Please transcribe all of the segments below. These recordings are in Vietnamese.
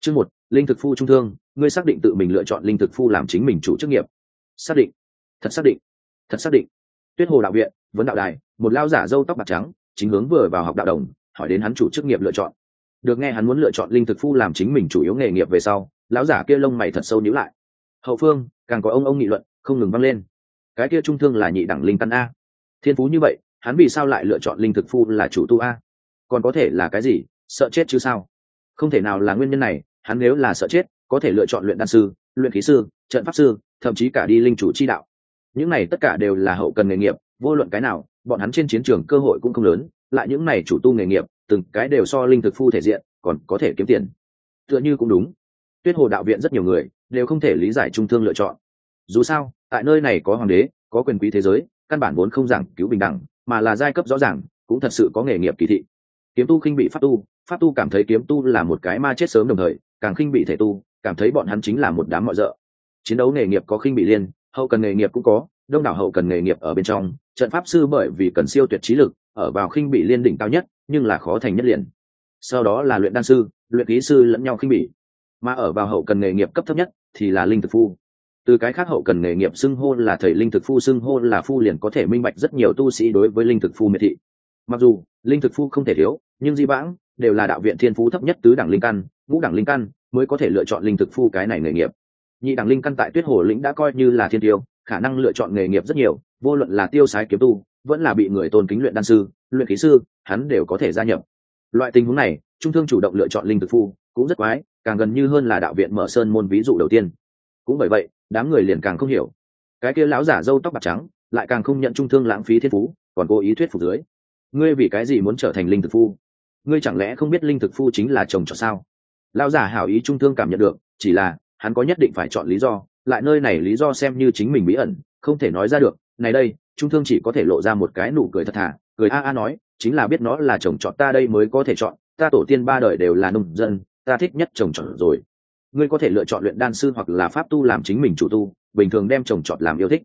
Chương 1, linh thực phu trung thương, ngươi xác định tự mình lựa chọn linh thực phu làm chính mình chủ chức nghiệp. Xác định. Thật xác định. Thật xác định. Tuyết Hồ đạo viện, vấn đạo đài, một lao giả râu tóc bạc trắng, chính hướng vừa vào học đạo đồng, hỏi đến hắn chủ chức nghiệp lựa chọn. Được nghe hắn muốn lựa chọn linh thực phu làm chính mình chủ yếu nghề nghiệp về sau, lão giả kia lông mày thật sâu nhíu lại. Hậu phương, càng có ông nghị luận, không ngừng vang lên. Cái kia trung thương là nhị đẳng linh căn a. Thiên phú như vậy, hắn vì sao lại lựa chọn linh thực phu là chủ tu a? Còn có thể là cái gì? Sợ chết chứ sao? Không thể nào là nguyên nhân này, hắn nếu là sợ chết, có thể lựa chọn luyện đan sư, luyện khí sư, trận pháp sư, thậm chí cả đi linh chủ chi đạo. Những này tất cả đều là hậu cần nghề nghiệp, vô luận cái nào, bọn hắn trên chiến trường cơ hội cũng không lớn, lại những này chủ tu nghề nghiệp, từng cái đều so linh thực phu thể diện, còn có thể kiếm tiền. Tựa như cũng đúng. Tuyết Hồ đạo viện rất nhiều người đều không thể lý giải trung thương lựa chọn. Dù sao, tại nơi này có hoàng đế, có quyền quý thế giới, căn bản vốn không giảng cứu bình đẳng, mà là giai cấp rõ ràng, cũng thật sự có nghề nghiệp kỳ thị. Kiếm tu khinh bị pháp tu cảm thấy kiếm tu là một cái ma chết sớm, đồng thời càng khinh bị thể tu, cảm thấy bọn hắn chính là một đám mọi dợ. Chiến đấu nghề nghiệp có khinh bị liên, hậu cần nghề nghiệp cũng có, đông đảo hậu cần nghề nghiệp ở bên trong, trận pháp sư bởi vì cần siêu tuyệt trí lực, ở vào khinh bị liên đỉnh cao nhất, nhưng là khó thành nhất liền. Sau đó là luyện đan sư, luyện khí sư lẫn nhau khinh bị, mà ở vào hậu cần nghề nghiệp cấp thấp nhất thì là linh thực phu. Từ cái khác hậu cần nghề nghiệp xưng hô là thầy linh thực phu, xưng hô là phu liền có thể minh bạch rất nhiều tu sĩ đối với linh thực phu miệt thị. Mặc dù linh thực phu không thể thiếu, nhưng di vãng đều là đạo viện thiên phú thấp nhất tứ đẳng linh căn, ngũ đẳng linh căn mới có thể lựa chọn linh thực phu cái này nghề nghiệp. Nhị đẳng linh căn tại Tuyết Hồ lĩnh đã coi như là thiên tiêu, khả năng lựa chọn nghề nghiệp rất nhiều, vô luận là tiêu sái kiếm tu, vẫn là bị người tôn kính luyện đan sư, luyện khí sư, hắn đều có thể gia nhập. Loại tình huống này, trung thương chủ động lựa chọn linh thực phu cũng rất quái, càng gần như hơn là đạo viện mở sơn môn ví dụ đầu tiên. Cũng bởi vậy, đám người liền càng không hiểu, cái kia lão giả râu tóc bạc trắng lại càng không nhận trung thương lãng phí thiên phú, còn cố ý thuyết phục dưới. Ngươi vì cái gì muốn trở thành linh thực phu? Ngươi chẳng lẽ không biết linh thực phu chính là chồng trọt sao? Lão giả hảo ý trung thương cảm nhận được, chỉ là hắn có nhất định phải chọn lý do, lại nơi này lý do xem như chính mình bí ẩn, không thể nói ra được. Này đây, trung thương chỉ có thể lộ ra một cái nụ cười thật thà, cười a a nói, chính là biết nó là chồng chọn ta đây mới có thể chọn, ta tổ tiên ba đời đều là nông dân, ta thích nhất chồng chọn rồi. Ngươi có thể lựa chọn luyện đan sư hoặc là pháp tu làm chính mình chủ tu, bình thường đem chồng chọn làm yêu thích.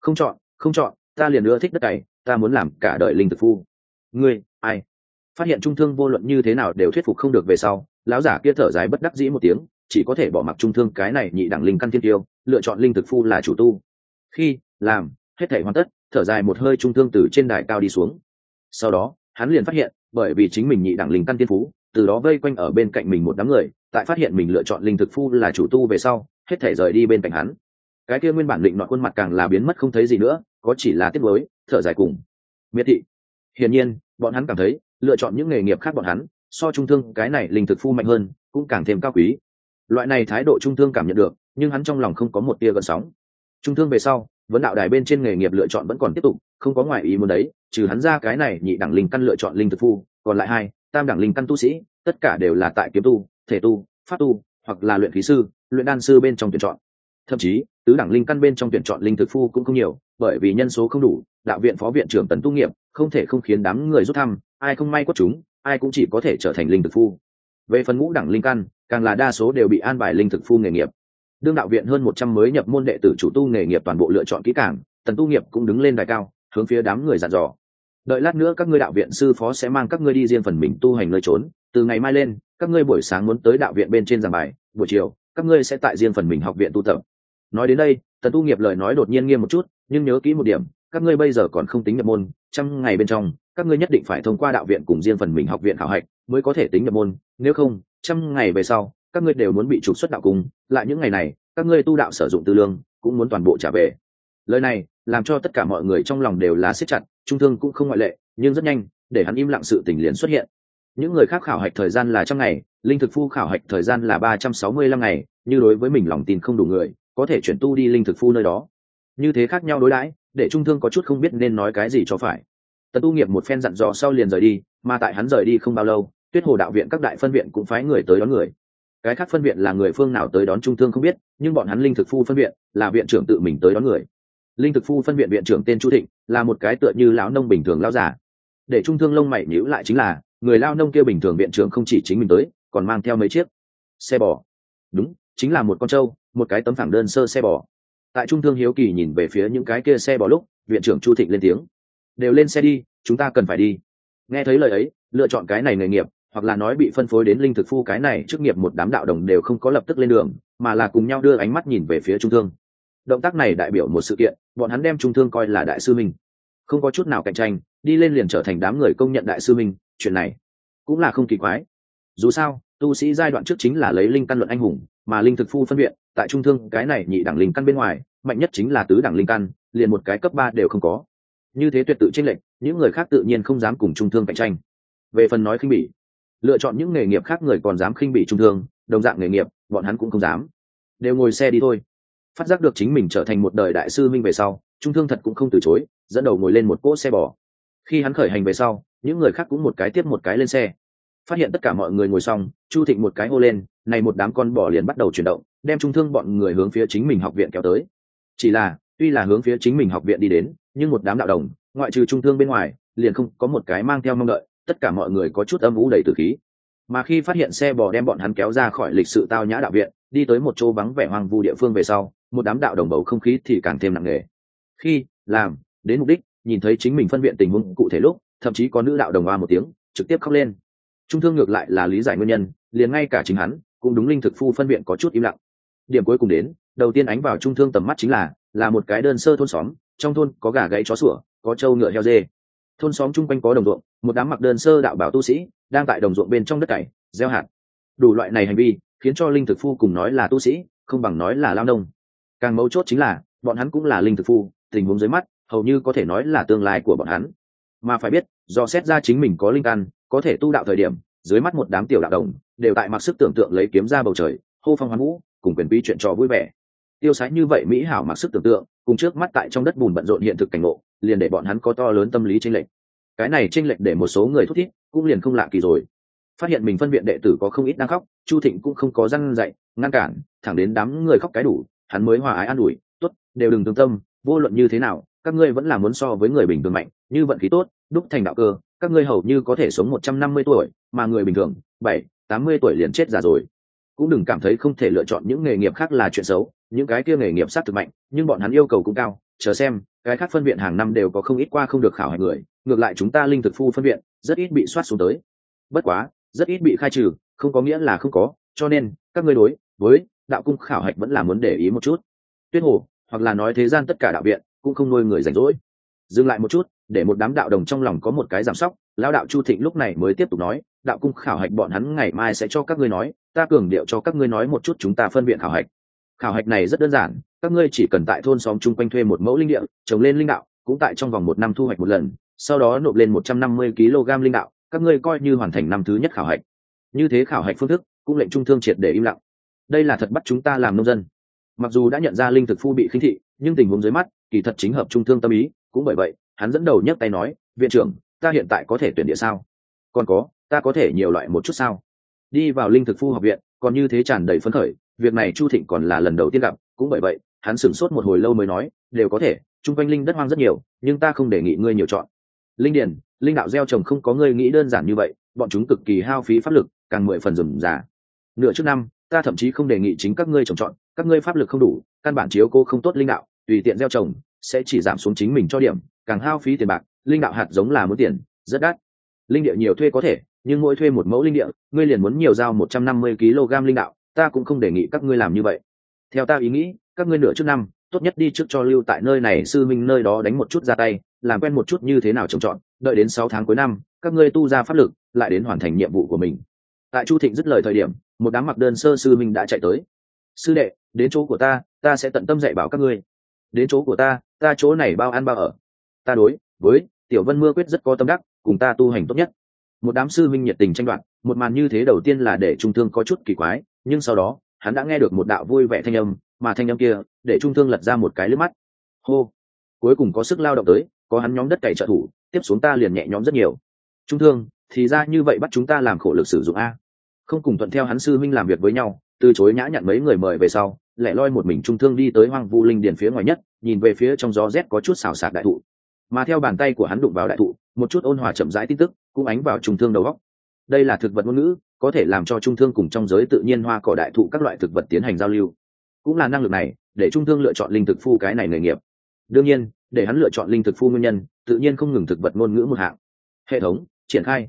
Không chọn, ta liền ưa thích đất cày, ta muốn làm cả đời linh thực phu. Ngươi, ai? Phát hiện trung thương vô luận như thế nào đều thuyết phục không được về sau, lão giả kia thở dài bất đắc dĩ một tiếng, chỉ có thể bỏ mặc trung thương cái này nhị đẳng linh căn thiên tiêu, lựa chọn linh thực phu là chủ tu. Khi làm hết thảy hoàn tất, thở dài một hơi, trung thương từ trên đài cao đi xuống. Sau đó hắn liền phát hiện, bởi vì chính mình nhị đẳng linh căn thiên phú, từ đó vây quanh ở bên cạnh mình một đám người, tại phát hiện mình lựa chọn linh thực phu là chủ tu về sau, hết thảy rời đi bên cạnh hắn. Cái kia nguyên bản định nọ khuôn mặt càng là biến mất không thấy gì nữa, có chỉ là tiếc nuối, thở dài cùng miệt thị. Hiển nhiên, bọn hắn cảm thấy lựa chọn những nghề nghiệp khác bọn hắn so trung thương cái này linh thực phu mạnh hơn, cũng càng thêm cao quý. Loại này thái độ trung thương cảm nhận được, nhưng hắn trong lòng không có một tia gợn sóng. Trung thương về sau, vấn đạo đài bên trên nghề nghiệp lựa chọn vẫn còn tiếp tục, không có ngoại ý muốn đấy, trừ hắn ra cái này nhị đẳng linh căn lựa chọn linh thực phu, còn lại hai tam đẳng linh căn tu sĩ, tất cả đều là tại kiếm tu, thể tu, pháp tu, hoặc là luyện khí sư, luyện đan sư bên trong tuyển chọn. Thậm chí tứ đẳng linh căn bên trong tuyển chọn linh thực phu cũng không nhiều, bởi vì nhân số không đủ, đạo viện phó viện trưởng Tần Tu Nghiệp không thể không khiến đám người rút thăm, ai không may quất chúng, ai cũng chỉ có thể trở thành linh thực phu. Về phần ngũ đẳng linh căn, càng là đa số đều bị an bài linh thực phu nghề nghiệp. Đương đạo viện hơn 100 mới nhập môn đệ tử chủ tu nghề nghiệp toàn bộ lựa chọn kỹ càng, Tần Tu Nghiệp cũng đứng lên đài cao, hướng phía đám người dặn dò: đợi lát nữa các ngươi đạo viện sư phó sẽ mang các ngươi đi riêng phần mình tu hành nơi trốn, từ ngày mai lên, các ngươi buổi sáng muốn tới đạo viện bên trên giảng bài, buổi chiều các ngươi sẽ tại riêng phần mình học viện tu tập. Nói đến đây, Tần Tu Nghiệp lời nói đột nhiên nghiêm một chút, nhưng nhớ kỹ một điểm, các ngươi bây giờ còn không tính nhập môn, 100 ngày bên trong, các ngươi nhất định phải thông qua đạo viện cùng riêng phần mình học viện khảo hạch mới có thể tính nhập môn, nếu không, 100 ngày về sau, các ngươi đều muốn bị trục xuất đạo cung, lại những ngày này, các ngươi tu đạo sử dụng tư lương cũng muốn toàn bộ trả về. Lời này làm cho tất cả mọi người trong lòng đều là siết chặt, trung thương cũng không ngoại lệ, nhưng rất nhanh, để hắn im lặng sự tình liền xuất hiện. Những người khác khảo hạch thời gian là 100 ngày, linh thực phu khảo hạch thời gian là 365 ngày, như đối với mình lòng tin không đủ người, có thể chuyển tu đi linh thực phu nơi đó. Như thế khác nhau đối đãi, để trung thương có chút không biết nên nói cái gì cho phải. Tần Tu Nghiệp một phen dặn dò sau liền rời đi, mà tại hắn rời đi không bao lâu, Tuyết Hồ đạo viện các đại phân viện cũng phái người tới đón người. Cái khác phân viện là người phương nào tới đón trung thương không biết, nhưng bọn hắn linh thực phu phân viện là viện trưởng tự mình tới đón người. Linh thực phu phân viện viện trưởng tên Chu Thịnh, là một cái tựa như lão nông bình thường lão giả. Để trung thương lông mày nhíu lại chính là, người lão nông kia bình thường viện trưởng không chỉ chính mình tới, còn mang theo mấy chiếc xe bò. Đúng, chính là một con trâu, một cái tấm phẳng đơn sơ xe bò. Tại trung thương hiếu kỳ nhìn về phía những cái kia xe bò lúc, viện trưởng Chu Thịnh lên tiếng: đều lên xe đi, chúng ta cần phải đi. Nghe thấy lời ấy, lựa chọn cái này nghề nghiệp, hoặc là nói bị phân phối đến linh thực phu cái này chức nghiệp một đám đạo đồng đều không có lập tức lên đường, mà là cùng nhau đưa ánh mắt nhìn về phía trung thương. Động tác này đại biểu một sự kiện, bọn hắn đem trung thương coi là đại sư minh, không có chút nào cạnh tranh, đi lên liền trở thành đám người công nhận đại sư minh. Chuyện này cũng là không kỳ quái, dù sao tu sĩ giai đoạn trước chính là lấy linh căn luận anh hùng, mà linh thực phu phân viện tại trung thương cái này nhị đẳng linh căn bên ngoài, mạnh nhất chính là tứ đẳng linh căn, liền một cái cấp 3 đều không có. Như thế tuyệt tự chênh lệch, những người khác tự nhiên không dám cùng trung thương cạnh tranh. Về phần nói khinh bỉ, lựa chọn những nghề nghiệp khác người còn dám khinh bỉ trung thương, đồng dạng nghề nghiệp bọn hắn cũng không dám, đều ngồi xe đi thôi. Phát giác được chính mình trở thành một đời đại sư minh về sau, trung thương thật cũng không từ chối, dẫn đầu ngồi lên một cỗ xe bò. Khi hắn khởi hành về sau, những người khác cũng một cái tiếp một cái lên xe. Phát hiện tất cả mọi người ngồi xong, Chu Thịnh một cái hô lên, này một đám con bò liền bắt đầu chuyển động, đem trung thương bọn người hướng phía chính mình học viện kéo tới. Chỉ là tuy là hướng phía chính mình học viện đi đến, nhưng một đám đạo đồng ngoại trừ trung thương bên ngoài liền không có một cái mang theo mong đợi, tất cả mọi người có chút âm u đầy tử khí. Mà khi phát hiện xe bò đem bọn hắn kéo ra khỏi lịch sự tao nhã đạo viện, đi tới một chỗ vắng vẻ hoang vu địa phương về sau, một đám đạo đồng bầu không khí thì càng thêm nặng nề. Khi làm đến mục đích, nhìn thấy chính mình phân viện tình huống cụ thể lúc, thậm chí có nữ đạo đồng oa một tiếng trực tiếp khóc lên. Trung thương ngược lại là lý giải nguyên nhân, liền ngay cả chính hắn cũng đúng linh thực phu phân viện có chút im lặng. Điểm cuối cùng đến, đầu tiên ánh vào trung thương tầm mắt chính là một cái đơn sơ thôn xóm, trong thôn có gà gáy chó sủa, có trâu ngựa heo dê. Thôn xóm chung quanh có đồng ruộng, một đám mặc đơn sơ đạo bảo tu sĩ đang tại đồng ruộng bên trong đất cày gieo hạt. Đủ loại này hành vi khiến cho linh thực phu cùng nói là tu sĩ không bằng nói là lao nông. Càng mấu chốt chính là bọn hắn cũng là linh thực phu, tình huống dưới mắt hầu như có thể nói là tương lai của bọn hắn. Mà phải biết, do xét ra chính mình có linh căn, có thể tu đạo thời điểm, dưới mắt một đám tiểu đạo đồng đều tại mặc sức tưởng tượng lấy kiếm ra bầu trời, hô phong hoán vũ, cùng quyền quý chuyện trò vui vẻ. Tiêu sái như vậy mỹ hảo mặc sức tưởng tượng, cùng trước mắt tại trong đất bùn bận rộn hiện thực cảnh ngộ, liền để bọn hắn có to lớn tâm lý chênh lệch. Cái này chênh lệch để một số người thúc thiết, cũng liền không lạ kỳ rồi. Phát hiện mình phân viện đệ tử có không ít đang khóc, Chu Thịnh cũng không có răn dạy ngăn cản, thẳng đến đám người khóc cái đủ, hắn mới hòa ái an ủi, tốt, đều đừng thương tâm, vô luận như thế nào, các ngươi vẫn là muốn so với người bình thường mạnh, như vận khí tốt, đúc thành đạo cơ, các ngươi hầu như có thể sống 150 tuổi, mà người bình thường 70-80 tuổi liền chết già rồi. Cũng đừng cảm thấy không thể lựa chọn những nghề nghiệp khác là chuyện xấu, những cái kia nghề nghiệp sát thực mạnh, nhưng bọn hắn yêu cầu cũng cao, chờ xem, cái khác phân viện hàng năm đều có không ít qua không được khảo hạch người, ngược lại chúng ta linh thực phu phân viện rất ít bị soát xuống tới. Bất quá, rất ít bị khai trừ, không có nghĩa là không có, cho nên các ngươi đối với đạo cung khảo hạch vẫn là muốn để ý một chút. Tuyết Hồ, hoặc là nói thế gian tất cả đạo viện cũng không nuôi người rảnh rỗi. Dừng lại một chút, để một đám đạo đồng trong lòng có một cái giảm sóc, lão đạo Chu Thịnh lúc này mới tiếp tục nói, đạo cung khảo hạch bọn hắn ngày mai sẽ cho các ngươi nói, ta cường điệu cho các ngươi nói một chút chúng ta phân viện khảo hạch. Khảo hạch này rất đơn giản, các ngươi chỉ cần tại thôn xóm chung quanh thuê một mẫu linh địa, trồng lên linh đạo, cũng tại trong vòng 1 năm thu hoạch một lần, sau đó nộp lên 150 kg linh đạo, các ngươi coi như hoàn thành năm thứ nhất khảo hạch. Như thế khảo hạch phương thức cũng lệnh trung thương triệt để im lặng. Đây là thật bắt chúng ta làm nông dân. Mặc dù đã nhận ra linh thực phu bị khinh thị, nhưng tình huống dưới mắt kỳ thật chính hợp trung thương tâm ý, cũng bởi vậy hắn dẫn đầu nhấc tay nói, viện trưởng, ta hiện tại có thể tuyển địa sao? Còn có, ta có thể nhiều loại một chút sao? Đi vào linh thực phu học viện còn như thế tràn đầy phấn khởi, việc này Chu Thịnh còn là lần đầu tiên gặp, cũng bởi vậy hắn sửng sốt một hồi lâu mới nói, đều có thể, chung quanh linh đất hoang rất nhiều, nhưng ta không đề nghị ngươi nhiều chọn. Linh điển, linh đạo gieo trồng không có ngươi nghĩ đơn giản như vậy, bọn chúng cực kỳ hao phí pháp lực, càng 10 phần rườm rà. Nửa trước năm, ta thậm chí không đề nghị chính các ngươi trồng chọn, các ngươi pháp lực không đủ, căn bản chiếu cố không tốt linh đạo, tùy tiện gieo trồng sẽ chỉ giảm xuống chính mình cho điểm, càng hao phí tiền bạc. Linh đạo hạt giống là muốn tiền, rất đắt. Linh địa nhiều thuê có thể, nhưng mỗi thuê một mẫu linh địa, ngươi liền muốn nhiều giao 150 kg linh đạo, ta cũng không đề nghị các ngươi làm như vậy. Theo ta ý nghĩ, các ngươi nửa trước năm tốt nhất đi trước cho lưu tại nơi này sư minh nơi đó đánh một chút ra tay, làm quen một chút như thế nào trồng trọt, đợi đến 6 tháng cuối năm các ngươi tu ra pháp lực lại đến hoàn thành nhiệm vụ của mình. Tại Chu Thịnh dứt lời thời điểm, một đám mặc đơn sơ sư minh đã chạy tới. Sư đệ, đến chỗ của ta sẽ tận tâm dạy bảo các ngươi. Đến chỗ của ta chỗ này bao ăn bao ở. Ta đối với Tiểu Vân Mưa quyết rất có tâm đắc, cùng ta tu hành tốt nhất. Một đám sư minh nhiệt tình tranh đoạt, một màn như thế đầu tiên là để trung thương có chút kỳ quái, nhưng sau đó hắn đã nghe được một đạo vui vẻ thanh âm, mà thanh âm kia để trung thương lật ra một cái lướt mắt. Hô, cuối cùng có sức lao động tới, có hắn nhóm đất cày trợ thủ, tiếp xuống ta liền nhẹ nhõm rất nhiều. Trung thương, thì ra như vậy bắt chúng ta làm khổ lực sử dụng a. Không cùng thuận theo hắn sư minh làm việc với nhau, từ chối nhã nhặn mấy người mời về sau, lẻ loi một mình trung thương đi tới hoang vu linh điền phía ngoài nhất, nhìn về phía trong gió rét có chút xào xạc đại thụ. Mà theo bàn tay của hắn đụng vào đại thụ, một chút ôn hòa chậm rãi tin tức cũng ánh vào trung thương đầu óc. Đây là thực vật ngôn ngữ, có thể làm cho trung thương cùng trong giới tự nhiên hoa cỏ đại thụ các loại thực vật tiến hành giao lưu. Cũng là năng lực này để trung thương lựa chọn linh thực phu cái này nghề nghiệp. Đương nhiên, để hắn lựa chọn linh thực phu nguyên nhân tự nhiên không ngừng thực vật ngôn ngữ một hạng. Hệ thống triển khai.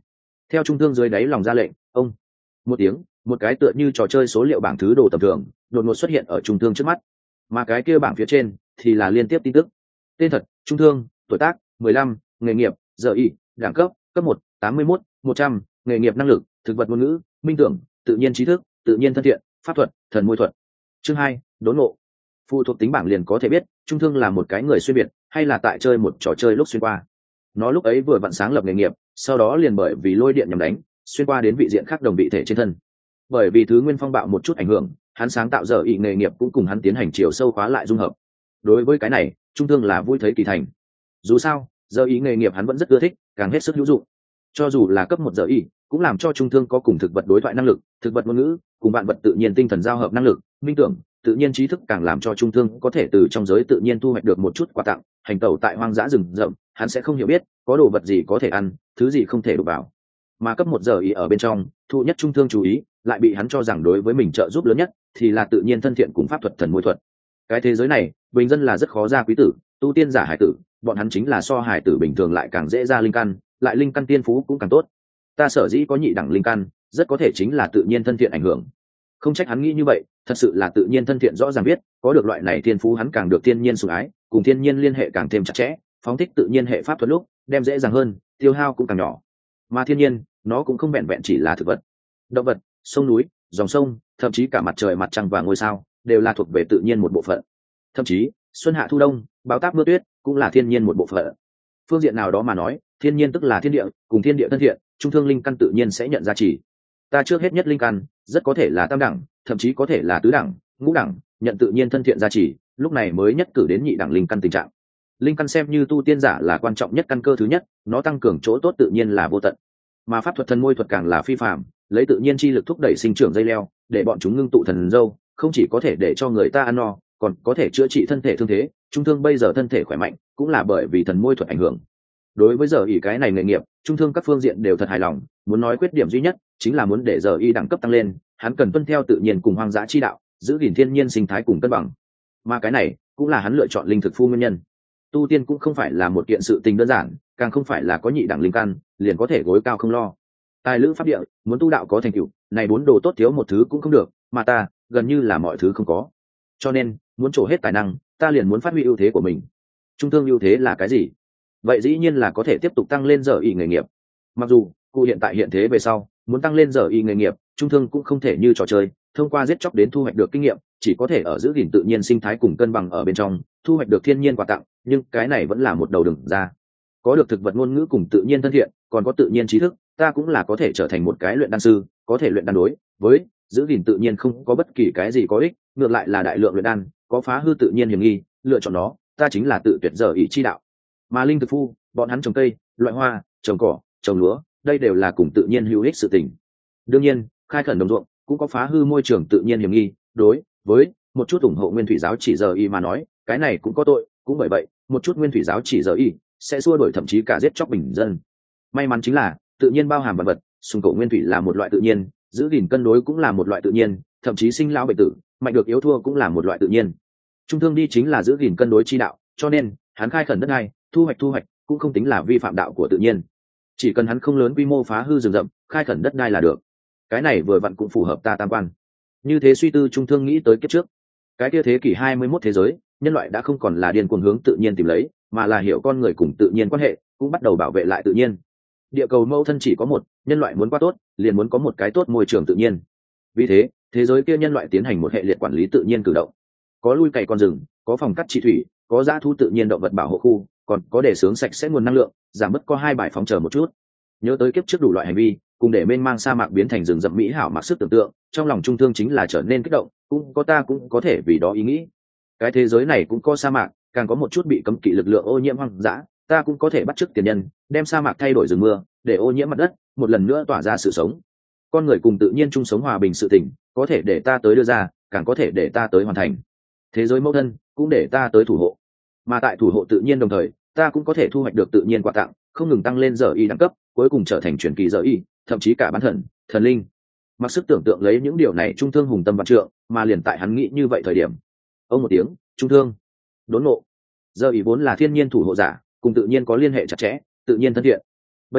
Theo trung thương dưới đáy lòng ra lệnh, ông một tiếng, một cái tựa như trò chơi số liệu bảng thứ đồ tầm thường đột ngột xuất hiện ở trung thương trước mắt, mà cái kia bảng phía trên thì là liên tiếp tin tức. Tên thật: trung thương, tuổi tác 15, nghề nghiệp giờ y, đẳng cấp cấp 1, 81, 100, nghề nghiệp năng lực thực vật ngôn ngữ, minh tưởng, tự nhiên trí thức, tự nhiên thân thiện, pháp thuật, thần môi thuật. Chương 2, đốn ngộ. Phụ thuộc tính bảng liền có thể biết trung thương là một cái người xuyên việt hay là tại chơi một trò chơi lúc xuyên qua. Nó lúc ấy vừa vặn sáng lập nghề nghiệp, sau đó liền bởi vì lôi điện nhằm đánh xuyên qua đến vị diện khác đồng vị thể trên thân. Bởi vì thứ nguyên phong bạo một chút ảnh hưởng, hắn sáng tạo giờ y nghề nghiệp cũng cùng hắn tiến hành chiều sâu khóa lại dung hợp. Đối với cái này trung thương là vui thấy kỳ thành. Dù sao giờ y nghề nghiệp hắn vẫn rất ưa thích, càng hết sức hữu dụng. Cho dù là cấp 1 giờ y cũng làm cho trung thương có cùng thực vật đối thoại năng lực, thực vật ngôn ngữ, cùng vạn vật tự nhiên tinh thần giao hợp năng lực, minh tưởng, tự nhiên trí thức, càng làm cho trung thương có thể từ trong giới tự nhiên thu hoạch được một chút quà tặng. Hành tẩu tại hoang dã rừng rậm, hắn sẽ không hiểu biết có đồ vật gì có thể ăn, thứ gì không thể đụng vào. Mà cấp 1 giờ ý ở bên trong thu nhất trung thương chú ý, lại bị hắn cho rằng đối với mình trợ giúp lớn nhất thì là tự nhiên thân thiện cùng pháp thuật thần môi thuật. Cái thế giới này bình dân là rất khó ra quý tử, tu tiên giả hải tử, bọn hắn chính là so hải tử bình thường lại càng dễ ra linh căn, lại linh căn tiên phú cũng càng tốt. Ta sở dĩ có nhị đẳng linh căn, rất có thể chính là tự nhiên thân thiện ảnh hưởng. Không trách hắn nghĩ như vậy, thật sự là tự nhiên thân thiện rõ ràng biết, có được loại này thiên phú hắn càng được thiên nhiên sủng ái, cùng thiên nhiên liên hệ càng thêm chặt chẽ, phóng thích tự nhiên hệ pháp thuật lúc, đem dễ dàng hơn, tiêu hao cũng càng nhỏ. Mà thiên nhiên, nó cũng không vẹn vẹn chỉ là thực vật, động vật, sông núi, dòng sông, thậm chí cả mặt trời, mặt trăng và ngôi sao, đều là thuộc về tự nhiên một bộ phận. Thậm chí, xuân hạ thu đông, bão táp mưa tuyết, cũng là thiên nhiên một bộ phận. Phương diện nào đó mà nói, thiên nhiên tức là thiên địa, cùng thiên địa thân thiện, trung thương linh căn tự nhiên sẽ nhận ra chỉ. Ta trước hết nhất linh căn, rất có thể là tam đẳng, thậm chí có thể là tứ đẳng, ngũ đẳng, nhận tự nhiên thân thiện gia trì, lúc này mới nhất cử đến nhị đẳng linh căn tình trạng. Linh căn xem như tu tiên giả là quan trọng nhất căn cơ thứ nhất, nó tăng cường chỗ tốt tự nhiên là vô tận. Mà pháp thuật thần môi thuật càng là phi phàm, lấy tự nhiên chi lực thúc đẩy sinh trưởng dây leo, để bọn chúng ngưng tụ thần dâu, không chỉ có thể để cho người ta ăn no, còn có thể chữa trị thân thể thương thế. Trung thương bây giờ thân thể khỏe mạnh, cũng là bởi vì thần môi thuật ảnh hưởng. Đối với giờ y cái này nghề nghiệp, trung thương các phương diện đều thật hài lòng. Muốn nói khuyết điểm duy nhất chính là muốn để giờ y đẳng cấp tăng lên, hắn cần tuân theo tự nhiên cùng hoang dã chi đạo, giữ gìn thiên nhiên sinh thái cùng cân bằng. Mà cái này cũng là hắn lựa chọn linh thực phu nguyên nhân. Tu tiên cũng không phải là một kiện sự tình đơn giản, càng không phải là có nhị đẳng linh căn liền có thể gối cao không lo. Tài lữ pháp địa, muốn tu đạo có thành tựu, này 4 đồ tốt thiếu một thứ cũng không được, mà ta gần như là mọi thứ không có. Cho nên muốn trổ hết tài năng, ta liền muốn phát huy ưu thế của mình. Trung thương ưu thế là cái gì? Vậy dĩ nhiên là có thể tiếp tục tăng lên giờ y nghề nghiệp. Mặc dù cụ hiện tại hiện thế về sau, muốn tăng lên giờ y nghề nghiệp, trung thương cũng không thể như trò chơi thông qua giết chóc đến thu hoạch được kinh nghiệm, chỉ có thể ở giữ gìn tự nhiên sinh thái cùng cân bằng ở bên trong thu hoạch được thiên nhiên quà tặng, nhưng cái này vẫn là một đầu đường ra. Có được thực vật ngôn ngữ cùng tự nhiên thân thiện, còn có tự nhiên trí thức, ta cũng là có thể trở thành một cái luyện đan sư, có thể luyện đan đối với giữ gìn tự nhiên không có bất kỳ cái gì có ích, ngược lại là đại lượng luyện đan có phá hư tự nhiên hiểm nghi, lựa chọn nó ta chính là tự tuyệt giờ ý chi đạo. Mà linh thực phu, bọn hắn trồng cây, loại hoa, trồng cỏ, trồng lúa, đây đều là cùng tự nhiên hữu ích sự tình. Đương nhiên khai khẩn đồng ruộng cũng có phá hư môi trường tự nhiên hiểm nghi, đối với một chút ủng hộ nguyên thủy giáo chỉ giờ y mà nói, cái này cũng có tội. Cũng bởi vậy một chút nguyên thủy giáo chỉ giờ y sẽ xua đuổi thậm chí cả giết chóc bình dân. May mắn chính là tự nhiên bao hàm vật vật, sùng cổ nguyên thủy là một loại tự nhiên, giữ gìn cân đối cũng là một loại tự nhiên, thậm chí sinh lão bệnh tử, mạnh được yếu thua cũng là một loại tự nhiên. Trung thương đi chính là giữ gìn cân đối chi đạo, cho nên hắn khai khẩn đất đai, thu hoạch cũng không tính là vi phạm đạo của tự nhiên. Chỉ cần hắn không lớn quy mô phá hư rừng rậm, khai khẩn đất đai là được. Cái này vừa vặn cũng phù hợp ta tam quan. Như thế suy tư, trung thương nghĩ tới kiếp trước. Cái kia thế kỷ 21 thế giới, nhân loại đã không còn là điên cuồng hướng tự nhiên tìm lấy, mà là hiểu con người cùng tự nhiên quan hệ, cũng bắt đầu bảo vệ lại tự nhiên. Địa cầu mẫu thân chỉ có một, nhân loại muốn qua tốt, liền muốn có một cái tốt môi trường tự nhiên. Vì thế, thế giới kia nhân loại tiến hành một hệ liệt quản lý tự nhiên cử động. Có lui cày con rừng, có phòng cắt trị thủy, có dã thú tự nhiên động vật bảo hộ khu, còn có để sướng sạch sẽ nguồn năng lượng, giảm bớt có 2 bài phóng chờ một chút. Nhớ tới kiếp trước đủ loại hành vi, cùng để mênh mang sa mạc biến thành rừng rậm mỹ hảo mặc sức tưởng tượng, trong lòng trung thương chính là trở nên kích động, cũng có ta cũng có thể vì đó ý nghĩ. Cái thế giới này cũng có sa mạc, càng có một chút bị cấm kỵ lực lượng ô nhiễm hoang dã, ta cũng có thể bắt chước tiền nhân, đem sa mạc thay đổi rừng mưa, để ô nhiễm mặt đất, một lần nữa tỏa ra sự sống. Con người cùng tự nhiên chung sống hòa bình sự tình, có thể để ta tới đưa ra, càng có thể để ta tới hoàn thành. Thế giới mẫu thân cũng để ta tới thủ hộ, mà tại thủ hộ tự nhiên đồng thời, ta cũng có thể thu hoạch được tự nhiên quà tặng, không ngừng tăng lên giờ y đẳng cấp, cuối cùng trở thành truyền kỳ giờ y, thậm chí cả bán thần, thần linh. Mặc sức tưởng tượng lấy những điều này, trung thương hùng tâm vạn trượng, mà liền tại hắn nghĩ như vậy thời điểm, ông một tiếng, trung thương đốn ngộ. Giờ y vốn là thiên nhiên thủ hộ giả, cùng tự nhiên có liên hệ chặt chẽ, tự nhiên thân thiện. Bây giờ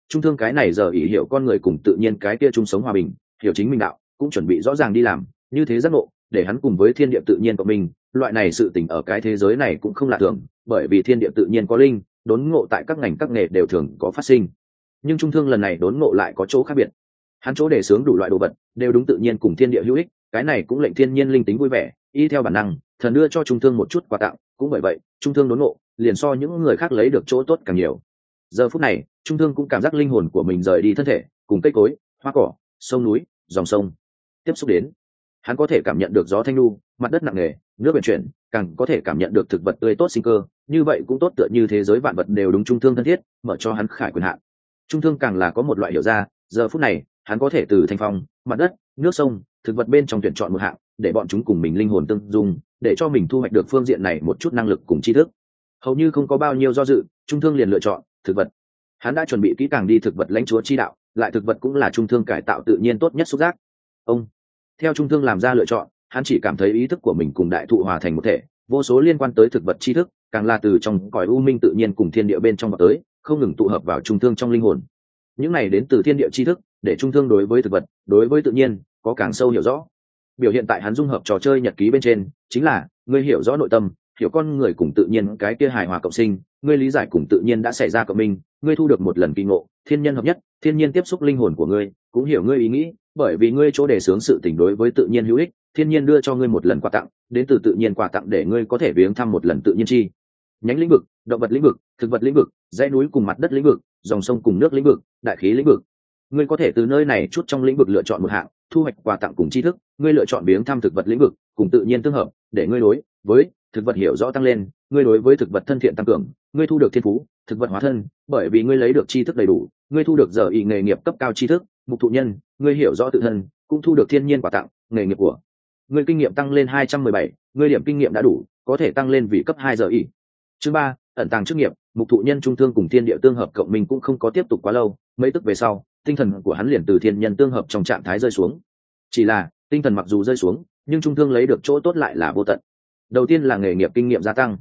Trung thương cái này giờ ỷ hiểu con người cùng tự nhiên cái kia chung sống hòa bình, hiểu chính mình đạo, cũng chuẩn bị rõ ràng đi làm, như thế giác ngộ, để hắn cùng với thiên địa tự nhiên của mình, loại này sự tình ở cái thế giới này cũng không lạ thường, bởi vì thiên địa tự nhiên có linh, đốn ngộ tại các ngành các nghề đều thường có phát sinh. Nhưng trung thương lần này đốn ngộ lại có chỗ khác biệt. Hắn chỗ để sướng đủ loại đồ vật, đều đúng tự nhiên cùng thiên địa hữu ích, cái này cũng lệnh thiên nhiên linh tính vui vẻ, y theo bản năng, thần đưa cho trung thương một chút quà tặng, cũng bởi vậy, trung thương đốn ngộ, liền so những người khác lấy được chỗ tốt càng nhiều. Giờ phút này, trung thương cũng cảm giác linh hồn của mình rời đi thân thể, cùng cây cối, hoa cỏ, sông núi, dòng sông tiếp xúc đến. Hắn có thể cảm nhận được gió thanh lu, mặt đất nặng nề, nước biển chuyển, càng có thể cảm nhận được thực vật tươi tốt sinh cơ, như vậy cũng tốt tựa như thế giới vạn vật đều đúng trung thương thân thiết, mở cho hắn khải quyền hạn. Trung thương càng là có một loại hiểu ra, giờ phút này, hắn có thể từ thanh phong, mặt đất, nước sông, thực vật bên trong tuyển chọn một hạng, để bọn chúng cùng mình linh hồn tương dung, để cho mình thu hoạch được phương diện này một chút năng lực cùng tri thức. Hầu như không có bao nhiêu do dự, trung thương liền lựa chọn thực vật. Hắn đã chuẩn bị kỹ càng đi thực vật lãnh chúa chi đạo, lại thực vật cũng là trung thương cải tạo tự nhiên tốt nhất xúc giác. Ông theo trung thương làm ra lựa chọn, hắn chỉ cảm thấy ý thức của mình cùng đại thụ hòa thành một thể, vô số liên quan tới thực vật tri thức, càng là từ trong cõi u minh tự nhiên cùng thiên địa bên trong vào tới, không ngừng tụ hợp vào trung thương trong linh hồn. Những này đến từ thiên địa tri thức, để trung thương đối với thực vật, đối với tự nhiên có càng sâu hiểu rõ. Biểu hiện tại hắn dung hợp trò chơi nhật ký bên trên, chính là ngươi hiểu rõ nội tâm, hiểu con người cùng tự nhiên cái kia hài hòa cộng sinh, ngươi lý giải cùng tự nhiên đã xảy ra cộng minh, ngươi thu được một lần kỳ ngộ, thiên nhân hợp nhất, thiên nhiên tiếp xúc linh hồn của ngươi, cũng hiểu ngươi ý nghĩ, bởi vì ngươi chỗ đề xướng sự tình đối với tự nhiên hữu ích, thiên nhiên đưa cho ngươi một lần quà tặng, đến từ tự nhiên quà tặng để ngươi có thể viếng thăm một lần tự nhiên chi nhánh lĩnh vực, động vật lĩnh vực, thực vật lĩnh vực, dãy núi cùng mặt đất lĩnh vực, dòng sông cùng nước lĩnh vực, đại khí lĩnh vực. Ngươi có thể từ nơi này chút trong lĩnh vực lựa chọn một hạng, thu hoạch quà tặng cùng tri thức, ngươi lựa chọn viếng thăm thực vật lĩnh vực, cùng tự nhiên tương hợp, để ngươi đối với thực vật hiểu rõ tăng lên, ngươi đối với thực vật thân thiện tăng cường, ngươi thu được thiên phú, thực vật hóa thân, bởi vì ngươi lấy được tri thức đầy đủ, ngươi thu được giờ ý nghề nghiệp cấp cao tri thức, mục thụ nhân, ngươi hiểu rõ tự thân, cũng thu được thiên nhiên quà tặng, nghề nghiệp của ngươi kinh nghiệm tăng lên 217, ngươi điểm kinh nghiệm đã đủ, có thể tăng lên vị cấp 2 giờ ý. Chương 3, ẩn tàng chức nghiệp, mục thụ nhân trung thương cùng thiên địa tương hợp cộng minh cũng không có tiếp tục quá lâu, mấy tức về sau, tinh thần của hắn liền từ thiên nhân tương hợp trong trạng thái rơi xuống. Chỉ là, tinh thần mặc dù rơi xuống, nhưng trung thương lấy được chỗ tốt lại là vô tận. Đầu tiên là nghề nghiệp kinh nghiệm gia tăng.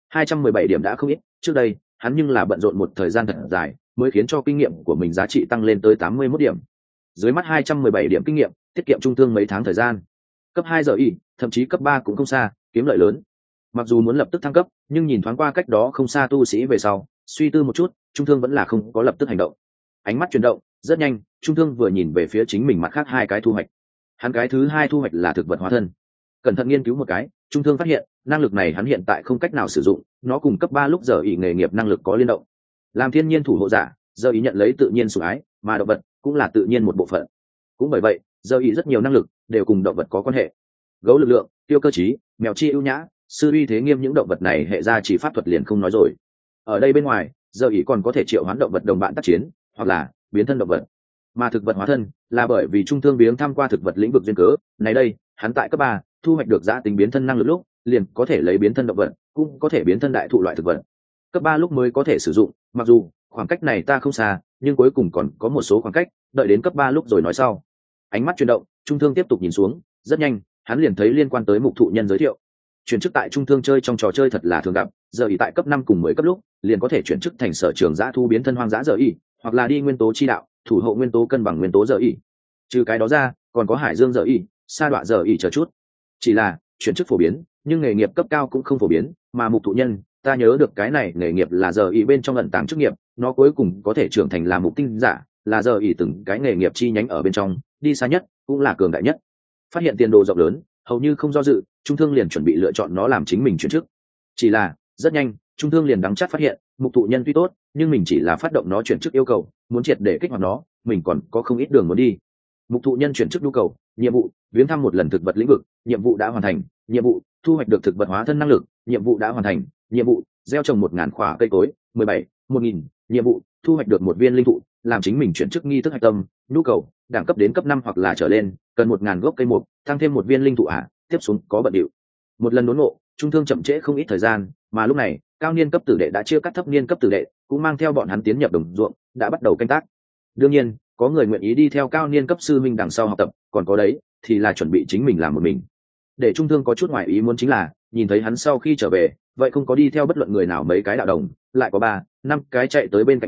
217 điểm đã không ít, trước đây, hắn nhưng là bận rộn một thời gian thật dài, mới khiến cho kinh nghiệm của mình giá trị tăng lên tới 81 điểm. Dưới mắt 217 điểm kinh nghiệm, tiết kiệm trung thương mấy tháng thời gian. Cấp 2 giờ y, thậm chí cấp 3 cũng không xa, kiếm lợi lớn. Mặc dù muốn lập tức thăng cấp, nhưng nhìn thoáng qua cách đó không xa tu sĩ về sau, suy tư một chút, trung thương vẫn là không có lập tức hành động. Ánh mắt chuyển động, rất nhanh, trung thương vừa nhìn về phía chính mình mặt khác hai cái thu hoạch. Hắn cái thứ hai thu hoạch là thực vật hóa thân. Cẩn thận nghiên cứu một cái, trung thương phát hiện, năng lực này hắn hiện tại không cách nào sử dụng, nó cùng cấp 3 lúc giờ ý nghề nghiệp năng lực có liên động. Làm thiên nhiên thủ hộ giả, giờ ý nhận lấy tự nhiên sủng ái, mà động vật cũng là tự nhiên một bộ phận. Cũng bởi vậy, giờ ý rất nhiều năng lực đều cùng động vật có quan hệ. Gấu lực lượng, tiêu cơ trí, mèo chi ưu nhã, sư uy thế nghiêm, những động vật này hệ ra chỉ pháp thuật liền không nói rồi. Ở đây bên ngoài, giờ ý còn có thể triệu hoán động vật đồng bạn tác chiến, hoặc là biến thân động vật. Mà thực vật hóa thân là bởi vì trung thương viếng tham qua thực vật lĩnh vực duyên cớ, này đây, hắn tại cấp 3 thu hoạch được giá tính biến thân năng lực lúc, liền có thể lấy biến thân động vật, cũng có thể biến thân đại thụ loại thực vật. Cấp 3 lúc mới có thể sử dụng, mặc dù khoảng cách này ta không xa, nhưng cuối cùng còn có một số khoảng cách, đợi đến cấp 3 lúc rồi nói sau. Ánh mắt chuyển động, trung thương tiếp tục nhìn xuống, rất nhanh, hắn liền thấy liên quan tới mục thụ nhân giới thiệu. Chuyển chức tại trung thương chơi trong trò chơi thật là thường gặp, giờ ý tại cấp 5 cùng 10 cấp lúc, liền có thể chuyển chức thành sở trường dã thu biến thân hoang dã giờ ý, hoặc là đi nguyên tố chi đạo, thủ hộ nguyên tố cân bằng nguyên tố giờ ý. Trừ cái đó ra, còn có hải dương giờ ý, sa đọa giờ ý chờ chút. Chỉ là chuyển chức phổ biến, nhưng nghề nghiệp cấp cao cũng không phổ biến, mà mục thụ nhân, ta nhớ được cái này nghề nghiệp là giờ ý bên trong ẩn tàng chức nghiệp, nó cuối cùng có thể trưởng thành là mục tinh giả, là giờ ý từng cái nghề nghiệp chi nhánh ở bên trong, đi xa nhất, cũng là cường đại nhất. Phát hiện tiền đồ rộng lớn, hầu như không do dự, trung thương liền chuẩn bị lựa chọn nó làm chính mình chuyển chức. Chỉ là, rất nhanh, trung thương liền đắng chát phát hiện, mục thụ nhân tuy tốt, nhưng mình chỉ là phát động nó chuyển chức yêu cầu, muốn triệt để kích hoạt nó, mình còn có không ít đường muốn đi. Mục thụ nhân chuyển chức nhu cầu, nhiệm vụ, viếng thăm một lần thực vật lĩnh vực, nhiệm vụ đã hoàn thành, nhiệm vụ, thu hoạch được thực vật hóa thân năng lực, nhiệm vụ đã hoàn thành, nhiệm vụ, gieo trồng 1000 khỏa cây cối, 17, 1000, nhiệm vụ, thu hoạch được một viên linh thụ, làm chính mình chuyển chức nghi thức hạch tâm, nhu cầu, đẳng cấp đến cấp 5 hoặc là trở lên, cần 1000 gốc cây mục, tăng thêm một viên linh thụ tiếp xuống có bận điệu. Một lần đốn ngộ, trung thương chậm trễ không ít thời gian, mà lúc này, cao niên cấp tử đệ đã chia cắt thấp niên cấp tử đệ, cũng mang theo bọn hắn tiến nhập đồng ruộng, đã bắt đầu canh tác. Đương nhiên, có người nguyện ý đi theo cao niên cấp sư minh đằng sau học tập, còn có đấy thì là chuẩn bị chính mình làm một mình. Để trung thương có chút ngoài ý muốn chính là, nhìn thấy hắn sau khi trở về, vậy không có đi theo bất luận người nào mấy cái đạo đồng, lại có 3, 5 cái chạy tới bên cạnh hắn,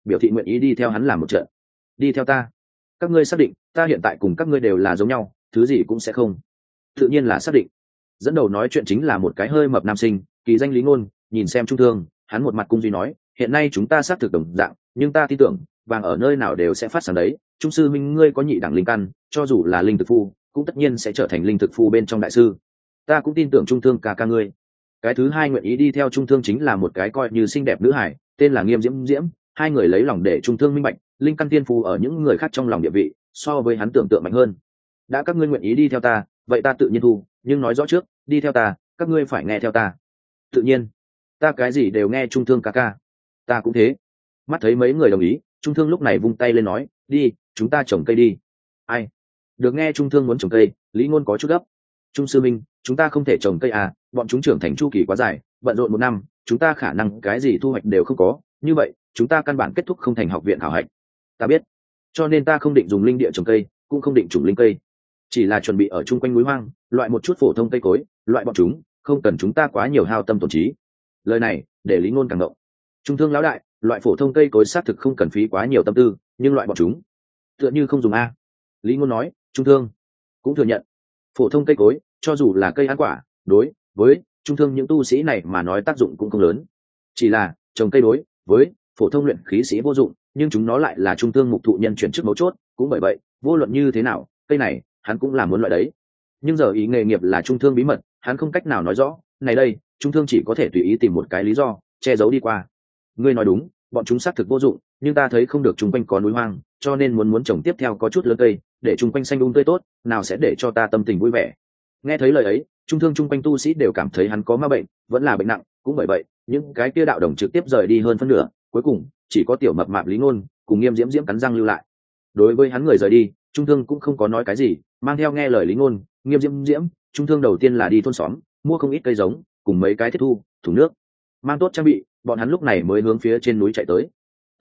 biểu thị nguyện ý đi theo hắn làm một trận. Đi theo ta? Các ngươi xác định ta hiện tại cùng các ngươi đều là giống nhau, thứ gì cũng sẽ không? Tự nhiên là xác định. Dẫn đầu nói chuyện chính là một cái hơi mập nam sinh, kỳ danh Lý Ngôn. Nhìn xem Trung Thương, hắn một mặt cung duy nói, hiện nay chúng ta xác thực đồng dạng, nhưng ta tin tưởng vàng ở nơi nào đều sẽ phát sáng đấy. Trung sư minh ngươi có nhị đẳng linh căn, cho dù là linh thực phu cũng tất nhiên sẽ trở thành linh thực phu bên trong đại sư. Ta cũng tin tưởng Trung Thương ca ca ngươi. Cái thứ hai nguyện ý đi theo Trung Thương chính là một cái coi như xinh đẹp nữ hải, tên là Nghiêm Diễm Diễm. Hai người lấy lòng để Trung Thương minh bạch, linh căn tiên phù ở những người khác trong lòng địa vị so với hắn tưởng tượng mạnh hơn. Đã các ngươi nguyện ý đi theo ta, vậy ta tự nhiên thu, nhưng nói rõ trước, đi theo ta các ngươi phải nghe theo ta. Tự nhiên, ta cái gì đều nghe Trung Thương ca ca. Ta cũng thế. Mắt thấy mấy người đồng ý, Trung Thương lúc này vung tay lên nói, đi, chúng ta trồng cây đi. Ai? Được nghe Trung Thương muốn trồng cây, Lý Ngôn có chút gấp. Trung sư minh, chúng ta không thể trồng cây à, bọn chúng trưởng thành chu kỳ quá dài, bận rộn một năm chúng ta khả năng cái gì thu hoạch đều không có, như vậy chúng ta căn bản kết thúc không thành học viện khảo hạch. Ta biết, cho nên ta không định dùng linh địa trồng cây, cũng không định trùng linh cây, chỉ là chuẩn bị ở chung quanh núi hoang loại một chút phổ thông cây cối, loại bọn chúng không cần chúng ta quá nhiều hao tâm tổn trí. Lời này để Lý Ngôn càng động. Trung Thương lão đại, loại phổ thông cây cối xác thực không cần phí quá nhiều tâm tư, nhưng loại bọn chúng tựa như không dùng a. Lý Ngôn nói. Trung Thương cũng thừa nhận, phổ thông cây cối cho dù là cây ăn quả, đối với Trung Thương những tu sĩ này mà nói tác dụng cũng không lớn, chỉ là trồng cây đối với phổ thông luyện khí sĩ vô dụng, nhưng chúng nó lại là Trung Thương mục thụ nhân chuyển chức mấu chốt, cũng bởi vậy vô luận như thế nào cây này hắn cũng làm muốn loại đấy. Nhưng giờ ý nghề nghiệp là Trung Thương bí mật, hắn không cách nào nói rõ, này đây Trung Thương chỉ có thể tùy ý tìm một cái lý do che giấu đi qua. Ngươi nói đúng, bọn chúng xác thực vô dụng, nhưng ta thấy không được chung quanh có núi hoang, cho nên muốn trồng tiếp theo có chút lớn cây, để chung quanh xanh tươi tốt, nào sẽ để cho ta tâm tình vui vẻ. Nghe thấy lời ấy, Trung Thương chung quanh tu sĩ đều cảm thấy hắn có ma bệnh, vẫn là bệnh nặng, cũng bởi vậy những cái kia đạo đồng trực tiếp rời đi hơn phân nửa, cuối cùng chỉ có tiểu mập mạp Lý Ngôn cùng Nghiêm Diễm Diễm cắn răng lưu lại. Đối với hắn người rời đi, Trung Thương cũng không có nói cái gì, mang theo nghe lời Lý Ngôn, Nghiêm Diễm Diễm, Trung Thương đầu tiên là đi thôn xóm mua không ít cây giống cùng mấy cái thiết thu, thùng nước, mang tốt trang bị, bọn hắn lúc này mới hướng phía trên núi chạy tới.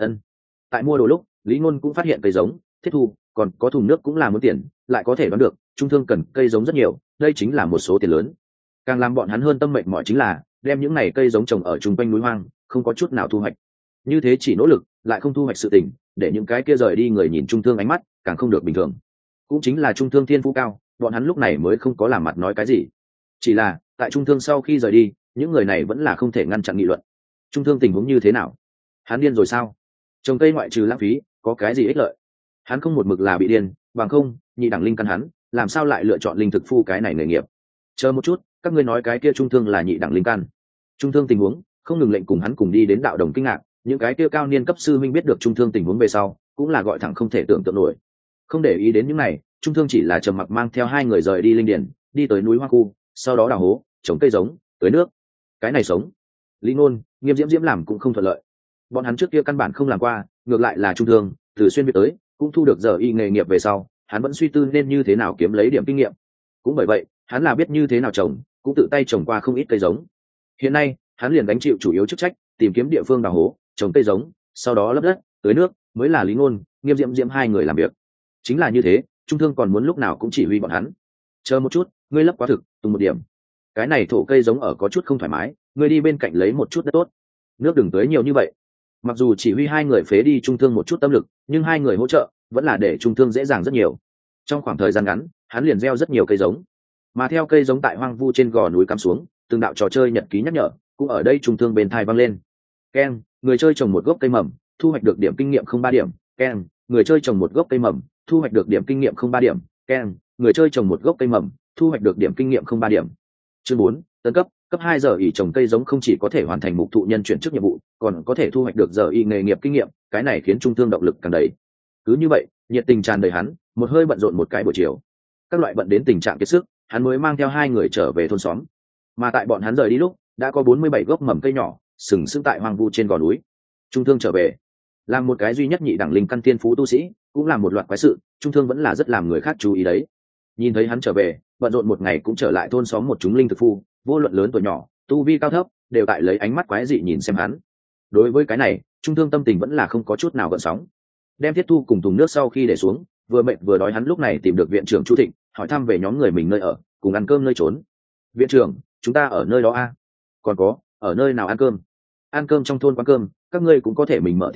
Tại mua đồ lúc, Lý Ngôn cũng phát hiện cây giống, thiết thu, còn có thùng nước cũng là muốn tiền, lại có thể đoán được Trung Thương cần cây giống rất nhiều, đây chính là một số tiền lớn. Càng làm bọn hắn hơn tâm mệnh mỏi chính là đem những này cây giống trồng ở chung quanh núi hoang, không có chút nào thu hoạch. Như thế chỉ nỗ lực lại không thu hoạch sự tình, để những cái kia rời đi người nhìn Trung Thương ánh mắt càng không được bình thường. Cũng chính là Trung Thương thiên phú cao, bọn hắn lúc này mới không có làm mặt nói cái gì. Chỉ là tại Trung Thương sau khi rời đi, những người này vẫn là không thể ngăn chặn nghị luận. Trung Thương tình huống như thế nào? Hắn điên rồi sao? Trồng cây ngoại trừ lãng phí, có cái gì ích lợi? Hắn không một mực là bị điên, bằng không nhị đẳng linh căn hắn làm sao lại lựa chọn linh thực phu cái này nghề nghiệp? Chờ một chút, các ngươi nói cái kia Trung Thương là nhị đẳng linh căn? Trung Thương tình huống không ngừng lệnh cùng hắn cùng đi đến đạo đồng kinh ngạc, những cái kia cao niên cấp sư minh biết được Trung Thương tình huống về sau cũng là gọi thẳng không thể tưởng tượng nổi. Không để ý đến những này, Trung Thương chỉ là trầm mặc mang theo hai người rời đi linh điển, đi tới núi hoa khu, sau đó đào hố, trồng cây giống, tưới nước. Cái này sống, Lý Ngôn, Nghiêm Diễm Diễm làm cũng không thuận lợi. Bọn hắn trước kia căn bản không làm qua, ngược lại là Trung Thương từ xuyên việt tới, cũng thu được giờ y nghề nghiệp về sau, hắn vẫn suy tư nên như thế nào kiếm lấy điểm kinh nghiệm. Cũng bởi vậy, hắn là biết như thế nào trồng, cũng tự tay trồng qua không ít cây giống. Hiện nay, hắn liền gánh chịu chủ yếu chức trách, tìm kiếm địa phương đào hố, trồng cây giống, sau đó lấp đất, tưới nước, mới là Lý Ngôn, Nghiêm Diễm Diễm hai người làm việc. Chính là như thế, Trung Thương còn muốn lúc nào cũng chỉ huy bọn hắn. Chờ một chút, ngươi lấp quá thực, tung một điểm. Cái này thổ cây giống ở có chút không thoải mái, ngươi đi bên cạnh lấy một chút đất tốt. Nước đừng tưới nhiều như vậy. Mặc dù chỉ huy hai người phế đi Trung Thương một chút tâm lực, nhưng hai người hỗ trợ vẫn là để Trung Thương dễ dàng rất nhiều. Trong khoảng thời gian ngắn, hắn liền gieo rất nhiều cây giống. Mà theo cây giống tại hoang vu trên gò núi cắm xuống, từng đạo trò chơi nhật ký nhắc nhở cũng ở đây Trung Thương bên tai vang lên. Keng, người chơi trồng một gốc cây mầm, thu hoạch được điểm kinh nghiệm không 3 điểm. Keng, người chơi trồng một gốc cây mầm, thu hoạch được điểm kinh nghiệm không 3 điểm. Keng, người chơi trồng một gốc cây mầm, thu hoạch được điểm kinh nghiệm không 3 điểm. Chương 4, tấn cấp, cấp 2 giờ ỉ trồng cây giống không chỉ có thể hoàn thành mục thụ nhân chuyển chức nhiệm vụ, còn có thể thu hoạch được giờ y nghề nghiệp kinh nghiệm, cái này khiến Trung Thương động lực càng đầy. Cứ như vậy, nhiệt tình tràn đầy hắn, một hơi bận rộn một cái buổi chiều. Các loại bận đến tình trạng kiệt sức, hắn mới mang theo hai người trở về thôn xóm. Mà tại bọn hắn rời đi lúc, đã có 47 gốc mầm cây nhỏ sừng sững tại hoang vu trên gò núi. Trung Thương trở về, làm một cái duy nhất nhị đẳng linh căn tiên phú tu sĩ, cũng làm một loạt quái sự, Trung Thương vẫn là rất làm người khác chú ý đấy. Nhìn thấy hắn trở về, bận rộn một ngày cũng trở lại thôn xóm một chúng linh thực phu, vô luận lớn tuổi nhỏ, tu vi cao thấp, đều tại lấy ánh mắt quái dị nhìn xem hắn. Đối với cái này, Trung Thương tâm tình vẫn là không có chút nào gợn sóng. Đem thiết thu cùng thùng nước sau khi để xuống, vừa mệt vừa đói hắn lúc này tìm được viện trưởng Chu Thịnh, hỏi thăm về nhóm người mình nơi ở, cùng ăn cơm nơi trốn. Viện trưởng, chúng ta ở nơi đó a? Còn có, ở nơi nào ăn cơm? Ăn cơm trong thôn quán cơm, các ngươi cũng có thể mình mở tiểu táo,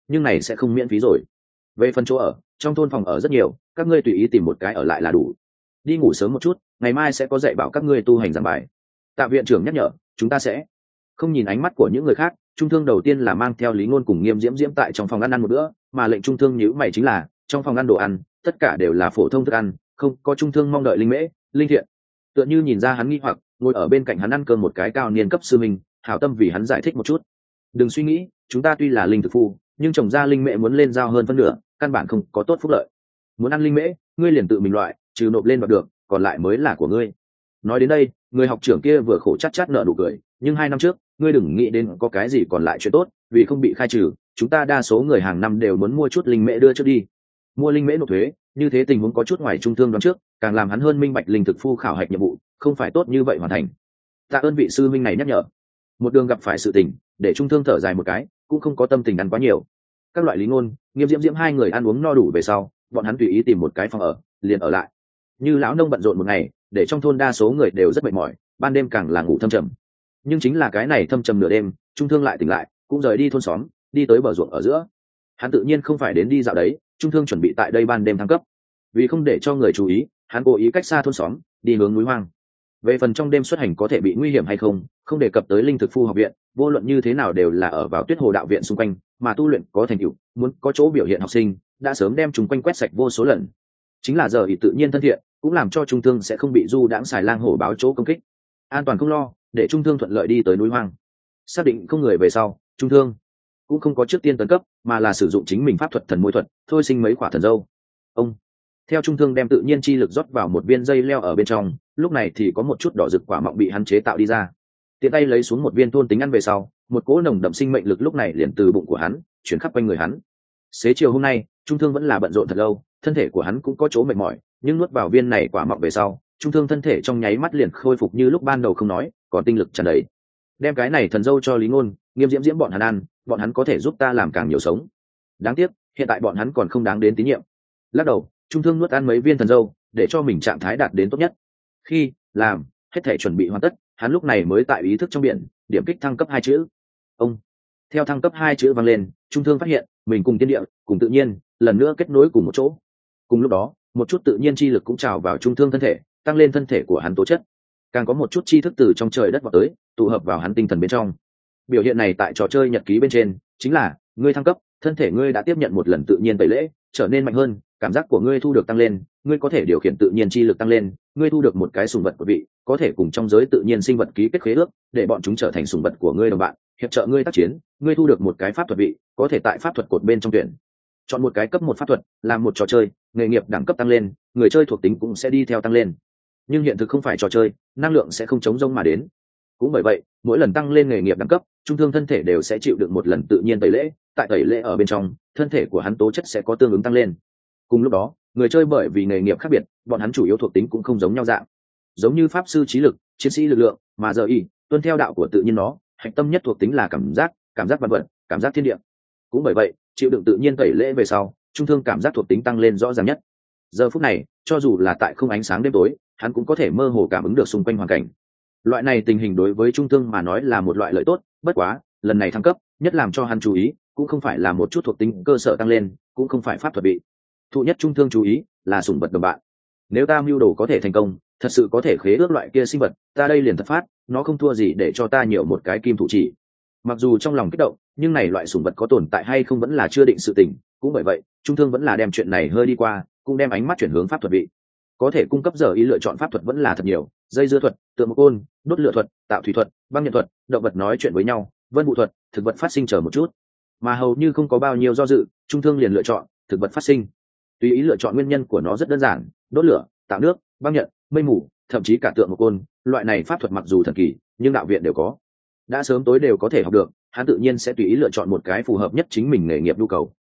nhưng này sẽ không miễn phí rồi. Về phần chỗ ở, trong thôn phòng ở rất nhiều, các ngươi tùy ý tìm một cái ở lại là đủ. Đi ngủ sớm một chút, ngày mai sẽ có dạy bảo các ngươi tu hành giảng bài. Tạ viện trưởng nhắc nhở, chúng ta sẽ không nhìn ánh mắt của những người khác. Trung thương đầu tiên là mang theo Lý Ngôn cùng Nghiêm Diễm Diễm tại trong phòng ăn một bữa, mà lệnh trung thương nhíu mày chính là trong phòng ăn đồ ăn tất cả đều là phổ thông thức ăn, không có trung thương mong đợi linh mễ, linh thiện. Tựa như nhìn ra hắn nghi hoặc, ngồi ở bên cạnh hắn ăn cơm một cái cao niên cấp sư minh, hảo tâm vì hắn giải thích một chút. Đừng suy nghĩ, chúng ta tuy là linh thực phu, nhưng trồng ra linh mễ muốn lên giao hơn phân nửa, căn bản không có tốt phúc lợi. Muốn ăn linh mễ, ngươi liền tự mình loại, trừ nộp lên đoạt được, còn lại mới là của ngươi. Nói đến đây, người học trưởng kia vừa khổ chát chát nở nụ cười, nhưng 2 năm trước, ngươi đừng nghĩ đến có cái gì còn lại chuyện tốt, vì không bị khai trừ, chúng ta đa số người hàng năm đều muốn mua chút linh mễ đưa trước đi. Mua linh mễ nộp thuế, như thế tình huống có chút ngoài trung thương đoán trước, càng làm hắn hơn minh bạch linh thực phu khảo hạch nhiệm vụ, không phải tốt như vậy hoàn thành. Tạ ơn vị sư minh này nhắc nhở. Một đường gặp phải sự tình, để trung thương thở dài một cái, cũng không có tâm tình ăn quá nhiều. Các loại Lý Ngôn, Nghiêm Diễm Diễm 2 người ăn uống no đủ về sau, bọn hắn tùy ý tìm một cái phòng ở, liền ở lại. Như lão nông bận rộn một ngày, để trong thôn đa số người đều rất mệt mỏi, ban đêm càng là ngủ thâm trầm. Nhưng chính là cái này thâm trầm nửa đêm, trung thương lại tỉnh lại, cũng rời đi thôn xóm, đi tới bờ ruộng ở giữa. Hắn tự nhiên không phải đến đi dạo đấy, trung thương chuẩn bị tại đây ban đêm thăng cấp. Vì không để cho người chú ý, hắn cố ý cách xa thôn xóm, đi hướng núi hoang. Về phần trong đêm xuất hành có thể bị nguy hiểm hay không, không đề cập tới linh thực phu học viện, vô luận như thế nào đều là ở vào Tuyết Hồ đạo viện xung quanh, mà tu luyện có thành tựu, muốn có chỗ biểu hiện học sinh, đã sớm đem chúng quanh quét sạch vô số lần. Chính là giờ ý tự nhiên thân thiện, cũng làm cho trung thương sẽ không bị du đãng xài lang hổ báo chỗ công kích, an toàn không lo, để trung thương thuận lợi đi tới núi hoang. Xác định không người về sau, trung thương cũng không có trước tiên tấn cấp, mà là sử dụng chính mình pháp thuật thần môi thuật, thôi sinh mấy quả thần dâu. Ông theo trung thương đem tự nhiên chi lực rót vào một viên dây leo ở bên trong, lúc này thì có một chút đỏ rực quả mọng bị hắn chế tạo đi ra. Tiện tay lấy xuống một viên thôn tính ăn về sau, một cỗ nồng đậm sinh mệnh lực lúc này liền từ bụng của hắn chuyển khắp quanh người hắn. Xế chiều hôm nay, trung thương vẫn là bận rộn thật lâu, thân thể của hắn cũng có chỗ mệt mỏi, nhưng nuốt vào viên này quả mọng về sau, trung thương thân thể trong nháy mắt liền khôi phục như lúc ban đầu không nói, còn tinh lực tràn đầy. Đem cái này thần dâu cho Lý Ngôn, Nghiêm Diễm Diễm bọn hắn ăn, bọn hắn có thể giúp ta làm càng nhiều sống. Đáng tiếc, hiện tại bọn hắn còn không đáng đến tín nhiệm. Lắc đầu, trung thương nuốt ăn mấy viên thần dâu, để cho mình trạng thái đạt đến tốt nhất. Khi làm hết thể chuẩn bị hoàn tất, hắn lúc này mới tại ý thức trong biển điểm kích thăng cấp 2 chữ. Ông theo thăng cấp 2 chữ vang lên, trung thương phát hiện mình cùng thiên địa, cùng tự nhiên lần nữa kết nối cùng một chỗ. Cùng lúc đó, một chút tự nhiên chi lực cũng trào vào trung thương thân thể, tăng lên thân thể của hắn tố chất. Càng có một chút chi thức từ trong trời đất vào tới, tụ hợp vào hắn tinh thần bên trong. Biểu hiện này tại trò chơi nhật ký bên trên chính là ngươi thăng cấp, thân thể ngươi đã tiếp nhận một lần tự nhiên tẩy lễ, trở nên mạnh hơn, cảm giác của ngươi thu được tăng lên, ngươi có thể điều khiển tự nhiên chi lực tăng lên, ngươi thu được một cái sùng vật của vị, có thể cùng trong giới tự nhiên sinh vật ký kết khế ước, để bọn chúng trở thành sùng vật của ngươi đồng bạn, hiệp trợ ngươi tác chiến, ngươi thu được một cái pháp thuật vị, có thể tại pháp thuật cột bên trong tuyển chọn một cái cấp 1 pháp thuật, làm một trò chơi, nghề nghiệp đẳng cấp tăng lên, người chơi thuộc tính cũng sẽ đi theo tăng lên. Nhưng hiện thực không phải trò chơi, năng lượng sẽ không chống rông mà đến. Cũng bởi vậy, mỗi lần tăng lên nghề nghiệp đẳng cấp, trung thương thân thể đều sẽ chịu được một lần tự nhiên tẩy lễ, tại tẩy lễ ở bên trong, thân thể của hắn tố chất sẽ có tương ứng tăng lên. Cùng lúc đó, người chơi bởi vì nghề nghiệp khác biệt, bọn hắn chủ yếu thuộc tính cũng không giống nhau dạng. Giống như pháp sư trí lực, chiến sĩ lực lượng, mà giờ y tuân theo đạo của tự nhiên nó, hạch tâm nhất thuộc tính là cảm giác vạn vật, cảm giác thiên địa. Cũng bởi vậy, chịu đựng tự nhiên tẩy lễ về sau, trung thương cảm giác thuộc tính tăng lên rõ ràng nhất. Giờ phút này, cho dù là tại không ánh sáng đêm tối, hắn cũng có thể mơ hồ cảm ứng được xung quanh hoàn cảnh. Loại này tình hình đối với trung thương mà nói là một loại lợi tốt, bất quá, lần này thăng cấp, nhất làm cho hắn chú ý, cũng không phải là một chút thuộc tính cơ sở tăng lên, cũng không phải pháp thuật bị. Thụ nhất trung thương chú ý là sủng vật đồng bạn. Nếu ta mưu đồ có thể thành công, thật sự có thể khế ước loại kia sinh vật, ta đây liền thật phát, nó không thua gì để cho ta nhiều một cái kim thủ chỉ. Mặc dù trong lòng kích động, nhưng này loại sủng vật có tồn tại hay không vẫn là chưa định sự tình, cũng bởi vậy, trung thương vẫn là đem chuyện này hơi đi qua, cũng đem ánh mắt chuyển hướng pháp thuật vị. Có thể cung cấp giờ ý lựa chọn pháp thuật vẫn là thật nhiều, dây dưa thuật, tượng một côn, đốt lửa thuật, tạo thủy thuật, băng nhận thuật, động vật nói chuyện với nhau, vân vụ thuật, thực vật phát sinh chờ một chút. Mà hầu như không có bao nhiêu do dự, trung thương liền lựa chọn thực vật phát sinh. Tùy ý lựa chọn nguyên nhân của nó rất đơn giản, đốt lửa, tạo nước, băng nhận, mây mù, thậm chí cả tượng một côn, loại này pháp thuật mặc dù thần kỳ, nhưng đạo viện đều có, đã sớm tối đều có thể học được, hắn tự nhiên sẽ tùy ý lựa chọn một cái phù hợp nhất chính mình nghề nghiệp nhu cầu.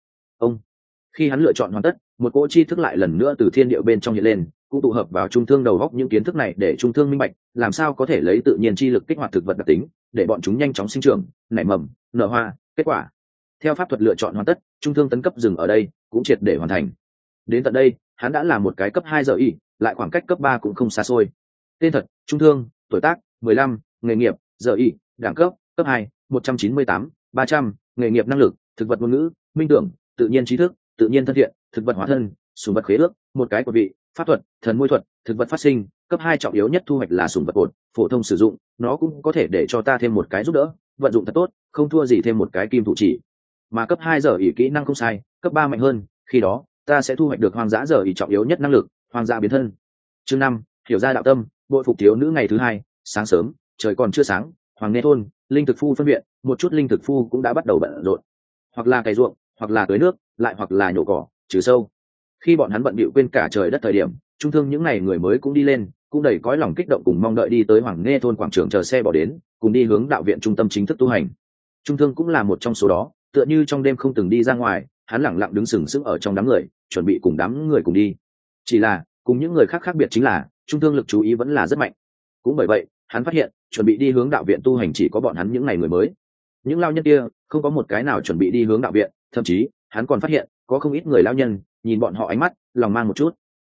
Khi hắn lựa chọn hoàn tất, một cỗ chi thức lại lần nữa từ thiên địa bên trong hiện lên, cũng tụ hợp vào trung thương đầu góc những kiến thức này để trung thương minh bạch, làm sao có thể lấy tự nhiên chi lực kích hoạt thực vật đặc tính, để bọn chúng nhanh chóng sinh trưởng, nảy mầm, nở hoa, kết quả. Theo pháp thuật lựa chọn hoàn tất, trung thương tấn cấp dừng ở đây, cũng triệt để hoàn thành. Đến tận đây, hắn đã là một cái cấp 2 giờ y, lại khoảng cách cấp 3 cũng không xa xôi. Tên thật: Trung thương, tuổi tác: 15, nghề nghiệp: giờ y, đẳng cấp: cấp 2, 198, 300, nghề nghiệp năng lực: thực vật ngôn ngữ, minh tưởng, tự nhiên trí thức, tự nhiên thân thiện, thực vật hóa thân, sùng vật khế ước, một cái của vị, pháp thuật, thần môi thuật, thực vật phát sinh. Cấp 2 trọng yếu nhất thu hoạch là sùng vật cột, phổ thông sử dụng, nó cũng có thể để cho ta thêm một cái giúp đỡ, vận dụng thật tốt, không thua gì thêm một cái kim thủ chỉ. Mà cấp 2 giờ ỷ kỹ năng không sai, cấp 3 mạnh hơn, khi đó ta sẽ thu hoạch được hoang dã giờ ỷ trọng yếu nhất năng lực, hoang dã biến thân. Chương 5, hiểu ra đạo tâm, bội phục thiếu nữ ngày thứ 2, sáng sớm, trời còn chưa sáng, Hoàng Nghe thôn, linh thực phu phân viện, một chút linh thực phu cũng đã bắt đầu bận rộn, hoặc là cày ruộng, hoặc là tưới nước, lại hoặc là nhổ cỏ, trừ sâu. Khi bọn hắn bận bịu quên cả trời đất thời điểm, trung thương những ngày người mới cũng đi lên, cũng đầy cõi lòng kích động cùng mong đợi đi tới Hoàng Nghe thôn quảng trường chờ xe bỏ đến, cùng đi hướng đạo viện trung tâm chính thức tu hành. Trung thương cũng là một trong số đó, tựa như trong đêm không từng đi ra ngoài, hắn lẳng lặng đứng sừng sững ở trong đám người, chuẩn bị cùng đám người cùng đi. Chỉ là cùng những người khác khác biệt chính là trung thương lực chú ý vẫn là rất mạnh. Cũng bởi vậy hắn phát hiện chuẩn bị đi hướng đạo viện tu hành chỉ có bọn hắn những ngày người mới, những lao nhân kia không có một cái nào chuẩn bị đi hướng đạo viện. Thậm chí hắn còn phát hiện có không ít người lao nhân nhìn bọn họ ánh mắt lòng mang một chút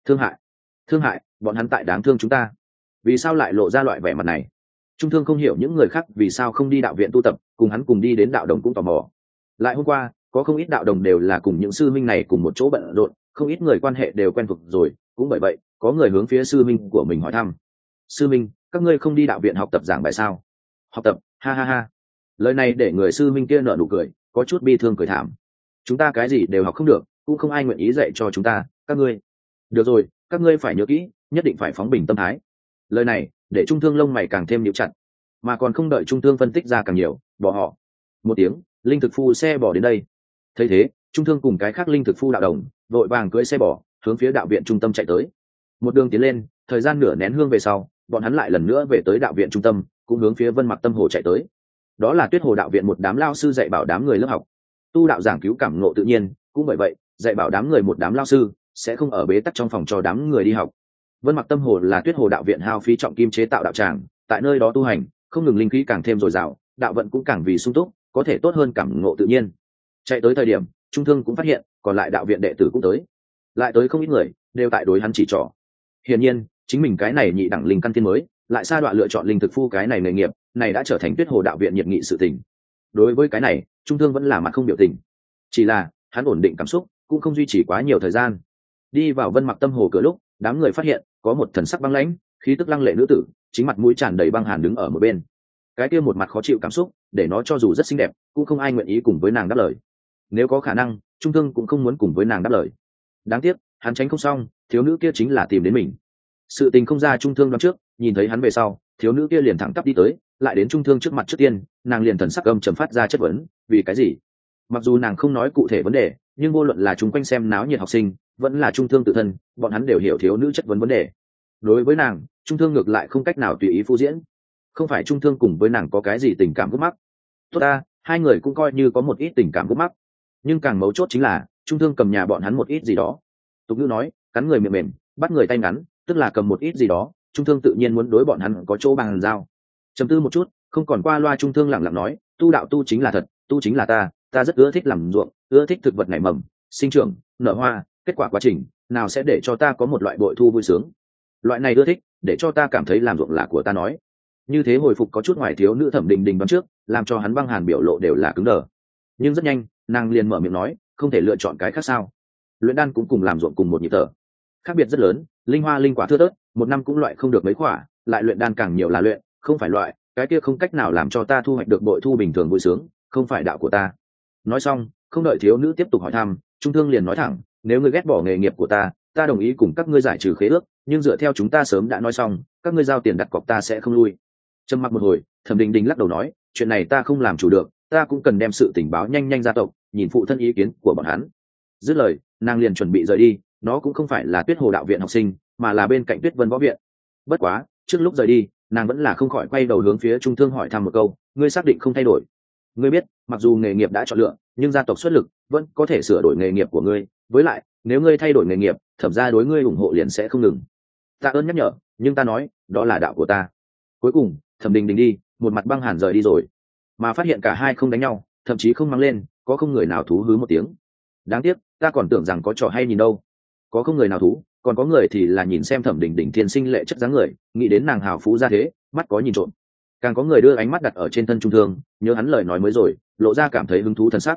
thương hại, bọn hắn tại đáng thương chúng ta, vì sao lại lộ ra loại vẻ mặt này. Trung thương không hiểu những người khác vì sao không đi đạo viện tu tập, cùng hắn cùng đi đến đạo đồng cũng tò mò. Lại hôm qua có không ít đạo đồng đều là cùng những sư minh này cùng một chỗ bận rộn, không ít người quan hệ đều quen thuộc rồi, cũng bởi vậy có người hướng phía sư minh của mình hỏi thăm: sư minh, các ngươi không đi đạo viện học tập giảng bài sao? Học tập? Ha ha ha. Lời này để người sư minh kia nở nụ cười, có chút bi thương cười thảm. Chúng ta cái gì đều học không được, cũng không ai nguyện ý dạy cho chúng ta, các ngươi. Được rồi, các ngươi phải nhớ kỹ, nhất định phải phóng bình tâm thái. Lời này để trung thương lông mày càng thêm nhíu chặt, mà còn không đợi trung thương phân tích ra càng nhiều, bỏ họ. Một tiếng, linh thực phu xe bỏ đến đây. Thấy thế, trung thương cùng cái khác linh thực phu đạo đồng vội vàng cưỡi xe bỏ hướng phía đạo viện trung tâm chạy tới. Một đường tiến lên, thời gian nửa nén hương về sau, bọn hắn lại lần nữa về tới đạo viện trung tâm, cũng hướng phía Vân Mặc Tâm Hồ chạy tới. Đó là Tuyết Hồ đạo viện một đám lao sư dạy bảo đám người lớp học, tu đạo giảng cứu cảm ngộ tự nhiên, cũng bởi vậy dạy bảo đám người một đám lao sư sẽ không ở bế tắc trong phòng cho đám người đi học. Vân Mặc Tâm Hồ là Tuyết Hồ đạo viện hao phí trọng kim chế tạo đạo tràng, tại nơi đó tu hành, không ngừng linh khí càng thêm dồi dào, đạo vận cũng càng vì sung túc, có thể tốt hơn cảm ngộ tự nhiên. Chạy tới thời điểm, trung thương cũng phát hiện, còn lại đạo viện đệ tử cũng tới, lại tới không ít người, đều tại đối hắn chỉ trỏ. Hiển nhiên, chính mình cái này nhị đẳng linh căn thiên mới, lại sa đọa lựa chọn linh thực phu cái này nghề nghiệp, này đã trở thành Tuyết Hồ đạo viện nhiệt nghị sự tình. Đối với cái này, trung thương vẫn là mặt không biểu tình, chỉ là hắn ổn định cảm xúc, cũng không duy trì quá nhiều thời gian. Đi vào Vân Mặc Tâm Hồ cửa lúc, đám người phát hiện có một thần sắc băng lãnh, khí tức lăng lệ nữ tử, chính mặt mũi tràn đầy băng hàn đứng ở một bên. Cái kia một mặt khó chịu cảm xúc, để nó cho dù rất xinh đẹp, cũng không ai nguyện ý cùng với nàng đáp lời. Nếu có khả năng, trung thương cũng không muốn cùng với nàng đáp lời. Đáng tiếc, hắn tránh không xong, thiếu nữ kia chính là tìm đến mình. Sự tình không ra trung thương đoán trước, nhìn thấy hắn về sau, thiếu nữ kia liền thẳng tắp đi tới, lại đến trung thương trước mặt trước tiên, nàng liền thần sắc âm trầm phát ra chất vấn: vì cái gì? Mặc dù nàng không nói cụ thể vấn đề, nhưng vô luận là chúng quanh xem náo nhiệt học sinh, vẫn là trung thương tự thân, bọn hắn đều hiểu thiếu nữ chất vấn vấn đề. Đối với nàng, trung thương ngược lại không cách nào tùy ý phô diễn. Không phải trung thương cùng với nàng có cái gì tình cảm gút mắc, tốt ta, hai người cũng coi như có một ít tình cảm gút mắc, nhưng càng mấu chốt chính là trung thương cầm nhà bọn hắn một ít gì đó. Tục ngữ nói, cắn người miệng mềm, bắt người tay ngắn, tức là cầm một ít gì đó, trung thương tự nhiên muốn đối bọn hắn có chỗ bằng giao. Trầm tư một chút, không còn qua loa, trung thương lẳng lặng nói: tu đạo tu chính là thật, tu chính là ta rất ưa thích làm ruộng, ưa thích thực vật nảy mầm, sinh trưởng, nở hoa, kết quả quá trình nào sẽ để cho ta có một loại bội thu vui sướng. Loại này ưa thích để cho ta cảm thấy làm ruộng là của ta. Nói như thế hồi phục có chút ngoài thiếu nữ Thẩm Đình Đình đoán trước, làm cho hắn băng hàn biểu lộ đều là cứng đờ. Nhưng rất nhanh nàng liền mở miệng nói: không thể lựa chọn cái khác sao? Luyện đan cũng cùng làm ruộng cùng một nhịp thở, khác biệt rất lớn. Linh hoa linh quả thưa thớt, một năm cũng loại không được mấy quả, lại luyện đan càng nhiều là luyện, không phải loại, cái kia không cách nào làm cho ta thu hoạch được bội thu bình thường vui sướng, không phải đạo của ta. Nói xong, không đợi thiếu nữ tiếp tục hỏi thăm, trung thương liền nói thẳng: nếu ngươi ghét bỏ nghề nghiệp của ta đồng ý cùng các ngươi giải trừ khế ước, nhưng dựa theo chúng ta sớm đã nói xong, các ngươi giao tiền đặt cọc ta sẽ không lui. Trầm mặc một hồi, Thẩm Đình Đình lắc đầu nói: chuyện này ta không làm chủ được, ta cũng cần đem sự tình báo nhanh nhanh gia tộc, nhìn phụ thân ý kiến của bọn hắn. Dứt lời, nàng liền chuẩn bị rời đi. Nó cũng không phải là Tuyết Hồ đạo viện học sinh, mà là bên cạnh Tuyết Vân võ viện. Bất quá trước lúc rời đi, nàng vẫn là không khỏi quay đầu hướng phía trung thương hỏi thăm một câu: ngươi xác định không thay đổi? Ngươi biết, mặc dù nghề nghiệp đã chọn lựa, nhưng gia tộc xuất lực vẫn có thể sửa đổi nghề nghiệp của ngươi, với lại nếu ngươi thay đổi nghề nghiệp, Thẩm gia đối ngươi ủng hộ liền sẽ không ngừng. Tạ ơn nhắc nhở, nhưng ta nói đó là đạo của ta. Cuối cùng Thẩm Đình Đình đi, một mặt băng hàn rời đi rồi, mà phát hiện cả hai không đánh nhau, thậm chí không mang lên, có không người nào thú hứ một tiếng. Đáng tiếc, ta còn tưởng rằng có trò hay nhìn đâu. Có không người nào thú, còn có người thì là nhìn xem Thẩm Đình Đình thiên sinh lệ chất dáng người, nghĩ đến nàng hào phú ra thế, mắt có nhìn trộm. Càng có người đưa ánh mắt đặt ở trên thân trung thương, nhớ hắn lời nói mới rồi, lộ ra cảm thấy hứng thú thần sắc.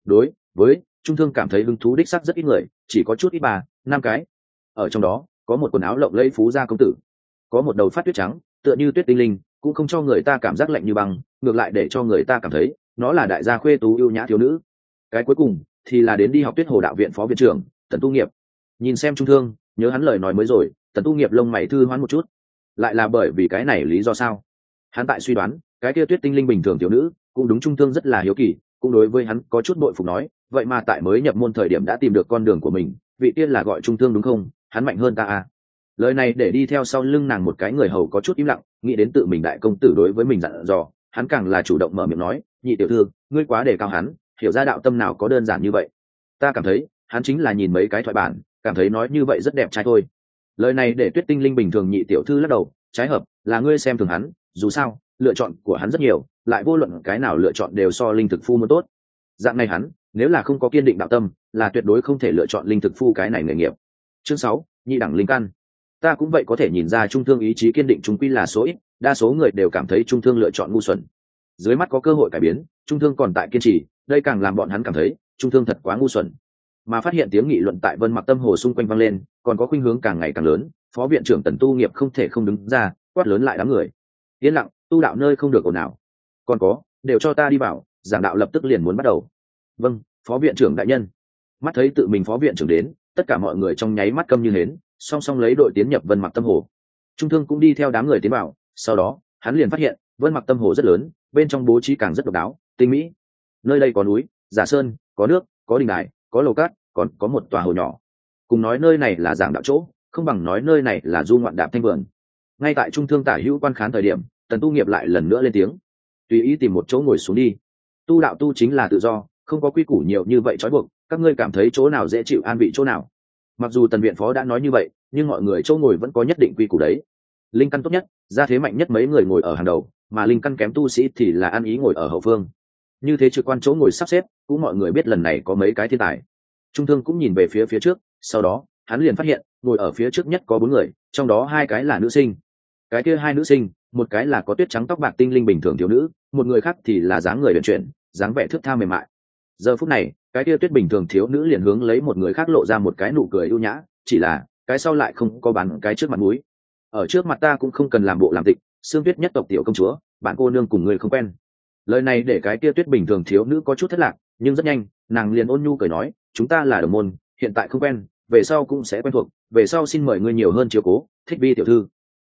đối với trung thương cảm thấy hứng thú đích sắc rất ít người, chỉ có chút ít 3-5 cái. Ở trong đó có một quần áo lộng lẫy phú gia công tử, có một đầu phát tuyết trắng tựa như tuyết tinh linh, cũng không cho người ta cảm giác lạnh như băng, ngược lại để cho người ta cảm thấy nó là đại gia khuê tú yêu nhã thiếu nữ. Cái cuối cùng thì là đến đi học Tuyết Hồ đạo viện phó viện trưởng Tần Tu Nghiệp. Nhìn xem trung thương, nhớ hắn lời nói mới rồi, Tần Tu Nghiệp lông mày thư hoán một chút. Lại là bởi vì cái này lý do sao? Hắn tại suy đoán cái kia tuyết tinh linh bình thường thiếu nữ cũng đúng, trung thương rất là hiếu kỳ, cũng đối với hắn có chút bội phục, nói vậy mà tại mới nhập môn thời điểm đã tìm được con đường của mình, vị tiên là gọi trung thương đúng không? Hắn mạnh hơn ta à? Lời này để đi theo sau lưng nàng một cái người hầu có chút im lặng, nghĩ đến tự mình đại công tử đối với mình dặn dò, hắn càng là chủ động mở miệng nói, nhị tiểu thư, ngươi quá đề cao hắn, hiểu ra đạo tâm nào có đơn giản như vậy. Ta cảm thấy hắn chính là nhìn mấy cái thoại bản, cảm thấy nói như vậy rất đẹp trai thôi. Lời này để tuyết tinh linh bình thường nhị tiểu thư lắc đầu, trái hợp, là ngươi xem thường hắn, dù sao lựa chọn của hắn rất nhiều, lại vô luận cái nào lựa chọn đều so linh thực phu muốn tốt. Dạng này hắn nếu là không có kiên định đạo tâm, là tuyệt đối không thể lựa chọn linh thực phu cái này nghề nghiệp. Chương 6, nhị đẳng linh căn. Ta cũng vậy có thể nhìn ra trung thương ý chí kiên định trung quy là số ít, đa số người đều cảm thấy trung thương lựa chọn ngu xuẩn. Dưới mắt có cơ hội cải biến, trung thương còn tại kiên trì, đây càng làm bọn hắn cảm thấy trung thương thật quá ngu xuẩn. Mà phát hiện tiếng nghị luận tại Vân Mặc Tâm Hồ xung quanh vang lên, còn có khuynh hướng càng ngày càng lớn, phó viện trưởng Tần Tu Nghiệp không thể không đứng ra quát lớn lại đám người. Yên lặng, tu đạo nơi không được ồn ào. Còn có, đều cho ta đi vào, giảng đạo lập tức liền muốn bắt đầu. Vâng, phó viện trưởng đại nhân. Mắt thấy tự mình phó viện trưởng đến, tất cả mọi người trong nháy mắt câm như hến, song song lấy đội tiến nhập Vân Mặc Tâm Hồ. Trung thương cũng đi theo đám người tiến vào, sau đó hắn liền phát hiện Vân Mặc Tâm Hồ rất lớn, bên trong bố trí càng rất độc đáo tinh mỹ. Nơi đây có núi, giả sơn, có nước, có đình đài, có lầu cát, còn có một tòa hồ nhỏ. Cùng nói nơi này là giảng đạo chỗ, không bằng nói nơi này là du ngoạn đạp thanh vườn. Ngay tại trung thương tả hữu quan khán thời điểm, Tần Tu Nghiệp lại lần nữa lên tiếng, tùy ý tìm một chỗ ngồi xuống đi. Tu đạo tu chính là tự do, không có quy củ nhiều như vậy trói buộc, các ngươi cảm thấy chỗ nào dễ chịu an vị chỗ nào. Mặc dù Tần viện phó đã nói như vậy, nhưng mọi người chỗ ngồi vẫn có nhất định quy củ đấy. Linh căn tốt nhất, gia thế mạnh nhất mấy người ngồi ở hàng đầu, mà linh căn kém tu sĩ thì là ăn ý ngồi ở hậu phương. Như thế trực quan chỗ ngồi sắp xếp, cũng mọi người biết lần này có mấy cái thiên tài. Trung thương cũng nhìn về phía trước, sau đó hắn liền phát hiện ngồi ở phía trước nhất có 4 người, trong đó 2 cái là nữ sinh. Cái kia 2 nữ sinh, một cái là có tuyết trắng tóc bạc tinh linh bình thường thiếu nữ, một người khác thì là dáng người uyển chuyển, dáng vẻ thướt tha mềm mại. Giờ phút này, cái kia tuyết bình thường thiếu nữ liền hướng lấy một người khác lộ ra một cái nụ cười ưu nhã, chỉ là cái sau lại không có bán cái trước mặt mũi. Ở trước mặt ta cũng không cần làm bộ làm tịch, Sương Tuyết nhất tộc tiểu công chúa, bạn cô nương cùng người không quen. Lời này để cái kia tuyết bình thường thiếu nữ có chút thất lạc, nhưng rất nhanh nàng liền ôn nhu cười nói, chúng ta là đồng môn, hiện tại không quen, về sau cũng sẽ quen thuộc, về sau xin mời ngươi nhiều hơn chiếu cố. Thích Vi tiểu thư.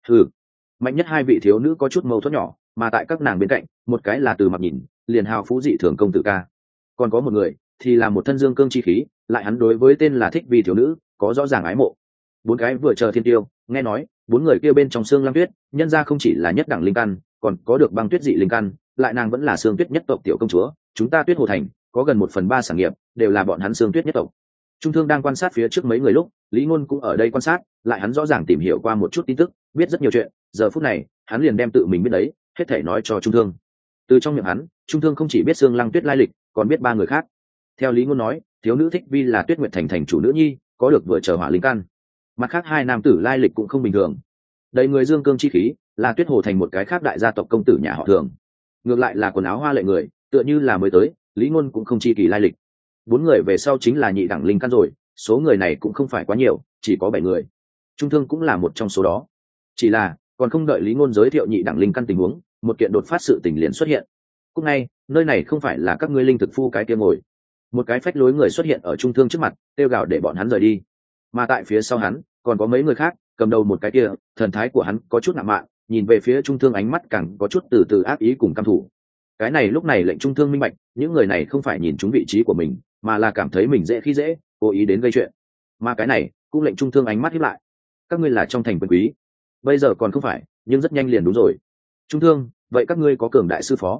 Mạnh nhất 2 vị thiếu nữ có chút mâu thuẫn nhỏ, mà tại các nàng bên cạnh, một cái là Từ Mặc nhìn liền hào phú dị thường công tử ca, còn có một người thì là một thân dương cương chi khí, lại hắn đối với tên là Thích Vi thiếu nữ có rõ ràng ái mộ. 4 cái vừa chờ thiên tiêu, nghe nói 4 người kia bên trong Sương Lam Tuyết, nhân ra không chỉ là nhất đẳng linh căn, còn có được băng tuyết dị linh căn, lại nàng vẫn là Sương Tuyết nhất tộc tiểu công chúa, chúng ta Tuyết Hồ thành có gần 1/3 sản nghiệp đều là bọn hắn Sương Tuyết nhất tộc. Trung thương đang quan sát phía trước mấy người lúc, Lý Ngôn cũng ở đây quan sát, lại hắn rõ ràng tìm hiểu qua một chút tin tức, biết rất nhiều chuyện, giờ phút này hắn liền đem tự mình biết đấy hết thảy nói cho Trung thương. Từ trong miệng hắn, Trung thương không chỉ biết Sương Lăng Tuyết lai lịch, còn biết 3 người khác. Theo Lý Ngôn nói, thiếu nữ Thích Vi là Tuyết Nguyệt thành thành chủ nữ nhi, có được vừa chờ hỏa linh căn. Mặt khác 2 nam tử lai lịch cũng không bình thường. Đầy người dương cương chi khí, là Tuyết Hồ thành một cái khác đại gia tộc công tử nhà họ Thường. Ngược lại là quần áo hoa lệ người, tựa như là mới tới, Lý Ngôn cũng không chi kỳ lai lịch. 4 người về sau chính là nhị đẳng linh căn rồi, số người này cũng không phải quá nhiều, chỉ có 7 người. Trung thương cũng là một trong số đó. Chỉ là còn không đợi Lý Ngôn giới thiệu nhị đẳng linh căn tình huống, một kiện đột phát sự tình liền xuất hiện. Cũng ngay, nơi này không phải là các ngươi linh thực phu cái kia ngồi. Một cái phách lối người xuất hiện ở Trung thương trước mặt, kêu gào để bọn hắn rời đi. Mà tại phía sau hắn, còn có mấy người khác, cầm đầu một cái kia, thần thái của hắn có chút ngạo mạn, nhìn về phía Trung thương ánh mắt càng có chút từ từ ác ý cùng căm thù. Cái này lúc này lệnh Trung thương minh bạch, những người này không phải nhìn trúng vị trí của mình, mà là cảm thấy mình dễ khi dễ, cố ý đến gây chuyện. Mà cái này cũng lệnh Trung thương ánh mắt híp lại. Các ngươi là trong thành quyền quý, bây giờ còn không phải, nhưng rất nhanh liền đúng rồi. Trung thương, vậy các ngươi có cường đại sư phó?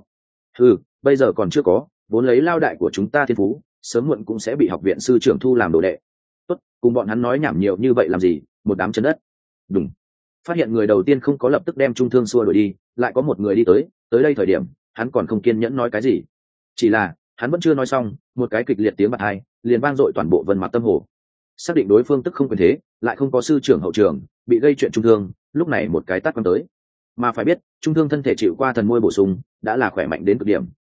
Bây giờ còn chưa có, vốn lấy lao đại của chúng ta thiên phú, sớm muộn cũng sẽ bị học viện sư trưởng thu làm đồ đệ. Tốt, cùng bọn hắn nói nhảm nhiều như vậy làm gì, một đám chân đất. Đúng. Phát hiện người đầu tiên không có lập tức đem Trung thương xua đuổi đi, lại có một người đi tới đây thời điểm, hắn còn không kiên nhẫn nói cái gì. Chỉ là hắn vẫn chưa nói xong, một cái kịch liệt tiếng bạt hai liền vang dội toàn bộ Vân Mặc Tâm Hồ. Xác định đối phương tức không quyền thế, lại không có sư trưởng hậu trường, bị gây chuyện Trung thương, lúc này một cái tát quăng tới. Mà phải biết, Trung thương thân thể chịu qua thần môi bổ sung, đã là khỏe mạnh đến cực điểm,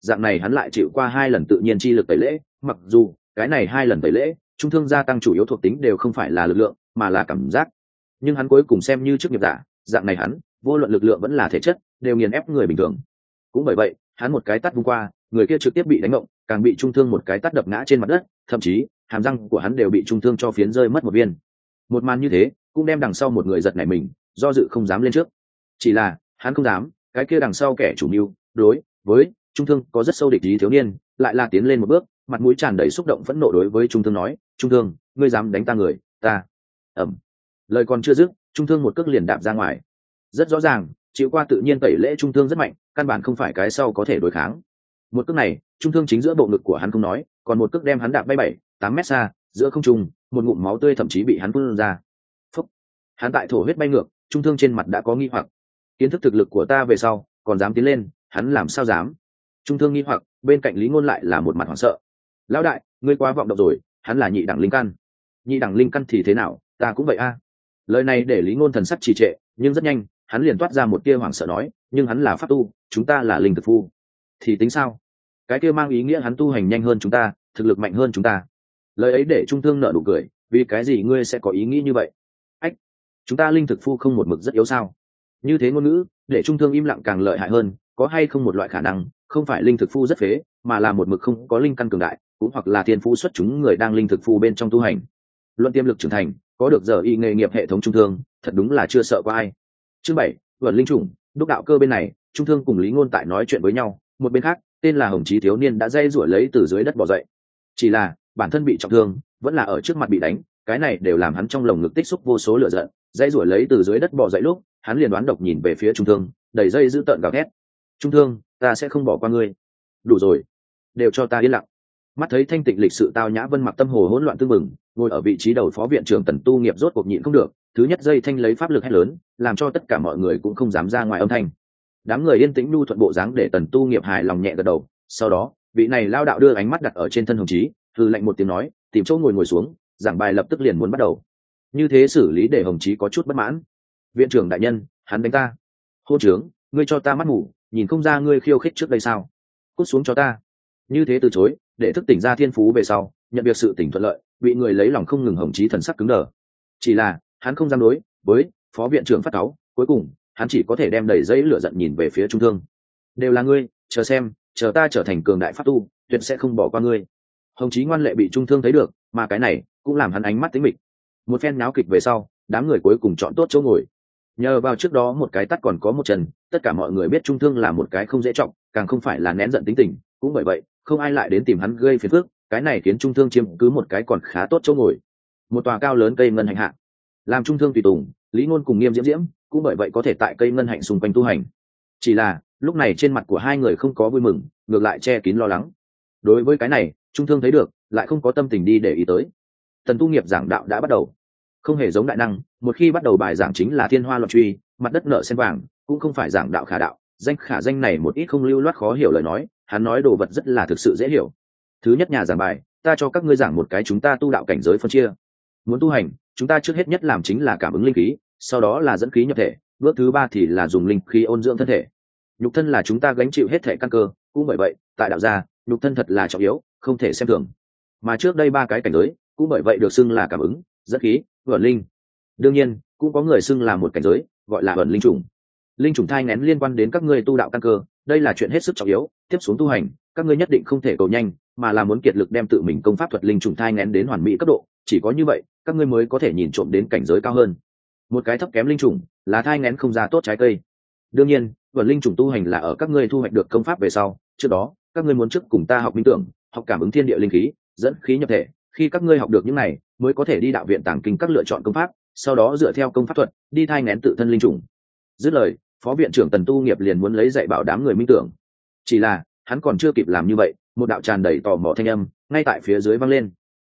dạng này hắn lại chịu qua 2 lần tự nhiên chi lực tẩy lễ, mặc dù cái này 2 lần tẩy lễ trung thương gia tăng chủ yếu thuộc tính đều không phải là lực lượng mà là cảm giác, nhưng hắn cuối cùng xem như chức nghiệp giả, dạng này hắn vô luận lực lượng vẫn là thể chất đều nghiền ép người bình thường. Cũng bởi vậy hắn một cái tát vung qua, người kia trực tiếp bị đánh ngộng, càng bị trung thương một cái tát đập ngã trên mặt đất, thậm chí hàm răng của hắn đều bị trung thương cho phiến rơi mất một viên. Một màn như thế cũng đem đằng sau một người giật nảy mình, do dự không dám lên trước. Chỉ là hắn không dám, cái kia đằng sau kẻ chủ mưu đối với trung thương có rất sâu địch ý thiếu niên lại là tiến lên một bước, mặt mũi tràn đầy xúc động phẫn nộ đối với trung thương nói, trung thương, ngươi dám đánh ta người, ta ẩm. Lời còn chưa dứt, trung thương một cước liền đạp ra ngoài. Rất rõ ràng chịu qua tự nhiên tẩy lễ trung thương rất mạnh, căn bản không phải cái sau có thể đối kháng. Một cước này trung thương chính giữa bộ ngực của hắn không nói, còn một cước đem hắn đạp bay 7-8 mét xa giữa không trung, một ngụm máu tươi thậm chí bị hắn phun ra. Phúc. Hắn tại thổ huyết bay ngược, trung thương trên mặt đã có nghi hoặc. Kiến thức thực lực của ta về sau còn dám tiến lên, hắn làm sao dám? Trung thương nghi hoặc, bên cạnh Lý Ngôn lại là một mặt hoảng sợ. Lão đại, ngươi quá vọng động rồi, hắn là nhị đẳng linh căn. Nhị đẳng linh căn thì thế nào, ta cũng vậy a. Lời này để Lý Ngôn thần sắc trì trệ, nhưng rất nhanh hắn liền toát ra một tia hoảng sợ nói, nhưng hắn là pháp tu, chúng ta là linh thực phu, thì tính sao? Cái kia mang ý nghĩa hắn tu hành nhanh hơn chúng ta, thực lực mạnh hơn chúng ta. Lời ấy để trung thương nở nụ cười, vì cái gì ngươi sẽ có ý nghĩ như vậy? Ách, chúng ta linh thực phu không một mực rất yếu sao? Như thế ngôn ngữ để trung thương im lặng càng lợi hại hơn, có hay không một loại khả năng không phải linh thực phu rất phế, mà là một mực không có linh căn cường đại, cũng hoặc là thiên phú xuất chúng người đang linh thực phu bên trong tu hành. Luận tiềm lực trưởng thành, có được giờ y nghề nghiệp hệ thống trung thương, thật đúng là chưa sợ qua ai. Chương 7, Vượn linh chủng, đúc đạo cơ bên này, trung thương cùng Lý Ngôn tại nói chuyện với nhau, một bên khác, tên là Hồng Chí thiếu niên đã dây rủa lấy từ dưới đất bò dậy. Chỉ là bản thân bị trọng thương, vẫn là ở trước mặt bị đánh, cái này đều làm hắn trong lồng ngực tích xúc vô số lửa giận, dây rủa lấy từ dưới đất bò dậy lúc, hắn liền đoán độc nhìn về phía trung thương, đầy dây dữ tợn gào thét. Trung thương, ta sẽ không bỏ qua ngươi. Đủ rồi, đều cho ta yên lặng. Mắt thấy thanh tịnh lịch sự tao nhã Vân Mặc tâm hồ hỗn loạn tương mừng, ngồi ở vị trí đầu phó viện trưởng Tần Tu Nghiệp rốt cuộc nhịn không được, thứ nhất dây thanh lấy pháp lực hét lớn, làm cho tất cả mọi người cũng không dám ra ngoài âm thanh. Đám người yên tĩnh nhu thuận bộ dáng để Tần Tu Nghiệp hài lòng nhẹ gật đầu. Sau đó vị này lao đạo đưa ánh mắt đặt ở trên thân Hồng Chí, hừ lạnh một tiếng nói, tìm chỗ ngồi xuống, giảng bài lập tức liền muốn bắt đầu. Như thế xử lý để Hồng Chí có chút bất mãn. Viện trưởng đại nhân, hắn đánh ta. Hô trưởng, ngươi cho ta mắt ngủ, nhìn không ra ngươi khiêu khích trước đây sao? Cút xuống cho ta. Như thế từ chối, để thức tỉnh ra thiên phú về sau, nhận việc sự tỉnh thuận lợi, bị người lấy lòng không ngừng. Hồng Chí thần sắc cứng đờ. Chỉ là hắn không dám đối với phó viện trưởng phát cáu, cuối cùng hắn chỉ có thể đem đầy dây lửa giận nhìn về phía trung thương. Đều là ngươi, chờ xem, chờ ta trở thành cường đại pháp tu, tuyệt sẽ không bỏ qua ngươi. Hồng Chí ngoan lệ bị trung thương thấy được, mà cái này cũng làm hắn ánh mắt tính mịch. Một phen náo kịch về sau, đám người cuối cùng chọn tốt chỗ ngồi. Nhờ vào trước đó một cái tắt còn có một chân, tất cả mọi người biết trung thương là một cái không dễ trọng, càng không phải là nén giận tính tình, cũng bởi vậy không ai lại đến tìm hắn gây phiền phức. Cái này khiến trung thương chiếm cứ một cái còn khá tốt chỗ ngồi, một tòa cao lớn cây ngân hạnh hạ. Làm trung thương tùy tùng, Lý Ngôn cùng Nghiêm Diễm Diễm cũng bởi vậy có thể tại cây ngân hạnh xung quanh tu hành. Chỉ là lúc này trên mặt của hai người không có vui mừng, ngược lại che kín lo lắng. Đối với cái này trung thương thấy được, lại không có tâm tình đi để ý tới. Tần Tu Nghiệp giảng đạo đã bắt đầu. Không hề giống đại năng, một khi bắt đầu bài giảng chính là thiên hoa loạn truy, mặt đất nở sen vàng, cũng không phải giảng đạo khả đạo, danh khả danh này một ít không lưu loát khó hiểu lời nói, hắn nói đồ vật rất là thực sự dễ hiểu. Thứ nhất nhà giảng bài, ta cho các ngươi giảng một cái chúng ta tu đạo cảnh giới phân chia. Muốn tu hành, chúng ta trước hết nhất làm chính là cảm ứng linh khí, sau đó là dẫn khí nhập thể, bước thứ 3 thì là dùng linh khí ôn dưỡng thân thể. Nhục thân là chúng ta gánh chịu hết thể căn cơ, cũng bởi vậy, tại đạo gia, nhục thân thật là trọng yếu, không thể xem thường. Mà trước đây 3 cái cảnh giới, cũng bởi vậy được xưng là cảm ứng, dẫn khí, vận linh. Đương nhiên, cũng có người xưng là một cảnh giới, gọi là vận linh chủng. Linh chủng thai nghén liên quan đến các ngươi tu đạo căn cơ, đây là chuyện hết sức trọng yếu, tiếp xuống tu hành, các ngươi nhất định không thể cầu nhanh, mà là muốn kiệt lực đem tự mình công pháp thuật linh chủng thai nghén đến hoàn mỹ cấp độ, chỉ có như vậy, các ngươi mới có thể nhìn trộm đến cảnh giới cao hơn. Một cái thấp kém linh chủng, là thai nghén không ra tốt trái cây. Đương nhiên, vận linh chủng tu hành là ở các ngươi thu hoạch được công pháp về sau, trước đó, các ngươi muốn trước cùng ta học minh tưởng, học cảm ứng thiên địa linh khí, dẫn khí nhập thể, khi các ngươi học được những này, mới có thể đi đạo viện tàng kinh các lựa chọn công pháp, sau đó dựa theo công pháp thuật, đi thai nghén tự thân linh chủng. Dứt lời, phó viện trưởng Tần Tu Nghiệp liền muốn lấy dạy bảo đám người minh tưởng. Chỉ là, hắn còn chưa kịp làm như vậy, một đạo tràn đầy tò mò thanh âm ngay tại phía dưới vang lên.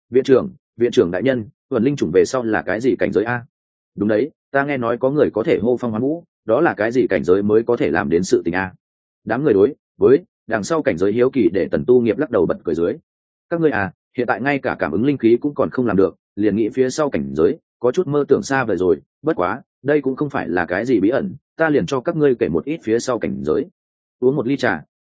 Viện trưởng đại nhân, vận linh chủng về sau là cái gì cảnh giới a? Đúng đấy, ta nghe nói có người có thể hô phong hoán vũ, đó là cái gì cảnh giới mới có thể làm đến sự tình a? Đám người đối với đằng sau cảnh giới hiếu kỳ để Tần Tu Nghiệp lắc đầu bật cười dưới. Các ngươi à, hiện tại ngay cả cảm ứng linh khí cũng còn không làm được, liền nghĩ phía sau cảnh giới, có chút mơ tưởng xa vời rồi. Bất quá, đây cũng không phải là cái gì bí ẩn, ta liền cho các ngươi kể một ít phía sau cảnh giới. Uống một ly trà,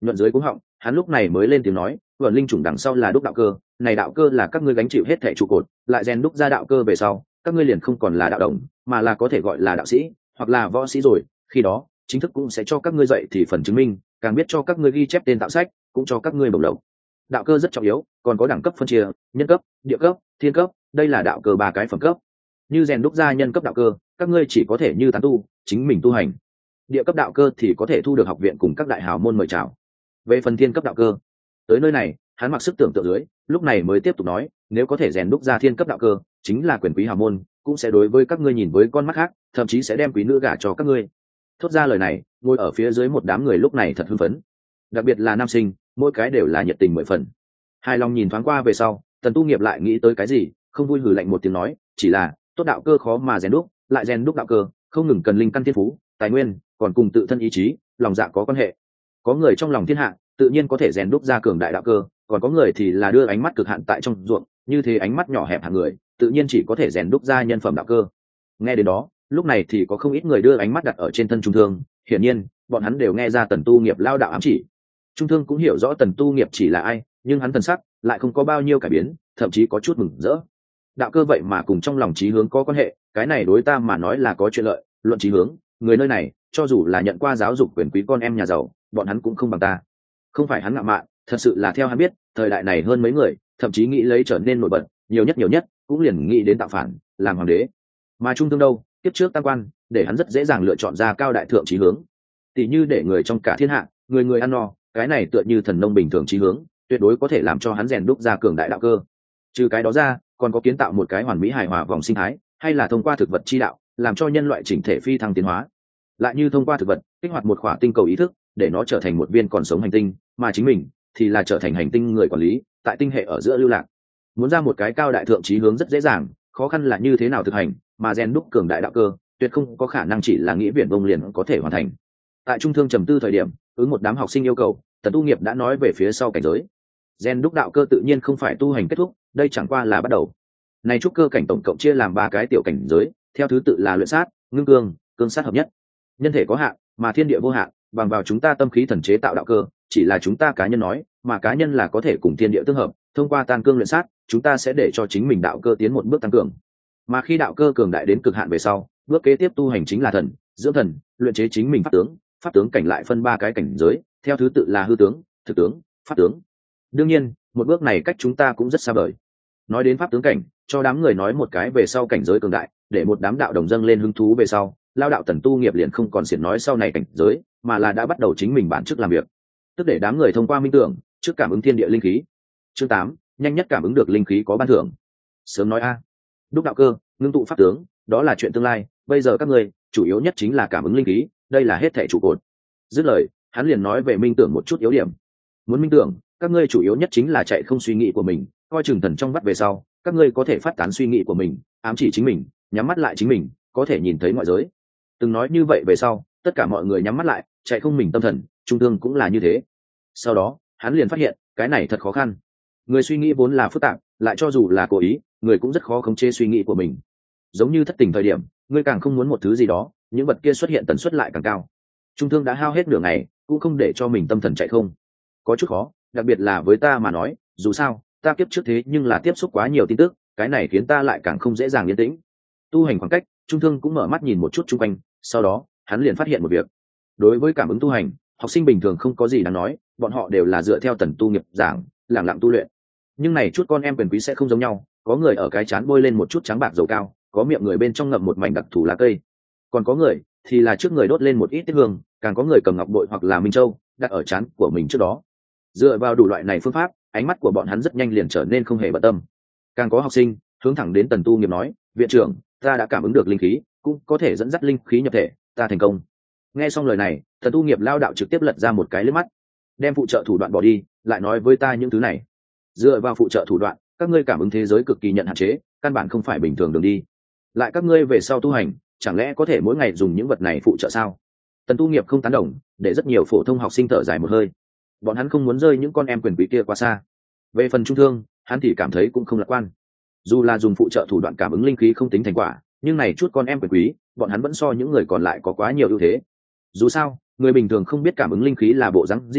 nhuận dưới cúng họng, hắn lúc này mới lên tiếng nói, vườn linh chủng đằng sau là đúc đạo cơ, này đạo cơ là các ngươi gánh chịu hết thảy trụ cột, lại rèn đúc ra đạo cơ về sau, các ngươi liền không còn là đạo đồng, mà là có thể gọi là đạo sĩ hoặc là võ sĩ rồi. Khi đó chính thức cũng sẽ cho các ngươi dạy thì phần chứng minh, càng biết cho các ngươi ghi chép tên tạo sách, cũng cho các ngươi bổng lộc. Đạo cơ rất trọng yếu, còn có đẳng cấp phân chia, nhân cấp, địa cấp, thiên cấp, đây là đạo cơ ba cái phẩm cấp. Như rèn đúc ra nhân cấp đạo cơ, các ngươi chỉ có thể như tán tu, chính mình tu hành. Địa cấp đạo cơ thì có thể thu được học viện cùng các đại hào môn mời chào. Về phần thiên cấp đạo cơ, tới nơi này hắn mặc sức tưởng tượng dưới, lúc này mới tiếp tục nói, nếu có thể rèn đúc ra thiên cấp đạo cơ, chính là quyền quý hào môn cũng sẽ đối với các ngươi nhìn với con mắt khác, thậm chí sẽ đem quý nữ gả cho các ngươi. Thốt ra lời này, ngồi ở phía dưới một đám người lúc này thật hưng phấn, đặc biệt là nam sinh, mỗi cái đều là nhiệt tình mười phần. Hài lòng nhìn thoáng qua về sau, Tần Tu Nghiệp lại nghĩ tới cái gì, không vui hừ lạnh một tiếng nói, chỉ là tốt đạo cơ khó mà rèn đúc, lại rèn đúc đạo cơ không ngừng cần linh căn thiên phú, tài nguyên, còn cùng tự thân ý chí, lòng dạ có quan hệ. Có người trong lòng thiên hạ tự nhiên có thể rèn đúc ra cường đại đạo cơ, còn có người thì là đưa ánh mắt cực hạn tại trong ruộng, như thế ánh mắt nhỏ hẹp hạng người tự nhiên chỉ có thể rèn đúc ra nhân phẩm đạo cơ. Nghe đến đó, lúc này thì có không ít người đưa ánh mắt đặt ở trên thân Trung Thương, hiển nhiên bọn hắn đều nghe ra Tần Tu Nghiệp lao đạo ám chỉ. Trung Thương cũng hiểu rõ Tần Tu Nghiệp chỉ là ai, nhưng hắn thần sắc lại không có bao nhiêu cải biến, thậm chí có chút mừng rỡ. Đạo cơ vậy mà cùng trong lòng chí hướng có quan hệ, cái này đối ta mà nói là có chuyện lợi. Luận chí hướng, người nơi này cho dù là nhận qua giáo dục quyền quý con em nhà giàu, bọn hắn cũng không bằng ta. Không phải hắn ngạo mạn, thật sự là theo hắn biết, thời đại này hơn mấy người thậm chí nghĩ lấy trở nên nổi bật, nhiều nhất cũng liền nghĩ đến tạo phản, làm hoàng đế. Mà Trung Thương đâu, tiếp trước tam quan để hắn rất dễ dàng lựa chọn ra cao đại thượng chí hướng, tỷ như để người trong cả thiên hạ người người ăn no, cái này tựa như thần nông bình thường chí hướng, tuyệt đối có thể làm cho hắn rèn đúc ra cường đại đạo cơ. Trừ cái đó ra, còn có kiến tạo một cái hoàn mỹ hài hòa vòng sinh thái, hay là thông qua thực vật chi đạo làm cho nhân loại chỉnh thể phi thăng tiến hóa, lại như thông qua thực vật kích hoạt một khỏa tinh cầu ý thức để nó trở thành một viên còn sống hành tinh, mà chính mình thì là trở thành hành tinh người quản lý, tại tinh hệ ở giữa lưu lạc. Muốn ra một cái cao đại thượng chí hướng rất dễ dàng, khó khăn là như thế nào thực hành, mà rèn đúc cường đại đạo cơ tuyệt không có khả năng chỉ là nghĩ viển vông liền có thể hoàn thành. Tại Trung Thương trầm tư thời điểm, ứng một đám học sinh yêu cầu, Tần Tu Nghiệp đã nói về phía sau cảnh giới. Rèn đúc đạo cơ tự nhiên không phải tu hành kết thúc, đây chẳng qua là bắt đầu. Này trúc cơ cảnh tổng cộng chia làm 3 cái tiểu cảnh giới, theo thứ tự là luyện sát, ngưng cương, cương sát hợp nhất. Nhân thể có hạn, mà thiên địa vô hạn, bằng vào chúng ta tâm khí thần chế tạo đạo cơ, chỉ là chúng ta cá nhân nói, mà cá nhân là có thể cùng thiên địa tương hợp, thông qua tan cương luyện sát, chúng ta sẽ để cho chính mình đạo cơ tiến một bước tăng cường. Mà khi đạo cơ cường đại đến cực hạn về sau, bước kế tiếp tu hành chính là thần, dưỡng thần, luyện chế chính mình pháp tướng cảnh lại phân 3 cái cảnh giới, theo thứ tự là hư tướng, thực tướng, pháp tướng. Đương nhiên, một bước này cách chúng ta cũng rất xa vời. Nói đến pháp tướng cảnh, cho đám người nói một cái về sau cảnh giới cường đại, để một đám đạo đồng dâng lên hứng thú về sau, lao đạo Tần Tu Nghiệp liền không còn xiển nói sau này cảnh giới, mà là đã bắt đầu chính mình bản chức làm việc, tức để đám người thông qua minh tưởng trước cảm ứng thiên địa linh khí. Chương 8, nhanh nhất cảm ứng được linh khí có ban thưởng. Sớm nói a, đúc đạo cơ, ngưng tụ pháp tướng, đó là chuyện tương lai, bây giờ các người chủ yếu nhất chính là cảm ứng linh khí, đây là hết thảy trụ cột. Dứt lời, hắn liền nói về minh tưởng một chút yếu điểm. Muốn minh tưởng, các ngươi chủ yếu nhất chính là chạy không suy nghĩ của mình, coi chừng thần trong vắt về sau, các ngươi có thể phát tán suy nghĩ của mình, ám chỉ chính mình, nhắm mắt lại chính mình, có thể nhìn thấy ngoại giới. Từng nói như vậy về sau, tất cả mọi người nhắm mắt lại, chạy không mình tâm thần, Trung Thương cũng là như thế. Sau đó, hắn liền phát hiện, cái này thật khó khăn. Người suy nghĩ vốn là phức tạp, lại cho dù là cố ý, người cũng rất khó khống chế suy nghĩ của mình. Giống như thất tình thời điểm, người càng không muốn một thứ gì đó, những vật kia xuất hiện tần suất lại càng cao. Trung Thương đã hao hết nửa ngày, cũng không để cho mình tâm thần chạy không. Có chút khó, đặc biệt là với ta mà nói, dù sao, ta kiếp trước thế nhưng là tiếp xúc quá nhiều tin tức, cái này khiến ta lại càng không dễ dàng yên tĩnh. Tu hành khoảng cách, Trung Thương cũng mở mắt nhìn một chút xung quanh, sau đó, hắn liền phát hiện một việc. Đối với cảm ứng tu hành, học sinh bình thường không có gì đáng nói, bọn họ đều là dựa theo Tần Tu Nghiệp giảng, lẳng lặng tu luyện. Nhưng này chút con em quyền quý sẽ không giống nhau, có người ở cái trán bôi lên một chút trắng bạc dầu cao, có miệng người bên trong ngậm một mảnh đặc thù lá cây, còn có người thì là trước người đốt lên một ít tiết hương, càng có người cầm ngọc bội hoặc là minh châu đặt ở trán của mình trước đó. Dựa vào đủ loại này phương pháp, ánh mắt của bọn hắn rất nhanh liền trở nên không hề bận tâm. Càng có học sinh hướng thẳng đến Tần Tu Nghiệp nói, viện trưởng, ta đã cảm ứng được linh khí, cũng có thể dẫn dắt linh khí nhập thể, ta thành công. Nghe xong lời này, Tần Tu Nghiệp lao đạo trực tiếp lật ra một cái liếc mắt, đem phụ trợ thủ đoạn bỏ đi, lại nói với ta những thứ này. Dựa vào phụ trợ thủ đoạn, các ngươi cảm ứng thế giới cực kỳ nhận hạn chế, căn bản không phải bình thường đường đi. Lại các ngươi về sau tu hành, chẳng lẽ có thể mỗi ngày dùng những vật này phụ trợ sao? Tần Tu Nghiệp không tán đồng, để rất nhiều phổ thông học sinh thở dài một hơi. Bọn hắn không muốn rơi những con em quyền quý kia quá xa. Về phần Trung Thương, hắn thì cảm thấy cũng không lạc quan. Dù là dùng phụ trợ thủ đoạn cảm ứng linh khí không tính thành quả, nhưng này chút con em quyền quý, bọn hắn vẫn so những người còn lại có quá nhiều ưu thế. Dù sao, người bình thường không biết cảm ứng linh khí là bộ dáng gì,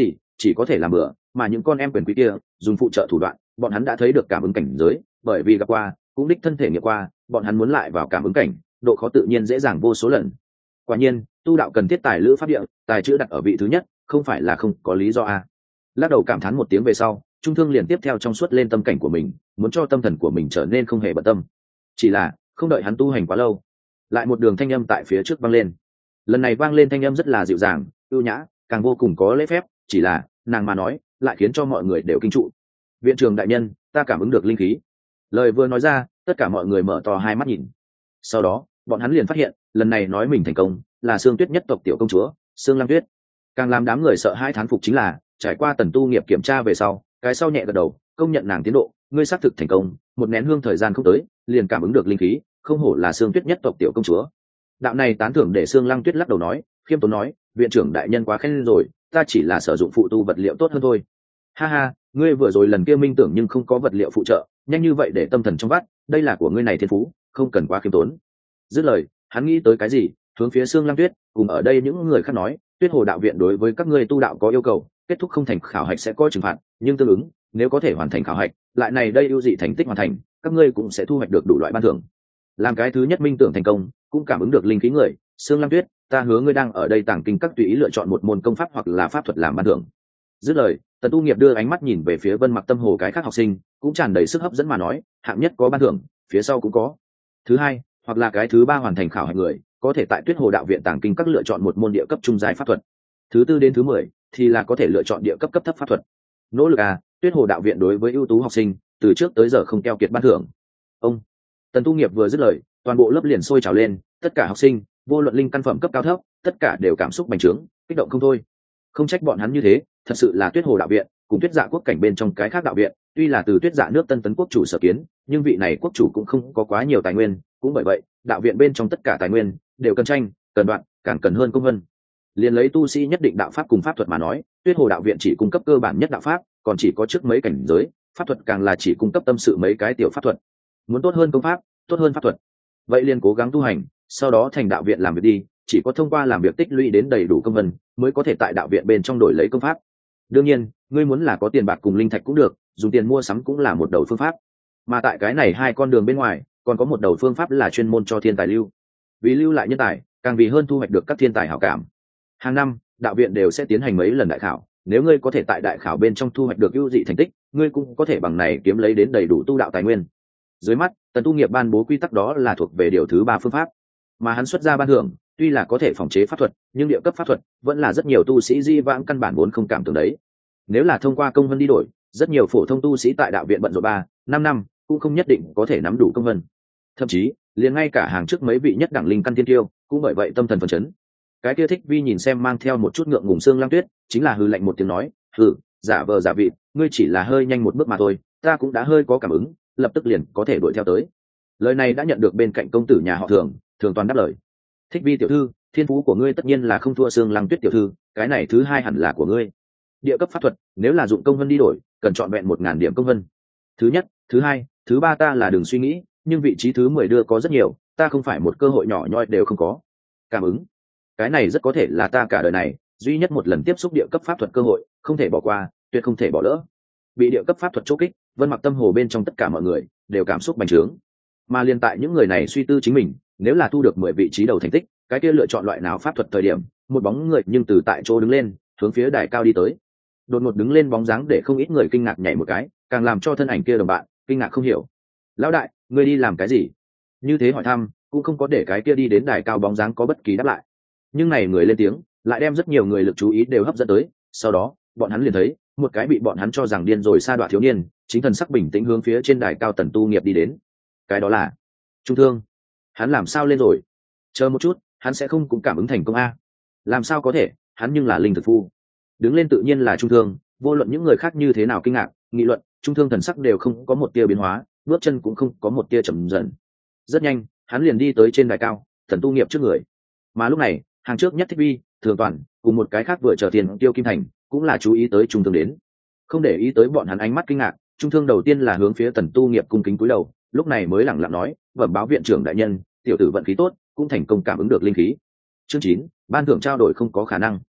chỉ có thể làm bừa, mà những con em quyền quý kia dùng phụ trợ thủ đoạn, bọn hắn đã thấy được cảm ứng cảnh giới, bởi vì gặp qua cũng đích thân thể nghiệm qua, bọn hắn muốn lại vào cảm ứng cảnh độ khó tự nhiên dễ dàng vô số lần. Quả nhiên tu đạo cần thiết tài lữ pháp địa, tài chữ đặt ở vị thứ nhất không phải là không có lý do a. Lắc đầu cảm thán một tiếng về sau, Trung Thương liền tiếp theo trong suốt lên tâm cảnh của mình, muốn cho tâm thần của mình trở nên không hề bận tâm. Chỉ là không đợi hắn tu hành quá lâu, lại một đường thanh âm tại phía trước vang lên. Lần này vang lên thanh âm rất là dịu dàng ưu nhã, càng vô cùng có lễ phép, chỉ là nàng mà nói lại khiến cho mọi người đều kinh trụ. Viện trưởng đại nhân, ta cảm ứng được linh khí. Lời vừa nói ra, tất cả mọi người mở to hai mắt nhìn. Sau đó bọn hắn liền phát hiện, lần này nói mình thành công là Sương Tuyết nhất tộc tiểu công chúa Sương Lăng Tuyết. Càng làm đám người sợ hai thán phục chính là, trải qua Tần Tu Nghiệp kiểm tra về sau, cái sau nhẹ gật đầu công nhận nàng tiến độ, ngươi xác thực thành công, một nén hương thời gian không tới liền cảm ứng được linh khí, không hổ là Sương Tuyết nhất tộc tiểu công chúa. Đạo này tán thưởng để Sương Lăng Tuyết lắc đầu nói, khiêm tốn nói, viện trưởng đại nhân quá khen rồi, ta chỉ là sử dụng phụ tu vật liệu tốt hơn thôi. Ha ha, ngươi vừa rồi lần kia minh tưởng nhưng không có vật liệu phụ trợ, nhanh như vậy để tâm thần trong vắt, đây là của ngươi này thiên phú, không cần quá khiêm tốn. Dứt lời, hắn nghĩ tới cái gì, hướng phía Sương Lăng Tuyết cùng ở đây những người khác nói, Tuyết Hồ đạo viện đối với các ngươi tu đạo có yêu cầu, kết thúc không thành khảo hạch sẽ có trừng phạt, nhưng tương ứng nếu có thể hoàn thành khảo hạch, lại này đây ưu dị thành tích hoàn thành, các ngươi cũng sẽ thu hoạch được đủ loại ban thưởng. Làm cái thứ nhất minh tưởng thành công, cũng cảm ứng được linh khí người, Sương Lăng Tuyết, ta hứa ngươi đang ở đây tàng kinh các tùy ý lựa chọn một môn công pháp hoặc là pháp thuật làm ban thưởng. Dứt lời, Tần Tu Nghiệp đưa ánh mắt nhìn về phía Vân Mặc Tâm Hồ cái khác học sinh, cũng tràn đầy sức hấp dẫn mà nói, hạng nhất có ban thưởng, phía sau cũng có. Thứ hai, hoặc là cái thứ ba hoàn thành khảo hạch người, có thể tại Tuyết Hồ đạo viện tàng kinh các lựa chọn một môn địa cấp trung giai pháp thuật. Thứ tư đến thứ 10 thì là có thể lựa chọn địa cấp cấp thấp pháp thuật. Nỗ lực à, Tuyết Hồ đạo viện đối với ưu tú học sinh, từ trước tới giờ không keo kiệt ban thưởng. Ông Tần Tu Nghiệp vừa dứt lời, toàn bộ lớp liền sôi trào lên, tất cả học sinh, vô luận linh căn phẩm cấp cao thấp, tất cả đều cảm xúc bành trướng, kích động không thôi. Không trách bọn hắn như thế, thật sự là Tuyết Hồ đạo viện cùng Tuyết Dạ quốc cảnh bên trong cái khác đạo viện, tuy là từ Tuyết Dạ nước Tân Tấn quốc chủ sở kiến, nhưng vị này quốc chủ cũng không có quá nhiều tài nguyên, cũng bởi vậy, đạo viện bên trong tất cả tài nguyên đều cần tranh, cần đoạn, càng cần hơn công vân. Liền lấy tu sĩ nhất định đạo pháp cùng pháp thuật mà nói, Tuyết Hồ đạo viện chỉ cung cấp cơ bản nhất đạo pháp, còn chỉ có trước mấy cảnh giới, pháp thuật càng là chỉ cung cấp tâm sự mấy cái tiểu pháp thuật. Muốn tốt hơn công pháp, tốt hơn pháp thuật, vậy liền cố gắng tu hành, sau đó thành đạo viện làm việc đi, chỉ có thông qua làm việc tích lũy đến đầy đủ công vân, mới có thể tại đạo viện bên trong đổi lấy công pháp. Đương nhiên, ngươi muốn là có tiền bạc cùng linh thạch cũng được, dùng tiền mua sắm cũng là một đầu phương pháp. Mà tại cái này hai con đường bên ngoài, còn có một đầu phương pháp là chuyên môn cho thiên tài lưu. Vì lưu lại nhân tài, càng vì hơn thu hoạch được các thiên tài hảo cảm. Hàng năm, đạo viện đều sẽ tiến hành mấy lần đại khảo, nếu ngươi có thể tại đại khảo bên trong thu hoạch được ưu dị thành tích, ngươi cũng có thể bằng này kiếm lấy đến đầy đủ tu đạo tài nguyên. Dưới mắt, Tần Tu Nghiệp ban bố quy tắc đó là thuộc về điều thứ 3 phương pháp, mà hắn xuất ra ban thưởng, tuy là có thể phòng chế pháp thuật, nhưng địa cấp pháp thuật vẫn là rất nhiều tu sĩ di vãng căn bản vốn không cảm tưởng đấy. Nếu là thông qua công vân đi đổi, rất nhiều phổ thông tu sĩ tại đạo viện bận rộn 3-5 năm cũng không nhất định có thể nắm đủ công vân. Thậm chí, liền ngay cả hàng trước mấy vị nhất đẳng linh căn thiên tiêu, cũng bởi vậy tâm thần phấn chấn. Cái kia Thích Vi nhìn xem mang theo một chút ngượng ngùng Sương Lăng Tuyết, chính là hừ lạnh một tiếng nói, hừ, giả vờ giả vị, ngươi chỉ là hơi nhanh một bước mà thôi, ta cũng đã hơi có cảm ứng, lập tức liền có thể đuổi theo tới. Lời này đã nhận được bên cạnh công tử nhà họ Thường Toàn đáp lời. Thích Vi tiểu thư, thiên phú của ngươi tất nhiên là không thua Sương Lăng Tuyết tiểu thư, cái này thứ hai hẳn là của ngươi. Địa cấp pháp thuật, nếu là dụng công vân đi đổi, cần chọn vẹn 1000 điểm công vân. Thứ nhất, thứ hai, thứ ba ta là đừng suy nghĩ, nhưng vị trí thứ 10 đưa có rất nhiều, ta không phải một cơ hội nhỏ nhoi đều không có. Cảm ứng, cái này rất có thể là ta cả đời này duy nhất một lần tiếp xúc địa cấp pháp thuật cơ hội, không thể bỏ qua, tuyệt không thể bỏ lỡ. Bị địa cấp pháp thuật chốt kích, Vân Mặc Tâm Hồ bên trong tất cả mọi người đều cảm xúc bành trướng. Mà liên tại những người này suy tư chính mình, nếu là thu được 10 vị trí đầu thành tích, cái kia lựa chọn loại nào pháp thuật thời điểm, một bóng người nhưng từ tại chỗ đứng lên, hướng phía đài cao đi tới. Đột ngột đứng lên bóng dáng để không ít người kinh ngạc nhảy một cái, càng làm cho thân ảnh kia đồng bạn kinh ngạc không hiểu. Lão đại, ngươi đi làm cái gì? Như thế hỏi thăm, cũng không có để cái kia đi đến đài cao bóng dáng có bất kỳ đáp lại. Nhưng này người lên tiếng, lại đem rất nhiều người lực chú ý đều hấp dẫn tới. Sau đó, bọn hắn liền thấy một cái bị bọn hắn cho rằng điên rồi sa đọa thiếu niên, chính thần sắc bình tĩnh hướng phía trên đài cao Tần Tu Nghiệp đi đến. Cái đó là Trung Thương. Hắn làm sao lên rồi? Chờ một chút, hắn sẽ không cũng cảm ứng thành công a? Làm sao có thể, hắn nhưng là linh thực phu. Đứng lên tự nhiên là Trung Thương, vô luận những người khác như thế nào kinh ngạc, nghị luận, Trung Thương thần sắc đều không có một tia biến hóa, bước chân cũng không có một tia chậm dần. Rất nhanh, hắn liền đi tới trên đài cao, Tần Tu Nghiệp trước người. Mà lúc này, hàng trước nhất Thích Vi, Thường Toàn, cùng một cái khác vừa chờ tiền Tiêu Kim Thành, cũng là chú ý tới Trung Thương đến. Không để ý tới bọn hắn ánh mắt kinh ngạc, Trung Thương đầu tiên là hướng phía Tần Tu Nghiệp cung kính cúi đầu, lúc này mới lẳng lặng nói, bẩm báo viện trưởng đại nhân, tiểu tử vận khí tốt, cũng thành công cảm ứng được linh khí. Chương 9, ban thưởng trao đổi không có khả năng.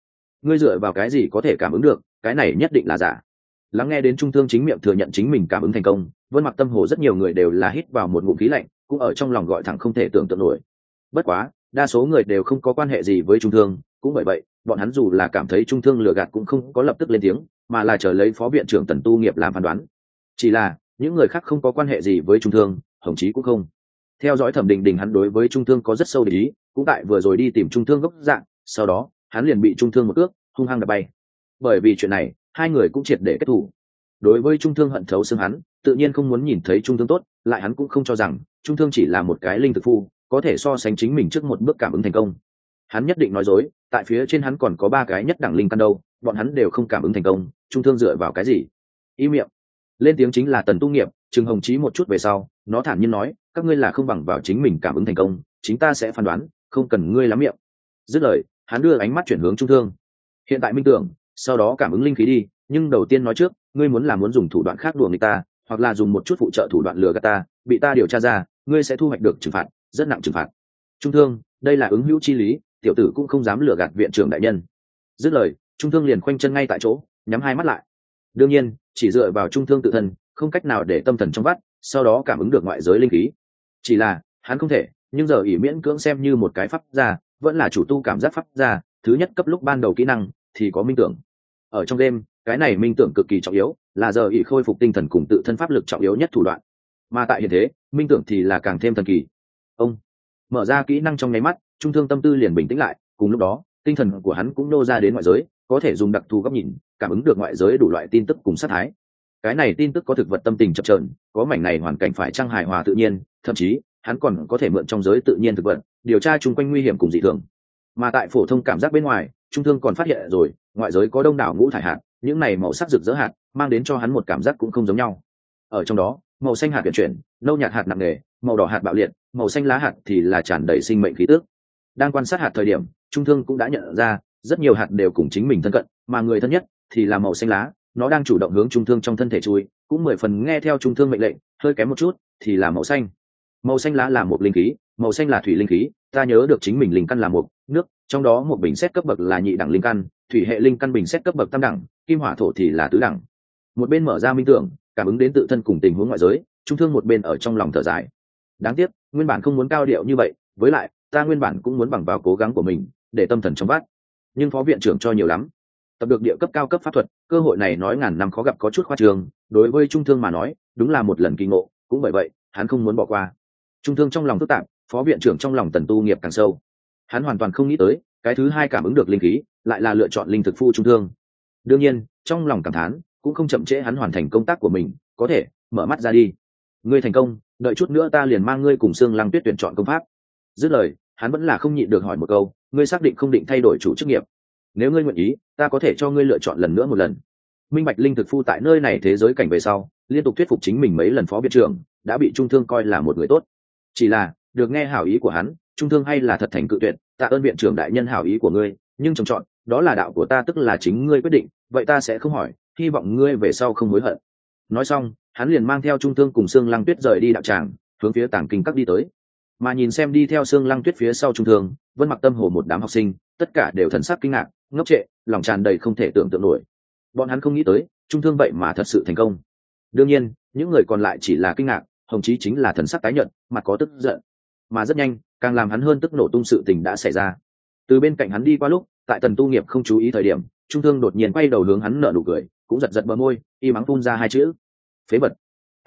ngươi dựa vào cái gì có thể cảm ứng được, cái này nhất định là giả. Lắng nghe đến Trung Thương chính miệng thừa nhận chính mình cảm ứng thành công, Vân Mặc Tâm Hồ rất nhiều người đều là hít vào một ngụm khí lạnh, cũng ở trong lòng gọi thẳng không thể tưởng tượng nổi. Bất quá đa số người đều không có quan hệ gì với Trung Thương, cũng bởi vậy bọn hắn dù là cảm thấy Trung Thương lừa gạt cũng không có lập tức lên tiếng, mà là chờ lấy phó viện trưởng Tần Tu Nghiệp làm phán đoán. Chỉ là những người khác không có quan hệ gì với Trung Thương, Hồng Chí cũng không. Theo dõi Thẩm Đình Đình, hắn đối với Trung Thương có rất sâu để ý, cũng tại vừa rồi đi tìm Trung Thương gốc dạng, sau đó hắn liền bị Trung Thương một cước hung hăng đập bay. Bởi vì chuyện này hai người cũng triệt để kết thù. Đối với Trung Thương hận thấu xương, hắn tự nhiên không muốn nhìn thấy Trung Thương tốt, lại hắn cũng không cho rằng Trung Thương chỉ là một cái linh thực phu có thể so sánh chính mình trước một bước cảm ứng thành công. Hắn nhất định nói dối, tại phía trên hắn còn có 3 cái nhất đẳng linh căn đâu, bọn hắn đều không cảm ứng thành công, Trung Thương dựa vào cái gì? Im miệng. Lên tiếng chính là Tần Tu Nghiệp, Trừng Hồng Chí một chút về sau, nó thản nhiên nói, các ngươi là không bằng vào chính mình cảm ứng thành công, chính ta sẽ phán đoán, không cần ngươi lắm miệng. Dứt lời, hắn đưa ánh mắt chuyển hướng Trung Thương. Hiện tại minh tưởng, sau đó cảm ứng linh khí đi, nhưng đầu tiên nói trước, ngươi muốn dùng thủ đoạn khác đùa người ta, hoặc là dùng một chút phụ trợ thủ đoạn lừa gạt ta, bị ta điều tra ra, ngươi sẽ thu hoạch được trừng phạt, rất nặng trừng phạt. Trung Thương, đây là ứng hữu chi lý, tiểu tử cũng không dám lừa gạt viện trưởng đại nhân. Dứt lời, Trung Thương liền khoanh chân ngay tại chỗ, nhắm hai mắt lại. Đương nhiên, chỉ dựa vào Trung Thương tự thân, không cách nào để tâm thần trong vắt, sau đó cảm ứng được ngoại giới linh khí. Chỉ là hắn không thể, nhưng giờ ỷ miễn cưỡng xem như một cái pháp gia, vẫn là chủ tu cảm giác pháp gia, thứ nhất cấp lúc ban đầu kỹ năng thì có minh tưởng. Ở trong đêm, cái này minh tưởng cực kỳ trọng yếu, là giờ ỷ khôi phục tinh thần cùng tự thân pháp lực trọng yếu nhất thủ đoạn. Mà tại hiện thế, minh tưởng thì là càng thêm thần kỳ. Ông mở ra kỹ năng trong nháy mắt, Trung Thương tâm tư liền bình tĩnh lại, cùng lúc đó tinh thần của hắn cũng nô ra đến ngoại giới, có thể dùng đặc thù góc nhìn cảm ứng được ngoại giới đủ loại tin tức cùng sát thái. Cái này tin tức có thực vật tâm tình chập chờn, có mảnh này hoàn cảnh phải trang hài hòa tự nhiên, thậm chí hắn còn có thể mượn trong giới tự nhiên thực vật điều tra chung quanh nguy hiểm cùng dị thường. Mà tại phổ thông cảm giác bên ngoài, Trung Thương còn phát hiện rồi ngoại giới có đông đảo ngũ thải hạt, những này màu sắc rực rỡ hạt mang đến cho hắn một cảm giác cũng không giống nhau. Ở trong đó, màu xanh hạt chuyển chuyển, nâu nhạt hạt nặng nề, màu đỏ hạt bạo liệt, màu xanh lá hạt thì là tràn đầy sinh mệnh khí tức. Đang quan sát hạt thời điểm, Trung Thương cũng đã nhận ra rất nhiều hạt đều cùng chính mình thân cận, mà người thân nhất thì là màu xanh lá, nó đang chủ động hướng Trung Thương trong thân thể chui, cũng 10 phần nghe theo Trung Thương mệnh lệnh, hơi kém một chút thì là màu xanh. Màu xanh lá là một linh khí, màu xanh là thủy linh khí, ta nhớ được chính mình linh căn là một nước, trong đó một bình xét cấp bậc là nhị đẳng linh căn, thủy hệ linh căn bình xét cấp bậc tam đẳng, kim hỏa thổ thì là tứ đẳng. Một bên mở ra minh tưởng, cảm ứng đến tự thân cùng tình huống ngoại giới, Trung Thương một bên ở trong lòng thở dài. Đáng tiếc, nguyên bản không muốn cao điệu như vậy, với lại ta nguyên bản cũng muốn bằng vào cố gắng của mình để tâm thần trong vắt, nhưng phó viện trưởng cho nhiều lắm, tập được địa cấp cao cấp pháp thuật, cơ hội này nói ngàn năm khó gặp có chút khoa trương, đối với Trung Thương mà nói đúng là một lần kỳ ngộ, cũng bởi vậy hắn không muốn bỏ qua. Trung Thương trong lòng phức tạp, phó viện trưởng trong lòng Tần Tu Nghiệp càng sâu. Hắn hoàn toàn không nghĩ tới cái thứ hai cảm ứng được linh khí lại là lựa chọn linh thực phu Trung Thương. Đương nhiên trong lòng cảm thán cũng không chậm trễ hắn hoàn thành công tác của mình, có thể mở mắt ra đi. Ngươi thành công, đợi chút nữa ta liền mang ngươi cùng Sương Lăng Tuyết tuyển chọn công pháp. Dứt lời, hắn vẫn là không nhịn được hỏi một câu, ngươi xác định không định thay đổi chủ chức nghiệp? Nếu ngươi nguyện ý, ta có thể cho ngươi lựa chọn lần nữa một lần. Minh bạch linh thực phu tại nơi này thế giới cảnh về sau, liên tục thuyết phục chính mình mấy lần phó viện trưởng, đã bị Trung Thương coi là một người tốt. Chỉ là được nghe hảo ý của hắn, Trung Thương hay là thật thành cự tuyệt, tạ ơn viện trưởng đại nhân hảo ý của ngươi, nhưng trồng chọn đó là đạo của ta, tức là chính ngươi quyết định, vậy ta sẽ không hỏi, hy vọng ngươi về sau không hối hận. Nói xong, hắn liền mang theo Trung Thương cùng Sương Lăng Tuyết rời đi đạo tràng, hướng phía Tàng Kinh Các đi tới. Mà nhìn xem đi theo Sương Lăng Tuyết phía sau Trung Thương, Vân Mặc Tâm Hồ một đám học sinh, tất cả đều thần sắc kinh ngạc, ngốc trệ, lòng tràn đầy không thể tưởng tượng nổi. Bọn hắn không nghĩ tới Trung Thương vậy mà thật sự thành công. Đương nhiên những người còn lại chỉ là kinh ngạc, Hồng Chí chính là thần sắc tái nhợt, mặt có tức giận. Mà rất nhanh, càng làm hắn hơn tức nổ tung sự tình đã xảy ra. Từ bên cạnh hắn đi qua lúc, tại Tần Tu Nghiệp không chú ý thời điểm, Trung Thương đột nhiên quay đầu hướng hắn nở nụ cười, cũng giật giật bờ môi, y mắng phun ra hai chữ: phế vật.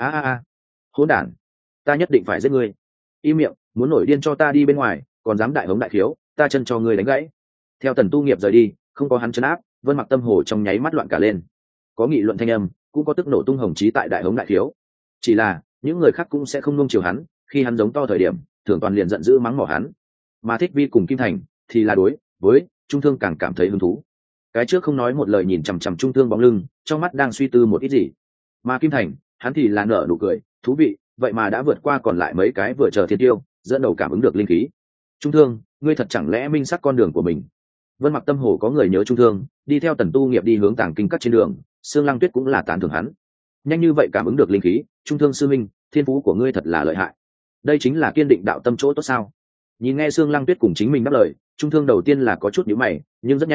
A hỗn đản, ta nhất định phải giết ngươi. Im miệng, muốn nổi điên cho ta đi bên ngoài, còn dám đại hống đại khiếu, ta chân cho ngươi đánh gãy. Theo Tần Tu Nghiệp rời đi, không có hắn trấn áp, Vân Mặc Tâm Hồ trong nháy mắt loạn cả lên. Có nghị luận thanh âm, cũng có tức nổ tung Hồng Chí tại đại hống đại khiếu. Chỉ là những người khác cũng sẽ không nuông chiều hắn, khi hắn giống to thời điểm, thường toàn liền giận dữ mắng mỏ hắn. Mà Thích Vi cùng Kim Thành thì là đối với Trung Thương càng cảm thấy hứng thú. Cái trước không nói một lời nhìn chằm chằm Trung Thương bóng lưng, trong mắt đang suy tư một ít gì. Mà Kim Thành, hắn thì là nở nụ cười, thú vị, vậy mà đã vượt qua còn lại mấy cái vừa chờ thiên tiêu, dẫn đầu cảm ứng được linh khí. Trung Thương, ngươi thật chẳng lẽ minh sắc con đường của mình? Vân Mặc Tâm Hồ có người nhớ Trung Thương, đi theo Tần Tu Nghiệp đi hướng Tàng Kinh Các trên đường, Sương Lăng Tuyết cũng là tán thưởng hắn. Nhanh như vậy cảm ứng được linh khí, Trung Thương sư minh, thiên phú của ngươi thật là lợi hại. Đây chính là kiên định đạo tâm chỗ tốt sao? Nhìn nghe Sương Lăng Tuyết cùng chính mình đáp lời, Trung Thương đầu tiên là có chút nhíu mày, nhưng rất nhanh,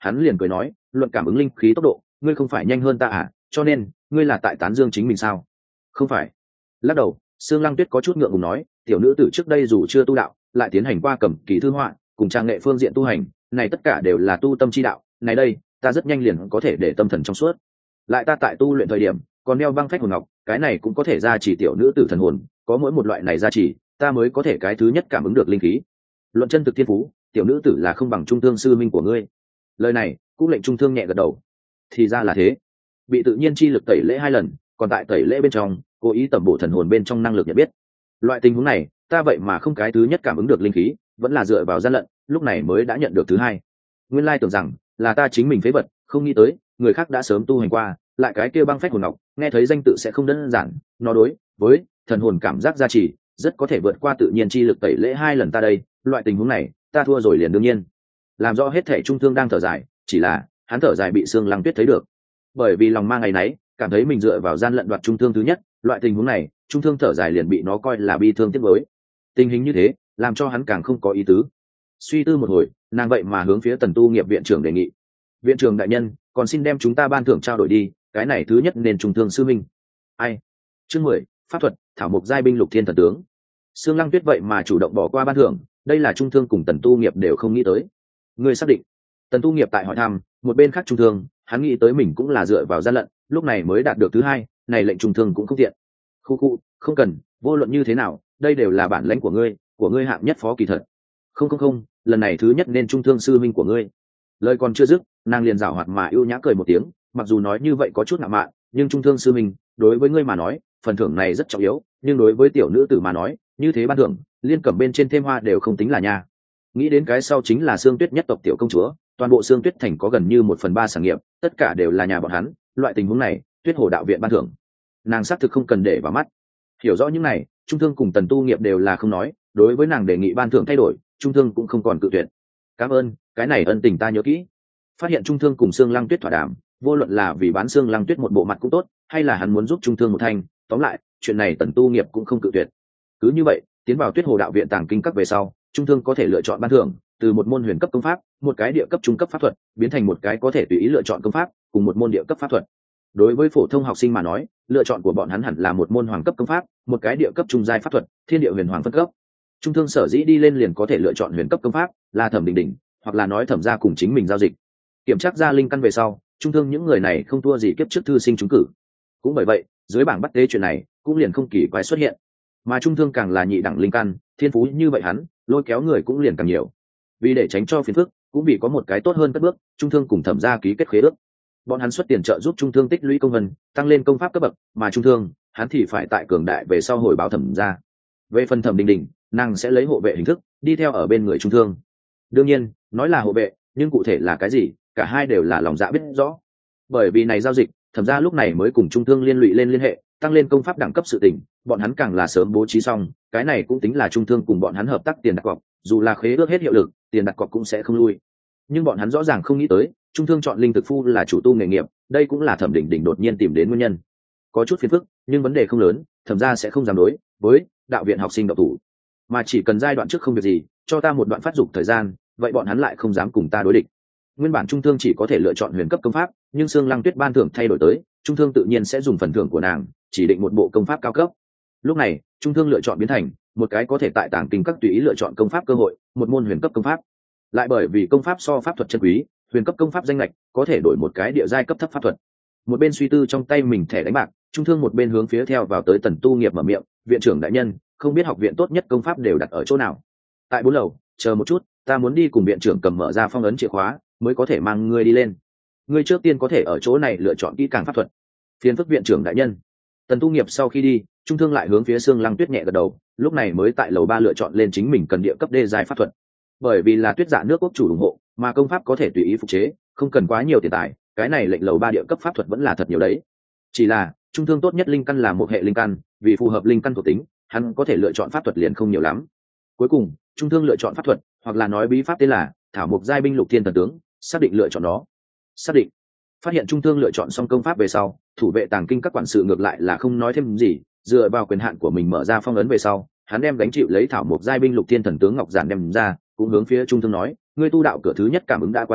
hắn liền cười nói, luận cảm ứng linh khí tốc độ ngươi không phải nhanh hơn ta à, cho nên ngươi là tại tán dương chính mình sao? Không phải. Lắc đầu, Sương Lăng Tuyết có chút ngượng ngùng nói, tiểu nữ tử trước đây dù chưa tu đạo, lại tiến hành qua cầm kỳ thư họa cùng trang nghệ phương diện tu hành, này tất cả đều là tu tâm chi đạo, này đây ta rất nhanh liền có thể để tâm thần trong suốt. Lại ta tại tu luyện thời điểm còn đeo băng phách hồn ngọc, cái này cũng có thể gia trì tiểu nữ tử thần hồn, có mỗi một loại này gia trì, ta mới có thể cái thứ nhất cảm ứng được linh khí. Luận chân thực thiên phú, tiểu nữ tử là không bằng trung thương sư minh của ngươi. Lời này cũng lệnh trung thương nhẹ gật đầu. Thì ra là thế. Bị tự nhiên chi lực tẩy lễ 2 lần, còn tại tẩy lễ bên trong cố ý tẩm bổ thần hồn bên trong năng lực nhận biết. Loại tình huống này ta vậy mà không cái thứ nhất cảm ứng được linh khí, vẫn là dựa vào gian lận, lúc này mới đã nhận được thứ hai. Nguyên lai tưởng rằng là ta chính mình phế vật, không nghĩ tới người khác đã sớm tu hành qua, lại cái kia băng phách hồn ngọc nghe thấy danh tự sẽ không đơn giản, nó đối với thần hồn cảm giác gia trì rất có thể vượt qua tự nhiên chi lực tẩy lễ 2 lần ta đây. Loại tình huống này ta thua rồi liền đương nhiên. Làm rõ hết thể trung thương đang thở dài, chỉ là hắn thở dài bị Sương Lăng Tuyết thấy được, bởi vì lòng mang ngày nấy cảm thấy mình dựa vào gian lận đoạt trung thương thứ nhất, loại tình huống này trung thương thở dài liền bị nó coi là bi thương tiếc nuối. Tình hình như thế làm cho hắn càng không có ý tứ. Suy tư một hồi, nàng vậy mà hướng phía Tần Tu Nghiệp viện trưởng đề nghị, viện trưởng đại nhân, còn xin đem chúng ta ban thưởng trao đổi đi, cái này thứ nhất nên trung thương sư minh. Ai? Chương 10, pháp thuật thảo mộc giai binh lục thiên thần tướng. Sương Lăng Tuyết vậy mà chủ động bỏ qua ban thưởng, đây là trung thương cùng Tần Tu Nghiệp đều không nghĩ tới. Ngươi xác định? Tần Tu Nghiệp tại hỏi thăm, một bên khác trung thương, hắn nghĩ tới mình cũng là dựa vào gian lận, lúc này mới đạt được thứ hai, này lệnh trung thương cũng không tiện. Khu, không cần, vô luận như thế nào, đây đều là bản lãnh của ngươi hạng nhất phó kỳ thật. Không, lần này thứ nhất nên trung thương sư minh của ngươi. Lời còn chưa dứt, nàng liền giảo hoạt mà ưu nhã cười một tiếng, mặc dù nói như vậy có chút ngạo mạn, nhưng trung thương sư minh, đối với ngươi mà nói, phần thưởng này rất trọng yếu, nhưng đối với tiểu nữ tử mà nói, như thế ban thưởng, liên cẩm bên trên thêm hoa đều không tính là nha. Nghĩ đến cái sau chính là Sương Tuyết nhất tộc tiểu công chúa, toàn bộ Sương Tuyết thành có gần như 1/3 sản nghiệp, tất cả đều là nhà bọn hắn, loại tình huống này, Tuyết Hồ đạo viện ban thưởng, nàng xác thực không cần để vào mắt. Hiểu rõ những này, trung thương cùng Tần Tu Nghiệp đều là không nói, đối với nàng đề nghị ban thưởng thay đổi, trung thương cũng không còn cự tuyệt. Cảm ơn, cái này ân tình ta nhớ kỹ. Phát hiện trung thương cùng Sương Lăng Tuyết thỏa đàm, vô luận là vì bán Sương Lăng Tuyết một bộ mặt cũng tốt, hay là hắn muốn giúp trung thương một thanh, tóm lại, chuyện này Tần Tu Nghiệp cũng không cự tuyệt. Cứ như vậy, tiến vào Tuyết Hồ đạo viện tàng kinh các về sau, trung thương có thể lựa chọn ban thưởng, từ một môn huyền cấp công pháp, một cái địa cấp trung cấp pháp thuật, biến thành một cái có thể tùy ý lựa chọn công pháp, cùng một môn địa cấp pháp thuật. Đối với phổ thông học sinh mà nói, lựa chọn của bọn hắn hẳn là một môn hoàng cấp công pháp, một cái địa cấp trung giai pháp thuật, thiên địa huyền hoàng phân cấp. Trung thương sở dĩ đi lên liền có thể lựa chọn huyền cấp công pháp, là Thẩm Đình Đình, hoặc là nói Thẩm gia cùng chính mình giao dịch. Kiểm tra ra linh căn về sau, trung thương những người này không thua gì kiếp trước thư sinh trúng cử. Cũng bởi vậy, dưới bảng bắt tế chuyện này cũng liền không kỳ quái xuất hiện. Mà trung thương càng là nhị đẳng linh căn, thiên phú như vậy hắn, lôi kéo người cũng liền càng nhiều. Vì để tránh cho phiền phức, cũng vì có một cái tốt hơn cất bước, trung thương cùng Thẩm gia ký kết khế ước. Bọn hắn xuất tiền trợ giúp trung thương tích lũy công vân, tăng lên công pháp cấp bậc, mà trung thương, hắn thì phải tại cường đại về sau hồi báo Thẩm gia. Về phần Thẩm Đình Đình, nàng sẽ lấy hộ vệ hình thức đi theo ở bên người trung thương. Đương nhiên, nói là hộ vệ, nhưng cụ thể là cái gì, cả hai đều là lòng dạ biết rõ. Bởi vì này giao dịch, Thẩm gia lúc này mới cùng trung thương liên lụy lên liên hệ, tăng lên công pháp đẳng cấp sự tình, bọn hắn càng là sớm bố trí xong, cái này cũng tính là trung thương cùng bọn hắn hợp tác tiền đặt cọc, dù là khế ước hết hiệu lực, tiền đặt cọc cũng sẽ không lui. Nhưng bọn hắn rõ ràng không nghĩ tới, trung thương chọn linh thực phu là chủ tu nghề nghiệp, đây cũng là Thẩm Đình Đình đột nhiên tìm đến nguyên nhân. Có chút phiền phức, nhưng vấn đề không lớn, Thẩm gia sẽ không dám đối với đạo viện học sinh độc thủ, mà chỉ cần giai đoạn trước không việc gì, cho ta một đoạn phát dục thời gian, vậy bọn hắn lại không dám cùng ta đối địch. Nguyên bản trung thương chỉ có thể lựa chọn huyền cấp công pháp, nhưng Sương Lăng Tuyết ban thưởng thay đổi tới, trung thương tự nhiên sẽ dùng phần thưởng của nàng chỉ định một bộ công pháp cao cấp. Lúc này, trung thương lựa chọn biến thành một cái có thể tại tàng kinh các tùy ý lựa chọn công pháp cơ hội, một môn huyền cấp công pháp. Lại bởi vì công pháp so pháp thuật chân quý, huyền cấp công pháp danh lệch có thể đổi một cái địa giai cấp thấp pháp thuật. Một bên suy tư trong tay mình thẻ đánh bạc, trung thương một bên hướng phía theo vào tới Tần Tu Nghiệp mở miệng, viện trưởng đại nhân, không biết học viện tốt nhất công pháp đều đặt ở chỗ nào? Tại 4 lầu, chờ một chút, ta muốn đi cùng viện trưởng cầm mở ra phong ấn chìa khóa, mới có thể mang ngươi đi lên. Ngươi trước tiên có thể ở chỗ này lựa chọn kỹ càng pháp thuật. Phiền phức viện trưởng đại nhân. Tần Tu Nghiệp sau khi đi, trung thương lại hướng phía Sương Lăng Tuyết nhẹ gật đầu, lúc này mới tại lầu 3 lựa chọn lên chính mình cần địa cấp đê giai pháp thuật. Bởi vì là Tuyết Dạ nước quốc chủ ủng hộ, mà công pháp có thể tùy ý phục chế, không cần quá nhiều tiền tài, cái này lệnh lầu 3 địa cấp pháp thuật vẫn là thật nhiều đấy. Chỉ là, trung thương tốt nhất linh căn là một hệ linh căn, vì phù hợp linh căn thuộc tính, hắn có thể lựa chọn pháp thuật liền không nhiều lắm. Cuối cùng, trung thương lựa chọn pháp thuật, hoặc là nói bí pháp tên là thảo mộc giai binh lục thiên thần tướng, xác định lựa chọn nó. Xác định. Phát hiện trung thương lựa chọn xong công pháp về sau, thủ vệ tàng kinh các quản sự ngược lại là không nói thêm gì, dựa vào quyền hạn của mình mở ra phong ấn về sau, hắn đem gánh chịu lấy thảo mộc giai binh lục thiên thần tướng ngọc giản đem ra, cũng hướng phía trung thương nói, ngươi tu đạo cửa thứ nhất cảm ứng đã qua đi,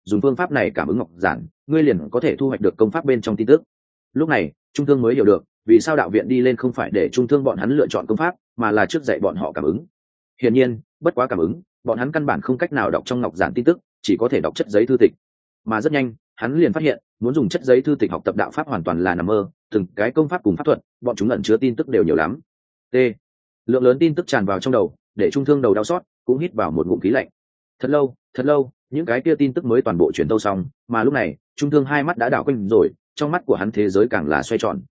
dùng phương pháp này cảm ứng ngọc giản, ngươi liền có thể thu hoạch được công pháp bên trong tin tức. Lúc này trung thương mới hiểu được vì sao đạo viện đi lên không phải để trung thương bọn hắn lựa chọn công pháp, mà là trước dạy bọn họ cảm ứng. Hiển nhiên bất quá cảm ứng, bọn hắn căn bản không cách nào đọc trong ngọc giản tin tức, chỉ có thể đọc chất giấy thư tịch. Mà rất nhanh hắn liền phát hiện muốn dùng chất giấy thư tịch học tập đạo pháp hoàn toàn là nằm mơ, từng cái công pháp cùng pháp thuật bọn chúng ẩn chứa tin tức đều nhiều lắm. T lượng lớn tin tức tràn vào trong đầu, để trung thương đầu đau xót, cũng hít vào một ngụm khí lạnh. Thật lâu những cái kia tin tức mới toàn bộ chuyển tâu xong, mà lúc này trung thương hai mắt đã đảo quanh rồi, trong mắt của hắn thế giới càng là xoay tròn.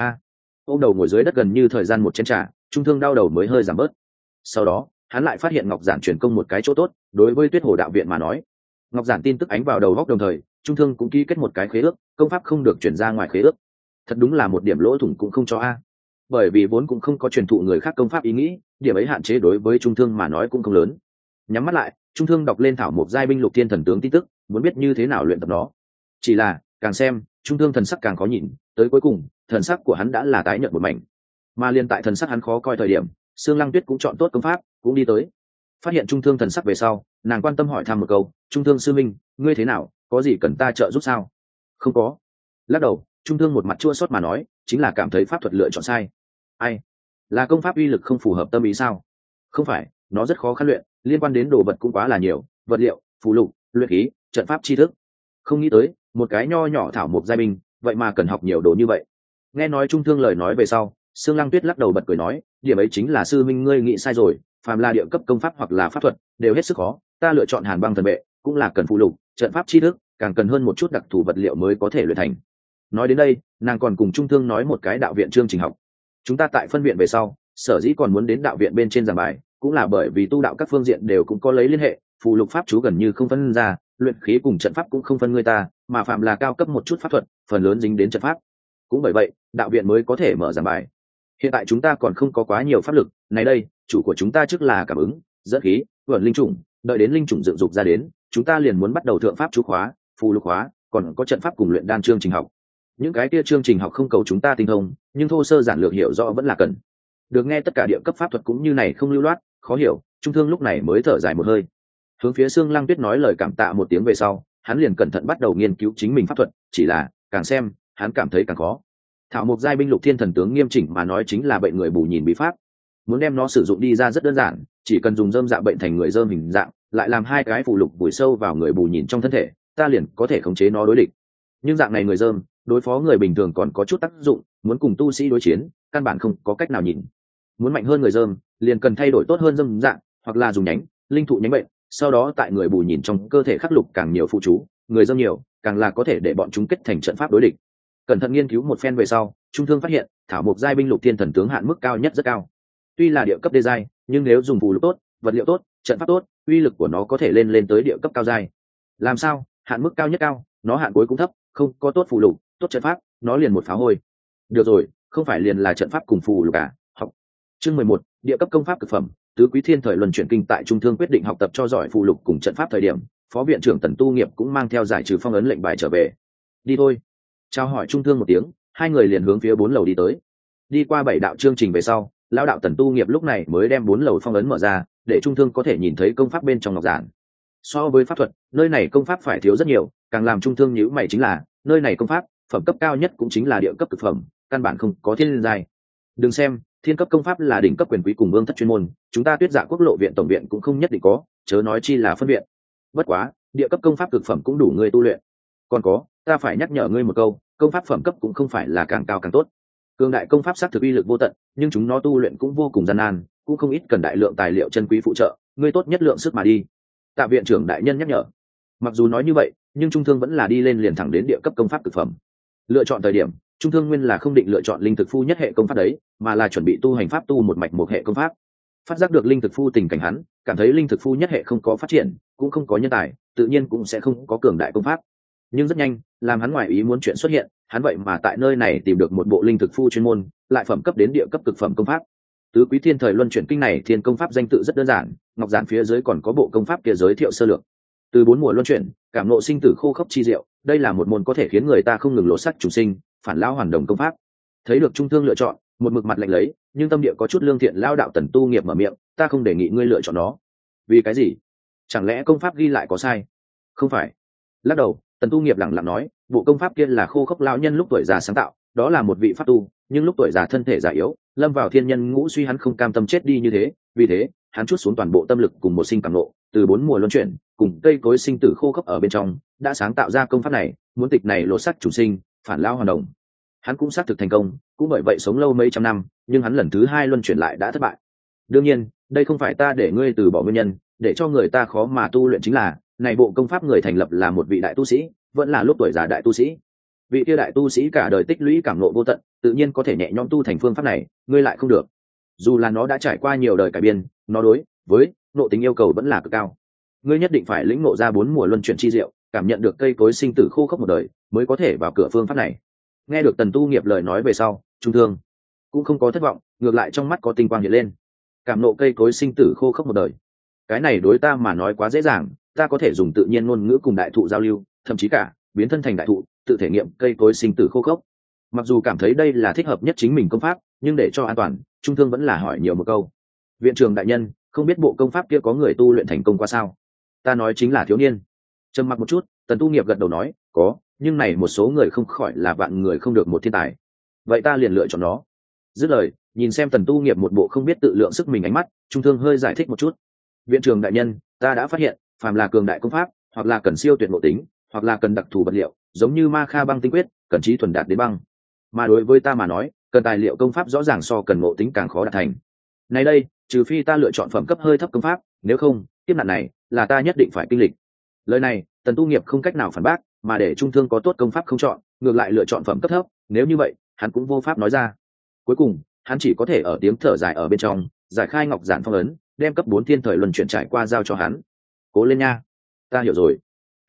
Ôm đầu ngồi dưới đất gần như thời gian một chén trà, trung thương đau đầu mới hơi giảm bớt. Sau đó hắn lại phát hiện ngọc giản truyền công một cái chỗ tốt, đối với Tuyết Hồ đạo viện mà nói, ngọc giản tin tức ánh vào đầu góc, đồng thời trung thương cũng ký kết một cái khế ước, công pháp không được chuyển ra ngoài khế ước. Thật đúng là một điểm lỗ thủng cũng không cho a. Bởi vì vốn cũng không có truyền thụ người khác công pháp ý nghĩ, điểm ấy hạn chế đối với trung thương mà nói cũng không lớn. Nhắm mắt lại, trung thương đọc lên thảo mộc giai binh lục thiên thần tướng tin tức, muốn biết như thế nào luyện tập nó. Chỉ là càng xem trung thương thần sắc càng khó nhìn, tới cuối cùng thần sắc của hắn đã là tái nhợt một mảnh. Mà liên tại thần sắc hắn khó coi thời điểm, Sương Lăng Tuyết cũng chọn tốt công pháp, cũng đi tới. Phát hiện trung thương thần sắc về sau, nàng quan tâm hỏi thăm một câu: trung thương sư minh, ngươi thế nào, có gì cần ta trợ giúp sao? Không có. Lắc đầu, trung thương một mặt chua xót mà nói, chính là cảm thấy pháp thuật lựa chọn sai. Ai? Là công pháp uy lực không phù hợp tâm ý sao? Không phải, nó rất khó khăn luyện, liên quan đến đồ vật cũng quá là nhiều, vật liệu, phù lục, luyện khí, trận pháp tri thức. Không nghĩ tới một cái nho nhỏ thảo mộc giai binh vậy mà cần học nhiều đồ như vậy. Nghe nói trung thương lời nói về sau, Sương Lăng Tuyết lắc đầu bật cười nói, điểm ấy chính là sư minh ngươi nghĩ sai rồi, phàm là địa cấp công pháp hoặc là pháp thuật đều hết sức khó, ta lựa chọn Hàn Băng thần vệ cũng là cần phụ lục, trận pháp tri thức, càng cần hơn một chút đặc thù vật liệu mới có thể luyện thành. Nói đến đây, nàng còn cùng trung thương nói một cái đạo viện chương trình học. Chúng ta tại phân viện về sau, sở dĩ còn muốn đến đạo viện bên trên giảng bài, cũng là bởi vì tu đạo các phương diện đều cũng có lấy liên hệ, phụ lục pháp chú gần như không phân ra, luyện khí cùng trận pháp cũng không phân người ta, mà phạm là cao cấp một chút pháp thuật, phần lớn dính đến trận pháp. Cũng bởi vậy, đạo viện mới có thể mở giảng bài. Hiện tại chúng ta còn không có quá nhiều pháp lực, này đây, chủ của chúng ta trước là cảm ứng, dẫn khí, vận linh chủng, đợi đến linh chủng dựng dục ra đến, chúng ta liền muốn bắt đầu thượng pháp chú khóa, phù lục khóa, còn có trận pháp cùng luyện đan chương trình học. Những cái kia chương trình học không cầu chúng ta tinh thông, nhưng thô sơ giản lược hiểu rõ vẫn là cần. Được nghe tất cả địa cấp pháp thuật cũng như này không lưu loát, khó hiểu, trung thương lúc này mới thở dài một hơi. Hướng phía Sương Lăng Tuyết nói lời cảm tạ một tiếng về sau, hắn liền cẩn thận bắt đầu nghiên cứu chính mình pháp thuật, chỉ là càng xem hắn cảm thấy càng khó. Thảo mộc giai binh lục thiên thần tướng nghiêm chỉnh mà nói chính là bệnh người bù nhìn bí pháp, muốn đem nó sử dụng đi ra rất đơn giản, chỉ cần dùng dơm dạ bệnh thành người dơm hình dạng, lại làm hai cái phù lục vùi sâu vào người bù nhìn trong thân thể, ta liền có thể khống chế nó đối địch. Nhưng dạng này người dơm đối phó người bình thường còn có chút tác dụng, muốn cùng tu sĩ đối chiến căn bản không có cách nào nhìn. Muốn mạnh hơn người dơm liền cần thay đổi tốt hơn dơm dạng, hoặc là dùng nhánh linh thụ nhánh bệnh, sau đó tại người bù nhìn trong cơ thể khắc lục càng nhiều phụ chú, người dơm nhiều càng là có thể để bọn chúng kết thành trận pháp đối địch. Cẩn thận nghiên cứu một phen về sau, trung thương phát hiện thảo mộc giai binh lục thiên thần tướng hạn mức cao nhất rất cao. Tuy là địa cấp đê giai, nhưng nếu dùng phù lục tốt, vật liệu tốt, trận pháp tốt, uy lực của nó có thể lên tới địa cấp cao giai. Làm sao? Hạn mức cao nhất cao, nó hạn cuối cũng thấp, không có tốt phù lục, tốt trận pháp, nó liền một phá hôi. Được rồi, không phải liền là trận pháp cùng phù lục cả. Học. Chương 11, địa cấp công pháp cực phẩm, tứ quý thiên thời luân chuyển kinh. Tại trung thương quyết định học tập cho giỏi phù lục cùng trận pháp thời điểm, phó viện trưởng Tần Tu Nghiệp cũng mang theo giải trừ phong ấn lệnh bài trở về. Đi thôi. Chào hỏi trung thương một tiếng, hai người liền hướng phía 4 lầu đi tới. Đi qua 7 đạo chương trình về sau, lão đạo Tần Tu Nghiệp lúc này mới đem 4 lầu phong ấn mở ra, để trung thương có thể nhìn thấy công pháp bên trong ngọc giản. So với pháp thuật, nơi này công pháp phải thiếu rất nhiều, càng làm trung thương nhíu mày chính là nơi này công pháp phẩm cấp cao nhất cũng chính là địa cấp cực phẩm, căn bản không có thiên giai. Đừng xem thiên cấp công pháp là đỉnh cấp quyền quý cùng vương thất chuyên môn, chúng ta Tuyết Dạ Quốc lộ viện tổng viện cũng không nhất định có, chớ nói chi là phân viện. Bất quá địa cấp công pháp cực phẩm cũng đủ ngươi tu luyện. Còn có, ta phải nhắc nhở ngươi một câu, công pháp phẩm cấp cũng không phải là càng cao càng tốt. Cường đại công pháp sát thực uy lực vô tận, nhưng chúng nó tu luyện cũng vô cùng gian nan, cũng không ít cần đại lượng tài liệu chân quý phụ trợ, ngươi tốt nhất lượng sức mà đi. Tạ viện trưởng đại nhân nhắc nhở. Mặc dù nói như vậy, nhưng trung thương vẫn là đi lên liền thẳng đến địa cấp công pháp cực phẩm. Lựa chọn thời điểm, trung thương nguyên là không định lựa chọn linh thực phu nhất hệ công pháp đấy, mà là chuẩn bị tu hành pháp tu một mạch một hệ công pháp. Phát giác được linh thực phu tình cảnh hắn, cảm thấy linh thực phu nhất hệ không có phát triển, cũng không có nhân tài, tự nhiên cũng sẽ không có cường đại công pháp. Nhưng rất nhanh, làm hắn ngoài ý muốn chuyện xuất hiện, hắn vậy mà tại nơi này tìm được một bộ linh thực phu chuyên môn, lại phẩm cấp đến địa cấp cực phẩm công pháp. Tứ quý thiên thời luân chuyển kinh này thiên công pháp danh tự rất đơn giản, ngọc giản phía dưới còn có bộ công pháp kia giới thiệu sơ lược. Từ 4 mùa luân chuyển, cảm ngộ sinh tử khô khốc chi diệu, đây là một môn có thể khiến người ta không ngừng lộ sắc chủ sinh, phản lão hoàn đồng công pháp. Thấy được trung thương lựa chọn, một mực mặt lạnh lấy, nhưng tâm địa có chút lương thiện lao đạo Tần Tu Nghiệp mở miệng, ta không đề nghị ngươi lựa chọn nó. Vì cái gì? Chẳng lẽ công pháp ghi lại có sai? Không phải. Lắc đầu, Tần Tu Nghiệp lẳng lặng nói, bộ công pháp kia là khô khốc lão nhân lúc tuổi già sáng tạo, đó là một vị pháp tu, nhưng lúc tuổi già thân thể già yếu, lâm vào thiên nhân ngũ suy, hắn không cam tâm chết đi như thế, vì thế hắn chút xuống toàn bộ tâm lực cùng một sinh cảm nộ, từ 4 mùa luân chuyển cùng cây cối sinh tử khô khốc ở bên trong, đã sáng tạo ra công pháp này, muốn tịch này lột sắc chủ sinh, phản lão hoàn đồng. Hắn cũng xác thực thành công, cũng bởi vậy sống lâu mấy trăm năm, nhưng hắn lần thứ 2 luân chuyển lại đã thất bại. Đương nhiên, đây không phải ta để ngươi từ bỏ nguyên nhân, để cho người ta khó mà tu luyện chính là, này bộ công pháp người thành lập là một vị đại tu sĩ, vẫn là lúc tuổi già đại tu sĩ. Vị kia đại tu sĩ cả đời tích lũy cảm ngộ vô tận, tự nhiên có thể nhẹ nhõm tu thành phương pháp này, ngươi lại không được. Dù là nó đã trải qua nhiều đời cải biên, nó đối với ngộ tính yêu cầu vẫn là cực cao. Ngươi nhất định phải lĩnh ngộ ra 4 mùa luân chuyển chi diệu, cảm nhận được cây cối sinh tử khô khốc một đời, mới có thể vào cửa phương pháp này. Nghe được Tần Tu Nghiệp lời nói về sau, Trung Thương cũng không có thất vọng, ngược lại trong mắt có tinh quang hiện lên. Cảm nộ cây cối sinh tử khô khốc một đời, cái này đối ta mà nói quá dễ dàng, ta có thể dùng tự nhiên ngôn ngữ cùng đại thụ giao lưu, thậm chí cả biến thân thành đại thụ, tự thể nghiệm cây cối sinh tử khô khốc. Mặc dù cảm thấy đây là thích hợp nhất chính mình công pháp, nhưng để cho an toàn, Trung Thương vẫn là hỏi nhiều một câu. Viện trưởng đại nhân, không biết bộ công pháp kia có người tu luyện thành công qua sao? Ta nói chính là thiếu niên. Trầm mặc một chút, Tần Tu Nghiệp gật đầu nói, có, nhưng này một số người không khỏi là vạn người không được một thiên tài. Vậy ta liền lựa chọn nó. Dứt lời, nhìn xem Tần Tu Nghiệp một bộ không biết tự lượng sức mình ánh mắt, Trung Thương hơi giải thích một chút. Viện trưởng đại nhân, ta đã phát hiện, phàm là cường đại công pháp, hoặc là cần siêu tuyệt ngộ tính, hoặc là cần đặc thù vật liệu, giống như Ma Kha băng tinh quyết, cần trí thuần đạt đến băng. Mà đối với ta mà nói, cần tài liệu công pháp rõ ràng so cần ngộ tính càng khó đạt thành. Này đây, trừ phi ta lựa chọn phẩm cấp hơi thấp công pháp, nếu không, kiếp nạn này là ta nhất định phải kinh lịch. Lời này, Tần Tu Nghiệp không cách nào phản bác, mà để Trung Thương có tốt công pháp không chọn, ngược lại lựa chọn phẩm cấp thấp, nếu như vậy, hắn cũng vô pháp nói ra. Cuối cùng, hắn chỉ có thể ở tiếng thở dài ở bên trong, giải khai ngọc giản phong ấn, đem cấp 4 thiên thời luân chuyển trải qua giao cho hắn. Cố lên nha, ta hiểu rồi.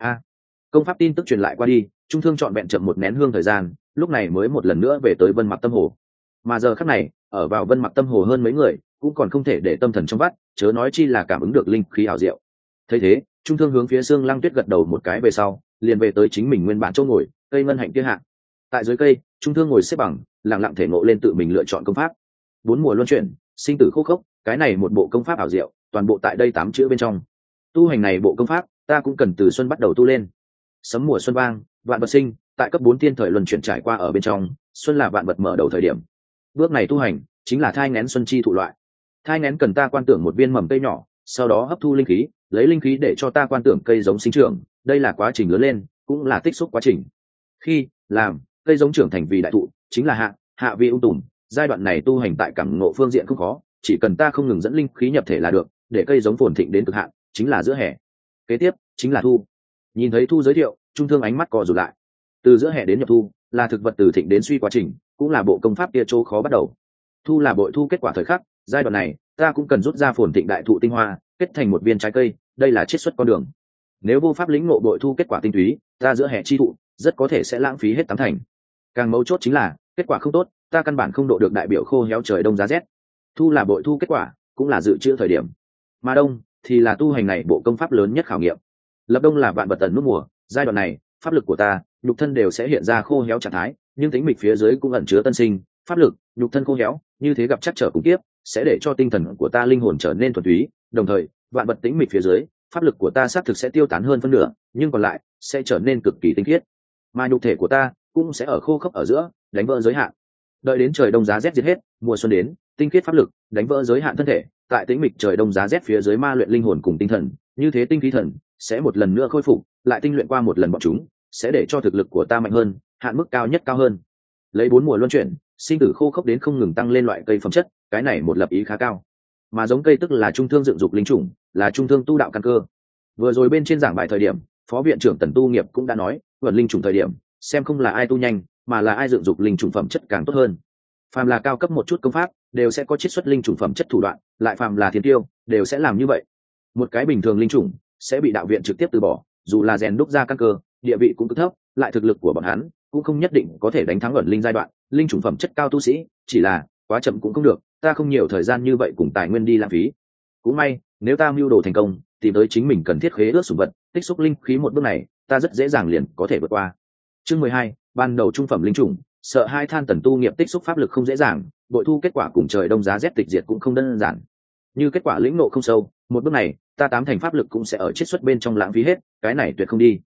Công pháp tin tức truyền lại qua đi, Trung Thương chọn vẹn chậm một nén hương thời gian, lúc này mới một lần nữa về tới Vân Mặc Tâm Hồ. Mà giờ khắc này, ở vào Vân Mặc Tâm Hồ hơn mấy người, cũng còn không thể để tâm thần trong vắt, chớ nói chi là cảm ứng được linh khí ảo diệu. Thấy thế, Trung Thương hướng phía Sương Lăng Tuyết gật đầu một cái về sau, liền về tới chính mình nguyên bản chỗ ngồi, cây ngân hạnh kia hạ. Tại dưới cây, Trung Thương ngồi xếp bằng, lặng lặng thể ngộ lên tự mình lựa chọn công pháp. 4 mùa luân chuyển, sinh tử khô khốc, cái này một bộ công pháp ảo diệu, toàn bộ tại đây 8 chữ bên trong. Tu hành này bộ công pháp, ta cũng cần từ xuân bắt đầu tu lên. Sấm mùa xuân vang, vạn vật sinh, tại cấp 4 thiên thời luân chuyển trải qua ở bên trong, xuân là vạn vật mở đầu thời điểm. Bước này tu hành, chính là thai nghén xuân chi thụ loại. Thai nghén cần ta quan tưởng một viên mầm cây nhỏ, sau đó hấp thu linh khí, lấy linh khí để cho ta quan tưởng cây giống sinh trưởng, đây là quá trình lớn lên, cũng là tích xúc quá trình. Khi làm cây giống trưởng thành vì đại thụ, chính là hạ vi ung tùm, giai đoạn này tu hành tại cảm ngộ phương diện không khó, chỉ cần ta không ngừng dẫn linh khí nhập thể là được, để cây giống phồn thịnh đến cực hạn, chính là giữa hè. Kế tiếp chính là thu. Nhìn thấy thu giới thiệu, Trung Thương ánh mắt co rụt lại. Từ giữa hè đến nhập thu, là thực vật từ thịnh đến suy quá trình, cũng là bộ công pháp kia chỗ khó bắt đầu. Thu là bội thu kết quả thời khắc, giai đoạn này ta cũng cần rút ra phồn thịnh đại thụ tinh hoa, kết thành một viên trái cây, đây là chiết xuất con đường. Nếu vô pháp lĩnh ngộ bội thu kết quả tinh túy, ta giữa hè chi thụ rất có thể sẽ lãng phí hết 8 thành. Càng mấu chốt chính là kết quả không tốt, ta căn bản không độ được đại biểu khô héo trời đông giá rét. Thu là bội thu kết quả, cũng là dự trữ thời điểm, mà đông thì là tu hành này bộ công pháp lớn nhất khảo nghiệm. Lập đông là vạn vật tần nút mùa, giai đoạn này pháp lực của ta, nhục thân đều sẽ hiện ra khô héo trạng thái, nhưng tính mịch phía dưới cũng ẩn chứa tân sinh, pháp lực, nhục thân khô héo, như thế gặp chắc trở cùng tiếp, sẽ để cho tinh thần của ta linh hồn trở nên thuần túy, đồng thời, vạn vật tĩnh mịch phía dưới, pháp lực của ta xác thực sẽ tiêu tán hơn phân nửa, nhưng còn lại sẽ trở nên cực kỳ tinh khiết. Mà nhục thể của ta cũng sẽ ở khô khốc ở giữa, đánh vỡ giới hạn. Đợi đến trời đông giá rét diệt hết, mùa xuân đến, tinh khiết pháp lực, đánh vỡ giới hạn thân thể, tại tĩnh mịch trời đông giá rét phía dưới ma luyện linh hồn cùng tinh thần, như thế tinh khí thần sẽ một lần nữa khôi phục, lại tinh luyện qua một lần bọn chúng, sẽ để cho thực lực của ta mạnh hơn, hạn mức cao nhất cao hơn. Lấy 4 mùa luân chuyển, sinh tử khô khốc đến không ngừng tăng lên loại cây phẩm chất, cái này một lập ý khá cao. Mà giống cây tức là trung thương dựng dục linh chủng, là trung thương tu đạo căn cơ. Vừa rồi bên trên giảng bài thời điểm, phó viện trưởng Tần Tu Nghiệp cũng đã nói, vượt linh chủng thời điểm, xem không là ai tu nhanh, mà là ai dựng dục linh chủng phẩm chất càng tốt hơn. Phàm là cao cấp một chút công pháp, đều sẽ có chiết xuất linh chủng phẩm chất thủ đoạn, lại phàm là thiên tiêu, đều sẽ làm như vậy. Một cái bình thường linh chủng sẽ bị đạo viện trực tiếp từ bỏ, dù là rèn đúc ra căn cơ, địa vị cũng cực thấp, lại thực lực của bọn hắn cũng không nhất định có thể đánh thắng ẩn linh giai đoạn, linh chủng phẩm chất cao tu sĩ, chỉ là quá chậm cũng không được, ta không nhiều thời gian như vậy cùng tài nguyên đi lãng phí. Cũng may, nếu ta mưu đồ thành công, tìm tới chính mình cần thiết khế ước sủng vật, tích xúc linh khí một bước này, ta rất dễ dàng liền có thể vượt qua. Chương 12, ban đầu trung phẩm linh chủng, sợ hai than Tần Tu Nghiệp tích xúc pháp lực không dễ dàng, bội thu kết quả cùng trời đông giá rét tịch diệt cũng không đơn giản. Như kết quả lĩnh ngộ không sâu, một bước này, ta 8 thành pháp lực cũng sẽ ở chiết xuất bên trong lãng phí hết, cái này tuyệt không đi.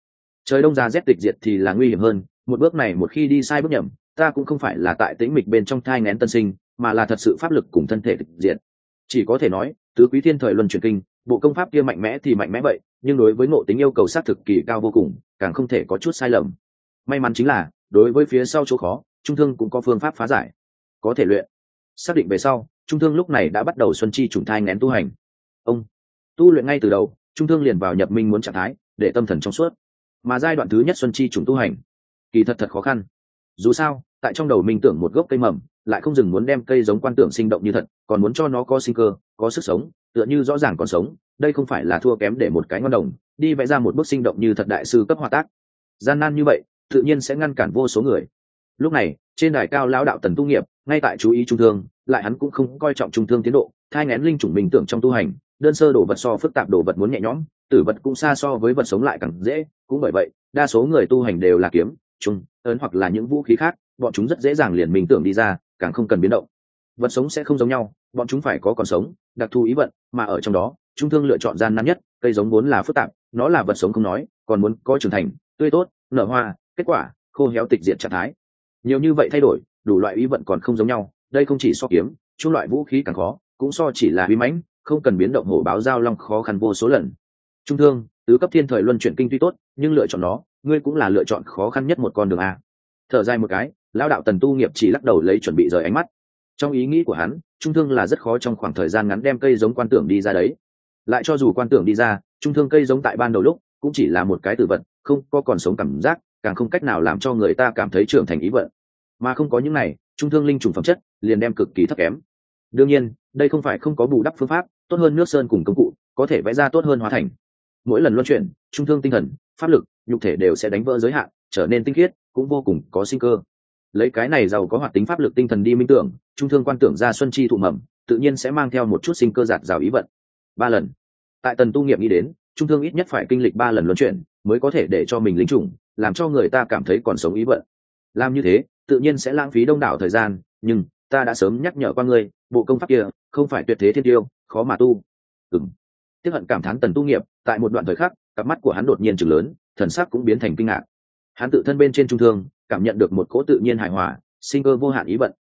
Trời đông giá rét tịch diệt thì là nguy hiểm hơn, một bước này một khi đi sai bước nhầm, ta cũng không phải là tại tĩnh mịch bên trong thai nghén tân sinh, mà là thật sự pháp lực cùng thân thể tịch diệt. Chỉ có thể nói tứ quý thiên thời luân chuyển kinh, bộ công pháp kia mạnh mẽ thì mạnh mẽ vậy, nhưng đối với ngộ tính yêu cầu sát thực kỳ cao vô cùng, càng không thể có chút sai lầm. May mắn chính là đối với phía sau chỗ khó, trung thương cũng có phương pháp phá giải, có thể luyện. Xác định về sau, trung thương lúc này đã bắt đầu xuân chi trùng thai nghén tu hành. Ông tu luyện ngay từ đầu, trung thương liền vào nhập minh muốn trạng thái, để tâm thần trong suốt. Mà giai đoạn thứ nhất xuân chi trùng tu hành kỳ thật khó khăn. Dù sao tại trong đầu minh tưởng một gốc cây mầm, lại không dừng muốn đem cây giống quan tưởng sinh động như thật, còn muốn cho nó có sinh cơ, có sức sống, tựa như rõ ràng còn sống. Đây không phải là thua kém để một cái ngon đồng đi vẽ ra một bức sinh động như thật đại sư cấp hòa tác. Gian nan như vậy tự nhiên sẽ ngăn cản vô số người. Lúc này trên đài cao lão đạo Tần Tu Nghiệp ngay tại chú ý trung thương, lại hắn cũng không coi trọng trung thương tiến độ, thai nghén linh chủng minh tưởng trong tu hành, đơn sơ đồ vật so phức tạp đồ vật muốn nhẹ nhõm, tử vật cũng xa so với vật sống lại càng dễ. Cũng bởi vậy đa số người tu hành đều là kiếm, trung, ấn hoặc là những vũ khí khác, bọn chúng rất dễ dàng liền minh tưởng đi ra, càng không cần biến động. Vật sống sẽ không giống nhau, bọn chúng phải có còn sống, đặc thù ý vận, mà ở trong đó trung thương lựa chọn gian nan nhất. Cây giống vốn là phức tạp, nó là vật sống không nói, còn muốn có trưởng thành, tươi tốt, nở hoa, kết quả khô héo tịch diệt trạng thái. Nhiều như vậy thay đổi, đủ loại ý vận còn không giống nhau. Đây không chỉ so kiếm, chung loại vũ khí càng khó, cũng so chỉ là uy mãnh không cần biến động hổ báo giao long khó khăn vô số lần. Trung thương tứ cấp thiên thời luân chuyển kinh tuy tốt, nhưng lựa chọn nó, ngươi cũng là lựa chọn khó khăn nhất một con đường a. Thở dài một cái, lão đạo Tần Tu Nghiệp chỉ lắc đầu lấy chuẩn bị rời ánh mắt. Trong ý nghĩ của hắn, trung thương là rất khó trong khoảng thời gian ngắn đem cây giống quan tưởng đi ra đấy. Lại cho dù quan tưởng đi ra, trung thương cây giống tại ban đầu lúc cũng chỉ là một cái tử vật, không có còn sống cảm giác, càng không cách nào làm cho người ta cảm thấy trưởng thành ý vận. Mà không có những này, trung thương linh trùng phẩm chất liền đem cực kỳ thấp kém. Đương nhiên đây không phải không có bù đắp phương pháp, tốt hơn nước sơn cùng công cụ, có thể vẽ ra tốt hơn hóa thành. Mỗi lần luân chuyển, trung thương tinh thần, pháp lực, nhục thể đều sẽ đánh vỡ giới hạn, trở nên tinh khiết, cũng vô cùng có sinh cơ. Lấy cái này giàu có hoạt tính pháp lực tinh thần đi minh tưởng, trung thương quan tưởng ra xuân chi thụ mầm, tự nhiên sẽ mang theo một chút sinh cơ giạt rào ý vận. 3 lần. Tại Tần Tu Nghiệp nghĩ đến, trung thương ít nhất phải kinh lịch 3 lần luân chuyển, mới có thể để cho mình linh trùng, làm cho người ta cảm thấy còn sống ý vận. Làm như thế tự nhiên sẽ lãng phí đông đảo thời gian, nhưng ta đã sớm nhắc nhở qua ngươi, bộ công pháp kia không phải tuyệt thế thiên tiêu, khó mà tu. Tiếc hận cảm thán Tần Tu Nghiệp, tại một đoạn thời khắc, cặp mắt của hắn đột nhiên trừng lớn, thần sắc cũng biến thành kinh ngạc. Hắn tự thân bên trên trung thương, cảm nhận được một cỗ tự nhiên hài hòa, sinh cơ vô hạn ý vận.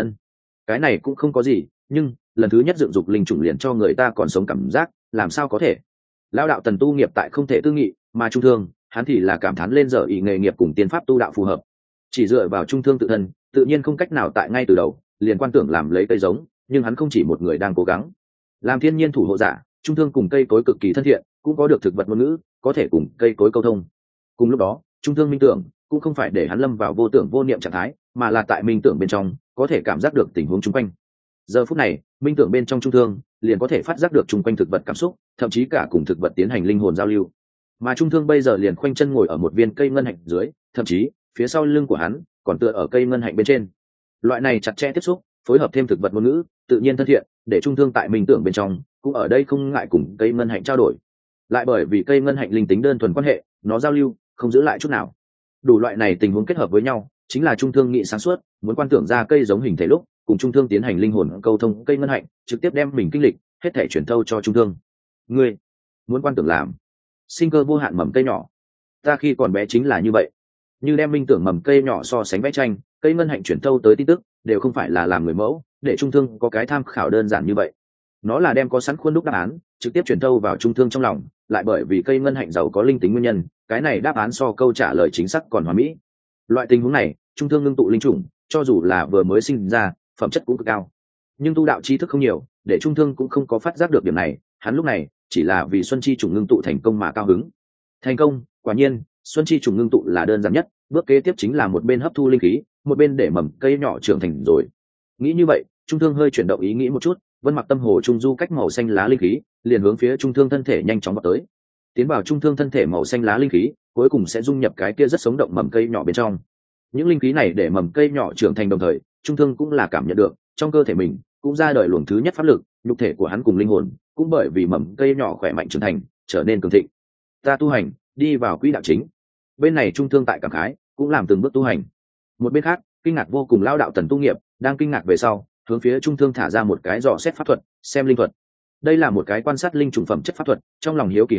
Cái này cũng không có gì, nhưng lần thứ nhất dựng dục linh chủng liền cho người ta còn sống cảm giác, làm sao có thể? Lão đạo Tần Tu Nghiệp tại không thể tư nghị, mà trung thương, hắn thì là cảm thán lên giờ ý nghề nghiệp cùng tiên pháp tu đạo phù hợp. Chỉ dựa vào trung thương tự thân, tự nhiên không cách nào tại ngay từ đầu liền quan tưởng làm lấy cây giống, nhưng hắn không chỉ một người đang cố gắng. Làm thiên nhiên thủ hộ giả, trung thương cùng cây cối cực kỳ thân thiện, cũng có được thực vật ngôn ngữ, có thể cùng cây cối câu thông. Cùng lúc đó, trung thương minh tưởng cũng không phải để hắn lâm vào vô tưởng vô niệm trạng thái, mà là tại minh tưởng bên trong có thể cảm giác được tình huống chung quanh. Giờ phút này, minh tưởng bên trong trung thương liền có thể phát giác được chung quanh thực vật cảm xúc, thậm chí cả cùng thực vật tiến hành linh hồn giao lưu. Mà trung thương bây giờ liền khoanh chân ngồi ở một viên cây ngân hạnh dưới, thậm chí phía sau lưng của hắn còn tựa ở cây ngân hạnh bên trên. Loại này chặt chẽ tiếp xúc, phối hợp thêm thực vật ngôn ngữ, tự nhiên thân thiện, để trung thương tại minh tưởng bên trong cũng ở đây không ngại cùng cây ngân hạnh trao đổi. Lại bởi vì cây ngân hạnh linh tính đơn thuần quan hệ, nó giao lưu không giữ lại chút nào. Đủ loại này tình huống kết hợp với nhau, chính là trung thương nghị sáng suốt, muốn quan tưởng ra cây giống hình thể lúc, cùng trung thương tiến hành linh hồn câu thông cây ngân hạnh, trực tiếp đem mình kinh lịch hết thể chuyển thâu cho trung thương. Ngươi muốn quan tưởng làm sinh cơ vô hạn mầm cây nhỏ, ta khi còn bé chính là như vậy. Như đem minh tưởng mầm cây nhỏ so sánh vẽ tranh, cây ngân hạnh chuyển thâu tới tin tức đều không phải là làm người mẫu, để trung thương có cái tham khảo đơn giản như vậy. Nó là đem có sẵn khuôn đúc đáp án trực tiếp chuyển thâu vào trung thương trong lòng, lại bởi vì cây ngân hạnh giàu có linh tính nguyên nhân, cái này đáp án so câu trả lời chính xác còn hoàn mỹ. Loại tình huống này, trung thương ngưng tụ linh chủng, cho dù là vừa mới sinh ra, phẩm chất cũng cực cao. Nhưng tu đạo tri thức không nhiều, để trung thương cũng không có phát giác được điểm này. Hắn lúc này chỉ là vì xuân chi chủng ngưng tụ thành công mà cao hứng. Thành công, quả nhiên, xuân chi chủng ngưng tụ là đơn giản nhất, bước kế tiếp chính là một bên hấp thu linh khí, một bên để mầm cây nhỏ trưởng thành rồi. Nghĩ như vậy, trung thương hơi chuyển động ý nghĩ một chút, vân mặc tâm hồ trung du cách màu xanh lá linh khí, liền hướng phía trung thương thân thể nhanh chóng vào tới. Tiến vào trung thương thân thể màu xanh lá linh khí, cuối cùng sẽ dung nhập cái kia rất sống động mầm cây nhỏ bên trong. Những linh khí này để mầm cây nhỏ trưởng thành đồng thời, trung thương cũng là cảm nhận được trong cơ thể mình cũng ra đời luồng thứ nhất pháp lực, nhục thể của hắn cùng linh hồn cũng bởi vì mầm cây nhỏ khỏe mạnh trưởng thành, trở nên cường thịnh. Ta tu hành đi vào quỹ đạo chính. Bên này trung thương tại cảm khái, cũng làm từng bước tu hành. Một bên khác, kinh ngạc vô cùng lao đạo Tần Tu Nghiệp đang kinh ngạc về sau, hướng phía trung thương thả ra một cái dò xét pháp thuật, xem linh thuật. Đây là một cái quan sát linh trùng phẩm chất pháp thuật, trong lòng hiếu kỳ hắn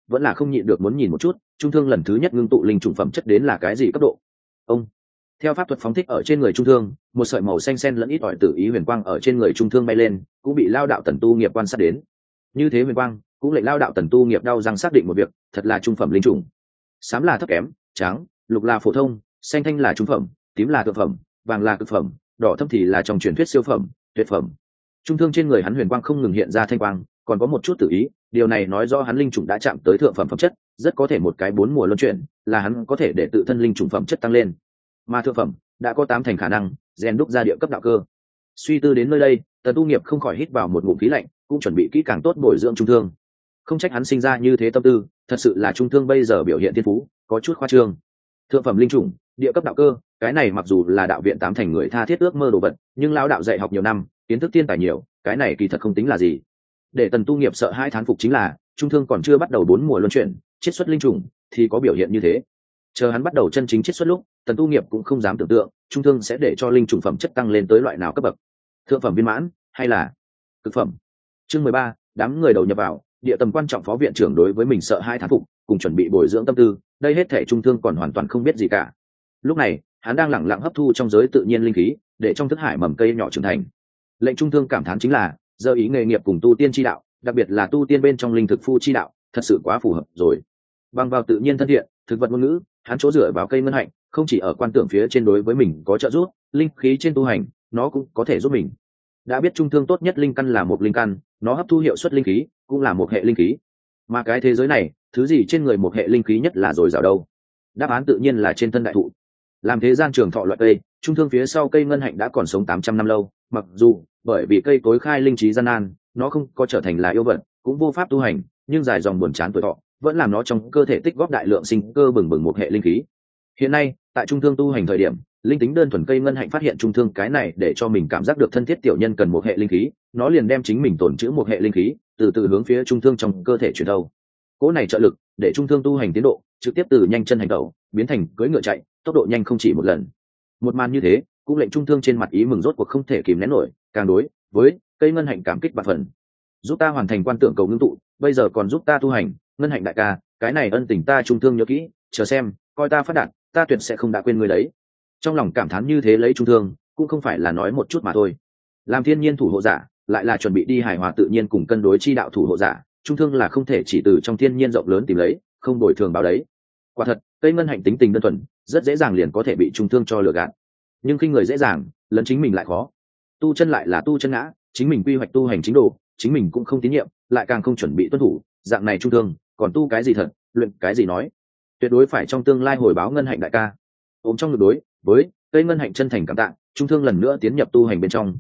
vẫn là không nhịn được muốn nhìn một chút trung thương lần thứ nhất ngưng tụ linh trùng phẩm chất đến là cái gì cấp độ. Ông theo pháp thuật phóng thích ở trên người trung thương, một sợi màu xanh xen lẫn ít ỏi tự ý huyền quang ở trên người trung thương bay lên, cũng bị lao đạo Tần Tu Nghiệp quan sát đến. Như thế huyền quang cũng lệnh lao đạo Tần Tu Nghiệp đau răng xác định một việc, thật là trung phẩm linh trùng. Xám là thấp kém, trắng, lục là phổ thông, xanh thanh là trung phẩm, tím là thượng phẩm, vàng là cực phẩm, đỏ thâm thì là trong truyền thuyết siêu phẩm, tuyệt phẩm. Trung thương trên người hắn huyền quang không ngừng hiện ra thanh quang, còn có một chút tự ý, điều này nói rõ hắn linh trùng đã chạm tới thượng phẩm phẩm chất, rất có thể một cái 4 mùa luân chuyển, là hắn có thể để tự thân linh trùng phẩm chất tăng lên. Mà thượng phẩm đã có 8 thành khả năng rèn đúc ra địa cấp đạo cơ. Suy tư đến nơi đây, Tần Tu Nghiệp không khỏi hít vào một ngụm khí lạnh, cũng chuẩn bị kỹ càng tốt bồi dưỡng trung thương. Không trách hắn sinh ra như thế tâm tư, thật sự là trung thương bây giờ biểu hiện thiên phú có chút khoa trương. Thượng phẩm linh trùng, địa cấp đạo cơ, cái này mặc dù là đạo viện 8 thành người tha thiết ước mơ đồ vật, nhưng lão đạo dạy học nhiều năm, kiến thức tiên tài nhiều, cái này kỳ thật không tính là gì. Để Tần Tu Nghiệp sợ hai thán phục chính là, trung thương còn chưa bắt đầu 4 mùa luân chuyển, chiết xuất linh trùng thì có biểu hiện như thế. Chờ hắn bắt đầu chân chính chiết xuất lúc, Tần Tu Nghiệp cũng không dám tưởng tượng trung thương sẽ để cho linh trùng phẩm chất tăng lên tới loại nào cấp bậc, thượng phẩm viên mãn hay là cực phẩm. Chương 13, đám người đầu nhập vào, địa tầm quan trọng phó viện trưởng đối với mình sợ hai thán phục, cùng chuẩn bị bồi dưỡng tâm tư, đây hết thể trung thương còn hoàn toàn không biết gì cả. Lúc này hắn đang lẳng lặng hấp thu trong giới tự nhiên linh khí, để trong thức hải mầm cây nhỏ trưởng thành. Lệnh trung thương cảm thán chính là, giờ ý nghề nghiệp cùng tu tiên chi đạo, đặc biệt là tu tiên bên trong linh thực phu chi đạo, thật sự quá phù hợp rồi. Bằng vào tự nhiên thân thiện, thực vật ngôn ngữ, hắn chỗ dựa vào cây ngân hạnh, không chỉ ở quan tưởng phía trên đối với mình có trợ giúp, linh khí trên tu hành, nó cũng có thể giúp mình. Đã biết trung thương tốt nhất linh căn là một linh căn, nó hấp thu hiệu suất linh khí cũng là một hệ linh khí. Mà cái thế giới này, thứ gì trên người một hệ linh khí nhất là dồi dào đâu? Đáp án tự nhiên là trên thân đại thụ. Làm thế gian trường thọ loại cây, trung thương phía sau cây ngân hạnh đã còn sống 800 năm lâu, mặc dù bởi vì cây cối khai linh trí gian nan, nó không có trở thành là yêu vật, cũng vô pháp tu hành, nhưng dài dòng buồn chán tuổi thọ vẫn làm nó trong cơ thể tích góp đại lượng sinh cơ bừng bừng một hệ linh khí. Hiện nay tại trung thương tu hành thời điểm, linh tính đơn thuần cây ngân hạnh phát hiện trung thương cái này để cho mình cảm giác được thân thiết tiểu nhân cần một hệ linh khí, nó liền đem chính mình tổn trữ một hệ linh khí từ từ hướng phía trung thương trong cơ thể chuyển đâu. Cỗ này trợ lực để trung thương tu hành tiến độ trực tiếp từ nhanh chân hành tẩu biến thành cưỡi ngựa chạy, tốc độ nhanh không chỉ một lần. Một màn như thế cũng lệnh trung thương trên mặt ý mừng rốt cuộc không thể kìm nén nổi, càng đối với cây ngân hạnh cảm kích bạc phần. Giúp ta hoàn thành quan tưởng cầu ngưng tụ, bây giờ còn giúp ta tu hành, ngân hạnh đại ca, cái này ân tình ta trung thương nhớ kỹ, chờ xem coi ta phát đạt, ta tuyệt sẽ không đã quên người đấy. Trong lòng cảm thán như thế lấy trung thương cũng không phải là nói một chút mà thôi. Làm thiên nhiên thủ hộ giả, lại là chuẩn bị đi hài hòa tự nhiên cùng cân đối chi đạo thủ hộ giả, trung thương là không thể chỉ từ trong thiên nhiên rộng lớn tìm lấy, không bồi thường báo đấy. Quả thật cây ngân hạnh tính tình đơn thuần, rất dễ dàng liền có thể bị trung thương cho lừa gạt, nhưng khi người dễ dàng lấn chính mình lại khó. Tu chân lại là tu chân ngã, chính mình quy hoạch tu hành chính đồ, chính mình cũng không tín nhiệm, lại càng không chuẩn bị tuân thủ, dạng này trung thương còn tu cái gì thật, luyện cái gì nói. Tuyệt đối phải trong tương lai hồi báo ngân hạnh đại ca. Ôm trong ngược đối với cây ngân hạnh chân thành cảm tạ, trung thương lần nữa tiến nhập tu hành bên trong.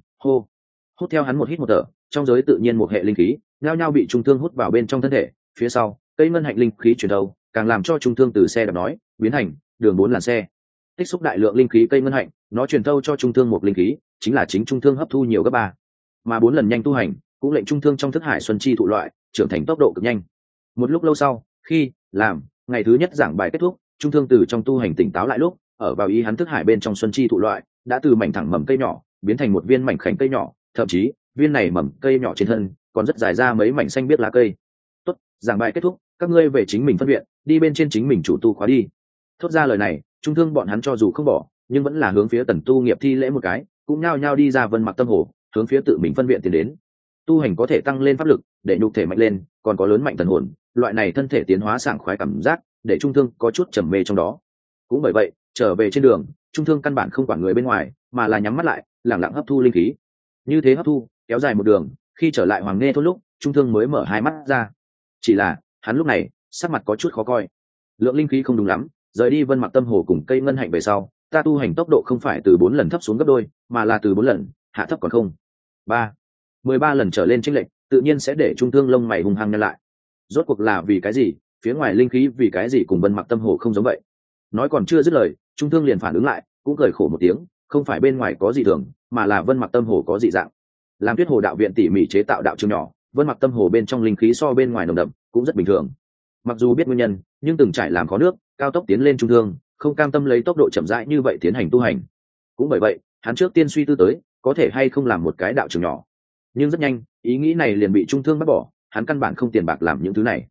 Hút theo hắn một hít một thở, trong giới tự nhiên một hệ linh khí nhao nhao bị trung thương hút vào bên trong thân thể. Phía sau cây ngân hạnh linh khí chuyển đầu, càng làm cho trung thương từ xe đạp nói biến thành đường 4 làn xe. Tích xúc đại lượng linh khí cây ngân hạnh, nó truyền thâu cho trung thương một linh khí, chính là chính trung thương hấp thu nhiều gấp 3. Mà 4 lần nhanh tu hành cũng lệnh trung thương trong thức hải xuân chi thụ loại trưởng thành tốc độ cực nhanh. Một lúc lâu sau, khi làm ngày thứ nhất giảng bài kết thúc, trung thương từ trong tu hành tỉnh táo lại lúc, ở vào ý hắn thức hải bên trong xuân chi thụ loại đã từ mảnh thẳng mầm cây nhỏ biến thành một viên mảnh khảnh cây nhỏ, thậm chí viên này mầm cây nhỏ trên thân còn rất dài ra mấy mảnh xanh biếc lá cây. Tốt, giảng bài kết thúc, các ngươi về chính mình phân viện, đi bên trên chính mình chủ tu khóa đi. Thốt ra lời này, trung thương bọn hắn cho dù không bỏ, nhưng vẫn là hướng phía Tần Tu Nghiệp thi lễ một cái, cũng nhao nhao đi ra Vân Mặc Tâm Hồ, hướng phía tự mình phân viện tiến đến. Tu hành có thể tăng lên pháp lực, để nhục thể mạnh lên, còn có lớn mạnh thần hồn, loại này thân thể tiến hóa sảng khoái cảm giác, để trung thương có chút trầm mê trong đó. Cũng bởi vậy, trở về trên đường, trung thương căn bản không quản người bên ngoài, mà là nhắm mắt lại, lặng lặng hấp thu linh khí. Như thế hấp thu, kéo dài một đường, khi trở lại Hoàng Nghe thôn lúc, trung thương mới mở hai mắt ra. Chỉ là, hắn lúc này, sắc mặt có chút khó coi. Lượng linh khí không đúng lắm, rời đi Vân Mặc Tâm Hồ cùng cây ngân hạnh về sau, ta tu hành tốc độ không phải từ 4 lần thấp xuống gấp đôi, mà là từ 4 lần hạ thấp còn không 13 lần trở lên chênh lệch, tự nhiên sẽ để trung thương lông mày hung hăng nhăn lại. Rốt cuộc là vì cái gì, phía ngoài linh khí vì cái gì cùng Vân Mặc Tâm Hồ không giống vậy? Nói còn chưa dứt lời, trung thương liền phản ứng lại, cũng cười khổ một tiếng, không phải bên ngoài có gì thường, mà là Vân Mặc Tâm Hồ có dị dạng. Làm Tuyết Hồ đạo viện tỉ mỉ chế tạo đạo trường nhỏ, Vân Mặc Tâm Hồ bên trong linh khí so bên ngoài nồng đậm, cũng rất bình thường. Mặc dù biết nguyên nhân, nhưng từng trải làm khó nước, cao tốc tiến lên trung thương, không cam tâm lấy tốc độ chậm rãi như vậy tiến hành tu hành. Cũng bởi vậy, hắn trước tiên suy tư tới, có thể hay không làm một cái đạo trường nhỏ. Nhưng rất nhanh, ý nghĩ này liền bị trung thương bắt bỏ, hắn căn bản không tiền bạc làm những thứ này.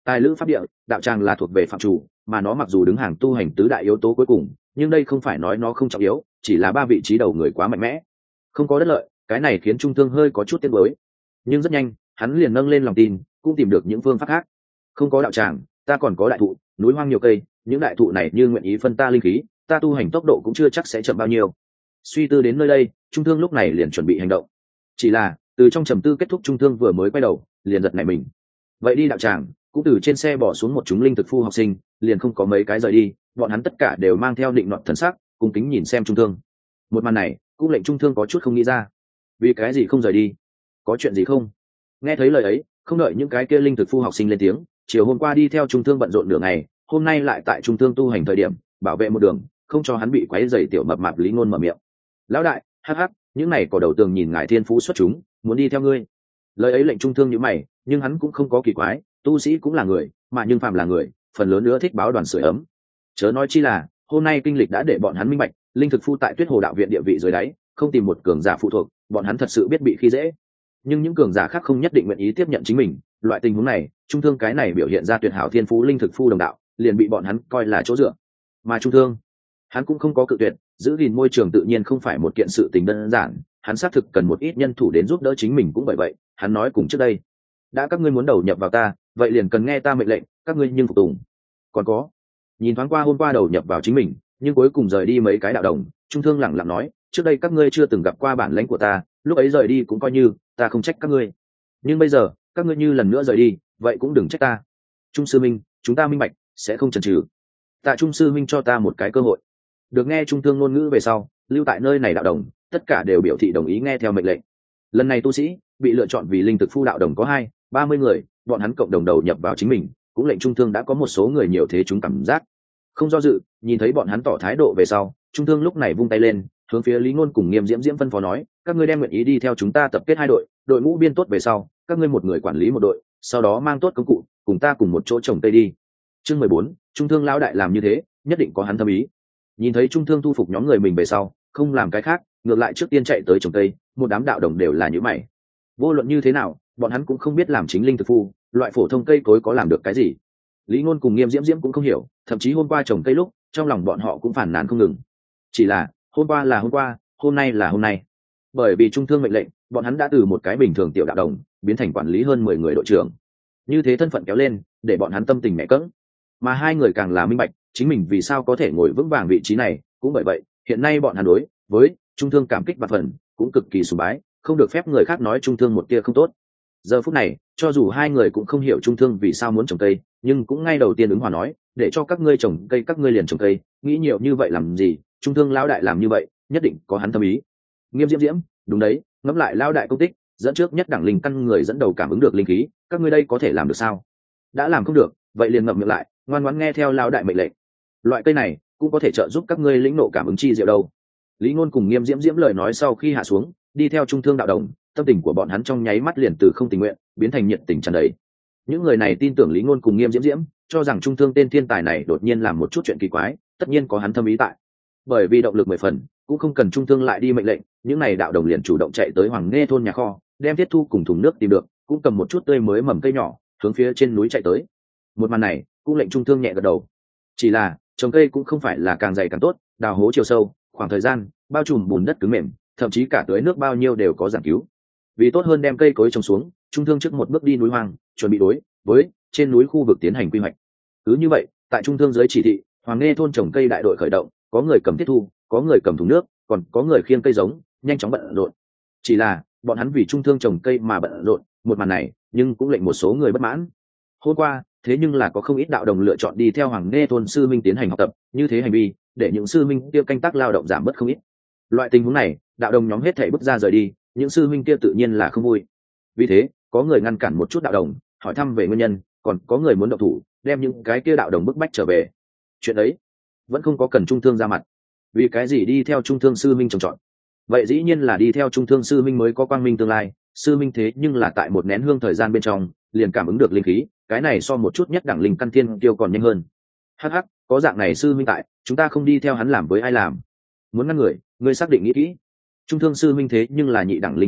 Tài lữ pháp địa, đạo tràng là thuộc về phạm chủ, mà nó mặc dù đứng hàng tu hành tứ đại yếu tố cuối cùng, nhưng đây không phải nói nó không trọng yếu, chỉ là ba vị trí đầu người quá mạnh mẽ, không có đất lợi, cái này khiến Trung Thương hơi có chút tiếc nuối. Nhưng rất nhanh, hắn liền nâng lên lòng tin, cũng tìm được những phương pháp khác. Không có đạo tràng, ta còn có đại thụ, núi hoang nhiều cây, những đại thụ này như nguyện ý phân ta linh khí, ta tu hành tốc độ cũng chưa chắc sẽ chậm bao nhiêu. Suy tư đến nơi đây, Trung Thương lúc này liền chuẩn bị hành động. Chỉ là, từ trong trầm tư kết thúc, Trung Thương vừa mới quay đầu, liền giật nảy mình. Vậy đi đạo tràng, cũng từ trên xe bỏ xuống một chúng linh thực phu học sinh, liền không có mấy cái rời đi, bọn hắn tất cả đều mang theo định nọt thần sắc, cung kính nhìn xem Trung Thương. Một màn này cũng lệnh Trung Thương có chút không nghĩ ra, vì cái gì không rời đi, có chuyện gì không? Nghe thấy lời ấy, không đợi những cái kia linh thực phu học sinh lên tiếng, chiều hôm qua đi theo Trung Thương bận rộn nửa ngày, hôm nay lại tại Trung Thương tu hành thời điểm bảo vệ một đường, không cho hắn bị quấy rầy tiểu mập mạp Lý Ngôn mở miệng. Lão đại, hắc hắc, những này cỏ đầu tường nhìn ngài thiên phú xuất chúng, muốn đi theo ngươi. Lời ấy lệnh Trung Thương nhíu mày, nhưng hắn cũng không có kỳ quái, tu sĩ cũng là người, mà nhưng phàm là người, phần lớn nữa thích báo đoàn sưởi ấm. Chớ nói chi là, hôm nay kinh lịch đã để bọn hắn minh bạch, linh thực phu tại Tuyết Hồ đạo viện địa vị dưới đáy, không tìm một cường giả phụ thuộc, bọn hắn thật sự biết bị khi dễ. Nhưng những cường giả khác không nhất định nguyện ý tiếp nhận chính mình, loại tình huống này, Trung Thương cái này biểu hiện ra tuyệt hảo thiên phú linh thực phu đồng đạo, liền bị bọn hắn coi là chỗ dựa. Mà Trung Thương, hắn cũng không có cự tuyệt, giữ gìn môi trường tự nhiên không phải một kiện sự tình đơn giản, hắn xác thực cần một ít nhân thủ đến giúp đỡ chính mình, cũng bởi vậy, hắn nói cùng trước đây, đã các ngươi muốn đầu nhập vào ta, vậy liền cần nghe ta mệnh lệnh, các ngươi nhưng phục tùng. Còn có, nhìn thoáng qua hôm qua đầu nhập vào chính mình, nhưng cuối cùng rời đi mấy cái đạo đồng, Trung Thương lẳng lặng nói, trước đây các ngươi chưa từng gặp qua bản lãnh của ta, lúc ấy rời đi cũng coi như ta không trách các ngươi, nhưng bây giờ các ngươi như lần nữa rời đi, vậy cũng đừng trách ta. Trung sư minh, chúng ta minh bạch, sẽ không chần chừ. Tạ Trung sư minh cho ta một cái cơ hội. Được nghe Trung Thương ngôn ngữ về sau, lưu tại nơi này đạo đồng tất cả đều biểu thị đồng ý nghe theo mệnh lệnh. Lần này tu sĩ bị lựa chọn vì linh thực phu đạo đồng có 20-30 người, bọn hắn cộng đồng đầu nhập vào chính mình, cũng lệnh Trung Thương đã có một số người nhiều thế chúng cảm giác. Không do dự, nhìn thấy bọn hắn tỏ thái độ về sau, Trung Thương lúc này vung tay lên, hướng phía Lý Ngôn cùng Nghiêm Diễm Diễm phân phó nói, các ngươi đem nguyện ý đi theo chúng ta tập kết 2 đội, đội ngũ biên tốt về sau, các ngươi một người quản lý một đội, sau đó mang tốt công cụ, cùng ta cùng một chỗ trồng cây đi. Chương 14, Trung Thương lão đại làm như thế, nhất định có hắn thâm ý. Nhìn thấy Trung Thương thu phục nhóm người mình về sau, không làm cái khác, ngược lại trước tiên chạy tới trồng cây, một đám đạo đồng đều là như mày. Vô luận như thế nào, bọn hắn cũng không biết làm chính linh thực phu, loại phổ thông cây cối có làm được cái gì. Lý Ngôn cùng Nghiêm Diễm Diễm cũng không hiểu, thậm chí hôm qua trồng cây lúc, trong lòng bọn họ cũng phản nàn không ngừng. Chỉ là, hôm qua là hôm qua, hôm nay là hôm nay. Bởi vì Trung Thương mệnh lệnh, bọn hắn đã từ một cái bình thường tiểu đạo đồng, biến thành quản lý hơn 10 người đội trưởng. Như thế thân phận kéo lên, để bọn hắn tâm tình mẹ cẫng. Mà 2 người càng là minh bạch, chính mình vì sao có thể ngồi vững vàng vị trí này, cũng bởi vậy, hiện nay bọn hắn đối với Trung Thương cảm kích và phần, cũng cực kỳ sùng bái, không được phép người khác nói Trung Thương một tia không tốt. Giờ phút này, cho dù 2 người cũng không hiểu Trung Thương vì sao muốn trồng cây, nhưng cũng ngay đầu tiên ứng hòa nói, để cho các ngươi trồng cây các ngươi liền trồng cây, nghĩ nhiều như vậy làm gì, Trung Thương lão đại làm như vậy, nhất định có hắn thâm ý. Nghiêm Diễm Diễm, đúng đấy, ngẫm lại lão đại công tích, dẫn trước nhất đẳng linh căn người dẫn đầu cảm ứng được linh khí, các ngươi đây có thể làm được sao? Đã làm không được, vậy liền ngậm miệng lại, ngoan ngoãn nghe theo lão đại mệnh lệnh. Loại cây này cũng có thể trợ giúp các ngươi lĩnh nộ cảm ứng chi diệu đâu. Lý Ngôn cùng Nghiêm Diễm Diễm lời nói sau khi hạ xuống, đi theo Trung Thương đạo đồng, tâm tình của bọn hắn trong nháy mắt liền từ không tình nguyện biến thành nhiệt tình tràn đầy. Những người này tin tưởng Lý Ngôn cùng Nghiêm Diễm Diễm, cho rằng Trung Thương tên thiên tài này đột nhiên làm một chút chuyện kỳ quái, tất nhiên có hắn thâm ý tại. Bởi vì động lực 10 phần, cũng không cần Trung Thương lại đi mệnh lệnh, những này đạo đồng liền chủ động chạy tới Hoàng Nghe thôn nhà kho, đem thiết thu cùng thùng nước tìm được, cũng cầm một chút tươi mới mầm cây nhỏ, hướng phía trên núi chạy tới. Một màn này, cũng lệnh Trung Thương nhẹ gật đầu. Chỉ là, trồng cây cũng không phải là càng dày càng tốt, đào hố chiều sâu, khoảng thời gian, bao trùm bùn đất cứng mềm, thậm chí cả tưới nước bao nhiêu đều có giảng cứu. Vì tốt hơn đem cây cối trồng xuống, Trung Thương trước một bước đi núi hoang, chuẩn bị đối với trên núi khu vực tiến hành quy hoạch. Cứ như vậy, tại Trung Thương dưới chỉ thị, Hoàng Nghe thôn trồng cây đại đội khởi động, có người cầm thiết thu, có người cầm thùng nước, còn có người khiêng cây giống, nhanh chóng bận rộn. Chỉ là, bọn hắn vì Trung Thương trồng cây mà bận rộn, một màn này, nhưng cũng lệnh một số người bất mãn. Hôm qua, thế nhưng là có không ít đạo đồng lựa chọn đi theo Hoàng Nghe thôn sư minh tiến hành học tập, như thế hành vi, để những sư minh kia canh tác lao động giảm bớt không ít. Loại tình huống này, đạo đồng nhóm hết thảy bước ra rời đi, những sư minh kia tự nhiên là không vui. Vì thế, có người ngăn cản một chút đạo đồng, hỏi thăm về nguyên nhân, còn có người muốn động thủ, đem những cái kia đạo đồng bức bách trở về. Chuyện ấy, vẫn không có cần Trung Thương ra mặt. Vì cái gì đi theo Trung Thương sư minh trồng trọt? Vậy dĩ nhiên là đi theo Trung Thương sư minh mới có quang minh tương lai, sư minh thế nhưng là tại một nén hương thời gian bên trong, liền cảm ứng được linh khí, cái này so một chút nhất đẳng linh căn thiên tiêu còn nhanh hơn. Hắc hắc, có dạng này sư minh tại, chúng ta không đi theo hắn làm với ai làm? Muốn ngăn người, ngươi xác định nghĩ kỹ. Trung Thương sư minh thế nhưng là nhị đẳng linh căn,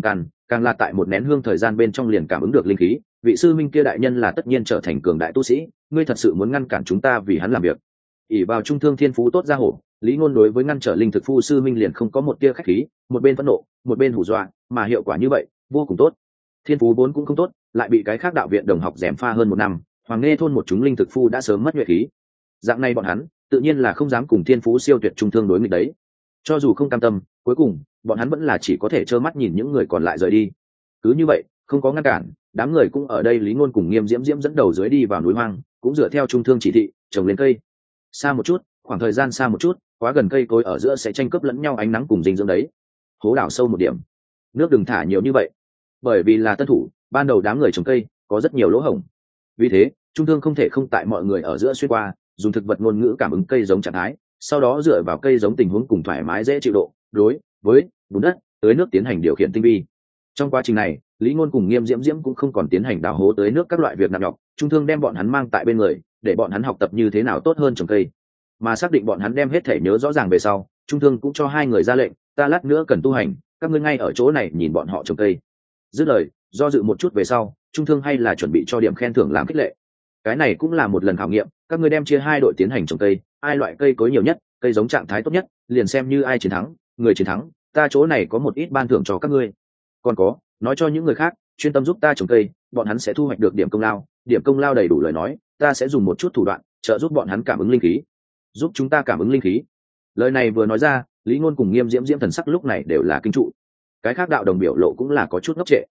càng là tại một nén hương thời gian bên trong liền cảm ứng được linh khí. Vị sư minh kia đại nhân là tất nhiên trở thành cường đại tu sĩ, ngươi thật sự muốn ngăn cản chúng ta vì hắn làm việc? ỷ vào trung thương thiên phú tốt ra hổ, Lý Ngôn đối với ngăn trở linh thực phu sư minh liền không có một tia khách khí, một bên phẫn nộ, một bên hù dọa, mà hiệu quả như vậy vô cùng tốt. Thiên phú vốn cũng không tốt, lại bị cái khác đạo viện đồng học gièm pha hơn một năm, Hoàng Nghe thôn một chúng linh thực phu đã sớm mất nhuệ khí. Dạng này bọn hắn tự nhiên là không dám cùng thiên phú siêu tuyệt trung thương đối nghịch đấy. Cho dù không cam tâm, cuối cùng bọn hắn vẫn là chỉ có thể trơ mắt nhìn những người còn lại rời đi. Cứ như vậy, không có ngăn cản, đám người cũng ở đây Lý Ngôn cùng Nghiêm Diễm Diễm dẫn đầu dưới đi vào núi hoang, cũng dựa theo trung thương chỉ thị, trồng lên cây. Xa một chút, khoảng thời gian xa một chút, quá gần cây cối ở giữa sẽ tranh cướp lẫn nhau ánh nắng cùng dinh dưỡng đấy. Hố đào sâu một điểm, nước đừng thả nhiều như vậy. Bởi vì là tân thủ, ban đầu đám người trồng cây có rất nhiều lỗ hổng. Vì thế, trung thương không thể không tại mọi người ở giữa xuyên qua, dùng thực vật ngôn ngữ cảm ứng cây giống trạng thái, sau đó dựa vào cây giống tình huống cùng thoải mái dễ chịu độ, đối với bùn đất, tưới nước tiến hành điều khiển tinh vi. Trong quá trình này, Lý Ngôn cùng Nghiêm Diễm Diễm cũng không còn tiến hành đào hố tưới nước các loại việc nặng nhọc, trung thương đem bọn hắn mang tại bên người, để bọn hắn học tập như thế nào tốt hơn trồng cây. Mà xác định bọn hắn đem hết thể nhớ rõ ràng về sau, trung thương cũng cho hai người ra lệnh, ta lát nữa cần tu hành, các ngươi ngay ở chỗ này nhìn bọn họ trồng cây. Dứt lời, do dự một chút về sau, trung thương hay là chuẩn bị cho điểm khen thưởng làm khích lệ. Cái này cũng là một lần khảo nghiệm, các ngươi đem chia hai đội tiến hành trồng cây, ai loại cây cối nhiều nhất, cây giống trạng thái tốt nhất, liền xem như ai chiến thắng, người chiến thắng, ta chỗ này có một ít ban thưởng cho các ngươi. Còn có, nói cho những người khác, chuyên tâm giúp ta trồng cây, bọn hắn sẽ thu hoạch được điểm công lao, điểm công lao đầy đủ lời nói, ta sẽ dùng một chút thủ đoạn, trợ giúp bọn hắn cảm ứng linh khí. Giúp chúng ta cảm ứng linh khí. Lời này vừa nói ra, Lý Ngôn cùng Nghiêm Diễm Diễm thần sắc lúc này đều là kinh trụ. Cái khác đạo đồng biểu lộ cũng là có chút ngốc trệ.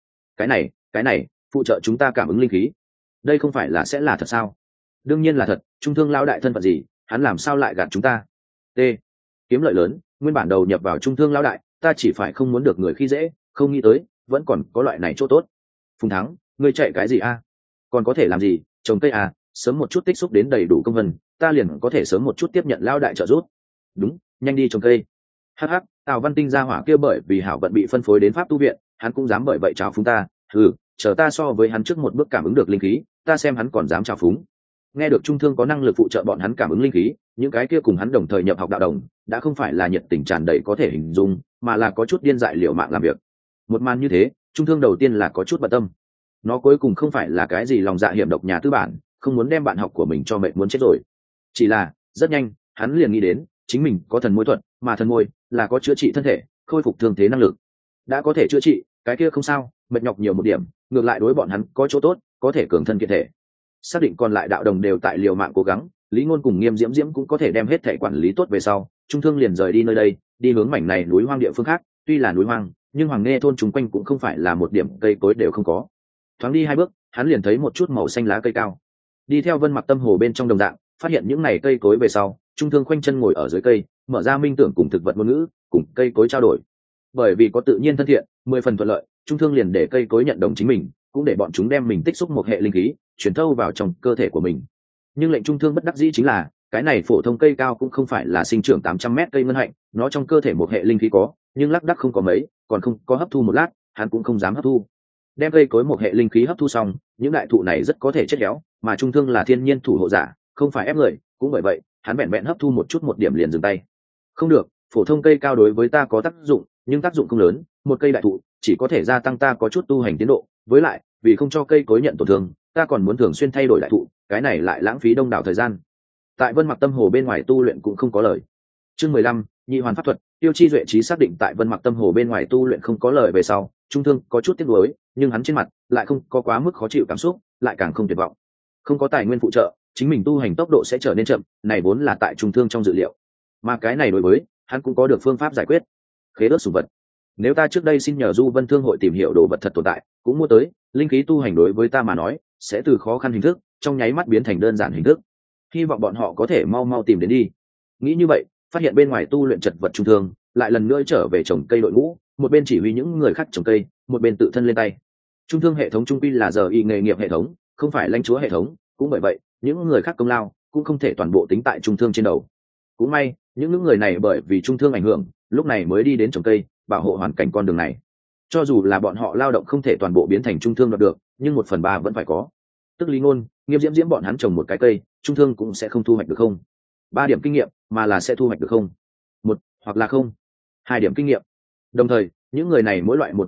Cái này, phụ trợ chúng ta cảm ứng linh khí. Đây không phải là sẽ là thật sao? Đương nhiên là thật, trung thương lão đại thân phận gì, hắn làm sao lại gạt chúng ta? T. Kiếm lợi lớn, nguyên bản đầu nhập vào trung thương lão đại, ta chỉ phải không muốn được người khi dễ, không nghĩ tới, vẫn còn có loại này chỗ tốt. Phùng Thắng, ngươi chạy cái gì a? Còn có thể làm gì, trồng cây à, sớm một chút tích xúc đến đầy đủ công vân, ta liền có thể sớm một chút tiếp nhận lão đại trợ giúp. Đúng, nhanh đi trồng cây. Hắc hắc, Tào Văn Tinh gia hỏa kia bởi vì hảo vận bị phân phối đến pháp tu viện, hắn cũng dám bởi vậy chào phúng ta, chờ ta so với hắn trước một bước cảm ứng được linh khí, ta xem hắn còn dám chào phúng. Nghe được trung thương có năng lực phụ trợ bọn hắn cảm ứng linh khí, những cái kia cùng hắn đồng thời nhập học đạo đồng đã không phải là nhiệt tình tràn đầy có thể hình dung, mà là có chút điên dại liều mạng làm việc. Một màn như thế, trung thương đầu tiên là có chút bận tâm. Nó cuối cùng không phải là cái gì lòng dạ hiểm độc nhà tư bản, không muốn đem bạn học của mình cho mệt muốn chết rồi. Chỉ là, rất nhanh, hắn liền nghĩ đến, chính mình có thần môi thuật, mà thần môi là có chữa trị thân thể, khôi phục thương thế năng lực. Đã có thể chữa trị, cái kia không sao, mệt nhọc nhiều một điểm, ngược lại đối bọn hắn có chỗ tốt, có thể cường thân kiện thể. Xác định còn lại đạo đồng đều tại liều mạng cố gắng, Lý Ngôn cùng Nghiêm Diễm Diễm cũng có thể đem hết thể quản lý tốt về sau, trung thương liền rời đi nơi đây, đi hướng mảnh này núi hoang địa phương khác. Tuy là núi hoang, nhưng Hoàng Nghe thôn chúng quanh cũng không phải là một điểm cây cối đều không có. Thoáng đi hai bước, hắn liền thấy một chút màu xanh lá cây cao. Đi theo Vân Mặc Tâm Hồ bên trong đồng dạng, phát hiện những này cây cối về sau, trung thương khoanh chân ngồi ở dưới cây, mở ra minh tưởng cùng thực vật ngôn ngữ, cùng cây cối trao đổi. Bởi vì có tự nhiên thân thiện, 10 phần thuận lợi, trung thương liền để cây cối nhận đồng chính mình, cũng để bọn chúng đem mình tích xúc một hệ linh khí, chuyển thâu vào trong cơ thể của mình. Nhưng lệnh trung thương bất đắc dĩ chính là, cái này phổ thông cây cao cũng không phải là sinh trưởng 800 mét cây ngân hạnh, nó trong cơ thể một hệ linh khí có, nhưng lác đác không có mấy, còn không có hấp thu một lát, hắn cũng không dám hấp thu. Đem cây cối một hệ linh khí hấp thu xong, những đại thụ này rất có thể chết héo, mà trung thương là thiên nhiên thủ hộ giả, không phải ép người, cũng bởi vậy, hắn vẹn vẹn hấp thu một chút một điểm liền dừng tay. Không được, phổ thông cây cao đối với ta có tác dụng, nhưng tác dụng không lớn, một cây đại thụ chỉ có thể gia tăng ta có chút tu hành tiến độ, với lại, vì không cho cây cối nhận tổn thương, ta còn muốn thường xuyên thay đổi đại thụ, cái này lại lãng phí đông đảo thời gian. Tại Vân Mặc Tâm Hồ bên ngoài tu luyện cũng không có lời. Chương 15, Nhị Hoàn pháp thuật, Tiêu Chi Duệ trí xác định tại Vân Mặc Tâm Hồ bên ngoài tu luyện không có lời về sau, trung thương có chút tiếc nuối, nhưng hắn trên mặt lại không có quá mức khó chịu cảm xúc, lại càng không tuyệt vọng. Không có tài nguyên phụ trợ, chính mình tu hành tốc độ sẽ trở nên chậm, này vốn là tại trung thương trong dự liệu. Mà cái này đối với hắn cũng có được phương pháp giải quyết. Khế ước sủng vật. Nếu ta trước đây xin nhờ Du Vân Thương hội tìm hiểu đồ vật thật tồn tại, cũng mua tới, linh khí tu hành đối với ta mà nói, sẽ từ khó khăn hình thức, trong nháy mắt biến thành đơn giản hình thức. Hy vọng bọn họ có thể mau mau tìm đến đi. Nghĩ như vậy, phát hiện bên ngoài tu luyện chật vật trung thương, lại lần nữa trở về trồng cây đội ngũ, một bên chỉ huy những người khác trồng cây, một bên tự thân lên tay. Trung thương hệ thống trung quy là giờ y nghề nghiệp hệ thống, không phải lãnh chúa hệ thống, cũng bởi vậy, những người khác công lao cũng không thể toàn bộ tính tại trung thương trên đầu. Cũng may, những người này bởi vì trung thương ảnh hưởng, lúc này mới đi đến trồng cây, bảo hộ hoàn cảnh con đường này. Cho dù là bọn họ lao động không thể toàn bộ biến thành trung thương đoạt được, nhưng 1/3 vẫn phải có. Tức Lý Ngôn, Nghiêm Diễm Diễm bọn hắn trồng một cái cây, trung thương cũng sẽ không thu hoạch được không 3 điểm kinh nghiệm, mà là sẽ thu hoạch được không 1 hoặc là không 2 điểm kinh nghiệm. Đồng thời, những người này mỗi loại một gốc cây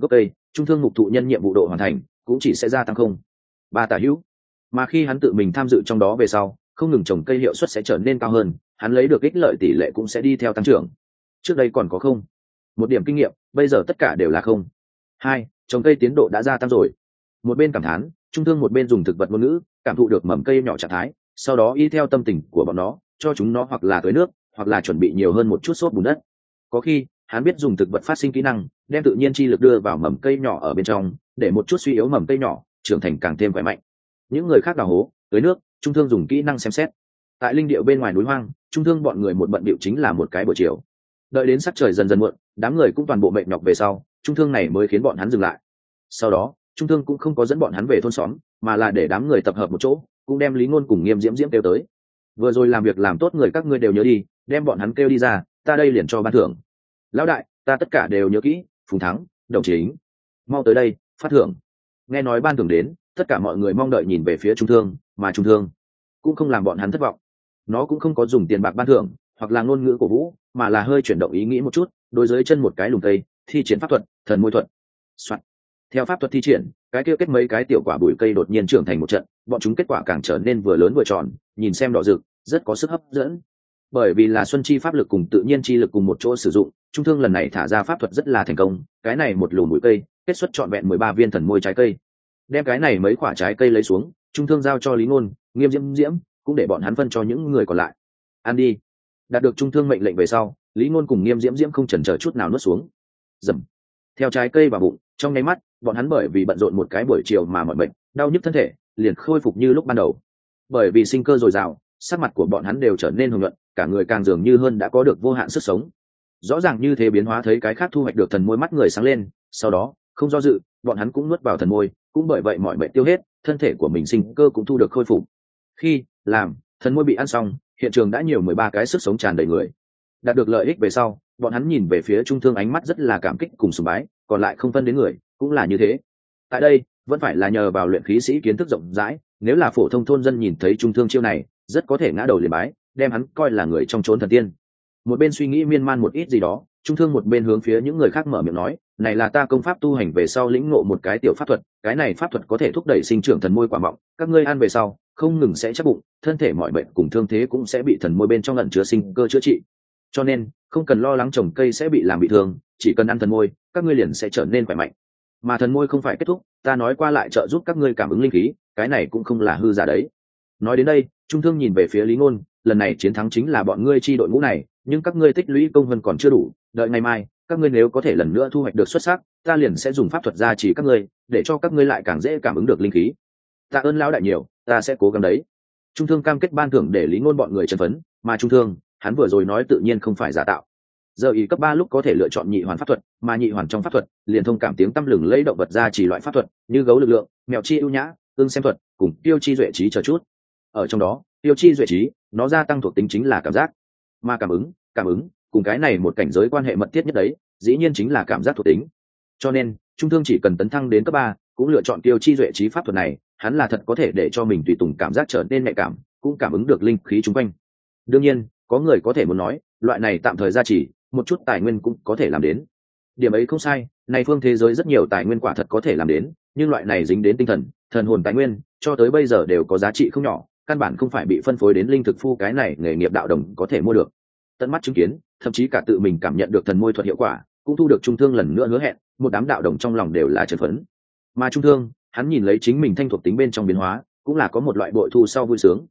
trung thương mục thụ nhân nhiệm vụ độ hoàn thành cũng chỉ sẽ gia tăng không ba tả hữu. Mà khi hắn tự mình tham dự trong đó về sau, không ngừng trồng cây hiệu suất sẽ trở nên cao hơn, hắn lấy được ích lợi tỷ lệ cũng sẽ đi theo tăng trưởng. Trước đây còn có không một điểm kinh nghiệm, bây giờ tất cả đều là không hai, trồng cây tiến độ đã gia tăng rồi. Một bên cảm thán, trung thương một bên dùng thực vật ngôn ngữ cảm thụ được mầm cây nhỏ trạng thái, sau đó y theo tâm tình của bọn nó cho chúng nó hoặc là tưới nước hoặc là chuẩn bị nhiều hơn một chút xốp bùn đất. Có khi hắn biết dùng thực vật phát sinh kỹ năng đem tự nhiên chi lực đưa vào mầm cây nhỏ ở bên trong, để một chút suy yếu mầm cây nhỏ trưởng thành càng thêm khỏe mạnh. Những người khác đào hố tưới nước, trung thương dùng kỹ năng xem xét. Tại linh điệu bên ngoài núi hoang, trung thương bọn người một bận điệu chính là một cái buổi chiều. Đợi đến sắc trời dần dần muộn, đám người cũng toàn bộ mệt nhọc về sau, trung thương này mới khiến bọn hắn dừng lại. Sau đó trung thương cũng không có dẫn bọn hắn về thôn xóm, mà là để đám người tập hợp một chỗ, cũng đem Lý Ngôn cùng Nghiêm Diễm Diễm kêu tới. Vừa rồi làm việc làm tốt người các ngươi đều nhớ đi, đem bọn hắn kêu đi ra, ta đây liền cho ban thưởng. Lão đại, ta tất cả đều nhớ kỹ. Phùng Thắng, Đồng Chính, mau tới đây phát thưởng. Nghe nói ban thưởng đến, tất cả mọi người mong đợi nhìn về phía trung thương, mà trung thương cũng không làm bọn hắn thất vọng. Nó cũng không có dùng tiền bạc ban thưởng hoặc là ngôn ngữ cổ vũ, mà là hơi chuyển động ý nghĩ một chút, đối dưới chân một cái lùm cây thi triển pháp thuật thần môi thuật. Soạn. Theo pháp thuật thi triển, cái kia kết mấy cái tiểu quả bụi cây đột nhiên trưởng thành một trận, bọn chúng kết quả càng trở nên vừa lớn vừa tròn, nhìn xem đỏ rực, rất có sức hấp dẫn. Bởi vì là xuân chi pháp lực cùng tự nhiên chi lực cùng một chỗ sử dụng, trung thương lần này thả ra pháp thuật rất là thành công. Cái này một lùm bụi cây kết xuất trọn vẹn 13 viên thần môi trái cây. Đem cái này mấy quả trái cây lấy xuống, trung thương giao cho Lý Ngôn, Nghiêm Diễm Diễm, cũng để bọn hắn phân cho những người còn lại. Ăn đi. Đạt được trung thương mệnh lệnh về sau, Lý Ngôn cùng Nghiêm Diễm Diễm không chần chờ chút nào nuốt xuống. Dầm. Theo trái cây vào bụng, trong nháy mắt, bọn hắn bởi vì bận rộn một cái buổi chiều mà mỏi mệt, đau nhức thân thể, liền khôi phục như lúc ban đầu. Bởi vì sinh cơ dồi dào, sắc mặt của bọn hắn đều trở nên hồng nhuận, cả người càng dường như hơn đã có được vô hạn sức sống. Rõ ràng như thế biến hóa thấy cái khác thu hoạch được thần môi mắt người sáng lên, sau đó, không do dự, bọn hắn cũng nuốt vào thần môi, cũng bởi vậy mỏi mệt tiêu hết, thân thể của mình sinh cơ cũng thu được khôi phục. Khi làm thần môi bị ăn xong, hiện trường đã nhiều 13 cái sức sống tràn đầy người. Đạt được lợi ích về sau, bọn hắn nhìn về phía trung thương ánh mắt rất là cảm kích cùng sùng bái, còn lại không phân đến người, cũng là như thế. Tại đây, vẫn phải là nhờ vào luyện khí sĩ kiến thức rộng rãi, nếu là phổ thông thôn dân nhìn thấy trung thương chiêu này, rất có thể ngã đầu liền bái, đem hắn coi là người trong chốn thần tiên. Một bên suy nghĩ miên man một ít gì đó, trung thương một bên hướng phía những người khác mở miệng nói, này là ta công pháp tu hành về sau lĩnh ngộ một cái tiểu pháp thuật, cái này pháp thuật có thể thúc đẩy sinh trưởng thần môi quả mọng, các ngươi ăn về sau, không ngừng sẽ chắc bụng, thân thể mọi bệnh cùng thương thế cũng sẽ bị thần môi bên trong ẩn chứa sinh cơ chữa trị. Cho nên, không cần lo lắng trồng cây sẽ bị làm bị thương, chỉ cần ăn thần môi, các ngươi liền sẽ trở nên khỏe mạnh. Mà thần môi không phải kết thúc, ta nói qua lại trợ giúp các ngươi cảm ứng linh khí, cái này cũng không là hư giả đấy. Nói đến đây, trung thương nhìn về phía Lý Ngôn, lần này chiến thắng chính là bọn ngươi chi đội ngũ này, nhưng các ngươi tích lũy công vân còn chưa đủ, đợi ngày mai, các ngươi nếu có thể lần nữa thu hoạch được xuất sắc, ta liền sẽ dùng pháp thuật gia trì các ngươi, để cho các ngươi lại càng dễ cảm ứng được linh khí. Tạ ơn lão đại nhiều, ta sẽ cố gắng đấy. Trung thương cam kết ban thưởng để Lý Ngôn bọn người chấn phấn, mà trung thương, hắn vừa rồi nói tự nhiên không phải giả tạo. Giờ ý cấp 3 lúc có thể lựa chọn nhị hoàn pháp thuật, mà nhị hoàn trong pháp thuật, liền thông cảm tiếng tăm lừng lấy động vật gia trì loại pháp thuật, như gấu lực lượng, mèo chi ưu nhã, ương xem thuật, cùng tiêu chi duệ trí chờ chút. Ở trong đó, tiêu chi duệ trí, nó gia tăng thuộc tính chính là cảm giác, mà cảm ứng, cùng cái này một cảnh giới quan hệ mật thiết nhất đấy, dĩ nhiên chính là cảm giác thuộc tính. Cho nên, trung thương chỉ cần tấn thăng đến cấp 3, cũng lựa chọn tiêu chi duệ trí pháp thuật này, hắn là thật có thể để cho mình tùy tùng cảm giác trở nên nhạy cảm, cũng cảm ứng được linh khí xung quanh. Đương nhiên, có người có thể muốn nói, loại này tạm thời gia trì, một chút tài nguyên cũng có thể làm đến. Điểm ấy không sai, này phương thế giới rất nhiều tài nguyên quả thật có thể làm đến, nhưng loại này dính đến tinh thần, thần hồn tài nguyên, cho tới bây giờ đều có giá trị không nhỏ, căn bản không phải bị phân phối đến linh thực phu cái này nghề nghiệp đạo đồng có thể mua được. Tận mắt chứng kiến, thậm chí cả tự mình cảm nhận được thần môi thuật hiệu quả, cũng thu được trung thương lần nữa hứa hẹn, một đám đạo đồng trong lòng đều là chấn phấn. Mà trung thương, hắn nhìn lấy chính mình thanh thuộc tính bên trong biến hóa, cũng là có một loại bội thu sau vui sướng.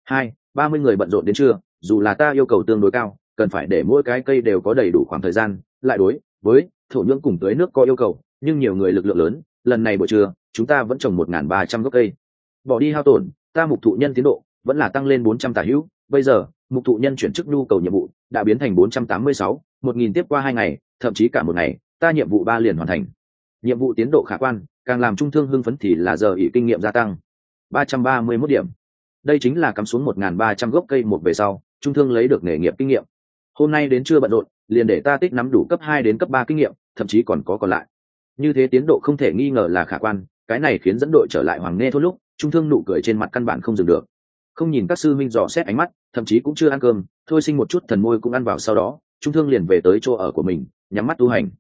30 người bận rộn đến trưa, dù là ta yêu cầu tương đối cao, cần phải để mỗi cái cây đều có đầy đủ khoảng thời gian, lại đối với thổ nhưỡng cùng tưới nước có yêu cầu, nhưng nhiều người lực lượng lớn, lần này buổi trưa, chúng ta vẫn trồng 1300 gốc cây. Bỏ đi hao tổn, ta mục thụ nhân tiến độ vẫn là tăng lên 400 tả hữu, bây giờ, mục thụ nhân chuyển chức nhu cầu nhiệm vụ đã biến thành 486, 1000 tiếp qua 2 ngày, thậm chí cả một ngày, ta nhiệm vụ 3 liền hoàn thành. Nhiệm vụ tiến độ khả quan, càng làm trung thương hưng phấn thì là giờ ỷ kinh nghiệm gia tăng 331 điểm. Đây chính là cắm xuống 1300 gốc cây một về sau, trung thương lấy được nghề nghiệp kinh nghiệm. Hôm nay đến trưa bận rộn, liền để ta tích nắm đủ cấp 2 đến cấp 3 kinh nghiệm, thậm chí còn lại. Như thế tiến độ không thể nghi ngờ là khả quan, cái này khiến dẫn đội trở lại Hoàng Nghe thôn lúc, trung thương nụ cười trên mặt căn bản không dừng được. Không nhìn các sư minh dò xét ánh mắt, thậm chí cũng chưa ăn cơm, thôi sinh một chút thần môi cũng ăn vào, sau đó, trung thương liền về tới chỗ ở của mình, nhắm mắt tu hành.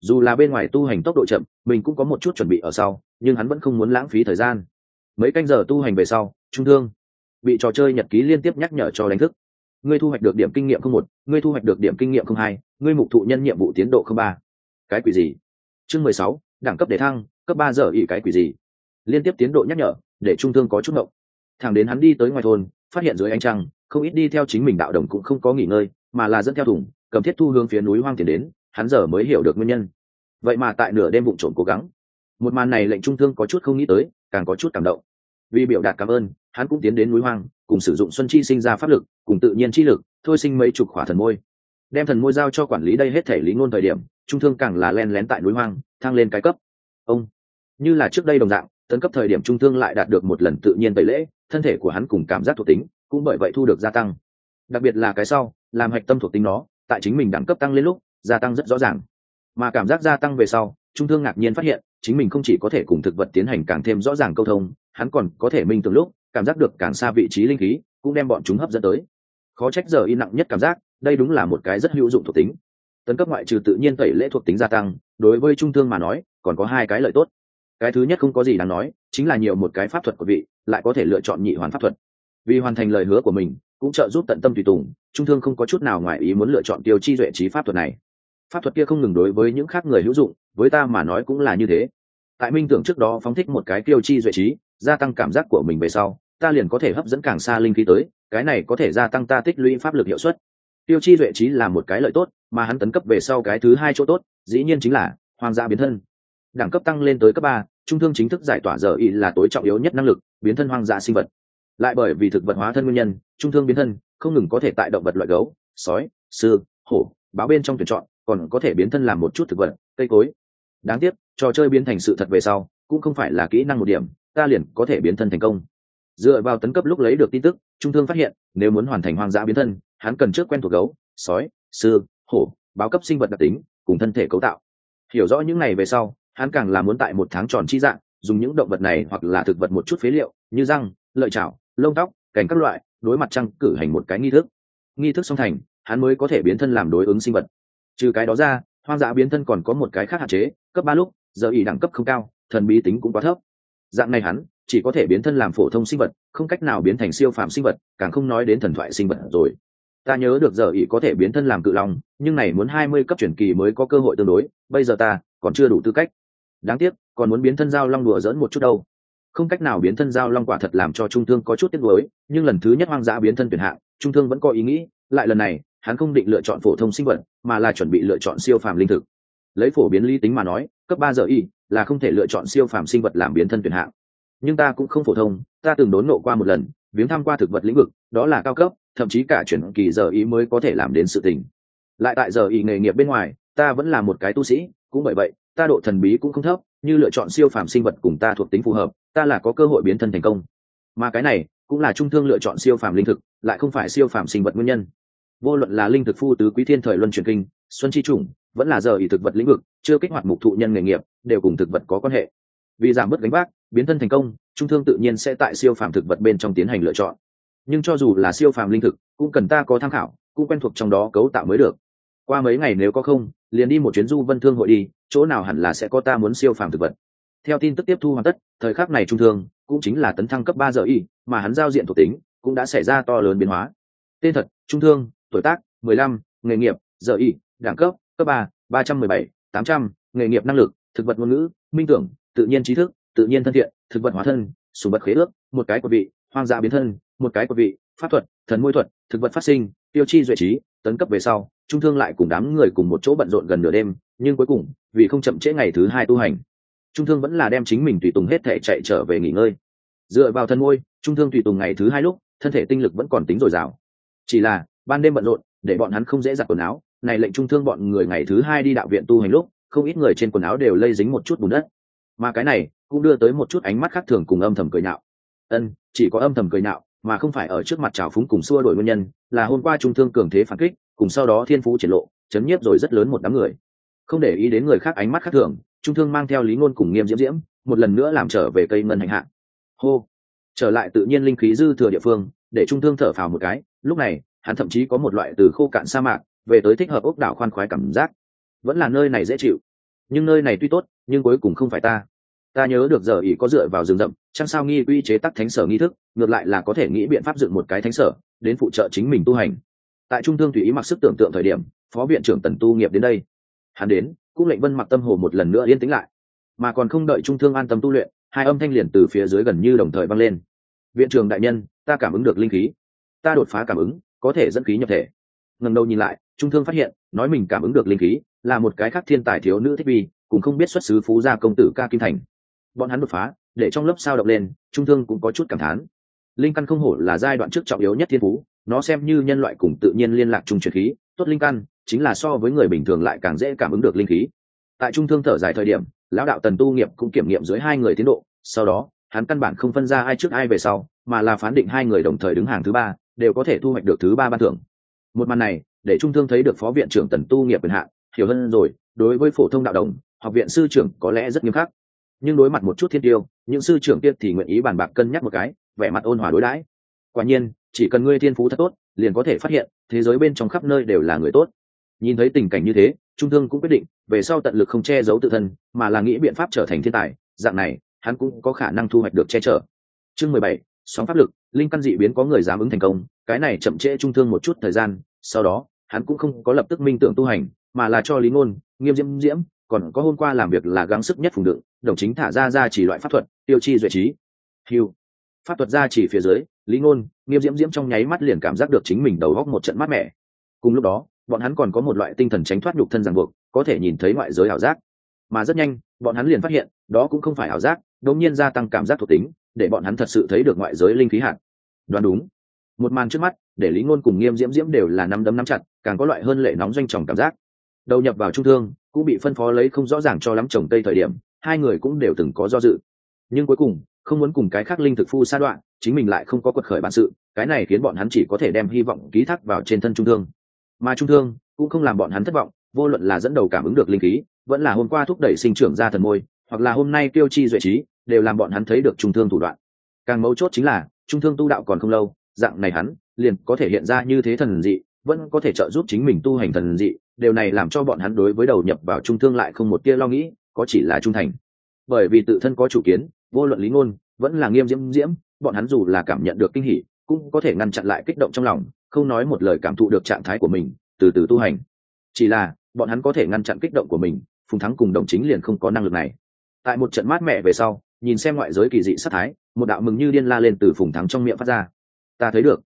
dù là bên ngoài tu hành tốc độ chậm mình cũng có một chút chuẩn bị ở sau, nhưng hắn vẫn không muốn lãng phí thời gian. Mấy canh giờ tu hành về sau, trung thương bị trò chơi nhật ký liên tiếp nhắc nhở cho đánh thức. Ngươi thu hoạch được điểm kinh nghiệm 01, ngươi thu hoạch được điểm kinh nghiệm 02, ngươi mục thụ nhân nhiệm vụ tiến độ 03. Cái quỷ gì? Chương 16, đẳng cấp để thăng, cấp 3 giờ ỉ cái quỷ gì? Liên tiếp tiến độ nhắc nhở, để trung thương có chút ngộng. Thẳng đến hắn đi tới ngoài thôn, phát hiện dưới ánh trăng, không ít đi theo chính mình đạo đồng cũng không có nghỉ ngơi, mà là dẫn theo thùng, cầm thiết thu hướng phía núi hoang tiến đến, hắn giờ mới hiểu được nguyên nhân. Vậy mà tại nửa đêm vụng trộm cố gắng. Một màn này lệnh trung thương có chút không nghĩ tới, càng có chút cảm động. Vì biểu đạt cảm ơn, hắn cũng tiến đến núi hoang, cùng sử dụng xuân chi sinh ra pháp lực, cùng tự nhiên chi lực, thôi sinh mấy chục khỏa thần môi. Đem thần môi giao cho quản lý đây hết thể lý ngôn thời điểm, trung thương càng là len lén tại núi hoang, thăng lên cái cấp. Ông như là trước đây đồng dạng, tấn cấp thời điểm trung thương lại đạt được một lần tự nhiên tẩy lễ, thân thể của hắn cùng cảm giác thuộc tính cũng bởi vậy thu được gia tăng. Đặc biệt là cái sau, làm hạch tâm thuộc tính nó, tại chính mình đẳng cấp tăng lên lúc, gia tăng rất rõ ràng. Mà cảm giác gia tăng về sau, trung thương ngạc nhiên phát hiện, chính mình không chỉ có thể cùng thực vật tiến hành càng thêm rõ ràng câu thông, hắn còn có thể minh tưởng lúc cảm giác được càng xa vị trí linh khí, cũng đem bọn chúng hấp dẫn tới. Khó trách giờ y nặng nhất cảm giác, đây đúng là một cái rất hữu dụng thuộc tính. Tấn cấp ngoại trừ tự nhiên tẩy lễ thuộc tính gia tăng, đối với trung thương mà nói, còn có hai cái lợi tốt. Cái thứ nhất không có gì đáng nói, chính là nhiều một cái pháp thuật của vị, lại có thể lựa chọn nhị hoàn pháp thuật. Vì hoàn thành lời hứa của mình, cũng trợ giúp tận tâm tùy tùng, trung thương không có chút nào ngoài ý muốn lựa chọn tiêu chi duệ trí pháp thuật này. Pháp thuật kia không ngừng đối với những khác người hữu dụng, với ta mà nói cũng là như thế. Tại minh tưởng trước đó phóng thích một cái tiêu chi duệ trí, gia tăng cảm giác của mình về sau, ta liền có thể hấp dẫn càng xa linh khí tới, cái này có thể gia tăng ta tích lũy pháp lực hiệu suất. Tiêu chi duệ trí là một cái lợi tốt, mà hắn tấn cấp về sau cái thứ hai chỗ tốt, dĩ nhiên chính là hoang dã biến thân. Đẳng cấp tăng lên tới cấp 3, trung thương chính thức giải tỏa giờ y là tối trọng yếu nhất năng lực, biến thân hoang dã sinh vật. Lại bởi vì thực vật hóa thân nguyên nhân, trung thương biến thân không ngừng có thể tại động vật loại gấu, sói, sư, hổ, báo bên trong tuyển chọn, còn có thể biến thân làm một chút thực vật, cây cối. Đáng tiếc, trò chơi biến thành sự thật về sau, cũng không phải là kỹ năng một điểm, ta liền có thể biến thân thành công. Dựa vào tấn cấp lúc lấy được tin tức, trung thương phát hiện, nếu muốn hoàn thành hoang dã biến thân, hắn cần trước quen thuộc gấu, sói, sư, hổ, báo cấp sinh vật đặc tính, cùng thân thể cấu tạo. Hiểu rõ những này về sau, hắn càng là muốn tại một tháng tròn chi dạng, dùng những động vật này hoặc là thực vật một chút phế liệu, như răng, lợi chảo, lông tóc, cành các loại, đối mặt trăng cử hành một cái nghi thức. Nghi thức xong thành, hắn mới có thể biến thân làm đối ứng sinh vật. Trừ cái đó ra, hoang dã biến thân còn có một cái khác hạn chế, cấp 3 lúc, giờ ỷ đẳng cấp không cao, thần bí tính cũng quá thấp. Dạng này hắn chỉ có thể biến thân làm phổ thông sinh vật, không cách nào biến thành siêu phàm sinh vật, càng không nói đến thần thoại sinh vật rồi. Ta nhớ được giờ ỷ có thể biến thân làm cự long, nhưng này muốn 20 cấp chuyển kỳ mới có cơ hội tương đối, bây giờ ta còn chưa đủ tư cách. Đáng tiếc, còn muốn biến thân giao long đùa giỡn một chút đâu. Không cách nào biến thân giao long quả thật làm cho trung thương có chút tiếc nuối, nhưng lần thứ nhất hoang dã biến thân tuyển hạng, trung thương vẫn có ý nghĩ, lại lần này, hắn không định lựa chọn phổ thông sinh vật, mà là chuẩn bị lựa chọn siêu phàm linh thực. Lấy phổ biến lý tính mà nói, cấp 3 giờ y là không thể lựa chọn siêu phàm sinh vật làm biến thân tuyển hạng. Nhưng ta cũng không phổ thông, ta từng đốn nộ qua một lần, viếng thăm qua thực vật lĩnh vực, đó là cao cấp, thậm chí cả chuyển kỳ giờ y mới có thể làm đến sự tình. Lại tại giờ y nghề nghiệp bên ngoài, ta vẫn là một cái tu sĩ, cũng bởi vậy, ta độ thần bí cũng không thấp, như lựa chọn siêu phàm sinh vật cùng ta thuộc tính phù hợp, ta là có cơ hội biến thân thành công. Mà cái này cũng là trung thương lựa chọn siêu phàm linh thực, lại không phải siêu phàm sinh vật nguyên nhân. Vô luận là linh thực phu tứ quý thiên thời luân chuyển kinh, xuân chi chủng, vẫn là giờ ỷ thực vật lĩnh vực, chưa kích hoạt mục thụ nhân nghề nghiệp, đều cùng thực vật có quan hệ. Vì giảm bớt gánh vác, biến thân thành công, trung thương tự nhiên sẽ tại siêu phàm thực vật bên trong tiến hành lựa chọn. Nhưng cho dù là siêu phàm linh thực, cũng cần ta có tham khảo, cũng quen thuộc trong đó cấu tạo mới được. Qua mấy ngày nếu có không, liền đi một chuyến du vân thương hội đi, chỗ nào hẳn là sẽ có ta muốn siêu phàm thực vật. Theo tin tức tiếp thu hoàn tất, thời khắc này trung thương cũng chính là tấn thăng cấp 3 giờ y, mà hắn giao diện thuộc tính cũng đã xảy ra to lớn biến hóa. Tên thật: Trung thương, tuổi tác 15, nghề nghiệp giờ y, đẳng cấp cấp 3, 317, 800, nghề nghiệp năng lực thực vật ngôn ngữ, minh tưởng, tự nhiên trí thức, tự nhiên thân thiện, thực vật hóa thân, sùng vật khế ước, một cái của vị, hoang dã biến thân, một cái của vị, pháp thuật, thần môi thuật, thực vật phát sinh, tiêu chi duệ trí. Tấn cấp về sau, trung thương lại cùng đám người cùng một chỗ bận rộn gần nửa đêm, nhưng cuối cùng vì không chậm trễ ngày thứ 2 tu hành, trung thương vẫn là đem chính mình tùy tùng hết thể chạy trở về nghỉ ngơi. Dựa vào thần môi, trung thương tùy tùng ngày thứ 2 lúc thân thể tinh lực vẫn còn tính dồi dào, chỉ là ban đêm bận rộn để bọn hắn không dễ giặt quần áo, này lệnh trung thương bọn người ngày thứ 2 đi đạo viện tu hành lúc không ít người trên quần áo đều lây dính một chút bùn đất, mà cái này cũng đưa tới một chút ánh mắt khác thường cùng âm thầm cười nhạo. Chỉ có âm thầm cười nhạo mà không phải ở trước mặt trào phúng cùng xua đổi nguyên nhân là hôm qua trung thương cường thế phản kích, cùng sau đó thiên phú triển lộ chấn nhiếp rồi rất lớn một đám người. Không để ý đến người khác ánh mắt khác thường, trung thương mang theo Lý Ngôn cùng Nghiêm Diễm Diễm một lần nữa làm trở về cây ngân hành hạ. Hô, trở lại tự nhiên linh khí dư thừa địa phương, để trung thương thở phào một cái. Lúc này hắn thậm chí có một loại từ khô cạn sa mạc về tới thích hợp ốc đảo khoan khoái cảm giác. Vẫn là nơi này dễ chịu. nhưng nơi này tuy tốt nhưng cuối cùng không phải ta nhớ được giờ ỷ có dựa vào rừng rậm chẳng sao nghi quy chế tắc thánh sở nghi thức, ngược lại là có thể nghĩ biện pháp dựng một cái thánh sở đến phụ trợ chính mình tu hành. Tại trung thương tùy ý mặc sức tưởng tượng thời điểm, phó viện trưởng Tần Tu Nghiệp đến đây. Hắn đến cũng lệnh Vân Mặc tâm hồ một lần nữa yên tĩnh lại, mà còn không đợi trung thương an tâm tu luyện, hai âm thanh liền từ phía dưới gần như đồng thời vang lên. Viện trưởng đại nhân, ta cảm ứng được linh khí, ta đột phá cảm ứng, có thể dẫn khí nhập thể. Ngẩng đầu nhìn lại, trung thương phát hiện nói mình cảm ứng được linh khí là một cái khác thiên tài thiếu nữ Thích Vi, cũng không biết xuất xứ phú gia công tử Ca Kim Thành. Bọn hắn đột phá để trong lớp sao động lên, trung thương cũng có chút cảm thán. Linh căn không hổ là giai đoạn trước trọng yếu nhất thiên phú, nó xem như nhân loại cùng tự nhiên liên lạc chung truyền khí, tốt linh căn chính là so với người bình thường lại càng dễ cảm ứng được linh khí. Tại trung thương thở dài thời điểm, lão đạo Tần Tu Nghiệp cũng kiểm nghiệm dưới hai người tiến độ, sau đó hắn căn bản không phân ra ai trước ai về sau, mà là phán định hai người đồng thời đứng hàng thứ ba, đều có thể thu hoạch được thứ ba ban thưởng. Một màn này để trung thương thấy được phó viện trưởng Tần Tu Nghiệp quyền hạn hiểu hơn rồi, đối với phổ thông đạo đồng, học viện sư trưởng có lẽ rất nghiêm khắc, nhưng đối mặt một chút thiên tiêu, những sư trưởng kia thì nguyện ý bàn bạc cân nhắc một cái, vẻ mặt ôn hòa đối đãi. Quả nhiên, chỉ cần ngươi thiên phú thật tốt, liền có thể phát hiện thế giới bên trong khắp nơi đều là người tốt. Nhìn thấy tình cảnh như thế, trung thương cũng quyết định về sau tận lực không che giấu tự thân, mà là nghĩ biện pháp trở thành thiên tài, dạng này hắn cũng có khả năng thu hoạch được che chở. Chương 17, sóng pháp lực, linh căn dị biến có người dám ứng thành công, cái này chậm trễ trung thương một chút thời gian, sau đó hắn cũng không có lập tức minh tưởng tu hành, mà là cho Lý Ngôn, Nghiêm Diễm, còn có hôm qua làm việc là gắng sức nhất phùng đựng, đồng chính thả ra chỉ loại pháp thuật, tiêu chi duệ trí. Hưu. Pháp thuật ra chỉ phía dưới, Lý Ngôn, Nghiêm Diễm trong nháy mắt liền cảm giác được chính mình đầu góc một trận mát mẻ. Cùng lúc đó, bọn hắn còn có một loại tinh thần tránh thoát nhục thân ràng buộc, có thể nhìn thấy ngoại giới ảo giác. Mà rất nhanh, bọn hắn liền phát hiện, đó cũng không phải ảo giác, đột nhiên gia tăng cảm giác thuộc tính, để bọn hắn thật sự thấy được ngoại giới linh khí hạt. Đoán đúng. Một màn trước mắt, để Lý Ngôn cùng Nghiêm Diễm đều là nắm đấm nắm chặt, càng có loại hơn lệ nóng doanh tròng cảm giác. Đầu nhập vào trung thương, cũng bị phân phó lấy không rõ ràng cho lắm trồng tây thời điểm, hai người cũng đều từng có do dự. Nhưng cuối cùng, không muốn cùng cái khác linh thực phu sa đoạn, chính mình lại không có quật khởi bản sự, cái này khiến bọn hắn chỉ có thể đem hy vọng ký thác vào trên thân trung thương. Mà trung thương cũng không làm bọn hắn thất vọng, vô luận là dẫn đầu cảm ứng được linh khí, vẫn là hôm qua thúc đẩy sinh trưởng ra thần môi, hoặc là hôm nay tiêu chi duệ trí, đều làm bọn hắn thấy được trung thương thủ đoạn. Càng mấu chốt chính là, trung thương tu đạo còn không lâu, dạng này hắn liền có thể hiện ra như thế thần dị, vẫn có thể trợ giúp chính mình tu hành thần dị, điều này làm cho bọn hắn đối với đầu nhập vào trung thương lại không một tia lo nghĩ, có chỉ là trung thành. Bởi vì tự thân có chủ kiến, vô luận Lý Ngôn vẫn là Nghiêm Diễm, bọn hắn dù là cảm nhận được kinh hỉ, cũng có thể ngăn chặn lại kích động trong lòng, không nói một lời cảm thụ được trạng thái của mình, từ từ tu hành. Chỉ là bọn hắn có thể ngăn chặn kích động của mình, Phùng Thắng cùng Đồng Chính liền không có năng lực này. Tại một trận mát mẻ về sau, nhìn xem ngoại giới kỳ dị sát thái, một đạo mừng như điên la lên từ Phùng Thắng trong miệng phát ra. Ta thấy được.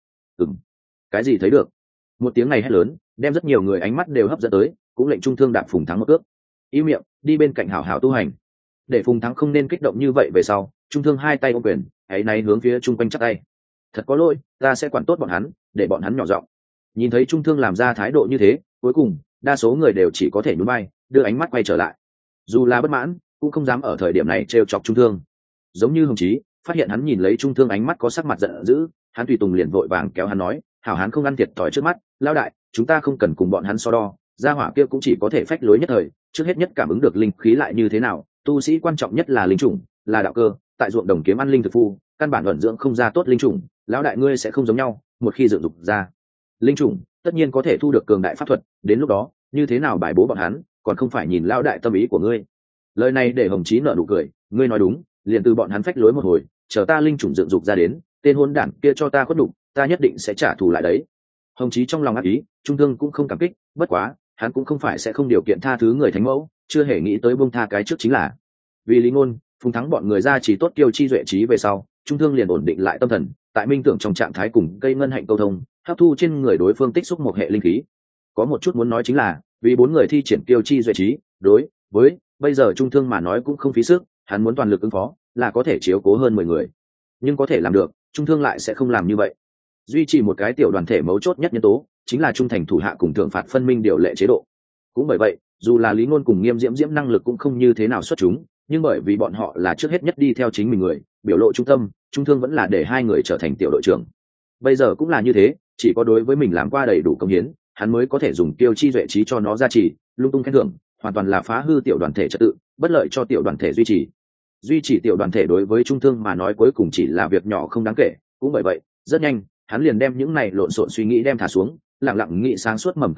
Cái gì thấy được? Một tiếng này hét lớn, đem rất nhiều người ánh mắt đều hấp dẫn tới, cũng lệnh trung thương đạp Phùng Thắng một cước. Ý miệng, đi bên cạnh hảo hảo tu hành. Để Phùng Thắng không nên kích động như vậy về sau, trung thương hai tay ôm quyền, ấy nay hướng phía trung quanh chắp tay. Thật có lỗi, ta sẽ quản tốt bọn hắn, để bọn hắn nhỏ giọng. Nhìn thấy trung thương làm ra thái độ như thế, cuối cùng đa số người đều chỉ có thể nhún vai, đưa ánh mắt quay trở lại. Dù là bất mãn, cũng không dám ở thời điểm này trêu chọc trung thương. Giống như Hồng Chí, phát hiện hắn nhìn lấy trung thương ánh mắt có sắc mặt giận dữ, hắn tùy tùng liền vội vàng kéo hắn nói, hảo hán không ăn thiệt thòi trước mắt, lão đại, chúng ta không cần cùng bọn hắn so đo, gia hỏa kia cũng chỉ có thể phách lối nhất thời, trước hết nhất cảm ứng được linh khí lại như thế nào, tu sĩ quan trọng nhất là linh chủng, là đạo cơ, tại ruộng đồng kiếm ăn linh thực phu, căn bản ẩn dưỡng không ra tốt linh chủng, lão đại ngươi sẽ không giống nhau, một khi dựng dục ra linh chủng, tất nhiên có thể thu được cường đại pháp thuật, đến lúc đó, như thế nào bài bố bọn hắn, còn không phải nhìn lão đại tâm ý của ngươi. Lời này để Hồng Chí nở nụ cười, ngươi nói đúng, liền từ bọn hắn phách lối một hồi, chờ ta linh chủng dựng dục ra đến, tên hôn đản kia cho ta khuất đục, ta nhất định sẽ trả thù lại đấy. Hồng Chí trong lòng ác ý, trung thương cũng không cảm kích, bất quá, hắn cũng không phải sẽ không điều kiện tha thứ người thánh mẫu, chưa hề nghĩ tới buông tha cái trước chính là. Vì Lý Ngôn, Phùng Thắng bọn người ra chỉ tốt kiêu chi duệ trí về sau, trung thương liền ổn định lại tâm thần, tại minh tưởng trong trạng thái cùng cây ngân hạnh câu thông, hấp thu trên người đối phương tích xúc một hệ linh khí. Có một chút muốn nói chính là, vì bốn người thi triển kiêu chi duệ trí, đối với bây giờ trung thương mà nói cũng không phí sức, hắn muốn toàn lực ứng phó, là có thể chiếu cố hơn 10 người. Nhưng có thể làm được, trung thương lại sẽ không làm như vậy. Duy trì một cái tiểu đoàn thể mấu chốt nhất nhân tố, chính là trung thành thủ hạ cùng thượng phạt phân minh điều lệ chế độ. Cũng bởi vậy, dù là Lý Ngôn cùng Nghiêm Diễm năng lực cũng không như thế nào xuất chúng, nhưng bởi vì bọn họ là trước hết nhất đi theo chính mình người, biểu lộ trung tâm, trung thương vẫn là để hai người trở thành tiểu đội trưởng. Bây giờ cũng là như thế, chỉ có đối với mình làm qua đầy đủ công hiến, hắn mới có thể dùng kiêu chi duệ trí cho nó gia trì, lung tung khen thưởng, hoàn toàn là phá hư tiểu đoàn thể trật tự, bất lợi cho tiểu đoàn thể duy trì. Duy trì tiểu đoàn thể đối với trung thương mà nói cuối cùng chỉ là việc nhỏ không đáng kể, cũng bởi vậy, rất nhanh, hắn liền đem những này lộn xộn suy nghĩ đem thả xuống, lặng lặng nghĩ sáng suốt mầm cây nhỏ,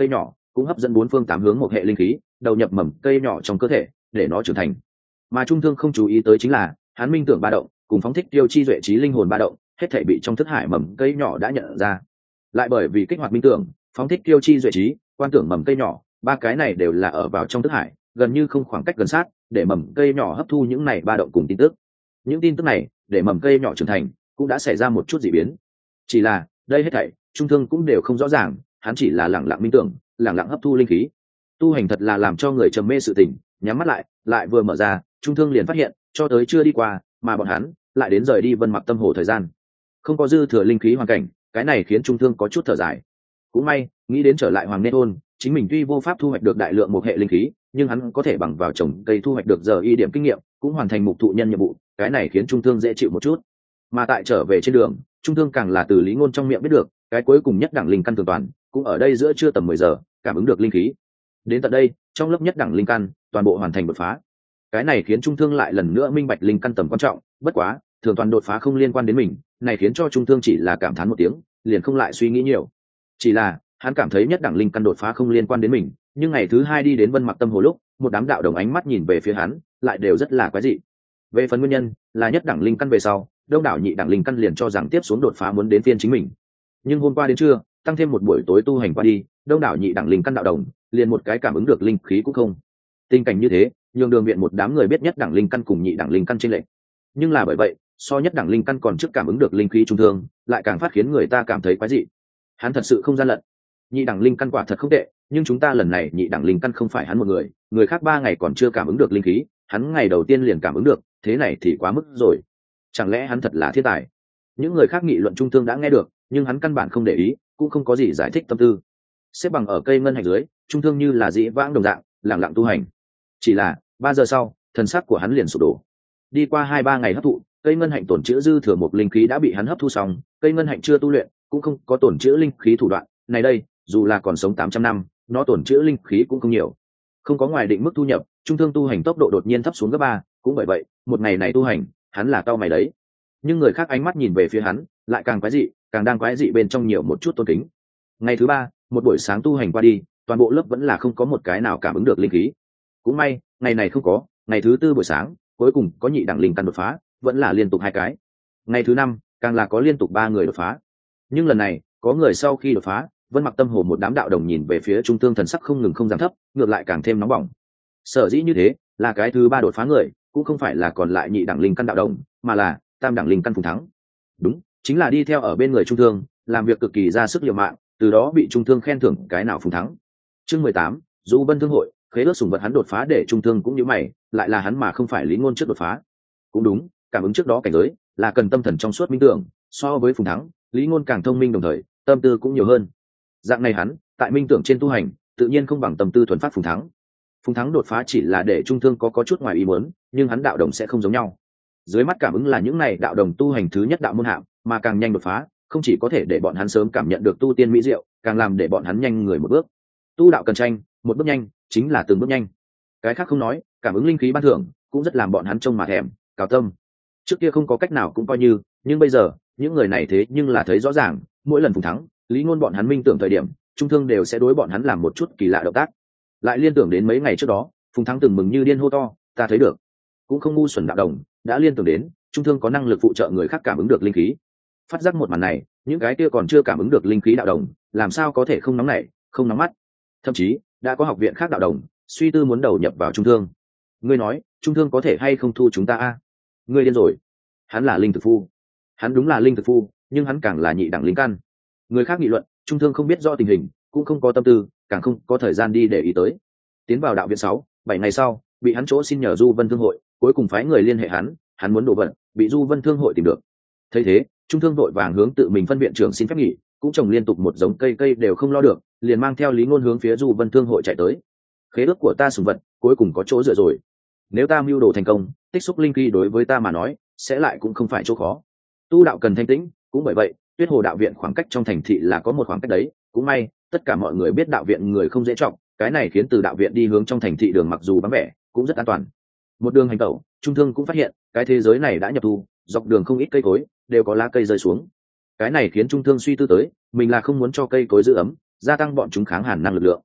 cũng hấp dẫn bốn phương tám hướng một hệ linh khí đầu nhập mầm cây nhỏ trong cơ thể để nó trưởng thành. Mà Trung Thương không chú ý tới chính là hắn minh tưởng ba động cùng phóng thích tiêu chi duệ trí linh hồn ba động hết thể bị trong thức hải mầm cây nhỏ đã nhận ra. Lại bởi vì kích hoạt minh tưởng, phóng thích tiêu chi duệ trí, quan tưởng mầm cây nhỏ, ba cái này đều là ở vào trong thức hải, gần như không khoảng cách gần sát để mầm cây nhỏ hấp thu những này ba động cùng tin tức. Những tin tức này để mầm cây nhỏ trưởng thành cũng đã xảy ra một chút dị biến. Chỉ là đây hết thảy Trung Thương cũng đều không rõ ràng, hắn chỉ là lẳng lặng minh tưởng, lẳng lặng hấp thu linh khí. Tu hành thật là làm cho người trầm mê sự tình, nhắm mắt lại vừa mở ra, Trung Thương liền phát hiện cho tới chưa đi qua mà bọn hắn lại đến rời đi Vân Mặc Tâm Hồ thời gian không có dư thừa linh khí hoàn cảnh, cái này khiến Trung Thương có chút thở dài. Cũng may nghĩ đến trở lại Hoàng Nê Thôn, chính mình tuy vô pháp thu hoạch được đại lượng một hệ linh khí, nhưng hắn có thể bằng vào trồng cây thu hoạch được giờ y điểm kinh nghiệm, cũng hoàn thành mục thụ nhân nhiệm vụ, cái này khiến Trung Thương dễ chịu một chút. Mà tại trở về trên đường, Trung Thương càng là từ Lý Ngôn trong miệng biết được, cái cuối cùng nhất đẳng linh căn tường toàn cũng ở đây giữa trưa tầm 10 giờ cảm ứng được linh khí. Đến tận đây, trong lớp nhất đẳng linh căn toàn bộ hoàn thành đột phá. Cái này khiến Trung Thương lại lần nữa minh bạch linh căn tầm quan trọng, bất quá, thường toàn đột phá không liên quan đến mình, này khiến cho Trung Thương chỉ là cảm thán một tiếng, liền không lại suy nghĩ nhiều. Chỉ là, hắn cảm thấy nhất đẳng linh căn đột phá không liên quan đến mình, nhưng ngày thứ hai đi đến Vân Mặc Tâm Hồ lúc, một đám đạo đồng ánh mắt nhìn về phía hắn, lại đều rất là quái dị. Về phần nguyên nhân, là nhất đẳng linh căn về sau, đông đảo nhị đẳng linh căn liền cho rằng tiếp xuống đột phá muốn đến phiên chính mình. Nhưng hôm qua đến trưa, tăng thêm một buổi tối tu hành qua đi, đông đảo nhị đẳng linh căn đạo đồng, liền một cái cảm ứng được linh khí cũng không. Tình cảnh như thế, nhường đường viện một đám người biết nhất đẳng linh căn cùng nhị đẳng linh căn chênh lệch. Nhưng là bởi vậy, so nhất đẳng linh căn còn trước cảm ứng được linh khí Trung Thương, lại càng phát khiến người ta cảm thấy quái dị. Hắn thật sự không gian lận. Nhị đẳng linh căn quả thật không tệ, nhưng chúng ta lần này nhị đẳng linh căn không phải hắn một người, người khác 3 ngày còn chưa cảm ứng được linh khí, hắn ngày đầu tiên liền cảm ứng được, thế này thì quá mức rồi. Chẳng lẽ hắn thật là thiên tài? Những người khác nghị luận Trung Thương đã nghe được, nhưng hắn căn bản không để ý, cũng không có gì giải thích tâm tư. Xếp bằng ở cây ngân hạnh dưới, Trung Thương như là dĩ vãng đồng dạng, lặng lặng tu hành. Chỉ là 3 giờ sau, thần sắc của hắn liền sụp đổ. Đi qua 2-3 ngày hấp thụ, cây ngân hạnh tổn trữ dư thừa một linh khí đã bị hắn hấp thu xong, cây ngân hạnh chưa tu luyện, cũng không có tổn trữ linh khí thủ đoạn, này đây, dù là còn sống 800 năm, nó tổn trữ linh khí cũng không nhiều. Không có ngoài định mức thu nhập, Trung Thương tu hành tốc độ đột nhiên thấp xuống gấp 3, cũng bởi vậy, một ngày này tu hành, hắn là cau mày đấy. Nhưng người khác ánh mắt nhìn về phía hắn, lại càng quái dị, càng đang quái dị bên trong nhiều một chút tôn kính. Ngày thứ 3, một buổi sáng tu hành qua đi, toàn bộ lớp vẫn là không có một cái nào cảm ứng được linh khí. Cũng may, ngày này không có, ngày thứ 4 buổi sáng, cuối cùng có nhị đẳng linh căn đột phá, vẫn là liên tục 2 cái. Ngày thứ 5, càng là có liên tục 3 người đột phá. Nhưng lần này, có người sau khi đột phá, Vân Mặc Tâm Hồ một đám đạo đồng nhìn về phía Trung Thương thần sắc không ngừng không giảm thấp, ngược lại càng thêm nóng bỏng. Sở dĩ như thế, là cái thứ 3 đột phá người, cũng không phải là còn lại nhị đẳng linh căn đạo đồng, mà là tam đẳng linh căn Phùng Thắng. Đúng, chính là đi theo ở bên người Trung Thương, làm việc cực kỳ ra sức liều mạng, từ đó bị Trung Thương khen thưởng cái nào Phùng Thắng. Chương 18, Du Vân Thương hội, khế ước sủng vật hắn đột phá để Trung Thương cũng như mày, lại là hắn mà không phải Lý Ngôn trước đột phá. Cũng đúng, cảm ứng trước đó cảnh giới, là cần tâm thần trong suốt minh tưởng, so với Phùng Thắng, Lý Ngôn càng thông minh đồng thời, tâm tư cũng nhiều hơn. Dạng này hắn, tại minh tưởng trên tu hành, tự nhiên không bằng tâm tư thuần phát Phùng Thắng. Phùng Thắng đột phá chỉ là để Trung Thương có chút ngoài ý muốn, nhưng hắn đạo đồng sẽ không giống nhau. Dưới mắt cảm ứng là những này đạo đồng tu hành thứ nhất đạo môn hạng, mà càng nhanh đột phá, không chỉ có thể để bọn hắn sớm cảm nhận được tu tiên mỹ diệu, càng làm để bọn hắn nhanh người một bước. Tu đạo cần tranh, một bước nhanh, chính là từng bước nhanh. Cái khác không nói, cảm ứng linh khí ban thưởng, cũng rất làm bọn hắn trông mà thèm, cào tâm. Trước kia không có cách nào cũng coi như, nhưng bây giờ, những người này thế nhưng là thấy rõ ràng, mỗi lần Phùng Thắng, Lý Ngôn bọn hắn minh tưởng thời điểm, Trung Thương đều sẽ đối bọn hắn làm một chút kỳ lạ động tác. Lại liên tưởng đến mấy ngày trước đó, Phùng Thắng từng mừng như điên hô to, ta thấy được. Cũng không ngu xuẩn đạo đồng, đã liên tưởng đến, Trung Thương có năng lực phụ trợ người khác cảm ứng được linh khí. Phát giác một màn này, những cái kia còn chưa cảm ứng được linh khí đạo đồng, làm sao có thể không nóng nảy, không nóng mắt. Thậm chí, đã có học viện khác đạo đồng, suy tư muốn đầu nhập vào Trung Thương. Ngươi nói, Trung Thương có thể hay không thu chúng ta a? Ngươi điên rồi. Hắn là linh thực phu. Hắn đúng là linh thực phu, nhưng hắn càng là nhị đẳng linh căn. Người khác nghị luận, Trung Thương không biết rõ tình hình, cũng không có tâm tư, càng không có thời gian đi để ý tới. Tiến vào đạo viện 6-7 ngày sau, bị hắn chỗ xin nhờ Du Vân Thương hội, cuối cùng phái người liên hệ hắn muốn đổ vận, bị Du Vân Thương hội tìm được. Thấy thế, Trung Thương vội vàng hướng tự mình phân viện trưởng xin phép nghỉ, cũng trồng liên tục một giống cây đều không lo được, liền mang theo Lý Ngôn hướng phía Du Vân Thương hội chạy tới. Khế ước của ta sủng vật, cuối cùng có chỗ dựa rồi. Nếu ta mưu đồ thành công, tích xúc linh khí đối với ta mà nói, sẽ lại cũng không phải chỗ khó. Tu đạo cần thanh tĩnh, cũng bởi vậy, Tuyết Hồ đạo viện khoảng cách trong thành thị là có một khoảng cách đấy, cũng may, tất cả mọi người biết đạo viện người không dễ trọng, cái này khiến từ đạo viện đi hướng trong thành thị đường mặc dù vắng vẻ, cũng rất an toàn. Một đường hành tẩu, Trung Thương cũng phát hiện, cái thế giới này đã nhập thu, dọc đường không ít cây cối, đều có lá cây rơi xuống. Cái này khiến Trung Thương suy tư tới, mình là không muốn cho cây cối giữ ấm, gia tăng bọn chúng kháng hàn năng lực lượng.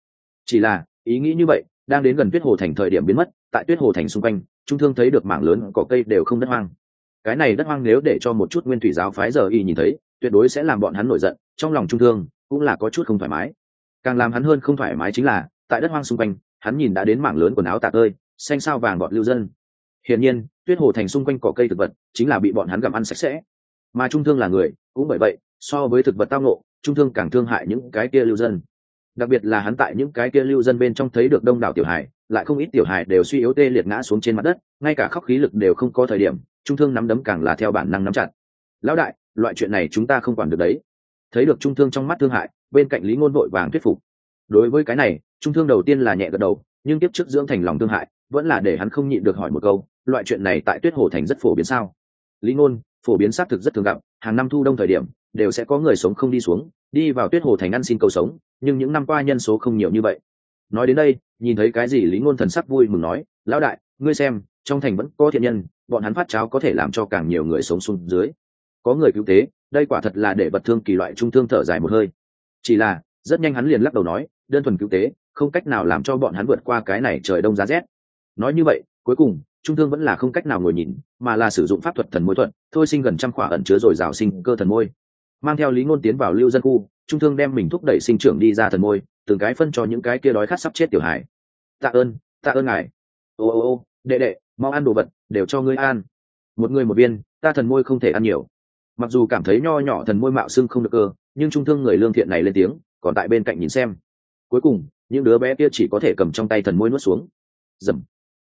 chỉ là ý nghĩ như vậy đang đến gần tuyết hồ thành thời điểm biến mất. Tại tuyết hồ thành xung quanh, trung thương thấy được mảng lớn cỏ cây đều không đất hoang. Cái này đất hoang nếu để cho một chút nguyên thủy giáo phái giờ y nhìn thấy, tuyệt đối sẽ làm bọn hắn nổi giận. Trong lòng trung thương cũng là có chút không thoải mái. Càng làm hắn hơn không thoải mái chính là tại đất hoang xung quanh, hắn nhìn đã đến mảng lớn quần áo tả tơi, xanh sao vàng gọt lưu dân. Hiển nhiên tuyết hồ thành xung quanh cỏ cây thực vật chính là bị bọn hắn gặm ăn sạch sẽ. Mà trung thương là người, cũng bởi vậy so với thực vật tao nộ, trung thương càng thương hại những cái kia lưu dân. Đặc biệt là hắn tại những cái kia lưu dân bên trong thấy được đông đảo tiểu hài, lại không ít tiểu hài đều suy yếu tê liệt ngã xuống trên mặt đất, ngay cả khóc khí lực đều không có thời điểm, trung thương nắm đấm càng là theo bản năng nắm chặt. Lão đại, loại chuyện này chúng ta không quản được đấy. Thấy được trung thương trong mắt thương hại, bên cạnh Lý Ngôn vội vàng thuyết phục. Đối với cái này, trung thương đầu tiên là nhẹ gật đầu, nhưng tiếp trước dưỡng thành lòng thương hại, vẫn là để hắn không nhịn được hỏi một câu, loại chuyện này tại tuyết hồ thành rất phổ biến sao? Lý Ngôn, phổ biến xác thực rất thường gặp, hàng năm thu đông thời điểm đều sẽ có người sống không đi xuống, đi vào tuyết hồ thành ăn xin cầu sống, nhưng những năm qua nhân số không nhiều như vậy. Nói đến đây, nhìn thấy cái gì Lý Ngôn thần sắc vui mừng nói, lão đại, ngươi xem, trong thành vẫn có thiện nhân, bọn hắn phát cháo có thể làm cho càng nhiều người sống xuống dưới. Có người cứu tế, đây quả thật là để bật thương kỳ loại trung thương thở dài một hơi. Chỉ là, rất nhanh hắn liền lắc đầu nói, đơn thuần cứu tế, không cách nào làm cho bọn hắn vượt qua cái này trời đông giá rét. Nói như vậy, cuối cùng, trung thương vẫn là không cách nào ngồi nhìn, mà là sử dụng pháp thuật thần môi thuật, thôi sinh gần trăm khỏa ẩn chứa dồi dào sinh cơ thần môi. Mang theo Lý Ngôn tiến vào lưu dân khu, trung thương đem mình thúc đẩy sinh trưởng đi ra thần môi, từng cái phân cho những cái kia đói khát sắp chết tiểu hải. Tạ ơn ngài. Ô, đệ đệ, mau ăn đồ vật, đều cho ngươi ăn. Một người một viên, ta thần môi không thể ăn nhiều. Mặc dù cảm thấy nho nhỏ thần môi mạo xưng không được cơ, nhưng trung thương người lương thiện này lên tiếng, còn tại bên cạnh nhìn xem. Cuối cùng, những đứa bé kia chỉ có thể cầm trong tay thần môi nuốt xuống. Dầm.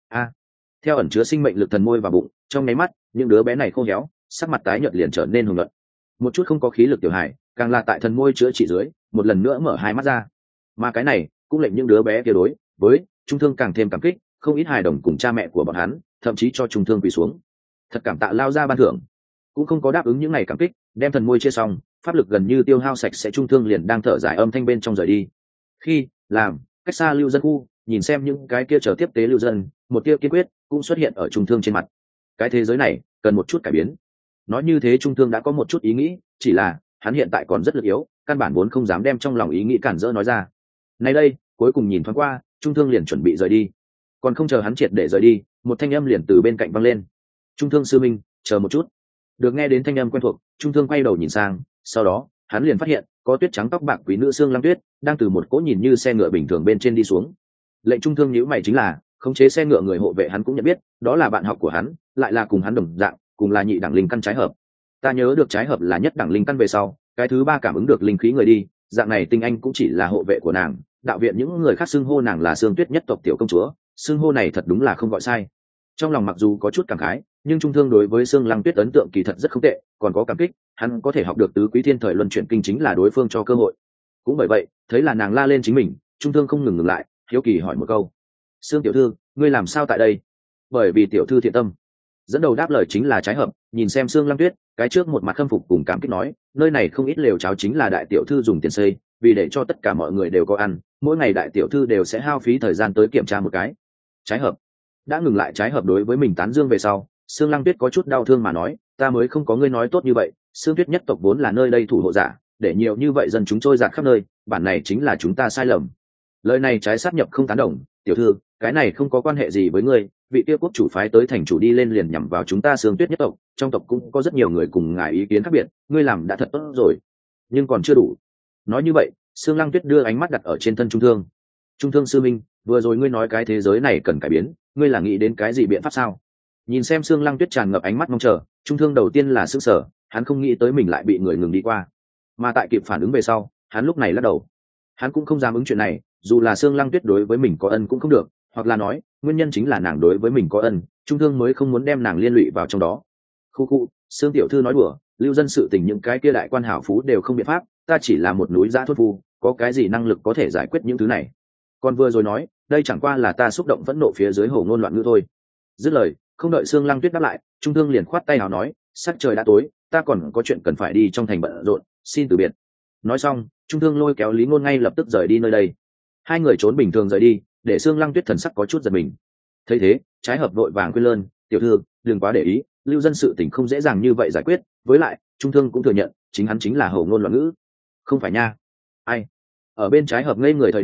Theo ẩn chứa sinh mệnh lực thần môi vào bụng, trong nháy mắt, những đứa bé này khô héo, sắc mặt tái nhợt liền trở nên hồng nhuận. Một chút không có khí lực tiểu hài, càng là tại thần môi chữa trị dưới, một lần nữa mở hai mắt ra. Mà cái này cũng lệnh những đứa bé kia đối với trung thương càng thêm cảm kích, không ít hài đồng cùng cha mẹ của bọn hắn, thậm chí cho trung thương quỳ xuống. Thật cảm tạ lao ra ban thưởng. Cũng không có đáp ứng những ngày cảm kích, đem thần môi chia xong, pháp lực gần như tiêu hao sạch sẽ trung thương liền đang thở dài âm thanh bên trong rời đi. Khi làm cách xa lưu dân khu, nhìn xem những cái kia chờ tiếp tế lưu dân, một tia kiên quyết cũng xuất hiện ở trung thương trên mặt. Cái thế giới này cần một chút cải biến. Nói như thế trung thương đã có một chút ý nghĩ, chỉ là hắn hiện tại còn rất lực yếu, căn bản vốn không dám đem trong lòng ý nghĩ cản rỡ nói ra. Nay đây, cuối cùng nhìn thoáng qua, trung thương liền chuẩn bị rời đi. Còn không chờ hắn triệt để rời đi, một thanh âm liền từ bên cạnh vang lên. Trung thương sư minh, chờ một chút. Được nghe đến thanh âm quen thuộc, trung thương quay đầu nhìn sang, sau đó hắn liền phát hiện có tuyết trắng tóc bạc quý nữ xương Lăng Tuyết đang từ một cỗ nhìn như xe ngựa bình thường bên trên đi xuống. Lệnh trung thương nhíu mày chính là khống chế xe ngựa người hộ vệ hắn cũng nhận biết, đó là bạn học của hắn, lại là cùng hắn đồng dạng, cùng là nhị đẳng linh căn trái hợp. Ta nhớ được trái hợp là nhất đẳng linh căn về sau, cái thứ ba cảm ứng được linh khí người đi, dạng này tinh anh cũng chỉ là hộ vệ của nàng. Đạo viện những người khác xưng hô nàng là Sương Tuyết nhất tộc tiểu công chúa, xưng hô này thật đúng là không gọi sai. Trong lòng mặc dù có chút cảm khái, nhưng trung thương đối với Sương Lăng Tuyết ấn tượng kỳ thật rất không tệ, còn có cảm kích, hắn có thể học được tứ quý thiên thời luân chuyển kinh chính là đối phương cho cơ hội. Cũng bởi vậy, thấy là nàng la lên chính mình, trung thương không ngừng lại, hiếu kỳ hỏi một câu: Sương tiểu thư, ngươi làm sao tại đây? Bởi vì tiểu thư thiện tâm. Dẫn đầu đáp lời chính là trái hợp, nhìn xem Sương Lăng Tuyết, cái trước một mặt khâm phục cùng cảm kích nói, nơi này không ít lều cháo chính là đại tiểu thư dùng tiền xây, vì để cho tất cả mọi người đều có ăn, mỗi ngày đại tiểu thư đều sẽ hao phí thời gian tới kiểm tra một cái. Trái hợp đã ngừng lại trái hợp đối với mình tán dương về sau, Sương Lăng Tuyết có chút đau thương mà nói, ta mới không có ngươi nói tốt như vậy, Sương Tuyết nhất tộc vốn là nơi đây thủ hộ giả, để nhiều như vậy dân chúng trôi dạt khắp nơi, bản này chính là chúng ta sai lầm. Lời này trái sát nhập không tán đồng, tiểu thư, cái này không có quan hệ gì với ngươi, vị tiêu quốc chủ phái tới thành chủ đi lên liền nhằm vào chúng ta Sương Tuyết nhất tộc, trong tộc cũng có rất nhiều người cùng ngài ý kiến khác biệt, ngươi làm đã thật tốt rồi, nhưng còn chưa đủ. Nói như vậy, Sương Lăng Tuyết đưa ánh mắt đặt ở trên thân trung thương. Trung thương sư minh, vừa rồi ngươi nói cái thế giới này cần cải biến, ngươi là nghĩ đến cái gì biện pháp sao? Nhìn xem Sương Lăng Tuyết tràn ngập ánh mắt mong chờ, trung thương đầu tiên là sững sờ, hắn không nghĩ tới mình lại bị người ngừng đi qua, mà tại kịp phản ứng về sau, hắn lúc này lắc đầu. Hắn cũng không dám ứng chuyện này, dù là Sương Lăng Tuyết đối với mình có ân cũng không được, hoặc là nói, nguyên nhân chính là nàng đối với mình có ân, trung thương mới không muốn đem nàng liên lụy vào trong đó. Khu, Sương tiểu thư nói đùa, lưu dân sự tình những cái kia đại quan hảo phú đều không biện pháp, ta chỉ là một núi dã thốt phu, có cái gì năng lực có thể giải quyết những thứ này? Còn vừa rồi nói, đây chẳng qua là ta xúc động phẫn nộ phía dưới hồ ngôn loạn ngữ thôi. Dứt lời, không đợi Sương Lăng Tuyết đáp lại, trung thương liền khoát tay hào nói, sắc trời đã tối, ta còn có chuyện cần phải đi trong thành bận rộn, xin từ biệt. Nói xong, trung thương lôi kéo Lý Ngôn ngay lập tức rời đi nơi đây. Hai người trốn bình thường rời đi, để Sương Lăng Tuyết thần sắc có chút giật mình. Thấy thế, trái hợp vội vàng khuyên lơn, tiểu thư, đừng quá để ý, lưu dân sự tình không dễ dàng như vậy giải quyết, với lại, trung thương cũng thừa nhận, chính hắn chính là hồ ngôn loạn ngữ. Không phải nha? Ai? Ở bên trái hợp ngây người thời điểm,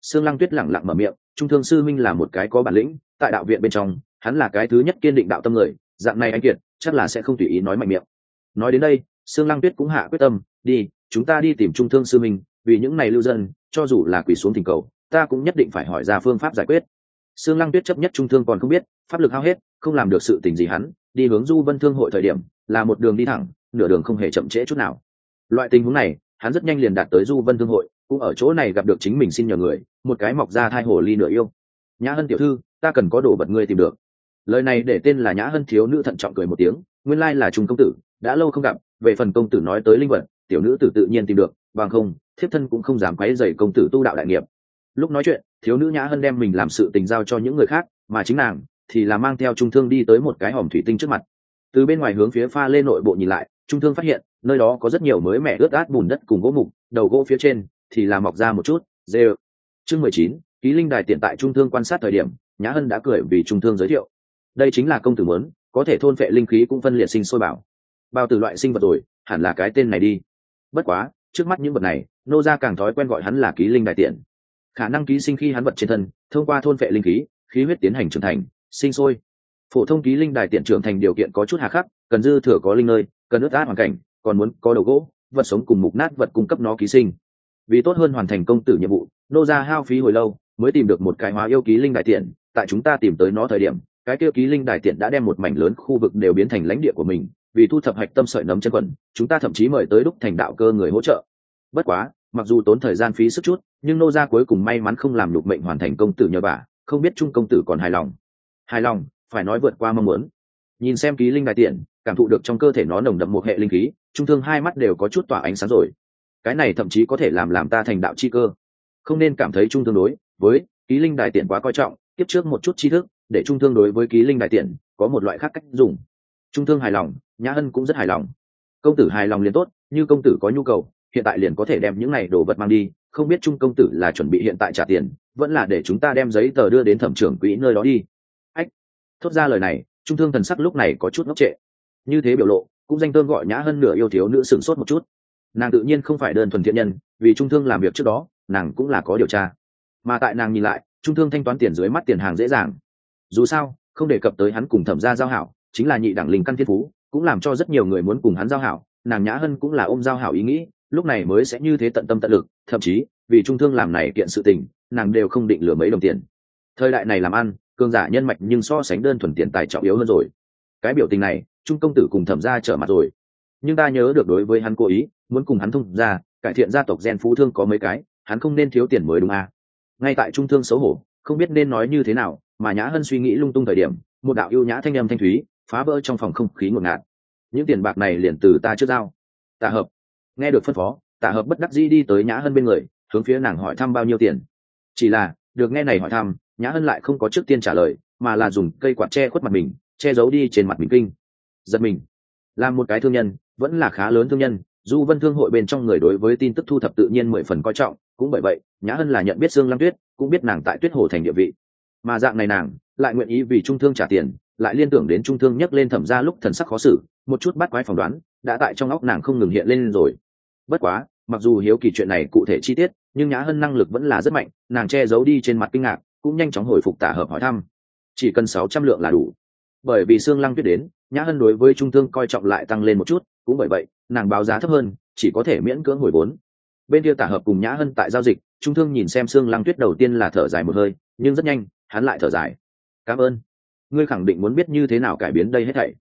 Sương Lăng Tuyết lẳng lặng mở miệng, trung thương sư minh là một cái có bản lĩnh, tại đạo viện bên trong hắn là cái thứ nhất kiên định đạo tâm người, dạng này anh kiệt chắc là sẽ không tùy ý nói mạnh miệng. Nói đến đây Sương Lăng Tuyết cũng hạ quyết tâm, đi, chúng ta đi tìm trung thương sư minh, vì những này lưu dân cho dù là quỳ xuống thỉnh cầu ta cũng nhất định phải hỏi ra phương pháp giải quyết. Sương Lăng Tuyết chấp nhất trung thương còn không biết, pháp lực hao hết không làm được sự tình gì, hắn đi hướng Du Vân Thương hội thời điểm là một đường đi thẳng, nửa đường không hề chậm trễ chút nào. Loại tình huống này hắn rất nhanh liền đạt tới Du Vân Thương hội, cũng ở chỗ này gặp được chính mình xin nhờ người, một cái mọc ra thai hồ ly nửa yêu. Nhã Hân tiểu thư, ta cần có đồ vật ngươi tìm được. Lời này để tên là Nhã Hân thiếu nữ thận trọng cười một tiếng, nguyên lai là Trung công tử, đã lâu không gặp, về phần công tử nói tới linh vật, tiểu nữ tử tự nhiên tìm được, bằng không thiếp thân cũng không dám quấy rầy công tử tu đạo đại nghiệp. Lúc nói chuyện thiếu nữ Nhã Hân đem mình làm sự tình giao cho những người khác, mà chính nàng thì là mang theo trung thương đi tới một cái hòm thủy tinh trước mặt. Từ bên ngoài hướng phía pha lê nội bộ nhìn lại, trung thương phát hiện nơi đó có rất nhiều mới mẻ ướt át bùn đất cùng gỗ mục, đầu gỗ phía trên thì là mọc ra một chút rêu. Chương 19, ký linh đài tiện. Tại trung thương quan sát thời điểm, Nhã Hân đã cười vì trung thương giới thiệu, đây chính là công tử muốn, có thể thôn phệ linh khí cũng phân liệt sinh sôi bảo. Bao từ loại sinh vật rồi, hẳn là cái tên này đi. Bất quá trước mắt những vật này nô gia càng thói quen gọi hắn là ký linh đài tiện. Khả năng ký sinh khi hắn vật trên thân thông qua thôn phệ linh khí, khí huyết tiến hành trưởng thành sinh sôi. Phổ thông ký linh đài tiện trưởng thành điều kiện có chút hà khắc, cần dư thừa có linh nơi, cần ướt át hoàn cảnh, còn muốn có đầu gỗ, vật sống cùng mục nát vật cung cấp nó ký sinh. Vì tốt hơn hoàn thành công tử nhiệm vụ, nô gia hao phí hồi lâu mới tìm được một cái hóa yêu ký linh đài tiện. Tại chúng ta tìm tới nó thời điểm, cái kia ký linh đài tiện đã đem một mảnh lớn khu vực đều biến thành lãnh địa của mình. Vì thu thập hạch tâm sợi nấm chân quần, chúng ta thậm chí mời tới đúc thành đạo cơ người hỗ trợ. Bất quá mặc dù tốn thời gian phí sức chút, nhưng nô gia cuối cùng may mắn không làm nhục mệnh hoàn thành công tử nhờ vả. Không biết Trung công tử còn hài lòng? Hài lòng, phải nói vượt qua mong muốn. Nhìn xem ký linh đài tiện, cảm thụ được trong cơ thể nó nồng đậm một hệ linh khí, trung thương hai mắt đều có chút tỏa ánh sáng rồi. Cái này thậm chí có thể làm ta thành đạo chi cơ. Không nên cảm thấy trung thương đối với ký linh đài tiện quá coi trọng, tiếp trước một chút tri thức để trung thương đối với ký linh đài tiện có một loại khác cách dùng. Trung thương hài lòng, Nhã Hân cũng rất hài lòng. Công tử hài lòng liền tốt, như công tử có nhu cầu hiện tại liền có thể đem những này đồ vật mang đi. Không biết Trung công tử là chuẩn bị hiện tại trả tiền, vẫn là để chúng ta đem giấy tờ đưa đến thẩm trưởng quỹ nơi đó đi? Ách! Thốt ra lời này, trung thương thần sắc lúc này có chút ngốc trệ. Như thế biểu lộ cũng danh tơn gọi Nhã Hân nửa yêu thiếu nữ sửng sốt một chút. Nàng tự nhiên không phải đơn thuần thiện nhân, vì trung thương làm việc trước đó nàng cũng là có điều tra, mà tại nàng nhìn lại trung thương thanh toán tiền dưới mắt tiền hàng dễ dàng. Dù sao không đề cập tới hắn cùng thẩm gia giao hảo chính là nhị đẳng linh căn thiên phú, cũng làm cho rất nhiều người muốn cùng hắn giao hảo. Nàng Nhã Hân cũng là ôm giao hảo ý nghĩ, lúc này mới sẽ như thế tận tâm tận lực, thậm chí vì trung thương làm này kiện sự tình nàng đều không định lừa mấy đồng tiền. Thời đại này làm ăn cường giả nhân mạch nhưng so sánh đơn thuần tiền tài trọng yếu hơn rồi. Cái biểu tình này Trung công tử cùng thẩm gia trở mặt rồi, nhưng ta nhớ được đối với hắn cố ý muốn cùng hắn thông gia cải thiện gia tộc gen phú thương có mấy cái, hắn không nên thiếu tiền mới đúng à. Ngay tại trung thương xấu hổ không biết nên nói như thế nào, mà Nhã Hân suy nghĩ lung tung thời điểm, một đạo yêu nhã thanh âm thanh thúy phá vỡ trong phòng không khí ngột ngạt. Những tiền bạc này liền từ ta trước giao. Tạ Hợp nghe được phân phó, Tạ Hợp bất đắc dĩ đi tới Nhã Hân bên người, hướng phía nàng hỏi thăm bao nhiêu tiền. Chỉ là được nghe này hỏi thăm, Nhã Hân lại không có trước tiên trả lời, mà là dùng cây quạt che khuất mặt mình, che giấu đi trên mặt mình kinh. Giật mình, làm một cái thương nhân, vẫn là khá lớn thương nhân, Du Vân Thương hội bên trong người đối với tin tức thu thập tự nhiên 10 phần coi trọng, cũng bởi vậy Nhã Hân là nhận biết Dương Lăng Tuyết, cũng biết nàng tại Tuyết Hồ thành địa vị, mà dạng này nàng lại nguyện ý vì trung thương trả tiền, lại liên tưởng đến trung thương nhắc lên thẩm gia lúc thần sắc khó xử, một chút bắt quái phỏng đoán đã tại trong óc nàng không ngừng hiện lên rồi. Bất quá mặc dù hiếu kỳ chuyện này cụ thể chi tiết, nhưng Nhã Hân năng lực vẫn là rất mạnh, nàng che giấu đi trên mặt kinh ngạc, cũng nhanh chóng hồi phục Tạ Hợp hỏi thăm. Chỉ cần 600 lượng là đủ. Bởi vì Dương Lăng Tuyết đến, Nhã Hân đối với trung thương coi trọng lại tăng lên một chút, cũng bởi vậy nàng báo giá thấp hơn, chỉ có thể miễn cưỡng hồi vốn. Bên kia Tạ Hợp cùng Nhã Hân tại giao dịch, trung thương nhìn xem Dương Lăng Tuyết đầu tiên là thở dài một hơi, nhưng rất nhanh hắn lại thở dài. Cảm ơn, ngươi khẳng định muốn biết như thế nào cải biến đây hết thảy.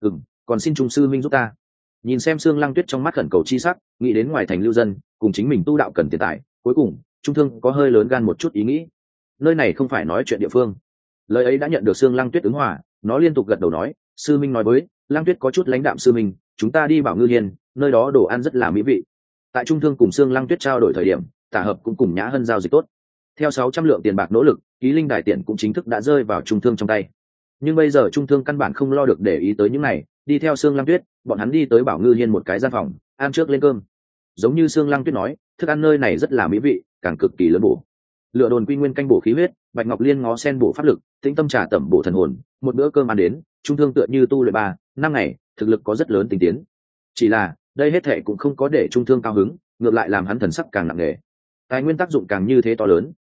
Còn xin trung sư minh giúp ta. Nhìn xem Dương Lăng Tuyết trong mắt khẩn cầu chi sắc, nghĩ đến ngoài thành lưu dân cùng chính mình tu đạo cần tiền tài, cuối cùng trung thương có hơi lớn gan một chút ý nghĩ. Nơi này không phải nói chuyện địa phương. Lời ấy đã nhận được Dương Lăng Tuyết ứng hòa, nó liên tục gật đầu nói, sư minh nói với Lăng Tuyết có chút lãnh đạm sư minh, chúng ta đi Bảo Ngư Hiên, nơi đó đồ ăn rất là mỹ vị. Tại trung thương cùng Dương Lăng Tuyết trao đổi thời điểm, Tạ Hợp cũng cùng Nhã Hân giao dịch tốt. Theo 600 lượng tiền bạc nỗ lực, ký linh đài tiện cũng chính thức đã rơi vào trung thương trong tay. Nhưng bây giờ trung thương căn bản không lo được để ý tới những này, đi theo Sương Lăng Tuyết, bọn hắn đi tới Bảo Ngư Hiên một cái gian phòng, ăn trước lên cơm. Giống như Sương Lăng Tuyết nói, thức ăn nơi này rất là mỹ vị, càng cực kỳ lớn bổ. Lựa đồn quy nguyên canh bổ khí huyết, bạch ngọc liên ngó sen bổ pháp lực, tĩnh tâm trà tẩm bổ thần hồn. Một bữa cơm ăn đến, trung thương tựa như tu luyện 3-5 ngày, thực lực có rất lớn tinh tiến. Chỉ là đây hết thệ cũng không có để trung thương cao hứng, ngược lại làm hắn thần sắc càng nặng nề. Tài nguyên tác dụng càng như thế to lớn,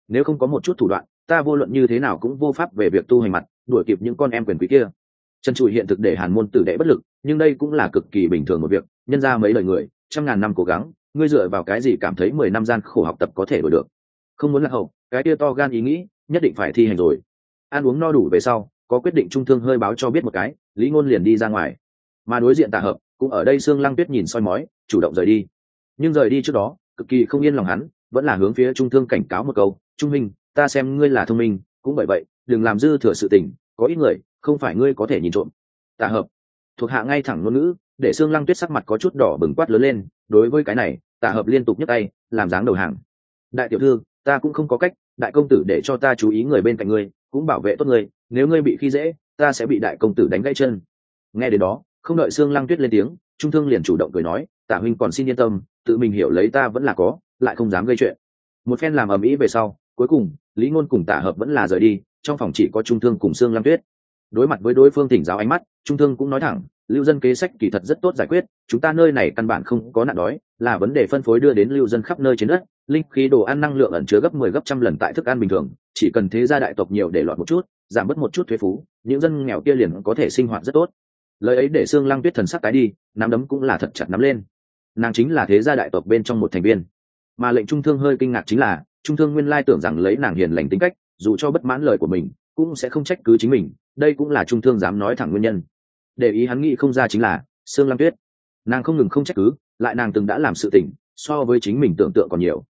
nếu không có một chút thủ đoạn, ta vô luận như thế nào cũng vô pháp về việc tu hành mặt đuổi kịp những con em quyền quý kia. Trần Trụi hiện thực để Hàn Môn tử đệ bất lực, nhưng đây cũng là cực kỳ bình thường một việc, nhân ra mấy lời người, trăm ngàn năm cố gắng, ngươi dựa vào cái gì cảm thấy 10 năm gian khổ học tập có thể đổi được? Không muốn lạc hậu, cái kia to gan ý nghĩ, nhất định phải thi hành rồi. Ăn uống no đủ về sau, có quyết định trung thương hơi báo cho biết một cái, Lý Ngôn liền đi ra ngoài. Mà đối diện Tạ Hợp, cũng ở đây Sương Lăng Tuyết nhìn soi mói, chủ động rời đi. Nhưng rời đi trước đó, cực kỳ không yên lòng hắn, vẫn là hướng phía trung thương cảnh cáo một câu, "Trung minh, ta xem ngươi là thông minh, cũng bởi vậy, đừng làm dư thừa sự tình, có ít người, không phải ngươi có thể nhìn trộm." Tạ Hợp thuộc hạ ngay thẳng ngôn ngữ, để Sương Lăng Tuyết sắc mặt có chút đỏ bừng quát lớn lên, đối với cái này, Tạ Hợp liên tục nhấc tay, làm dáng đầu hàng. "Đại tiểu thư, ta cũng không có cách, đại công tử để cho ta chú ý người bên cạnh ngươi, cũng bảo vệ tốt ngươi, nếu ngươi bị khi dễ, ta sẽ bị đại công tử đánh gãy chân." Nghe đến đó, không đợi Sương Lăng Tuyết lên tiếng, trung thương liền chủ động cười nói, "Tạ huynh còn xin yên tâm, tự mình hiểu lấy ta vẫn là có, lại không dám gây chuyện." Một phen làm ầm ĩ về sau, cuối cùng Lý Ngôn cùng Tạ Hợp vẫn là rời đi, trong phòng chỉ có trung thương cùng Sương Lăng Tuyết. Đối mặt với đối phương thỉnh giáo ánh mắt, trung thương cũng nói thẳng, lưu dân kế sách kỳ thật rất tốt giải quyết, chúng ta nơi này căn bản không có nạn đói, là vấn đề phân phối đưa đến lưu dân khắp nơi trên đất, linh khí đồ ăn năng lượng ẩn chứa gấp 10 gấp trăm lần tại thức ăn bình thường, chỉ cần thế gia đại tộc nhiều để loạn một chút, giảm bớt một chút thuế phú, những dân nghèo kia liền có thể sinh hoạt rất tốt. Lời ấy để Sương Lăng Tuyết thần sắc tái đi, nắm đấm cũng là thật chặt nắm lên. Nàng chính là thế gia đại tộc bên trong một thành viên. Mà lệnh trung thương hơi kinh ngạc chính là, trung thương nguyên lai tưởng rằng lấy nàng hiền lành tính cách, dù cho bất mãn lời của mình, cũng sẽ không trách cứ chính mình, đây cũng là trung thương dám nói thẳng nguyên nhân. Để ý hắn nghĩ không ra chính là Sương Lăng Tuyết, nàng không ngừng không trách cứ, lại nàng từng đã làm sự tình so với chính mình tưởng tượng còn nhiều.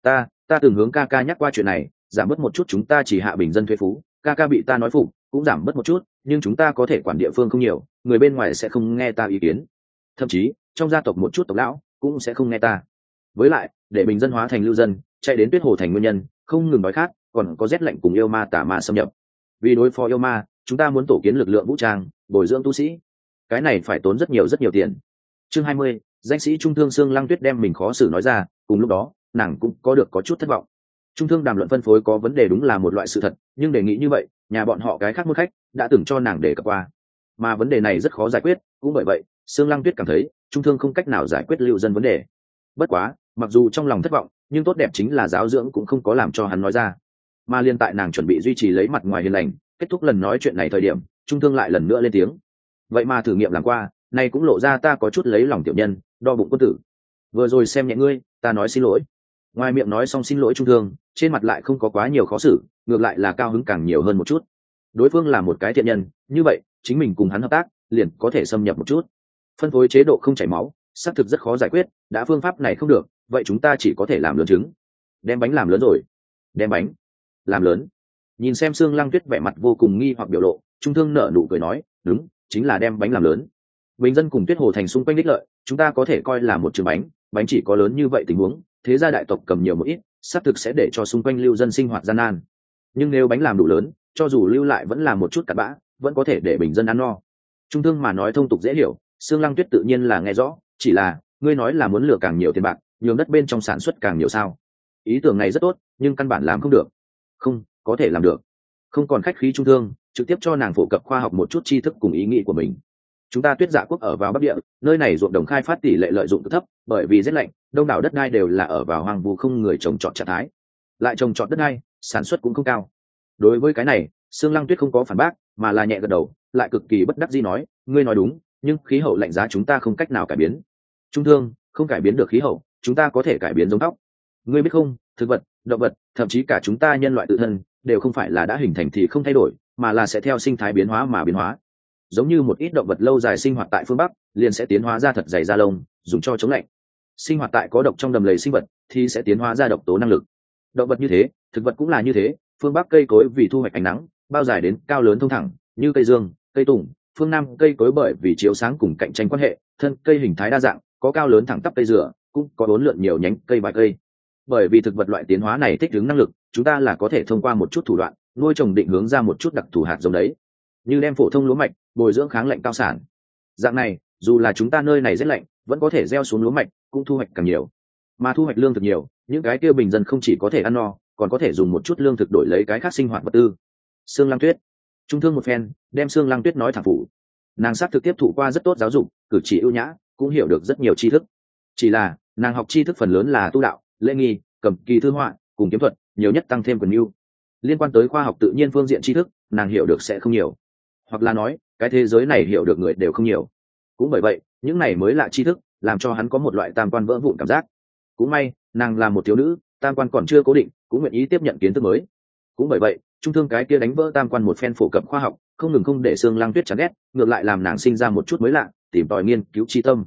Ta từng hướng ca ca nhắc qua chuyện này, giảm bớt một chút chúng ta chỉ hạ bình dân thuế phú, ca ca bị ta nói phục, cũng giảm bớt một chút, nhưng chúng ta có thể quản địa phương không nhiều, người bên ngoài sẽ không nghe ta ý kiến, thậm chí trong gia tộc một chút tộc lão cũng sẽ không nghe ta. Với lại để bình dân hóa thành lưu dân, chạy đến Tuyết Hồ thành nguyên nhân không ngừng nói khác, còn có rét lạnh cùng yêu ma tà ma xâm nhập. Vì đối phó yêu ma, chúng ta muốn tổ kiến lực lượng vũ trang, bồi dưỡng tu sĩ, cái này phải tốn rất nhiều tiền. Chương 20, danh sĩ trung thương Sương Lăng Tuyết đem mình khó xử nói ra, cùng lúc đó nàng cũng có chút thất vọng. Trung thương đàm luận phân phối có vấn đề đúng là một loại sự thật, nhưng đề nghị như vậy, nhà bọn họ cái khác môn khách đã từng cho nàng đề cập qua, mà vấn đề này rất khó giải quyết, cũng bởi vậy Sương Lăng Tuyết cảm thấy trung thương không cách nào giải quyết lưu dân vấn đề. Bất quá, mặc dù trong lòng thất vọng, nhưng tốt đẹp chính là giáo dưỡng cũng không có làm cho hắn nói ra. Mà liên tại nàng chuẩn bị duy trì lấy mặt ngoài hiền lành, kết thúc lần nói chuyện này thời điểm, trung thương lại lần nữa lên tiếng. "Vậy mà thử nghiệm làm qua, này cũng lộ ra ta có chút lấy lòng tiểu nhân, đo bụng quân tử. Vừa rồi xem nhẹ ngươi, ta nói xin lỗi." Ngoài miệng nói xong xin lỗi trung thương, trên mặt lại không có quá nhiều khó xử, ngược lại là cao hứng càng nhiều hơn một chút. Đối phương là một cái thiện nhân, như vậy chính mình cùng hắn hợp tác liền có thể xâm nhập một chút. Phân phối chế độ không chảy máu, xác thực rất khó giải quyết, đã phương pháp này không được, vậy chúng ta chỉ có thể làm lớn trứng, đem bánh làm lớn rồi. Đem bánh làm lớn. Nhìn xem Sương Lăng Tuyết vẻ mặt vô cùng nghi hoặc biểu lộ, trung thương nở nụ cười nói, đúng, chính là đem bánh làm lớn. Bình dân cùng Tuyết Hồ thành xung quanh đích lợi, chúng ta có thể coi là một trường bánh, bánh chỉ có lớn như vậy tình huống, thế gia đại tộc cầm nhiều một ít, xác thực sẽ để cho xung quanh lưu dân sinh hoạt gian nan. Nhưng nếu bánh làm đủ lớn, cho dù lưu lại vẫn là một chút cặn bã, vẫn có thể để bình dân ăn no. Trung thương mà nói thông tục dễ hiểu, Sương Lăng Tuyết tự nhiên là nghe rõ, chỉ là, ngươi nói là muốn lừa càng nhiều tiền bạc, nhường đất bên trong sản xuất càng nhiều sao? Ý tưởng này rất tốt, nhưng căn bản làm không được. Không, có thể làm được. Không còn khách khí trung thương, trực tiếp cho nàng phổ cập khoa học một chút tri thức cùng ý nghĩ của mình. Chúng ta Tuyết Dạ quốc ở vào Bắc Địa, nơi này ruộng đồng khai phát tỷ lệ lợi dụng cực thấp, bởi vì rét lạnh, đông đảo đất đai đều là ở vào hoang vu không người trồng trọt trạng thái. Lại trồng trọt đất đai, sản xuất cũng không cao. Đối với cái này, Sương Lăng Tuyết không có phản bác, mà là nhẹ gật đầu, lại cực kỳ bất đắc dĩ nói, ngươi nói đúng, nhưng khí hậu lạnh giá chúng ta không cách nào cải biến. Trung thương, không cải biến được khí hậu, chúng ta có thể cải biến giống tóc. Ngươi biết không, thực vật, động vật, thậm chí cả chúng ta nhân loại tự thân, đều không phải là đã hình thành thì không thay đổi, mà là sẽ theo sinh thái biến hóa mà biến hóa. Giống như một ít động vật lâu dài sinh hoạt tại phương Bắc, liền sẽ tiến hóa ra thật dày da lông, dùng cho chống lạnh. Sinh hoạt tại có độc trong đầm lầy sinh vật, thì sẽ tiến hóa ra độc tố năng lực. Động vật như thế, thực vật cũng là như thế, phương Bắc cây cối vì thu hoạch ánh nắng, bao dài đến cao lớn thông thẳng, như cây dương, cây tùng, phương Nam cây cối bởi vì chiếu sáng cùng cạnh tranh quan hệ, thân cây hình thái đa dạng, có cao lớn thẳng tắp cây dừa, cũng có uốn lượn nhiều nhánh cây vài cây. Bởi vì thực vật loại tiến hóa này thích ứng năng lực, chúng ta là có thể thông qua một chút thủ đoạn, nuôi trồng định hướng ra một chút đặc thù hạt giống đấy, như đem phổ thông lúa mạch bồi dưỡng kháng lạnh cao sản. Dạng này, dù là chúng ta nơi này rất lạnh, vẫn có thể gieo xuống lúa mạch, cũng thu hoạch càng nhiều. Mà thu hoạch lương thực nhiều, những cái kia bình dân không chỉ có thể ăn no, còn có thể dùng một chút lương thực đổi lấy cái khác sinh hoạt vật tư. Sương Lăng Tuyết, trung thương một phen, đem Sương Lăng Tuyết nói thẳng phủ. Nàng xác thực tiếp thụ qua rất tốt giáo dục, cử chỉ ưu nhã, cũng hiểu được rất nhiều tri thức. Chỉ là, nàng học tri thức phần lớn là tu đạo, lễ nghi, cầm kỳ thư họa, cùng kiếm thuật, nhiều nhất tăng thêm quyền mưu. Liên quan tới khoa học tự nhiên phương diện tri thức, nàng hiểu được sẽ không nhiều, hoặc là nói cái thế giới này hiểu được người đều không nhiều. Cũng bởi vậy những này mới lạ tri thức làm cho hắn có một loại tam quan vỡ vụn cảm giác. Cũng may nàng là một thiếu nữ, tam quan còn chưa cố định, cũng nguyện ý tiếp nhận kiến thức mới. Cũng bởi vậy trung thương cái kia đánh vỡ tam quan một phen phổ cập khoa học, không ngừng không để Sương Lăng Tuyết chán ghét, ngược lại làm nàng sinh ra một chút mới lạ, tìm tòi nghiên cứu tri tâm.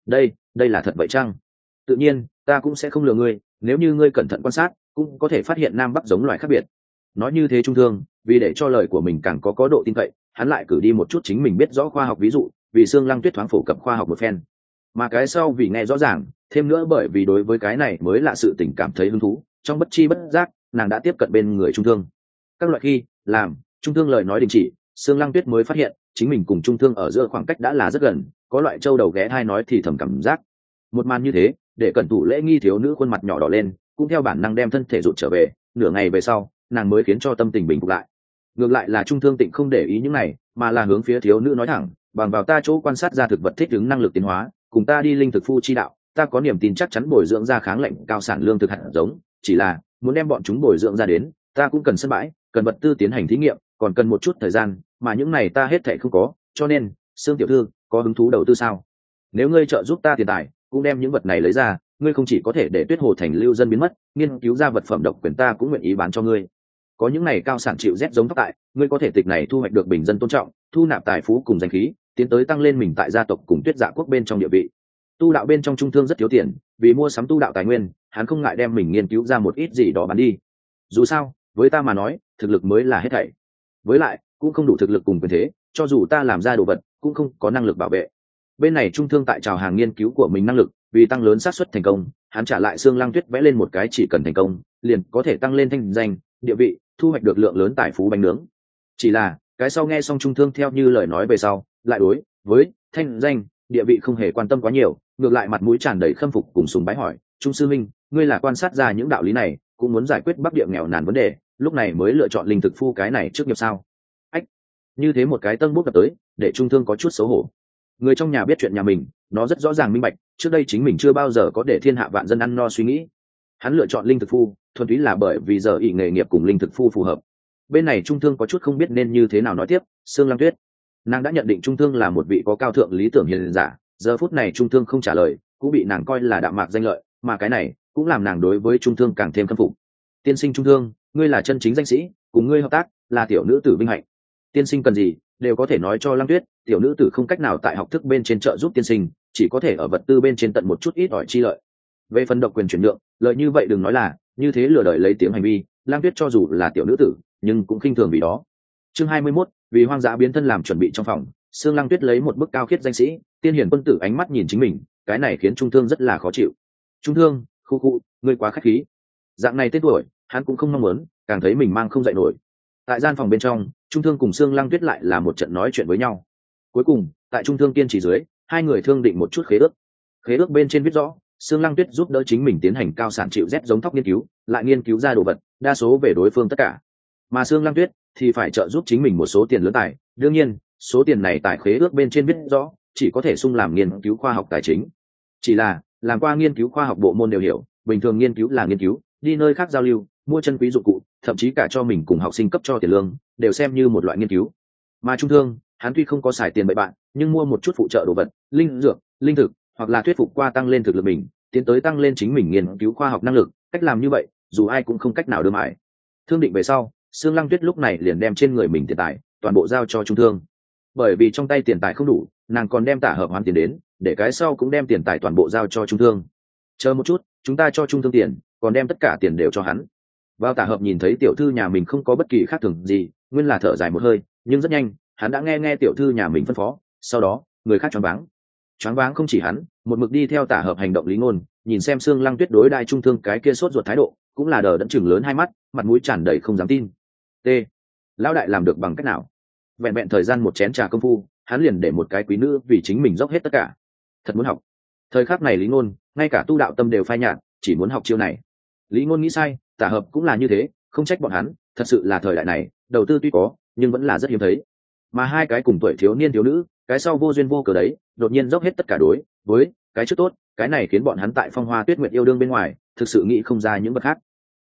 Đây là thật vậy chăng? Tự nhiên ta cũng sẽ không lừa ngươi, nếu như ngươi cẩn thận quan sát cũng có thể phát hiện nam bắc giống loài khác biệt. Nói như thế trung thương, vì để cho lời của mình càng có độ tin cậy, hắn lại cử đi một chút chính mình biết rõ khoa học ví dụ, vì Sương Lăng Tuyết thoáng phổ cập khoa học một phen. Mà cái sau vì nghe rõ ràng, thêm nữa bởi vì đối với cái này mới là sự tình cảm thấy hứng thú, trong bất chi bất giác nàng đã tiếp cận bên người trung thương. Các loại khi làm trung thương lời nói đình chỉ, Sương Lăng Tuyết mới phát hiện chính mình cùng trung thương ở giữa khoảng cách đã là rất gần, có loại trâu đầu ghé thai nói thì thầm cảm giác. Một màn như thế để cẩn thủ lễ nghi thiếu nữ khuôn mặt nhỏ đỏ lên, cũng theo bản năng đem thân thể rụt trở về. Nửa ngày về sau nàng mới khiến cho tâm tình bình phục lại. Ngược lại là trung thương tịnh không để ý những này, mà là hướng phía thiếu nữ nói thẳng, bằng vào ta chỗ quan sát ra thực vật thích ứng năng lực tiến hóa, cùng ta đi linh thực phu chi đạo, ta có niềm tin chắc chắn bồi dưỡng ra kháng lạnh cao sản lương thực hạt giống. Chỉ là muốn đem bọn chúng bồi dưỡng ra đến, ta cũng cần sân bãi, cần vật tư tiến hành thí nghiệm, còn cần một chút thời gian, mà những này ta hết thảy không có, cho nên Sương tiểu thư có hứng thú đầu tư sao? Nếu ngươi trợ giúp ta tiền tài, cũng đem những vật này lấy ra, ngươi không chỉ có thể để Tuyết Hồ thành lưu dân biến mất, nghiên cứu ra vật phẩm độc quyền ta cũng nguyện ý bán cho ngươi. Có những này cao sản chịu rét giống tóc tại, ngươi có thể tịch này thu hoạch được bình dân tôn trọng, thu nạp tài phú cùng danh khí, tiến tới tăng lên mình tại gia tộc cùng Tuyết Dạ quốc bên trong địa vị. Tu đạo bên trong trung thương rất thiếu tiền, vì mua sắm tu đạo tài nguyên, hắn không ngại đem mình nghiên cứu ra một ít gì đó bán đi. Dù sao với ta mà nói, thực lực mới là hết thảy. Với lại cũng không đủ thực lực cùng quyền thế, cho dù ta làm ra đồ vật cũng không có năng lực bảo vệ. Bên này trung thương tại chào hàng nghiên cứu của mình năng lực, vì tăng lớn xác suất thành công, hắn trả lại Sương Lăng Tuyết vẽ lên một cái chỉ cần thành công liền có thể tăng lên thanh danh, địa vị, thu hoạch được lượng lớn tài phú bánh nướng. Chỉ là cái sau nghe xong trung thương theo như lời nói về sau, lại đối với thanh danh, địa vị không hề quan tâm quá nhiều, ngược lại mặt mũi tràn đầy khâm phục cùng sùng bái hỏi, trung sư minh, ngươi là quan sát ra những đạo lý này, cũng muốn giải quyết bắc địa nghèo nàn vấn đề, lúc này mới lựa chọn linh thực phu cái này trước nghiệp sao? Ách, như thế một cái tân bút cập tới, để trung thương có chút xấu hổ. Người trong nhà biết chuyện nhà mình, nó rất rõ ràng minh bạch, trước đây chính mình chưa bao giờ có để thiên hạ vạn dân ăn no suy nghĩ. Hắn lựa chọn linh thực phu thuần túy là bởi vì giờ ý nghề nghiệp cùng linh thực phu phù hợp. Bên này trung thương có chút không biết nên như thế nào nói tiếp. Sương Lăng Tuyết, nàng đã nhận định trung thương là một vị có cao thượng lý tưởng hiền giả, giờ phút này trung thương không trả lời cũng bị nàng coi là đạm mạc danh lợi, mà cái này cũng làm nàng đối với trung thương càng thêm khâm phục. Tiên sinh trung thương, ngươi là chân chính danh sĩ, cùng ngươi hợp tác là tiểu nữ tử vinh hạnh. Tiên sinh cần gì đều có thể nói cho Lăng Tuyết, tiểu nữ tử không cách nào tại học thức bên trên trợ giúp tiên sinh, chỉ có thể ở vật tư bên trên tận một chút ít ỏi chi lợi. Về phần độc quyền chuyển nhượng, lợi như vậy đừng nói là như thế, lừa đời lấy tiếng hành vi, Lăng Tuyết cho dù là tiểu nữ tử nhưng cũng khinh thường vì đó. Chương 21, vì hoang dã biến thân làm chuẩn bị trong phòng, Sương Lăng Tuyết lấy một bức cao khiết danh sĩ, tiên hiển quân tử ánh mắt nhìn chính mình, cái này khiến trung thương rất là khó chịu. Trung thương, khu khu, ngươi quá khách khí. Dạng này tên tuổi hắn cũng không mong muốn, càng thấy mình mang không dậy nổi. Tại gian phòng bên trong, trung thương cùng Sương Lăng Tuyết lại là một trận nói chuyện với nhau. Cuối cùng tại trung thương kiên trì dưới, hai người thương định một chút khế ước. Khế ước bên trên viết rõ Sương Lăng Tuyết giúp đỡ chính mình tiến hành cao sản chịu rét giống thóc nghiên cứu, lại nghiên cứu ra đồ vật đa số về đối phương tất cả, mà Sương Lăng Tuyết thì phải trợ giúp chính mình một số tiền lớn tài. Đương nhiên số tiền này tại khế ước bên trên viết rõ chỉ có thể sung làm nghiên cứu khoa học tài chính. Chỉ là làm qua nghiên cứu khoa học bộ môn đều hiểu, bình thường nghiên cứu là nghiên cứu, đi nơi khác giao lưu, mua chân quý dụng cụ, thậm chí cả cho mình cùng học sinh cấp cho tiền lương đều xem như một loại nghiên cứu. Mà trung thương, hắn tuy không có xài tiền bậy bạn, nhưng mua một chút phụ trợ đồ vật, linh dược, linh thực, hoặc là thuyết phục qua tăng lên thực lực mình, tiến tới tăng lên chính mình nghiên cứu khoa học năng lực, cách làm như vậy dù ai cũng không cách nào đưa mãi. Thương định về sau, Sương Lăng Tuyết lúc này liền đem trên người mình tiền tài toàn bộ giao cho trung thương. Bởi vì trong tay tiền tài không đủ, nàng còn đem Tả Hợp hoán tiền đến, để cái sau cũng đem tiền tài toàn bộ giao cho trung thương. Chờ một chút, chúng ta cho trung thương tiền, còn đem tất cả tiền đều cho hắn. Vào Tả Hợp nhìn thấy tiểu thư nhà mình không có bất kỳ khác thường gì, nguyên là thở dài một hơi, nhưng rất nhanh hắn đã nghe tiểu thư nhà mình phân phó. Sau đó người khác choáng váng không chỉ hắn, một mực đi theo Tả Hợp hành động Lý Ngôn nhìn xem Sương Lăng Tuyết đối đại trung thương cái kia sốt ruột thái độ, cũng là đờ đẫn chừng lớn hai mắt, mặt mũi tràn đầy không dám tin. T, lão đại làm được bằng cách nào? Vẹn vẹn thời gian một chén trà công phu, hắn liền để một cái quý nữ vì chính mình dốc hết tất cả. Thật muốn học. Thời khắc này Lý Ngôn ngay cả tu đạo tâm đều phai nhạt, chỉ muốn học chiêu này. Lý Ngôn nghĩ sai, Tả Hợp cũng là như thế, không trách bọn hắn, thật sự là thời đại này đầu tư tuy có nhưng vẫn là rất hiếm thấy. Mà hai cái cùng tuổi thiếu niên thiếu nữ, cái sau vô duyên vô cớ đấy đột nhiên dốc hết tất cả đối với cái trước tốt, cái này khiến bọn hắn tại Phong Hoa Tuyết Nguyệt yêu đương bên ngoài thực sự nghĩ không ra những vật khác.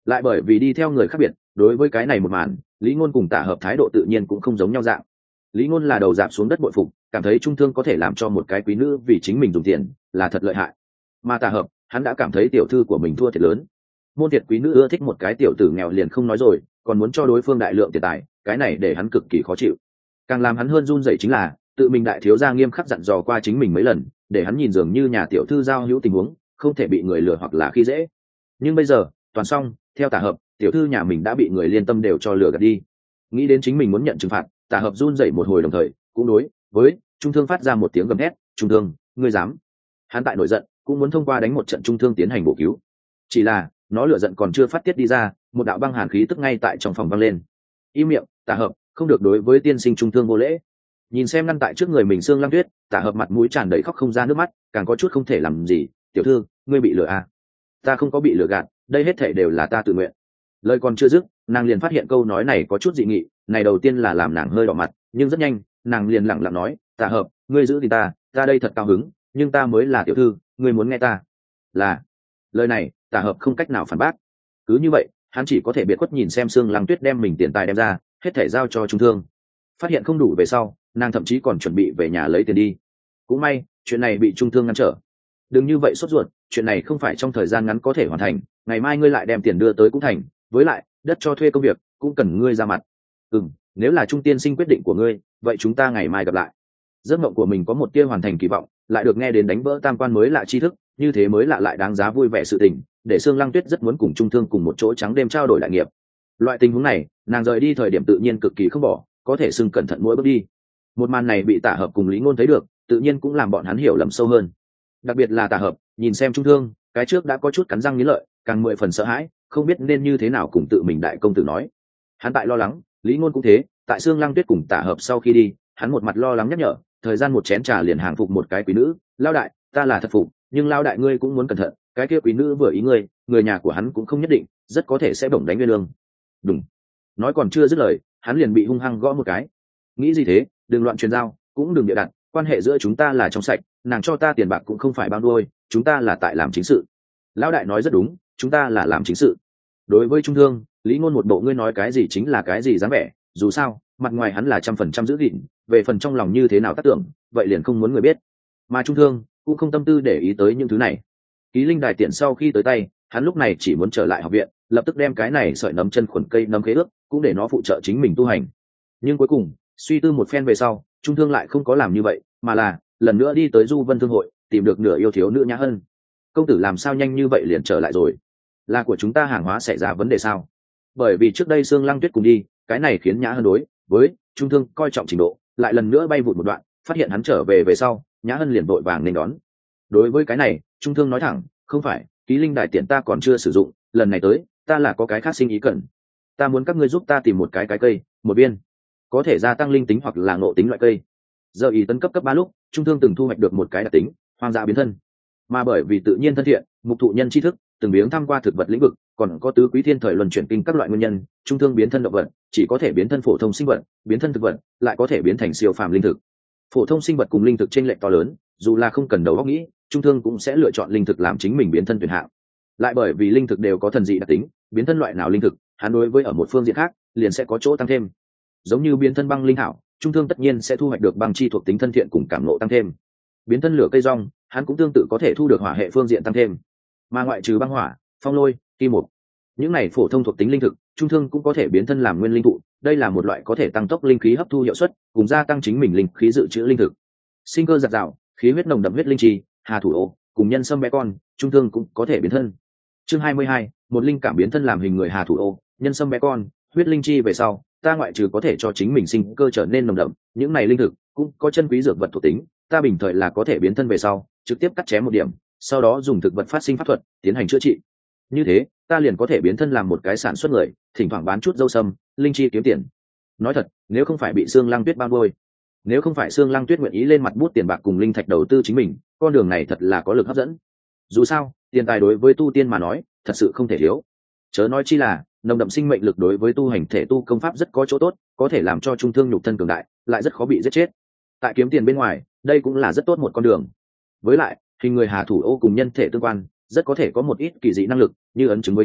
lại bởi vì đi theo người khác biệt, đối với cái này một màn, Lý Ngôn cùng Tả Hợp thái độ tự nhiên cũng không giống nhau dạng. Lý Ngôn là đầu dạp xuống đất bội phục, cảm thấy Trung Thương có thể làm cho một cái quý nữ vì chính mình dùng tiền là thật lợi hại. Mà Tả Hợp, hắn đã cảm thấy tiểu thư của mình thua thiệt lớn. Môn thiệt quý nữ ưa thích một cái tiểu tử nghèo liền không nói rồi, còn muốn cho đối phương đại lượng tiền tài, cái này để hắn cực kỳ khó chịu. Càng làm hắn hơn run rẩy chính là, tự mình đại thiếu gia nghiêm khắc dặn dò qua chính mình mấy lần, để hắn nhìn dường như nhà tiểu thư giao hữu tình huống, không thể bị người lừa hoặc là khi dễ. Nhưng bây giờ, toàn xong, theo Tả Hợp, tiểu thư nhà mình đã bị người liên tâm đều cho lừa gạt đi. Nghĩ đến chính mình muốn nhận trừng phạt, Tả Hợp run rẩy một hồi, đồng thời cũng đối với Trung Thương phát ra một tiếng gầm thét, "Trung Thương, ngươi dám!" Hắn tại nổi giận, cũng muốn thông qua đánh một trận Trung Thương tiến hành bổ cứu. Chỉ là, nó lửa giận còn chưa phát tiết đi ra, một đạo băng hàn khí tức ngay tại trong phòng vang lên. "Im miệng, Tả Hợp, không được đối với tiên sinh Trung Thương vô lễ." Nhìn xem ngăn tại trước người mình Sương Lăng Tuyết, Tả Hợp mặt mũi tràn đầy khóc không ra nước mắt, càng có chút không thể làm gì, "Tiểu thư, ngươi bị lừa à?" "Ta không có bị lừa gạt, đây hết thảy đều là ta tự nguyện." Lời còn chưa dứt, nàng liền phát hiện câu nói này có chút dị nghị, này đầu tiên là làm nàng hơi đỏ mặt, nhưng rất nhanh, nàng liền lẳng lặng nói, "Tả Hợp, ngươi giữ thì ta đây thật cao hứng, nhưng ta mới là tiểu thư, ngươi muốn nghe ta?" Là. Lời này, Tả Hợp không cách nào phản bác. Cứ như vậy, hắn chỉ có thể biệt khuất nhìn xem Sương Lăng Tuyết đem mình tiền tài đem ra, hết thảy giao cho Trung Thương. Phát hiện không đủ về sau, nàng thậm chí còn chuẩn bị về nhà lấy tiền đi. Cũng may, chuyện này bị Trung Thương ngăn trở. "Đừng như vậy sốt ruột, chuyện này không phải trong thời gian ngắn có thể hoàn thành, ngày mai ngươi lại đem tiền đưa tới cũng thành, với lại, đất cho thuê công việc cũng cần ngươi ra mặt." Nếu là Trung tiên sinh quyết định của ngươi, vậy chúng ta ngày mai gặp lại." Giấc mộng của mình có một tia hoàn thành kỳ vọng, lại được nghe đến đánh vỡ tam quan mới lạ tri thức, như thế mới lạ lại đáng giá vui vẻ sự tình, để Sương Lăng Tuyết rất muốn cùng Trung Thương cùng một chỗ trắng đêm trao đổi đại nghiệp. Loại tình huống này, nàng rời đi thời điểm tự nhiên cực kỳ không bỏ, có thể xưng cẩn thận mỗi bước đi. Một màn này bị Tả Hợp cùng Lý Ngôn thấy được, tự nhiên cũng làm bọn hắn hiểu lầm sâu hơn. Đặc biệt là Tả Hợp, nhìn xem Trung Thương, cái trước đã có chút cắn răng nghiến lợi, càng 10 phần sợ hãi, không biết nên như thế nào cùng tự mình đại công tử nói. Hắn tại lo lắng, Lý Ngôn cũng thế, tại Sương Lăng Tuyết cùng Tả Hợp sau khi đi, hắn một mặt lo lắng nhắc nhở, thời gian một chén trà liền hàng phục một cái quý nữ, "Lao đại, ta là thật phục, nhưng Lao đại ngươi cũng muốn cẩn thận, cái kia quý nữ vừa ý ngươi, người nhà của hắn cũng không nhất định, rất có thể sẽ bổng đánh nguyên lương." Đúng. Nói còn chưa dứt lời, hắn liền bị hung hăng gõ một cái. "Nghĩ gì thế, đừng loạn truyền giao, cũng đừng bịa đặt, quan hệ giữa chúng ta là trong sạch, nàng cho ta tiền bạc cũng không phải bao nuôi, chúng ta là tại làm chính sự." Lão đại nói rất đúng, chúng ta là làm chính sự. Đối với Trung Thương, Lý Ngôn một bộ ngươi nói cái gì chính là cái gì dáng vẻ, dù sao, mặt ngoài hắn là 100% giữ gìn, về phần trong lòng như thế nào tác tưởng, vậy liền không muốn người biết. Mà Trung Thương cũng không tâm tư để ý tới những thứ này. Ký linh đài tiện sau khi tới tay, hắn lúc này chỉ muốn trở lại học viện, lập tức đem cái này sợi nấm chân khuẩn cây nấm khế ước, cũng để nó phụ trợ chính mình tu hành. Nhưng cuối cùng, suy tư một phen về sau, Trung Thương lại không có làm như vậy, mà là lần nữa đi tới Du Vân Thương hội, tìm được nửa yêu thiếu nữ Nhã Hân. "Công tử làm sao nhanh như vậy liền trở lại rồi? Là của chúng ta hàng hóa xảy ra vấn đề sao?" Bởi vì trước đây Sương Lăng Tuyết cùng đi, cái này khiến Nhã Hân đối với Trung Thương coi trọng trình độ, lại lần nữa bay vụt một đoạn, phát hiện hắn trở về sau, Nhã Hân liền vội vàng nên đón. Đối với cái này, Trung Thương nói thẳng, "Không phải, ký linh đài tiện ta còn chưa sử dụng, lần này tới, ta là có cái khác sinh ý cần. Ta muốn các ngươi giúp ta tìm một cái cây, một viên có thể gia tăng linh tính hoặc là ngộ tính loại cây." Giờ ý tấn cấp 3 lúc, Trung Thương từng thu hoạch được một cái đặc tính, hoang dã biến thân. Mà bởi vì tự nhiên thân thiện, mục thụ nhân tri thức, từng biếng tham qua thực vật lĩnh vực, còn có tứ quý thiên thời luân chuyển kinh các loại nguyên nhân, Trung Thương biến thân động vật chỉ có thể biến thân phổ thông sinh vật, biến thân thực vật lại có thể biến thành siêu phàm linh thực. Phổ thông sinh vật cùng linh thực chênh lệch to lớn, dù là không cần đầu óc nghĩ, Trung Thương cũng sẽ lựa chọn linh thực làm chính mình biến thân tuyển hạng. Lại bởi vì linh thực đều có thần dị đặc tính, biến thân loại nào linh thực, hắn đối với ở một phương diện khác, liền sẽ có chỗ tăng thêm. Giống như biến thân băng linh hảo, Trung Thương tất nhiên sẽ thu hoạch được băng chi thuộc tính thân thiện cùng cảm ngộ tăng thêm. Biến thân lửa cây rong, hắn cũng tương tự có thể thu được hỏa hệ phương diện tăng thêm. Mà ngoại trừ băng hỏa, phong lôi, kim mục, những này phổ thông thuộc tính linh thực, Trung Thương cũng có thể biến thân làm nguyên linh thụ, đây là một loại có thể tăng tốc linh khí hấp thu hiệu suất, cùng gia tăng chính mình linh khí dự trữ linh thực. Sinh cơ giạt rào, khí huyết nồng đậm huyết linh chi, hà thủ ô, cùng nhân sâm bé con, Trung Thương cũng có thể biến thân. Chương 22, một linh cảm biến thân làm hình người hà thủ ô, nhân sâm bé con, huyết linh chi về sau, ta ngoại trừ có thể cho chính mình sinh cơ trở nên nồng đậm, những này linh thực cũng có chân quý dược vật thuộc tính, ta bình thời là có thể biến thân về sau, trực tiếp cắt chém một điểm, sau đó dùng thực vật phát sinh pháp thuật tiến hành chữa trị. Như thế, ta liền có thể biến thân làm một cái sản xuất người, thỉnh thoảng bán chút dâu sâm, linh chi kiếm tiền. Nói thật, nếu không phải bị Sương Lăng Tuyết bao nuôi, nếu không phải Sương Lăng Tuyết nguyện ý lên mặt bút tiền bạc cùng linh thạch đầu tư chính mình, con đường này thật là có lực hấp dẫn. Dù sao, tiền tài đối với tu tiên mà nói, thật sự không thể thiếu. Chớ nói chi là, nồng đậm sinh mệnh lực đối với tu hành thể tu công pháp rất có chỗ tốt, có thể làm cho Trung Thương nhục thân cường đại, lại rất khó bị giết chết. Tại kiếm tiền bên ngoài, đây cũng là rất tốt một con đường. Với lại, hình người hà thủ ô cùng nhân thể tương quan, rất có thể có một ít kỳ dị năng lực, như ấn chứng với nhau,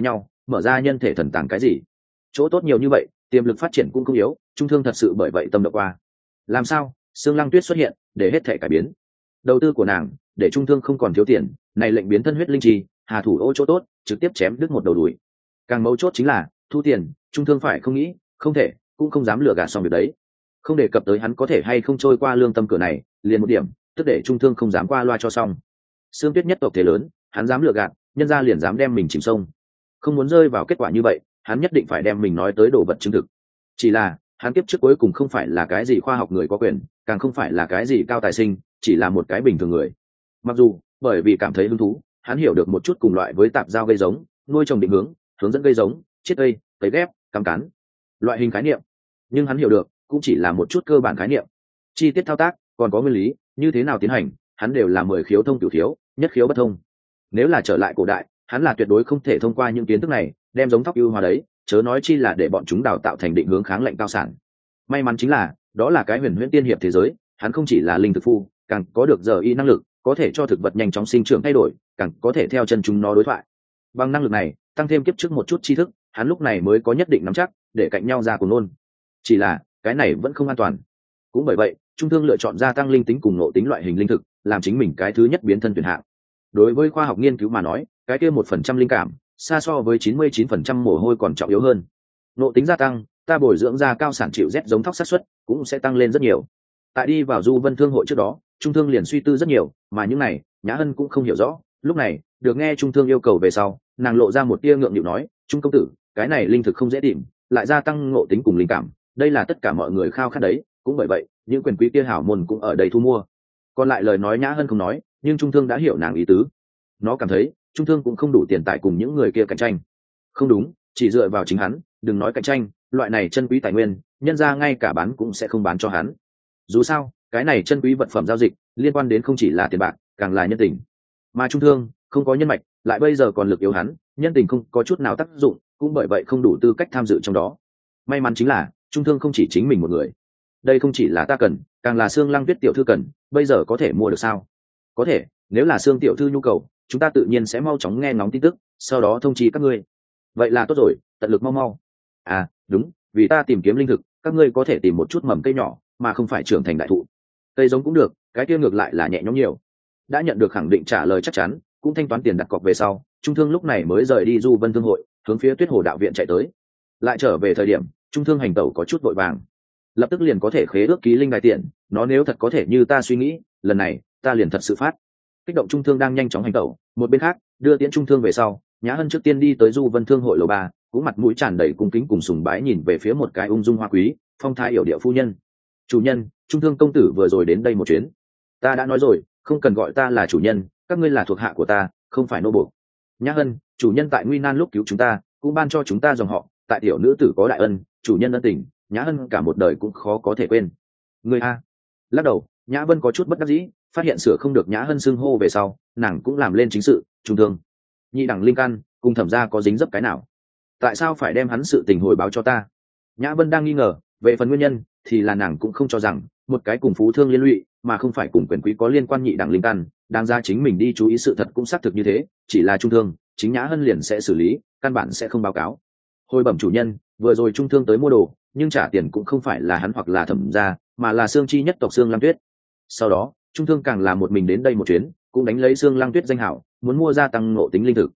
mở ra nhân thể thần tàng cái gì. Chỗ tốt nhiều như vậy, tiềm lực phát triển cũng không yếu, Trung Thương thật sự bởi vậy tâm động qua. Làm sao Sương Lăng Tuyết xuất hiện để hết thể cải biến. Đầu tư của nàng để Trung Thương không còn thiếu tiền, này lệnh biến thân huyết linh chi, hà thủ ô chỗ tốt trực tiếp chém đứt một đầu đùi. Càng mấu chốt chính là thu tiền, Trung Thương phải không nghĩ, không thể, cũng không dám lừa gạt xong việc đấy. Không đề cập tới hắn có thể hay không trôi qua lương tâm cửa này, liền một điểm, tức để Trung Thương không dám qua loa cho xong. Sương Tuyết nhất tộc thế lớn, hắn dám lừa gạt, nhân ra liền dám đem mình chìm sông. Không muốn rơi vào kết quả như vậy, hắn nhất định phải đem mình nói tới đồ vật chứng thực. Chỉ là hắn kiếp trước cuối cùng không phải là cái gì khoa học người có quyền, càng không phải là cái gì cao tài sinh, chỉ là một cái bình thường người. Mặc dù bởi vì cảm thấy hứng thú, hắn hiểu được một chút cùng loại với tạp giao gây giống, nuôi trồng định hướng, hướng dẫn gây giống, chiết cây, cấy ghép, cắm cán, loại hình khái niệm, nhưng hắn hiểu được cũng chỉ là một chút cơ bản khái niệm. Chi tiết thao tác còn có nguyên lý như thế nào tiến hành, hắn đều là 10 khiếu thông cửu khiếu, nhất khiếu bất thông. Nếu là trở lại cổ đại, hắn là tuyệt đối không thể thông qua những kiến thức này đem giống thóc ưu hóa đấy, chớ nói chi là để bọn chúng đào tạo thành định hướng kháng lạnh cao sản. May mắn chính là đó là cái huyền huyễn tiên hiệp thế giới, hắn không chỉ là linh thực phu, càng có được giờ y năng lực, có thể cho thực vật nhanh chóng sinh trưởng thay đổi, càng có thể theo chân chúng nó đối thoại. Bằng năng lực này tăng thêm kiếp trước một chút tri thức, hắn lúc này mới có nhất định nắm chắc để cạnh nhau ra cùng nôn. Chỉ là cái này vẫn không an toàn. Cũng bởi vậy Trung Thương lựa chọn gia tăng linh tính cùng nội tính loại hình linh thực làm chính mình cái thứ nhất biến thân tuyển hạng. Đối với khoa học nghiên cứu mà nói, cái kia 1% linh cảm xa so với 99% mồ hôi còn trọng yếu hơn. Nội tính gia tăng, ta bồi dưỡng ra cao sản chịu rét giống thóc xác suất cũng sẽ tăng lên rất nhiều. Tại đi vào Du Vân Thương hội trước đó, Trung Thương liền suy tư rất nhiều, mà những này Nhã Hân cũng không hiểu rõ. Lúc này được nghe Trung Thương yêu cầu về sau, nàng lộ ra một tia ngượng nghịu nói: Trung công tử, cái này linh thực không dễ tìm, lại gia tăng ngộ tính cùng linh cảm, đây là tất cả mọi người khao khát đấy, cũng bởi vậy những quyền quý kia hảo môn cũng ở đây thu mua. Còn lại lời nói Nhã Hân không nói, nhưng Trung Thương đã hiểu nàng ý tứ. Nó cảm thấy Trung Thương cũng không đủ tiền tài cùng những người kia cạnh tranh. Không đúng, chỉ dựa vào chính hắn, đừng nói cạnh tranh, loại này chân quý tài nguyên, nhân ra ngay cả bán cũng sẽ không bán cho hắn. Dù sao cái này chân quý vật phẩm giao dịch liên quan đến không chỉ là tiền bạc, càng là nhân tình. Mà Trung Thương không có nhân mạch, lại bây giờ còn lực yếu hắn, nhân tình không có chút nào tác dụng, cũng bởi vậy không đủ tư cách tham dự trong đó. May mắn chính là Trung Thương không chỉ chính mình một người, đây không chỉ là ta cần, càng là Sương Lăng Tuyết tiểu thư cần. Bây giờ có thể mua được sao? Có thể, nếu là Sương tiểu thư nhu cầu, chúng ta tự nhiên sẽ mau chóng nghe ngóng tin tức, sau đó thông chi các ngươi. Vậy là tốt rồi, tận lực mau. À đúng, vì ta tìm kiếm linh thực, các ngươi có thể tìm một chút mầm cây nhỏ mà không phải trưởng thành đại thụ. Cây giống cũng được, cái kia ngược lại là nhẹ nhõm nhiều. Đã nhận được khẳng định trả lời chắc chắn, cũng thanh toán tiền đặt cọc về sau, Trung Thương lúc này mới rời đi Du Vân Thương hội, hướng phía Tuyết Hồ đạo viện chạy tới. Lại trở về thời điểm Trung Thương hành tẩu có chút vội vàng, lập tức liền có thể khế ước ký linh đài tiền. Nó nếu thật có thể như ta suy nghĩ, lần này ta liền thật sự phát. Kích động Trung Thương đang nhanh chóng hành tẩu, một bên khác đưa tiễn Trung Thương về sau, Nhã Hân trước tiên đi tới Du Vân Thương hội lầu 3, cũng mặt mũi tràn đầy cung kính cùng sùng bái nhìn về phía một cái ung dung hoa quý, phong thái yểu điệu phu nhân. Chủ nhân, Trung Thương công tử vừa rồi đến đây một chuyến. Ta đã nói rồi, không cần gọi ta là chủ nhân, các ngươi là thuộc hạ của ta, không phải nô buộc. Nhã Hân, chủ nhân tại nguy nan lúc cứu chúng ta, cũng ban cho chúng ta dòng họ, tại tiểu nữ tử có đại ân, chủ nhân ân tình, Nhã Hân cả một đời cũng khó có thể quên. Ngươi a. Lắc đầu, Nhã Vân có chút bất đắc dĩ, phát hiện sửa không được Nhã Hân xưng hô về sau, nàng cũng làm lên chính sự. Trung Thương, nhị đẳng linh căn cùng Thẩm gia có dính dấp cái nào? Tại sao phải đem hắn sự tình hồi báo cho ta? Nhã Vân đang nghi ngờ, về phần nguyên nhân thì là nàng cũng không cho rằng một cái cùng phú thương liên lụy mà không phải cùng quyền quý có liên quan nhị đẳng linh căn, đáng ra chính mình đi chú ý. Sự thật cũng xác thực như thế, chỉ là Trung Thương chính Nhã Hân liền sẽ xử lý, căn bản sẽ không báo cáo. Hồi bẩm chủ nhân, vừa rồi Trung Thương tới mua đồ, nhưng trả tiền cũng không phải là hắn hoặc là Thẩm gia, mà là Sương Chi nhất tộc Sương Lăng Tuyết. Sau đó Trung Thương càng là một mình đến đây một chuyến, cũng đánh lấy Sương Lăng Tuyết danh hảo, muốn mua gia tăng ngộ tính linh thực.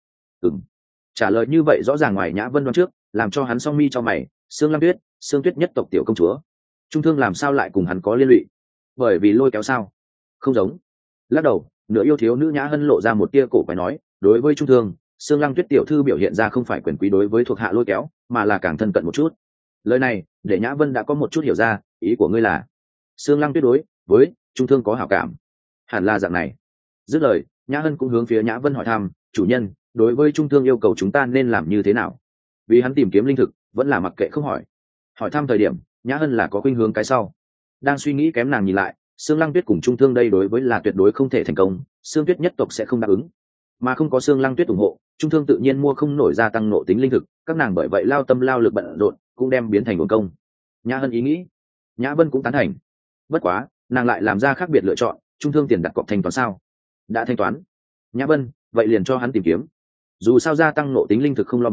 Trả lời như vậy rõ ràng ngoài Nhã Vân đoán trước, làm cho hắn song mi cho mày. Sương Lăng Tuyết, Sương Tuyết nhất tộc tiểu công chúa, Trung Thương làm sao lại cùng hắn có liên lụy? Bởi vì lôi kéo sao? Không giống. Lắc đầu, nửa yêu thiếu nữ Nhã Hân lộ ra một tia cổ quái nói, đối với Trung Thương, Sương Lăng Tuyết tiểu thư biểu hiện ra không phải quyền quý đối với thuộc hạ lôi kéo, mà là càng thân cận một chút. Lời này để Nhã Vân đã có một chút hiểu ra, ý của ngươi là Sương Lăng Tuyết đối với Trung Thương có hảo cảm. Hẳn là dạng này. Dứt lời, Nhã Hân cũng hướng phía Nhã Vân hỏi thăm, chủ nhân, đối với Trung Thương yêu cầu chúng ta nên làm như thế nào? Vì hắn tìm kiếm linh thực, vẫn là mặc kệ không hỏi. Hỏi thăm thời điểm, Nhã Hân là có khuynh hướng cái sau. Đang suy nghĩ kém nàng nhìn lại, Sương Lăng Tuyết cùng Trung Thương đây đối với là tuyệt đối không thể thành công, Sương Tuyết nhất tộc sẽ không đáp ứng. Mà không có Sương Lăng Tuyết ủng hộ, Trung Thương tự nhiên mua không nổi gia tăng nộ tính linh thực, các nàng bởi vậy lao tâm lao lực bận rộn, cũng đem biến thành nguồn công. Nhã Hân ý nghĩ, Nhã Vân cũng tán thành. Bất quá, nàng lại làm ra khác biệt lựa chọn. Trung Thương tiền đặt cọc thanh toán sao? Đã thanh toán. Nhã Vân, vậy liền cho hắn tìm kiếm. Dù sao gia tăng nộ tính linh thực không lo bán,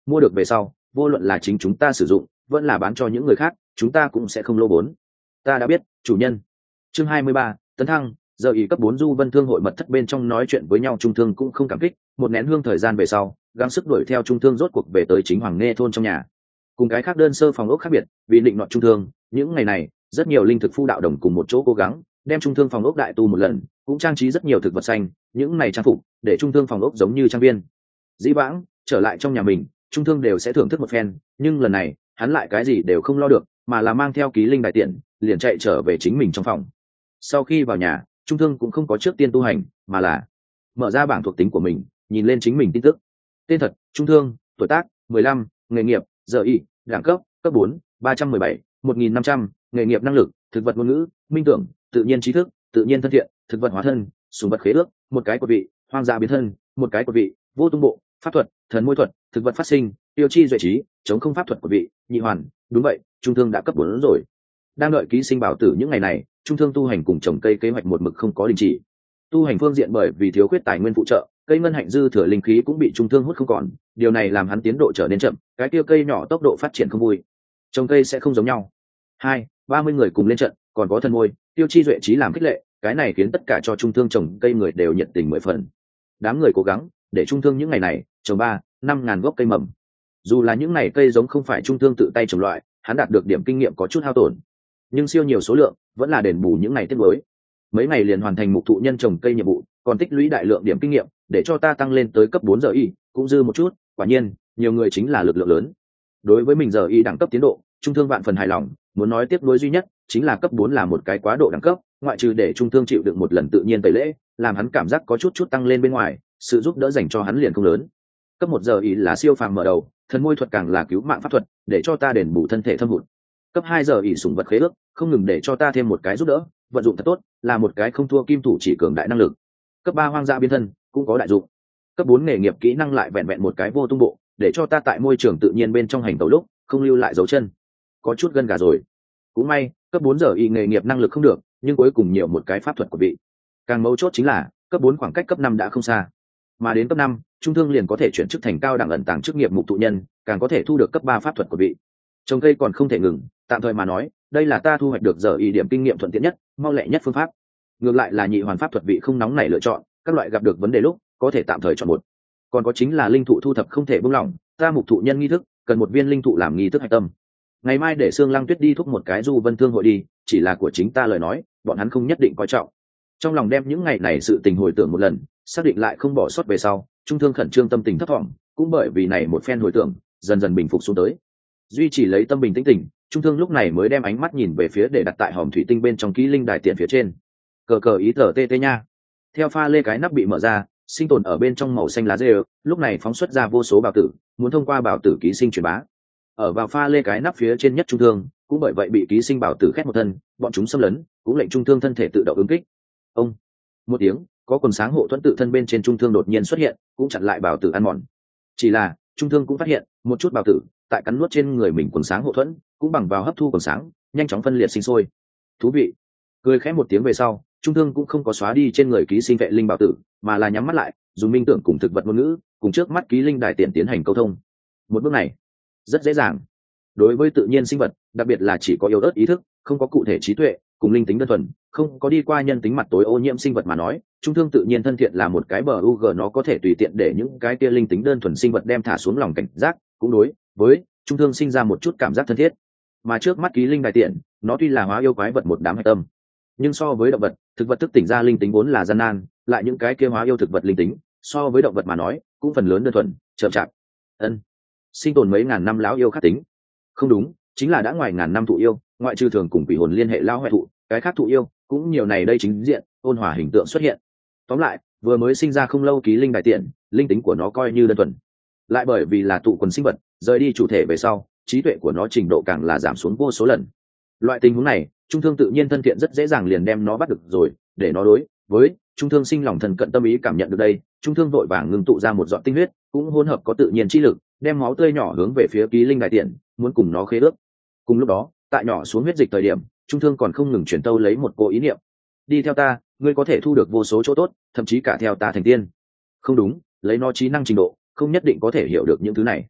mua được về sau vô luận là chính chúng ta sử dụng vẫn là bán cho những người khác, chúng ta cũng sẽ không lỗ vốn. Ta đã biết, chủ nhân. Chương 23, tấn thăng. Giờ ý cấp 4 du vân thương hội mật thất bên trong nói chuyện với nhau, trung thương cũng không cảm kích. Một nén hương thời gian về sau, gắng sức đuổi theo trung thương rốt cuộc về tới chính Hoàng Nghe thôn trong nhà. Cùng cái khác đơn sơ phòng ốc khác biệt, vì định nọt trung thương, những ngày này rất nhiều linh thực phu đạo đồng cùng một chỗ cố gắng đem trung thương phòng ốc đại tu một lần, cũng trang trí rất nhiều thực vật xanh, những này trang phục để trung thương phòng ốc giống như trang viên. Dĩ vãng trở lại trong nhà mình, trung thương đều sẽ thưởng thức một phen, nhưng lần này hắn lại cái gì đều không lo được, mà là mang theo ký linh đại tiện liền chạy trở về chính mình trong phòng. Sau khi vào nhà, trung thương cũng không có trước tiên tu hành, mà là mở ra bảng thuộc tính của mình, nhìn lên chính mình tin tức. Tên thật: trung thương, tuổi tác 15, nghề nghiệp giờ y, đẳng cấp cấp 4, 317, 1500, nghề nghiệp năng lực thực vật ngôn ngữ, minh tưởng, tự nhiên trí thức, tự nhiên thân thiện, thực vật hóa thân, sùng vật khế ước, một cái cột vị, hoang dã biến thân, một cái cột vị, vô tung bộ, pháp thuật, thần môi thuật, thực vật phát sinh, tiêu chi duệ trí, chống không pháp thuật cột vị, nhị hoàn. Đúng vậy, trung thương đã cấp 4 rồi. Đang đợi ký sinh bảo tử những ngày này, trung thương tu hành cùng trồng cây kế hoạch một mực không có đình chỉ. Tu hành phương diện bởi vì thiếu khuyết tài nguyên phụ trợ, cây ngân hạnh dư thừa linh khí cũng bị trung thương hút không còn, điều này làm hắn tiến độ trở nên chậm, cái kia cây nhỏ tốc độ phát triển không vui. Trồng cây sẽ không giống nhau. 30 người cùng lên trận, còn có thần môi, tiêu chi duệ trí làm khích lệ, cái này khiến tất cả cho trung thương trồng cây người đều nhiệt tình 10 phần. Đám người cố gắng để trung thương những ngày này trồng 3-5 ngàn gốc cây mầm. Dù là những này cây giống không phải trung thương tự tay trồng loại, hắn đạt được điểm kinh nghiệm có chút hao tổn, nhưng siêu nhiều số lượng vẫn là đền bù những ngày tiếp mới. Mấy ngày liền hoàn thành mục thụ nhân trồng cây nhiệm vụ, còn tích lũy đại lượng điểm kinh nghiệm để cho ta tăng lên tới cấp 4 giờ y, cũng dư một chút. Quả nhiên nhiều người chính là lực lượng lớn. Đối với mình giờ y đẳng cấp tiến độ, trung thương vạn phần hài lòng. Muốn nói tiếp nối duy nhất chính là cấp 4 là một cái quá độ đẳng cấp, ngoại trừ để trung thương chịu đựng một lần tự nhiên tẩy lễ làm hắn cảm giác có chút tăng lên bên ngoài, sự giúp đỡ dành cho hắn liền không lớn. Cấp 1 giờ ý là siêu phàm mở đầu, thần môi thuật càng là cứu mạng pháp thuật để cho ta đền bù thân thể thâm hụt. Cấp 2 giờ ý sủng vật khế ước không ngừng để cho ta thêm một cái giúp đỡ, vận dụng thật tốt, là một cái không thua kim thủ chỉ cường đại năng lực. Cấp 3 hoang dã biến thân cũng có đại dụng. Cấp 4 nghề nghiệp kỹ năng lại vẹn vẹn một cái vô tung bộ, để cho ta tại môi trường tự nhiên bên trong hành tẩu lúc không lưu lại dấu chân. Có chút gân gà rồi. Cũng may cấp 4 giờ y nghề nghiệp năng lực không được, nhưng cuối cùng nhiều một cái pháp thuật của vị. Càng mấu chốt chính là cấp 4 khoảng cách cấp 5 đã không xa, mà đến cấp 5 trung thương liền có thể chuyển chức thành cao đẳng ẩn tàng chức nghiệp mục thụ nhân, càng có thể thu được cấp 3 pháp thuật của vị. Trồng cây còn không thể ngừng, tạm thời mà nói đây là ta thu hoạch được giờ y điểm kinh nghiệm thuận tiện nhất, mau lẹ nhất phương pháp. Ngược lại là nhị hoàn pháp thuật vị không nóng nảy lựa chọn, các loại gặp được vấn đề lúc có thể tạm thời chọn một. Còn có chính là linh thụ thu thập không thể buông lỏng, ta mục thụ nhân nghi thức cần một viên linh thụ làm nghi thức hạch tâm. Ngày mai để Sương Lăng Tuyết đi thúc một cái du vân thương hội đi, chỉ là của chính ta lời nói bọn hắn không nhất định coi trọng. Trong lòng đem những ngày này sự tình hồi tưởng một lần, xác định lại không bỏ sót về sau, trung thương khẩn trương tâm tình thấp thỏm, cũng bởi vì này một phen hồi tưởng dần dần bình phục xuống tới. Duy chỉ lấy tâm bình tĩnh tỉnh, trung thương lúc này mới đem ánh mắt nhìn về phía để đặt tại hòm thủy tinh bên trong ký linh đài tiền phía trên. Cờ cờ ý tờ tê tê nha. Theo pha lê cái nắp bị mở ra, sinh tồn ở bên trong màu xanh lá dê lúc này phóng xuất ra vô số bào tử, muốn thông qua bào tử ký sinh truyền bá. Ở vào pha lê cái nắp phía trên nhất trung thương cũng bởi vậy bị ký sinh bảo tử khét một thân, bọn chúng xâm lấn cũng lệnh trung thương thân thể tự động ứng kích. Ông một tiếng, có quần sáng hộ thuẫn tự thân bên trên trung thương đột nhiên xuất hiện, cũng chặn lại bảo tử ăn mòn. Chỉ là trung thương cũng phát hiện một chút bảo tử tại cắn nuốt trên người mình quần sáng hộ thuẫn, cũng bằng vào hấp thu quần sáng nhanh chóng phân liệt sinh sôi. Thú vị. Cười khẽ một tiếng về sau, trung thương cũng không có xóa đi trên người ký sinh vệ linh bảo tử, mà là nhắm mắt lại dùng minh tưởng cùng thực vật ngôn ngữ cùng trước mắt ký linh đài tiền tiến hành câu thông. Một bước này rất dễ dàng. Đối với tự nhiên sinh vật, đặc biệt là chỉ có yếu ớt ý thức, không có cụ thể trí tuệ cùng linh tính đơn thuần, không có đi qua nhân tính mặt tối ô nhiễm sinh vật mà nói, trung thương tự nhiên thân thiện là một cái bờ UG, nó có thể tùy tiện để những cái kia linh tính đơn thuần sinh vật đem thả xuống lòng cảnh giác, cũng đối với trung thương sinh ra một chút cảm giác thân thiết. Mà trước mắt ký linh đại tiện, nó tuy là hóa yêu quái vật một đám hạch tâm, nhưng so với động vật, thực vật thức tỉnh ra linh tính vốn là gian nan, lại những cái kia hóa yêu thực vật linh tính so với động vật mà nói cũng phần lớn đơn thuần chậm chạp. Sinh tồn mấy ngàn năm lão yêu khắc tính, không đúng, chính là đã ngoài ngàn năm thụ yêu, ngoại trừ thường cùng quỷ hồn liên hệ lao hoại thụ, cái khác thụ yêu cũng nhiều này đây chính diện ôn hòa hình tượng xuất hiện. Tóm lại, vừa mới sinh ra không lâu ký linh đại tiện, linh tính của nó coi như đơn thuần, lại bởi vì là tụ quần sinh vật rời đi chủ thể về sau, trí tuệ của nó trình độ càng là giảm xuống vô số lần. Loại tình huống này trung thương tự nhiên thân thiện rất dễ dàng liền đem nó bắt được rồi, để nó đối với trung thương sinh lòng thần cận tâm ý cảm nhận được đây, trung thương vội vàng ngưng tụ ra một giọt tinh huyết, cũng hỗn hợp có tự nhiên chi lực, đem máu tươi nhỏ hướng về phía ký linh đại tiện, muốn cùng nó khế ước. Cùng lúc đó, tại nhỏ xuống huyết dịch thời điểm, trung thương còn không ngừng truyền tâu lấy một cô ý niệm: đi theo ta, ngươi có thể thu được vô số chỗ tốt, thậm chí cả theo ta thành tiên. Không đúng, lấy nó trí năng trình độ không nhất định có thể hiểu được những thứ này.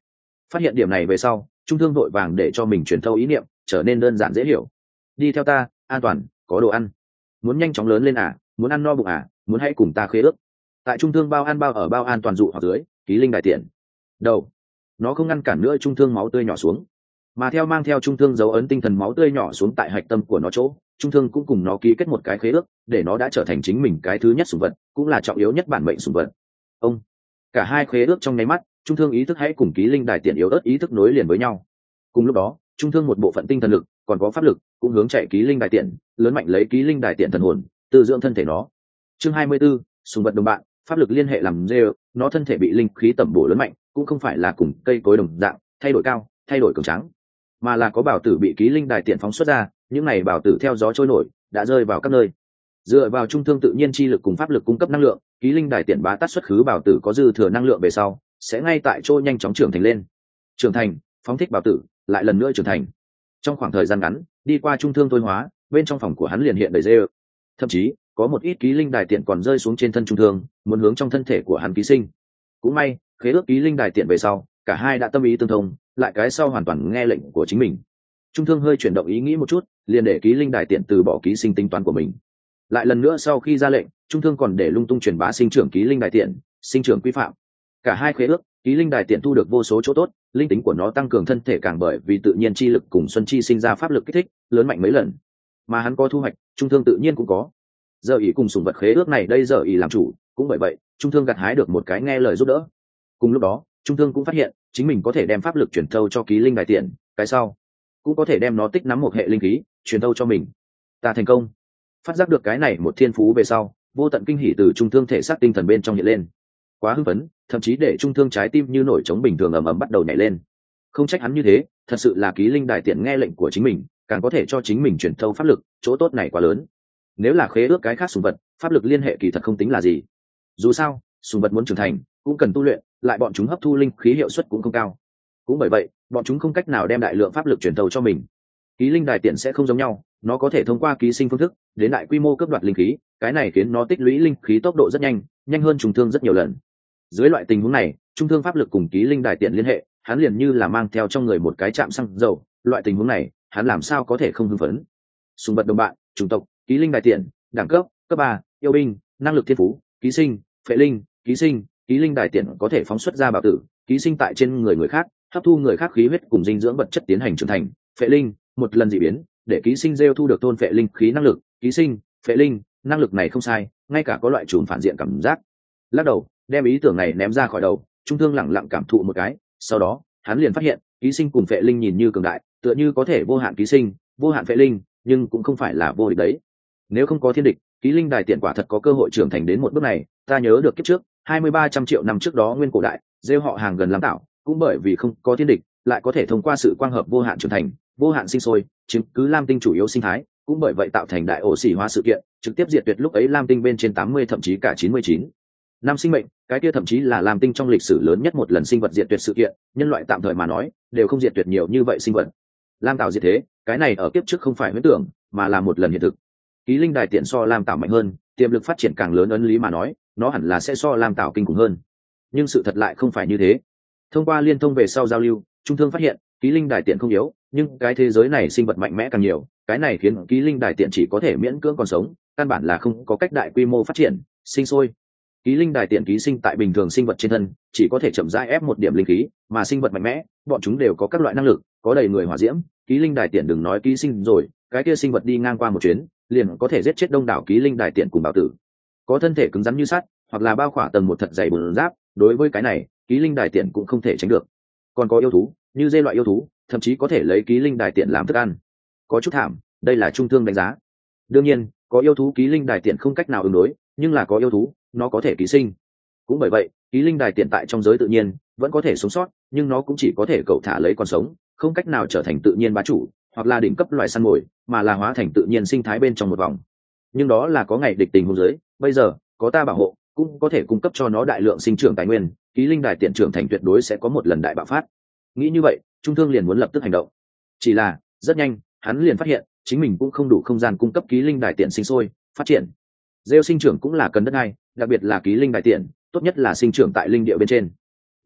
Phát hiện điểm này về sau, Trung Thương vội vàng để cho mình truyền thâu ý niệm trở nên đơn giản dễ hiểu. Đi theo ta, an toàn, có đồ ăn. Muốn nhanh chóng lớn lên à, muốn ăn no bụng à, muốn hãy cùng ta khế ước. Tại Trung Thương bao ăn bao ở bao an toàn dụ hoặc dưới, ký linh đại tiện. Đầu, nó không ngăn cản nữa Trung Thương máu tươi nhỏ xuống, mà theo mang theo Trung Thương dấu ấn tinh thần máu tươi nhỏ xuống tại hạch tâm của nó chỗ, Trung Thương cũng cùng nó ký kết một cái khế ước, để nó đã trở thành chính mình cái thứ nhất sủng vật, cũng là trọng yếu nhất bản mệnh sủng vật. Ông, cả hai khế ước trong nháy mắt, Trung Thương ý thức hãy cùng ký linh đại tiện yếu ớt ý thức nối liền với nhau. Cùng lúc đó, Trung Thương một bộ phận tinh thần lực, còn có pháp lực, cũng hướng chạy ký linh đại tiện, lớn mạnh lấy ký linh đại tiện thần hồn, tự dưỡng thân thể nó. Chương 24, sủng vật đồng bạn, pháp lực liên hệ làm rêu, nó thân thể bị linh khí tẩm bổ lớn mạnh, cũng không phải là cùng cây cối đồng dạng, thay đổi cao, thay đổi cường tráng, mà là có bảo tử bị ký linh đại tiện phóng xuất ra, những này bảo tử theo gió trôi nổi, đã rơi vào các nơi. Dựa vào Trung Thương tự nhiên chi lực cùng pháp lực cung cấp năng lượng, ký linh đại tiện bá tát xuất khứ bảo tử có dư thừa năng lượng về sau, sẽ ngay tại chỗ nhanh chóng trưởng thành lên. Trưởng thành, phóng thích bảo tử, lại lần nữa trưởng thành. Trong khoảng thời gian ngắn, đi qua Trung Thương thôi hóa, bên trong phòng của hắn liền hiện đầy dê. Thậm chí, có một ít ký linh đại tiện còn rơi xuống trên thân Trung Thương, muốn hướng trong thân thể của hắn ký sinh. Cũng may, khế ước ký linh đại tiện về sau, cả hai đã tâm ý tương thông, lại cái sau hoàn toàn nghe lệnh của chính mình. Trung Thương hơi chuyển động ý nghĩ một chút, liền để ký linh đại tiện từ bỏ ký sinh tính toán của mình. Lại lần nữa sau khi ra lệnh, Trung Thương còn để lung tung truyền bá sinh trưởng ký linh đại tiện, sinh trưởng quy phạm. Cả hai khế ước, ký linh đại tiện thu được vô số chỗ tốt, linh tính của nó tăng cường thân thể càng bởi vì tự nhiên chi lực cùng xuân chi sinh ra pháp lực kích thích, lớn mạnh mấy lần. Mà hắn có thu hoạch, Trung Thương tự nhiên cũng có. Giờ ý cùng sủng vật khế ước này đây giờ ý làm chủ, cũng bởi vậy, Trung Thương gặt hái được một cái nghe lời giúp đỡ. Cùng lúc đó, Trung Thương cũng phát hiện, chính mình có thể đem pháp lực truyền thâu cho ký linh đại tiện, cái sau cũng có thể đem nó tích nắm một hệ linh khí, truyền thâu cho mình. Ta thành công. Phát giác được cái này một thiên phú về sau, vô tận kinh hỉ từ Trung Thương thể xác tinh thần bên trong hiện lên. Quá hưng phấn, thậm chí để Trung Thương trái tim như nổi trống bình thường ầm ầm bắt đầu nhảy lên. Không trách hắn như thế, thật sự là ký linh đại tiện nghe lệnh của chính mình, càng có thể cho chính mình truyền thâu pháp lực, chỗ tốt này quá lớn. Nếu là khế ước cái khác sủng vật, pháp lực liên hệ kỳ thật không tính là gì. Dù sao, sủng vật muốn trưởng thành, cũng cần tu luyện, lại bọn chúng hấp thu linh khí hiệu suất cũng không cao. Cũng bởi vậy, bọn chúng không cách nào đem đại lượng pháp lực truyền thâu cho mình. Ký linh đại tiện sẽ không giống nhau, nó có thể thông qua ký sinh phương thức đến đại quy mô cấp đoạt linh khí, cái này khiến nó tích lũy linh khí tốc độ rất nhanh, nhanh hơn Trung Thương rất nhiều lần. Dưới loại tình huống này, Trung Thương pháp lực cùng ký linh đại tiện liên hệ, hắn liền như là mang theo trong người một cái chạm xăng dầu, loại tình huống này, hắn làm sao có thể không hưng phấn. Sùng vật đồng bạn, chủng tộc, ký linh đại tiện, đẳng cấp, cấp 3, yêu binh, năng lực thiên phú, ký sinh, phệ linh, ký sinh, ký linh đại tiện có thể phóng xuất ra bảo tử, ký sinh tại trên người khác, hấp thu người khác khí huyết cùng dinh dưỡng vật chất tiến hành trưởng thành. Phệ linh, một lần dị biến, để ký sinh rêu thu được thôn phệ linh khí năng lực, ký sinh, phệ linh, năng lực này không sai, ngay cả có loại chùm phản diện cảm giác. Lắc đầu, đem ý tưởng này ném ra khỏi đầu, Trung Thương lẳng lặng cảm thụ một cái, sau đó, hắn liền phát hiện, ký sinh cùng phệ linh nhìn như cường đại, tựa như có thể vô hạn ký sinh, vô hạn phệ linh, nhưng cũng không phải là vô địch đấy. Nếu không có thiên địch, ký linh đại tiện quả thật có cơ hội trưởng thành đến một bước này. Ta nhớ được kiếp trước 2300 triệu năm trước đó nguyên cổ đại, rêu họ hàng gần Lam Tạo, cũng bởi vì không có thiên địch, lại có thể thông qua sự quang hợp vô hạn trưởng thành, vô hạn sinh sôi, chứng cứ Lam tinh chủ yếu sinh thái, cũng bởi vậy tạo thành đại ổ xỉ hóa sự kiện, trực tiếp diệt tuyệt lúc ấy Lam tinh bên trên 80 thậm chí cả 99 năm sinh mệnh, cái kia thậm chí là Lam tinh trong lịch sử lớn nhất một lần sinh vật diệt tuyệt sự kiện, nhân loại tạm thời mà nói, đều không diệt tuyệt nhiều như vậy sinh vật. Lam Tạo diệt thế, cái này ở kiếp trước không phải huyễn tưởng, mà là một lần hiện thực. Ký linh đại tiện so Lam Tạo mạnh hơn, tiềm lực phát triển càng lớn, ấn lý mà nói, nó hẳn là sẽ so Lam Tạo kinh khủng hơn. Nhưng sự thật lại không phải như thế. Thông qua liên thông về sau giao lưu, Trung Thương phát hiện, ký linh đại tiện không yếu, nhưng cái thế giới này sinh vật mạnh mẽ càng nhiều, cái này khiến ký linh đại tiện chỉ có thể miễn cưỡng còn sống, căn bản là không có cách đại quy mô phát triển, sinh sôi. Ký linh đại tiện ký sinh tại bình thường sinh vật trên thân, chỉ có thể chậm rãi ép một điểm linh khí, mà sinh vật mạnh mẽ, bọn chúng đều có các loại năng lực, có đầy người hỏa diễm, ký linh đại tiện đừng nói ký sinh rồi, cái kia sinh vật đi ngang qua một chuyến, liền có thể giết chết đông đảo ký linh đại tiện cùng bảo tử. Có thân thể cứng rắn như sắt, hoặc là bao khỏa tầng một thật dày bùn giáp, đối với cái này, ký linh đại tiện cũng không thể tránh được. Còn có yêu thú, như dê loại yêu thú, thậm chí có thể lấy ký linh đại tiện làm thức ăn. Có chút thảm, đây là Trung Thương đánh giá. Đương nhiên, có yêu thú ký linh đại tiện không cách nào ứng đối, nhưng là có yêu thú, nó có thể ký sinh. Cũng bởi vậy, ký linh đại tiện tại trong giới tự nhiên vẫn có thể sống sót, nhưng nó cũng chỉ có thể cậu thả lấy con sống, không cách nào trở thành tự nhiên bá chủ, hoặc là đỉnh cấp loại săn mồi, mà là hóa thành tự nhiên sinh thái bên trong một vòng. Nhưng đó là có ngày địch tình huống dưới, bây giờ có ta bảo hộ, cũng có thể cung cấp cho nó đại lượng sinh trưởng tài nguyên, ký linh đại tiện trưởng thành tuyệt đối sẽ có một lần đại bạo phát. Nghĩ như vậy, Trung Thương liền muốn lập tức hành động. Chỉ là rất nhanh, hắn liền phát hiện chính mình cũng không đủ không gian cung cấp ký linh đại tiện sinh sôi phát triển. Rêu sinh trưởng cũng là cần đất đai, đặc biệt là ký linh đại tiện, tốt nhất là sinh trưởng tại linh địa bên trên. Như vậy,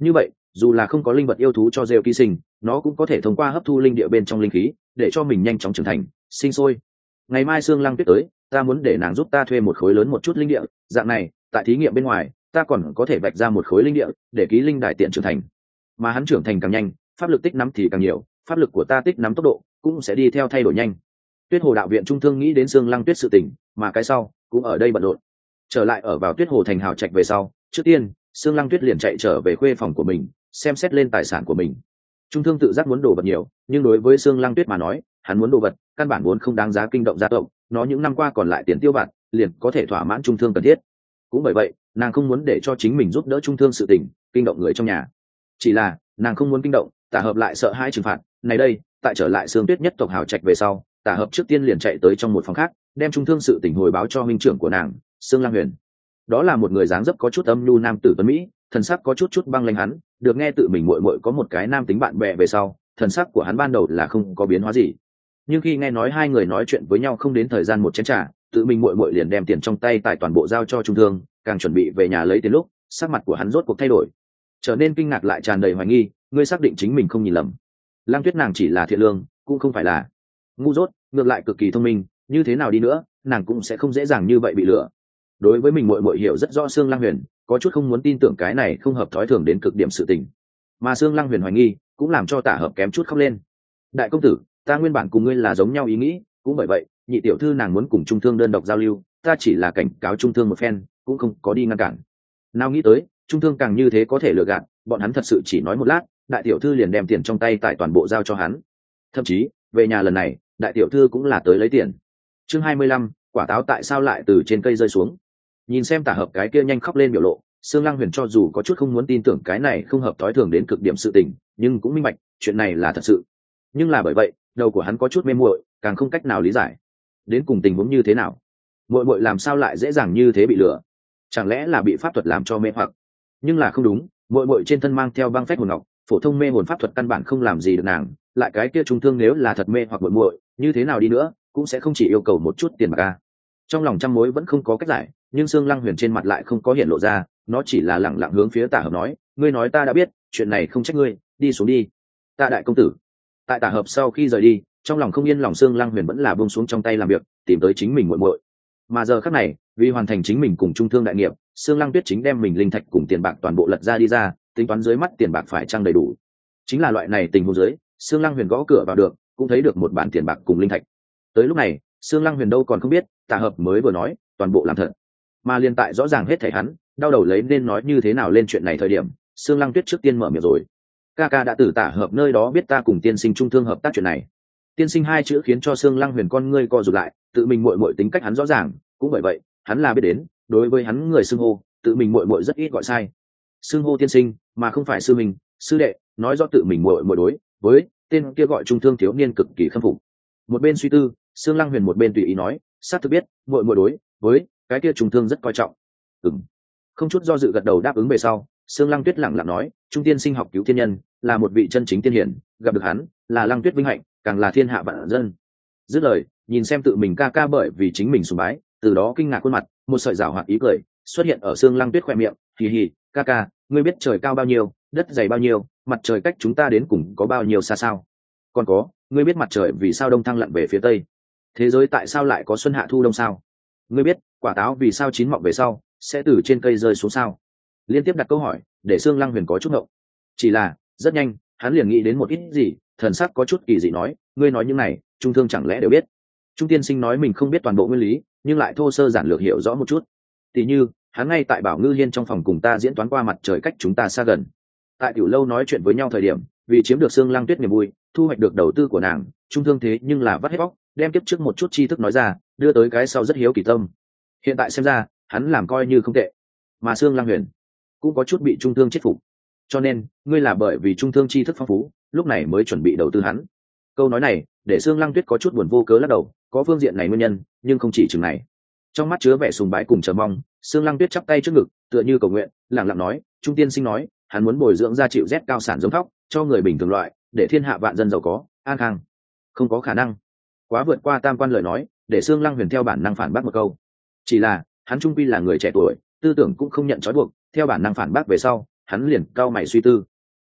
dù là không có linh vật yêu thú cho rêu ký sinh, nó cũng có thể thông qua hấp thu linh địa bên trong linh khí để cho mình nhanh chóng trưởng thành sinh sôi. Ngày mai Sương Lăng Tuyết tới, ta muốn để nàng giúp ta thuê một khối lớn một chút linh địa, dạng này tại thí nghiệm bên ngoài ta còn có thể vạch ra một khối linh địa để ký linh đại tiện trưởng thành, mà hắn trưởng thành càng nhanh pháp lực tích nắm thì càng nhiều, pháp lực của ta tích nắm tốc độ cũng sẽ đi theo thay đổi nhanh. Tuyết Hồ đạo viện trung thương nghĩ đến Sương Lăng Tuyết sự tình, mà cái sau cũng ở đây bận rộn. Trở lại ở vào Tuyết Hồ thành hào trạch về sau, trước tiên Sương Lăng Tuyết liền chạy trở về khuê phòng của mình, xem xét lên tài sản của mình. Trung thương tự giác muốn đồ vật nhiều, nhưng đối với Sương Lăng Tuyết mà nói, hắn muốn đồ vật căn bản vốn không đáng giá kinh động gia tộc, nó những năm qua còn lại tiền tiêu vặt liền có thể thỏa mãn trung thương cần thiết. Cũng bởi vậy nàng không muốn để cho chính mình giúp đỡ trung thương sự tình kinh động người trong nhà. Chỉ là nàng không muốn kinh động, Tả Hợp lại sợ hãi trừng phạt này đây. Tại trở lại Sương Tuyết nhất tộc hào trạch về sau, Tả Hợp trước tiên liền chạy tới trong một phòng khác, đem trung thương sự tình hồi báo cho huynh trưởng của nàng, Sương Lang Huyền. Đó là một người dáng dấp có chút âm nhu nam tử tuấn mỹ, thần sắc có chút băng lãnh. Hắn được nghe tự mình muội muội có một cái nam tính bạn bè về sau, thần sắc của hắn ban đầu là không có biến hóa gì, nhưng khi nghe nói hai người nói chuyện với nhau không đến thời gian một chén trà, tự mình muội muội liền đem tiền trong tay tại toàn bộ giao cho trung thương, càng chuẩn bị về nhà lấy tiền lúc, sắc mặt của hắn rốt cuộc thay đổi, trở nên kinh ngạc lại tràn đầy hoài nghi. Ngươi xác định chính mình không nhìn lầm? Lang Tuyết nàng chỉ là thiện lương, cũng không phải là ngu dốt, ngược lại cực kỳ thông minh, như thế nào đi nữa nàng cũng sẽ không dễ dàng như vậy bị lừa. Đối với mình muội muội hiểu rất rõ Sương Lang Huyền, có chút không muốn tin tưởng cái này không hợp thói thường đến cực điểm sự tình, mà Sương Lang Huyền hoài nghi cũng làm cho Tả Hợp kém chút khóc lên. Đại công tử, ta nguyên bản cùng ngươi là giống nhau ý nghĩ, cũng bởi vậy nhị tiểu thư nàng muốn cùng trung thương đơn độc giao lưu, ta chỉ là cảnh cáo trung thương một phen, cũng không có đi ngăn cản. Nào nghĩ tới trung thương càng như thế có thể lừa gạt bọn hắn, thật sự chỉ nói một lát, đại tiểu thư liền đem tiền trong tay tại toàn bộ giao cho hắn. Thậm chí về nhà lần này đại tiểu thư cũng là tới lấy tiền. Chương 25, quả táo tại sao lại từ trên cây rơi xuống. Nhìn xem Tả Hợp cái kia nhanh khóc lên biểu lộ, Sương Lăng Huyền cho dù có chút không muốn tin tưởng cái này không hợp thói thường đến cực điểm sự tình, nhưng cũng minh bạch chuyện này là thật sự. Nhưng là bởi vậy đầu của hắn có chút mê muội, càng không cách nào lý giải đến cùng tình huống như thế nào. Muội muội làm sao lại dễ dàng như thế bị lừa? Chẳng lẽ là bị pháp thuật làm cho mê hoặc? Nhưng là không đúng, muội muội trên thân mang theo băng phách hồn ngọc, phổ thông mê hồn pháp thuật căn bản không làm gì được nàng, lại cái kia trung thương nếu là thật mê hoặc muội muội, như thế nào đi nữa cũng sẽ không chỉ yêu cầu một chút tiền bạc a. Trong lòng trăm mối vẫn không có cách giải, nhưng Sương Lăng Huyền trên mặt lại không có hiện lộ ra, nó chỉ là lẳng lặng hướng phía Tả Hợp nói, ngươi nói ta đã biết, chuyện này không trách ngươi, đi xuống đi. Tạ đại công tử. Tại Tả Hợp sau khi rời đi, trong lòng không yên lòng Sương Lăng Huyền vẫn là buông xuống trong tay làm việc, tìm tới chính mình muội muội. Mà giờ khắc này, vì hoàn thành chính mình cùng trung thương đại nghiệp, Sương Lăng Tuyết chính đem mình linh thạch cùng tiền bạc toàn bộ lật ra đi ra, tính toán dưới mắt tiền bạc phải chăng đầy đủ. Chính là loại này tình huống dưới, Sương Lăng Huyền gõ cửa vào được, cũng thấy được một bản tiền bạc cùng linh thạch. Tới lúc này, Sương Lăng Huyền đâu còn không biết, Tả Hợp mới vừa nói, toàn bộ làm thật. Mà liên tại rõ ràng hết thảy hắn, đau đầu lấy nên nói như thế nào lên chuyện này thời điểm, Sương Lăng Tuyết trước tiên mở miệng rồi. Ca ca đã từ Tả Hợp nơi đó biết ta cùng tiên sinh trung thương hợp tác chuyện này. Tiên sinh hai chữ khiến cho Sương Lăng Huyền con ngươi co rụt lại, tự mình muội muội tính cách hắn rõ ràng, cũng bởi vậy hắn là biết đến, đối với hắn người xưng hô tự mình muội muội rất ít gọi sai, xưng hô tiên sinh mà không phải sư mình sư đệ, nói rõ tự mình muội muội đối với tên kia gọi trung thương thiếu niên cực kỳ khâm phục. Một bên suy tư, Sương Lăng Huyền một bên tùy ý nói, sát thực biết muội muội đối với cái kia trung thương rất coi trọng. Không chút do dự gật đầu đáp ứng về sau, Sương Lăng Tuyết lặng lặng nói, trung tiên sinh học cứu thiên nhân, là một vị chân chính tiên hiển, gặp được hắn là Lăng Tuyết vinh hạnh, càng là thiên hạ vạn dân. Dứt lời, nhìn xem tự mình ca ca bởi vì chính mình sùng bái, từ đó kinh ngạc khuôn mặt, một sợi rào hoạt ý cười xuất hiện ở Sương Lăng Tuyết khoe miệng. Hì hì, ca ca, ngươi biết trời cao bao nhiêu, đất dày bao nhiêu, mặt trời cách chúng ta đến cùng có bao nhiêu xa sao? Còn có, ngươi biết mặt trời vì sao đông thăng lặn về phía tây? Thế giới tại sao lại có xuân hạ thu đông sao? Ngươi biết quả táo vì sao chín mọng về sau sẽ từ trên cây rơi xuống sao? Liên tiếp đặt câu hỏi để Sương Lăng Huyền có chút ngộng. Chỉ là rất nhanh hắn liền nghĩ đến một ít gì, thần sắc có chút kỳ dị nói, ngươi nói những này trung thương chẳng lẽ đều biết? Trung tiên sinh nói mình không biết toàn bộ nguyên lý, nhưng lại thô sơ giản lược hiểu rõ một chút. Tỷ như hắn ngay tại Bảo Ngư Hiên trong phòng cùng ta diễn toán qua mặt trời cách chúng ta xa gần. Tại tiểu lâu nói chuyện với nhau thời điểm, vì chiếm được Sương Lăng Tuyết niềm vui, thu hoạch được đầu tư của nàng, trung thương thế nhưng là vắt hết bóc, đem tiếp trước một chút tri thức nói ra, đưa tới cái sau rất hiếu kỳ tâm. Hiện tại xem ra hắn làm coi như không tệ, mà Sương Lăng Huyền cũng có chút bị trung thương chết phục. Cho nên ngươi là bởi vì trung thương tri thức phong phú, lúc này mới chuẩn bị đầu tư hắn. Câu nói này để Sương Lăng Tuyết có chút buồn vô cớ lắc đầu, có phương diện này nguyên nhân, nhưng không chỉ chừng này. Trong mắt chứa vẻ sùng bái cùng chờ mong, Sương Lăng Tuyết chắp tay trước ngực, tựa như cầu nguyện, lặng lặng nói, trung tiên sinh nói hắn muốn bồi dưỡng ra chịu rét cao sản giống thóc cho người bình thường loại, để thiên hạ vạn dân giàu có an khang. Không có khả năng. Quá vượt qua tam quan lời nói, để Sương Lăng Huyền theo bản năng phản bác một câu. Chỉ là hắn trung quy là người trẻ tuổi, tư tưởng cũng không nhận trói buộc, theo bản năng phản bác về sau, hắn liền cau mày suy tư.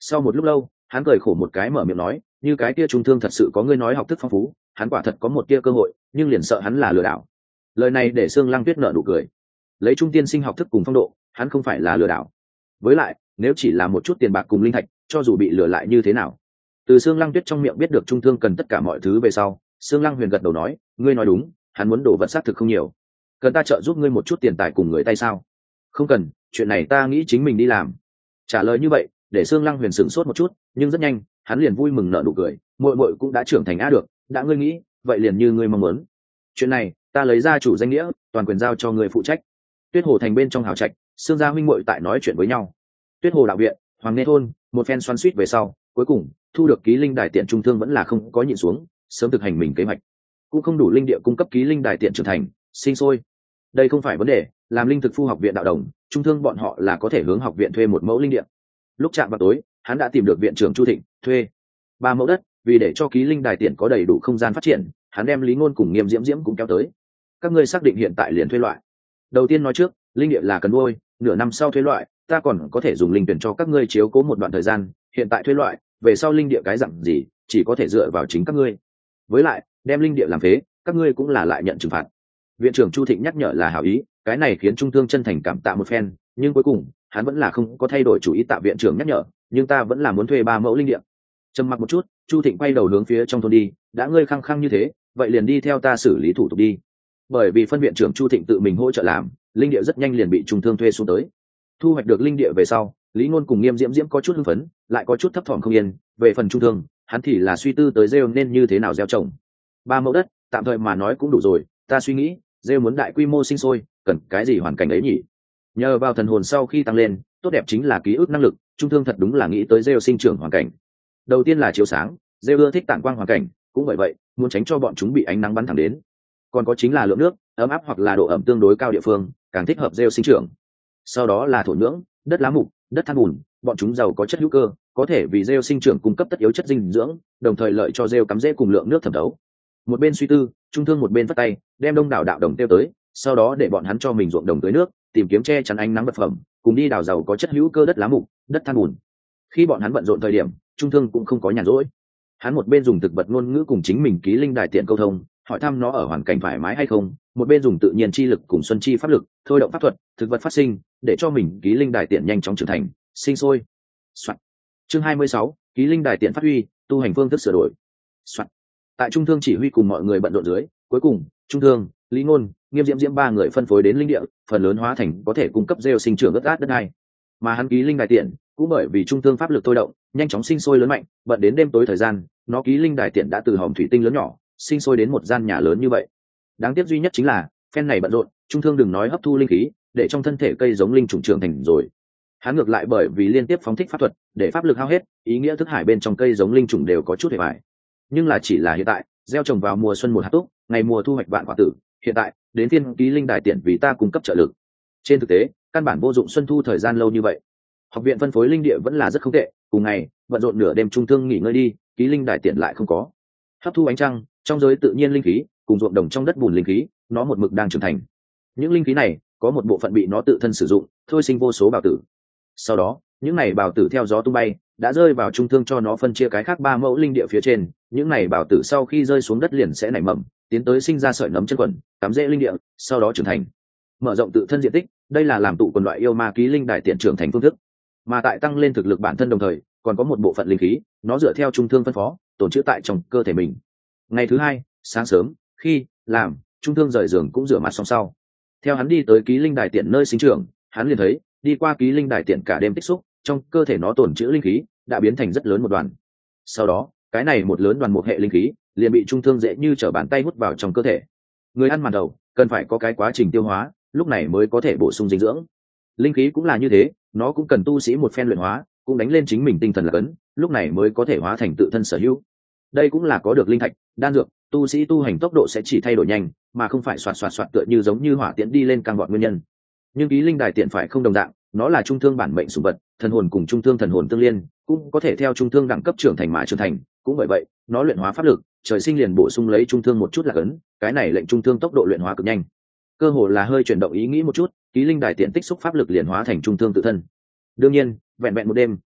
Sau một lúc lâu hắn cười khổ một cái mở miệng nói, như cái kia trung thương thật sự có ngươi nói học thức phong phú, hắn quả thật có một tia cơ hội, nhưng liền sợ hắn là lừa đảo. Lời này để Sương Lăng Tuyết nở nụ cười. Lấy trung tiên sinh học thức cùng phong độ, hắn không phải là lừa đảo. Với lại nếu chỉ là một chút tiền bạc cùng linh thạch, cho dù bị lừa lại như thế nào? Từ Sương Lăng Tuyết trong miệng biết được trung thương cần tất cả mọi thứ về sau, Sương Lăng Huyền gật đầu nói, ngươi nói đúng, hắn muốn đồ vật xác thực không nhiều. Cần ta trợ giúp ngươi một chút tiền tài cùng người tay sao? Không cần, chuyện này ta nghĩ chính mình đi làm. Trả lời như vậy để Sương Lăng Huyền sửng sốt một chút, nhưng rất nhanh hắn liền vui mừng nở nụ cười, muội muội cũng đã trưởng thành á được, đã ngươi nghĩ, vậy liền như ngươi mong muốn. Chuyện này ta lấy ra chủ danh nghĩa, toàn quyền giao cho ngươi phụ trách. Tuyết Hồ thành bên trong hào trạch, Sương gia huynh muội tại nói chuyện với nhau. Tuyết Hồ đạo viện, Hoàng Nê thôn, một phen xoắn xuýt về sau, cuối cùng thu được ký linh đài tiện trung thương vẫn là không có nhịn xuống, sớm thực hành mình kế hoạch. Cũng không đủ linh địa cung cấp ký linh đài tiện trưởng thành, sinh sôi. Đây không phải vấn đề, làm linh thực phu học viện đạo đồng, trung thương bọn họ là có thể hướng học viện thuê một mẫu linh địa. Lúc chạm vào tối, hắn đã tìm được viện trưởng Chu Thịnh, thuê 3 mẫu đất, vì để cho ký linh đài tiện có đầy đủ không gian phát triển, hắn đem Lý Ngôn cùng Nghiêm Diễm Diễm cũng kéo tới. Các ngươi xác định hiện tại liền thuê loại. Đầu tiên nói trước, linh địa là cần nuôi, nửa năm sau thuê loại, ta còn có thể dùng linh tuyển cho các ngươi chiếu cố một đoạn thời gian, hiện tại thuê loại, về sau linh địa cái dặn gì, chỉ có thể dựa vào chính các ngươi. Với lại, đem linh địa làm phế, các ngươi cũng là lại nhận trừng phạt. Viện trưởng Chu Thịnh nhắc nhở là hảo ý, cái này khiến Trung Thương chân thành cảm tạ một phen, nhưng cuối cùng, hắn vẫn là không có thay đổi chủ ý tạ viện trưởng nhắc nhở, nhưng ta vẫn là muốn thuê 3 mẫu linh địa. Trầm mặc một chút, Chu Thịnh quay đầu hướng phía trong thôn đi, đã ngươi khăng khăng như thế, vậy liền đi theo ta xử lý thủ tục đi. Bởi vì phân viện trưởng Chu Thịnh tự mình hỗ trợ làm, linh địa rất nhanh liền bị Trung Thương thuê xuống tới. Thu hoạch được linh địa về sau, Lý Ngôn cùng Nghiêm Diễm Diễm có chút hưng phấn, lại có chút thấp thỏm không yên, về phần Trung Thương, hắn thì là suy tư tới gieo nên như thế nào gieo trồng. 3 mẫu đất, tạm thời mà nói cũng đủ rồi, ta suy nghĩ, gieo muốn đại quy mô sinh sôi, cần cái gì hoàn cảnh ấy nhỉ? Nhờ vào thần hồn sau khi tăng lên, tốt đẹp chính là ký ức năng lực, Trung Thương thật đúng là nghĩ tới gieo sinh trưởng hoàn cảnh. Đầu tiên là chiếu sáng, gieo ưa thích tản quang hoàn cảnh, cũng bởi vậy, muốn tránh cho bọn chúng bị ánh nắng bắn thẳng đến. Còn có chính là lượng nước, ấm áp hoặc là độ ẩm tương đối cao địa phương, càng thích hợp gieo sinh trưởng. Sau đó là thổ nhưỡng, đất lá mục, đất than bùn, bọn chúng giàu có chất hữu cơ, có thể vì gieo sinh trưởng cung cấp tất yếu chất dinh dưỡng, đồng thời lợi cho gieo cắm rễ cùng lượng nước thẩm thấu. Một bên suy tư, Trung Thương một bên vắt tay, đem đông đảo đạo đồng tiêu tới, sau đó để bọn hắn cho mình ruộng đồng tưới nước, tìm kiếm che chắn ánh nắng vật phẩm, cùng đi đào giàu có chất hữu cơ đất lá mục, đất than bùn. Khi bọn hắn bận rộn thời điểm, Trung Thương cũng không có nhàn rỗi. Hắn một bên dùng thực vật ngôn ngữ cùng chính mình ký linh đài tiện câu thông, hỏi thăm nó ở hoàn cảnh thoải mái hay không, một bên dùng tự nhiên chi lực cùng xuân chi pháp lực thôi động pháp thuật, thực vật phát sinh, để cho mình ký linh đài tiện nhanh chóng trưởng thành, sinh sôi. Soạn. Chương 26, ký linh đài tiện phát huy, tu hành phương thức sửa đổi. Soạn. Tại Trung Thương chỉ huy cùng mọi người bận rộn dưới, cuối cùng, Trung Thương, Lý Ngôn, Nghiêm Diễm Diễm 3 người phân phối đến linh địa, phần lớn hóa thành có thể cung cấp gieo sinh trưởng ướt át đất đai. Mà hắn ký linh đài tiện, cũng bởi vì Trung Thương pháp lực thôi động, nhanh chóng sinh sôi lớn mạnh, bận đến đêm tối thời gian, nó ký linh đài tiện đã từ hòm thủy tinh lớn nhỏ, sinh sôi đến một gian nhà lớn như vậy. Đáng tiếc duy nhất chính là, phen này bận rộn, Trung Thương đừng nói hấp thu linh khí, để trong thân thể cây giống linh trùng trưởng thành rồi. Hắn ngược lại bởi vì liên tiếp phóng thích pháp thuật, để pháp lực hao hết, ý nghĩa thức hải bên trong cây giống linh trùng đều có chút hề bại. Nhưng là chỉ là hiện tại, gieo trồng vào mùa xuân một hạt túc, ngày mùa thu hoạch vạn quả tử, hiện tại, đến phiên ký linh đài tiện vì ta cung cấp trợ lực. Trên thực tế, căn bản vô dụng xuân thu thời gian lâu như vậy. Học viện phân phối linh địa vẫn là rất không tệ, cùng ngày, bận rộn nửa đêm Trung Thương nghỉ ngơi đi, ký linh đài tiện lại không có. Hấp thu ánh trăng, trong giới tự nhiên linh khí, cùng ruộng đồng trong đất bùn linh khí, nó một mực đang trưởng thành. Những linh khí này, có một bộ phận bị nó tự thân sử dụng, thôi sinh vô số bào tử. Sau đó, những này bào tử theo gió tung bay, đã rơi vào Trung Thương cho nó phân chia cái khác 3 mẫu linh địa phía trên, những này bào tử sau khi rơi xuống đất liền sẽ nảy mầm, tiến tới sinh ra sợi nấm chân quần, cắm rễ linh địa, sau đó trưởng thành. Mở rộng tự thân diện tích, đây là làm tụ quần loại yêu ma ký linh đài tiện trưởng thành phương thức. Mà tại tăng lên thực lực bản thân đồng thời, còn có một bộ phận linh khí, nó dựa theo Trung Thương phân phó, tồn trữ tại trong cơ thể mình. Ngày thứ 2, sáng sớm, khi làm, Trung Thương rời giường cũng rửa mặt xong sau. Theo hắn đi tới ký linh đài tiện nơi sinh trưởng, hắn liền thấy, đi qua ký linh đài tiện cả đêm tích xúc, trong cơ thể nó tồn trữ linh khí đã biến thành rất lớn một đoàn. Sau đó, cái này một lớn đoàn một hệ linh khí liền bị Trung Thương dễ như trở bàn tay hút vào trong cơ thể. Người ăn màn đầu cần phải có cái quá trình tiêu hóa, lúc này mới có thể bổ sung dinh dưỡng. Linh khí cũng là như thế, nó cũng cần tu sĩ một phen luyện hóa, cũng đánh lên chính mình tinh thần là cấn, lúc này mới có thể hóa thành tự thân sở hữu. Đây cũng là có được linh thạch, đan dược, tu sĩ tu hành tốc độ sẽ chỉ thay đổi nhanh, mà không phải xoạt xoạt xoạt tựa như giống như hỏa tiễn đi lên càng vọt nguyên nhân. Nhưng ký linh đài tiện phải không đồng dạng, nó là Trung Thương bản mệnh sủng vật, thần hồn cùng Trung Thương thần hồn tương liên, cũng có thể theo Trung Thương đẳng cấp trưởng thành mà trưởng thành, cũng bởi vậy, nó luyện hóa pháp lực, trời sinh liền bổ sung lấy Trung Thương một chút là cấn, cái này lệnh Trung Thương tốc độ luyện hóa cực nhanh. Cơ hồ là hơi chuyển động ý nghĩ một chút, ký linh đài tiện tích xúc pháp lực liền hóa thành Trung Thương tự thân. Đương nhiên, vẹn vẹn một đêm,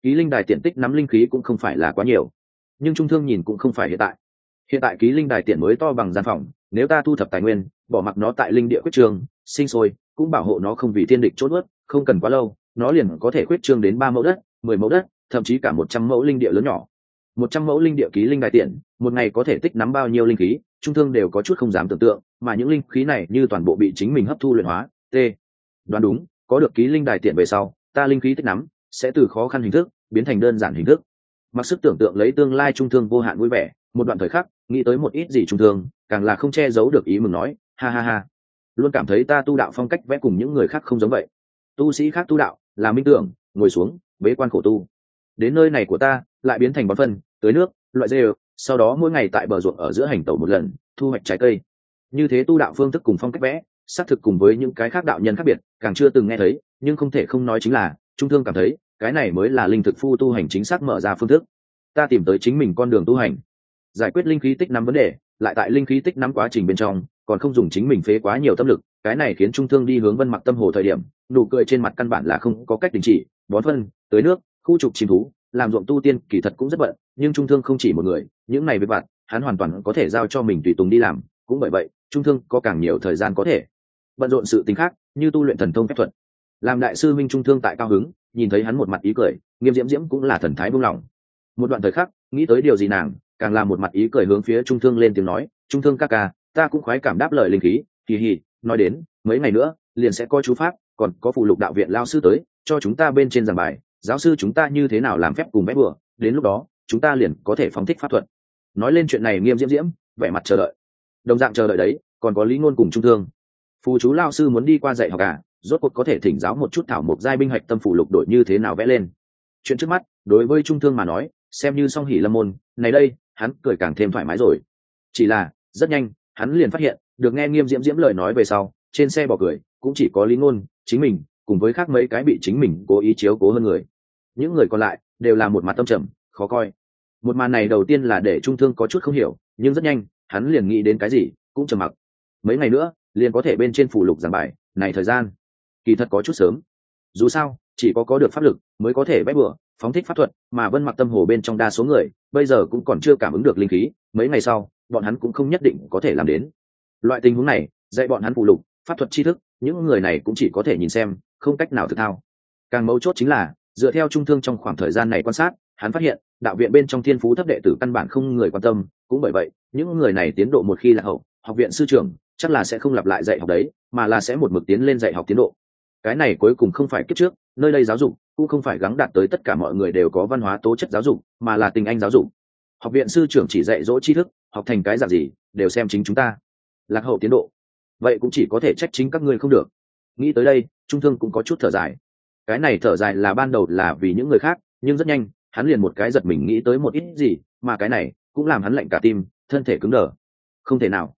ký linh đài tiện tích nắm linh khí cũng không phải là quá nhiều, nhưng trung thương nhìn cũng không phải hiện tại ký linh đài tiện mới to bằng gian phòng, nếu ta thu thập tài nguyên bỏ mặc nó tại linh địa quyết trường sinh sôi, cũng bảo hộ nó không vì thiên địch chốt ướt, không cần quá lâu nó liền có thể quyết trương đến 3 mẫu đất, 10 mẫu đất, thậm chí cả 100 mẫu linh địa lớn nhỏ. 100 mẫu linh địa ký linh đài tiện, một ngày có thể tích nắm bao nhiêu linh khí, trung thương đều có chút không dám tưởng tượng, mà những linh khí này như toàn bộ bị chính mình hấp thu luyện hóa. Đoán đúng, có được ký linh đài tiện về sau, ta linh khí tích nắm sẽ từ khó khăn hình thức biến thành đơn giản hình thức. Mặc sức tưởng tượng lấy tương lai trung thương vô hạn vui vẻ, một đoạn thời khắc nghĩ tới một ít gì trung thương càng là không che giấu được ý mừng nói, ha ha ha, luôn cảm thấy ta tu đạo phong cách vẽ cùng những người khác không giống vậy. Tu sĩ khác tu đạo là minh tưởng, ngồi xuống bế quan khổ tu, đến nơi này của ta lại biến thành bón phân, tưới nước, loại dê, sau đó mỗi ngày tại bờ ruộng ở giữa hành tẩu một lần, thu hoạch trái cây. Như thế tu đạo phương thức cùng phong cách vẽ xác thực cùng với những cái khác đạo nhân khác biệt, càng chưa từng nghe thấy, nhưng không thể không nói chính là trung thương cảm thấy cái này mới là linh thực phu tu hành chính xác mở ra phương thức. Ta tìm tới chính mình con đường tu hành, giải quyết linh khí tích nắm vấn đề, lại tại linh khí tích nắm quá trình bên trong còn không dùng chính mình phế quá nhiều tâm lực, cái này khiến trung thương đi hướng Vân Mặc Tâm Hồ thời điểm nụ cười trên mặt căn bản là không có cách đình chỉ. Bón phân, tưới nước, khu trục chim thú, làm ruộng tu tiên kỳ thật cũng rất bận, nhưng trung thương không chỉ một người, những này việc vặt hắn hoàn toàn có thể giao cho mình tùy tùng đi làm, cũng bởi vậy trung thương có càng nhiều thời gian có thể bận rộn sự tính khác, như tu luyện thần thông phép thuật. Làm đại sư minh trung thương tại cao hứng, nhìn thấy hắn một mặt ý cười, Nghiêm Diễm Diễm cũng là thần thái buông lỏng. Một đoạn thời khắc nghĩ tới điều gì nàng càng là một mặt ý cười hướng phía trung thương lên tiếng nói, trung thương ca ca, ta cũng khoái cảm đáp lời linh khí, kỳ hì, nói đến mấy ngày nữa liền sẽ coi chú pháp, còn có phụ lục đạo viện lao sư tới cho chúng ta bên trên giảng bài, giáo sư chúng ta như thế nào làm phép cùng vẽ bừa, đến lúc đó chúng ta liền có thể phóng thích pháp thuật. Nói lên chuyện này Nghiêm Diễm Diễm vẻ mặt chờ đợi, đồng dạng chờ đợi đấy còn có Lý Ngôn cùng trung thương. Phù chú lao sư muốn đi qua dạy học à, rốt cuộc có thể thỉnh giáo một chút thảo mộc giai binh hạch tâm phụ lục đổi như thế nào vẽ lên. Chuyện trước mắt đối với trung thương mà nói xem như song hỷ lâm môn, này đây hắn cười càng thêm thoải mái rồi. Chỉ là rất nhanh hắn liền phát hiện được nghe Nghiêm Diễm Diễm lời nói về sau, trên xe bỏ cười cũng chỉ có Lý Ngôn, chính mình cùng với khác mấy cái bị chính mình cố ý chiếu cố hơn người, những người còn lại đều là một mặt tâm trầm khó coi. Một màn này đầu tiên là để trung thương có chút không hiểu, nhưng rất nhanh hắn liền nghĩ đến cái gì cũng trầm mặc. Mấy ngày nữa liền có thể bên trên phụ lục giảng bài, này thời gian kỳ thật có chút sớm, dù sao chỉ có được pháp lực mới có thể vẽ bừa phóng thích pháp thuật, mà Vân Mặc Tâm Hồ bên trong đa số người bây giờ cũng còn chưa cảm ứng được linh khí, mấy ngày sau bọn hắn cũng không nhất định có thể làm đến. Loại tình huống này dạy bọn hắn phụ lục pháp thuật tri thức, những người này cũng chỉ có thể nhìn xem, không cách nào thực thao. Càng mấu chốt chính là dựa theo trung thương trong khoảng thời gian này quan sát, hắn phát hiện đạo viện bên trong thiên phú thấp đệ tử căn bản không người quan tâm, cũng bởi vậy những người này tiến độ một khi là hậu, học viện sư trưởng chắc là sẽ không lặp lại dạy học đấy, mà là sẽ một mực tiến lên dạy học tiến độ. Cái này cuối cùng không phải kiếp trước nơi đây giáo dục cũng không phải gắng đạt tới tất cả mọi người đều có văn hóa tố chất giáo dục, mà là tình anh giáo dục. Học viện sư trưởng chỉ dạy dỗ tri thức, học thành cái dạng gì đều xem chính chúng ta. Lạc hậu tiến độ, vậy cũng chỉ có thể trách chính các ngươi không được. Nghĩ tới đây trung thương cũng có chút thở dài. Cái này thở dài là ban đầu là vì những người khác, nhưng rất nhanh hắn liền một cái giật mình nghĩ tới một ít gì, mà cái này cũng làm hắn lạnh cả tim, thân thể cứng đờ. Không thể nào,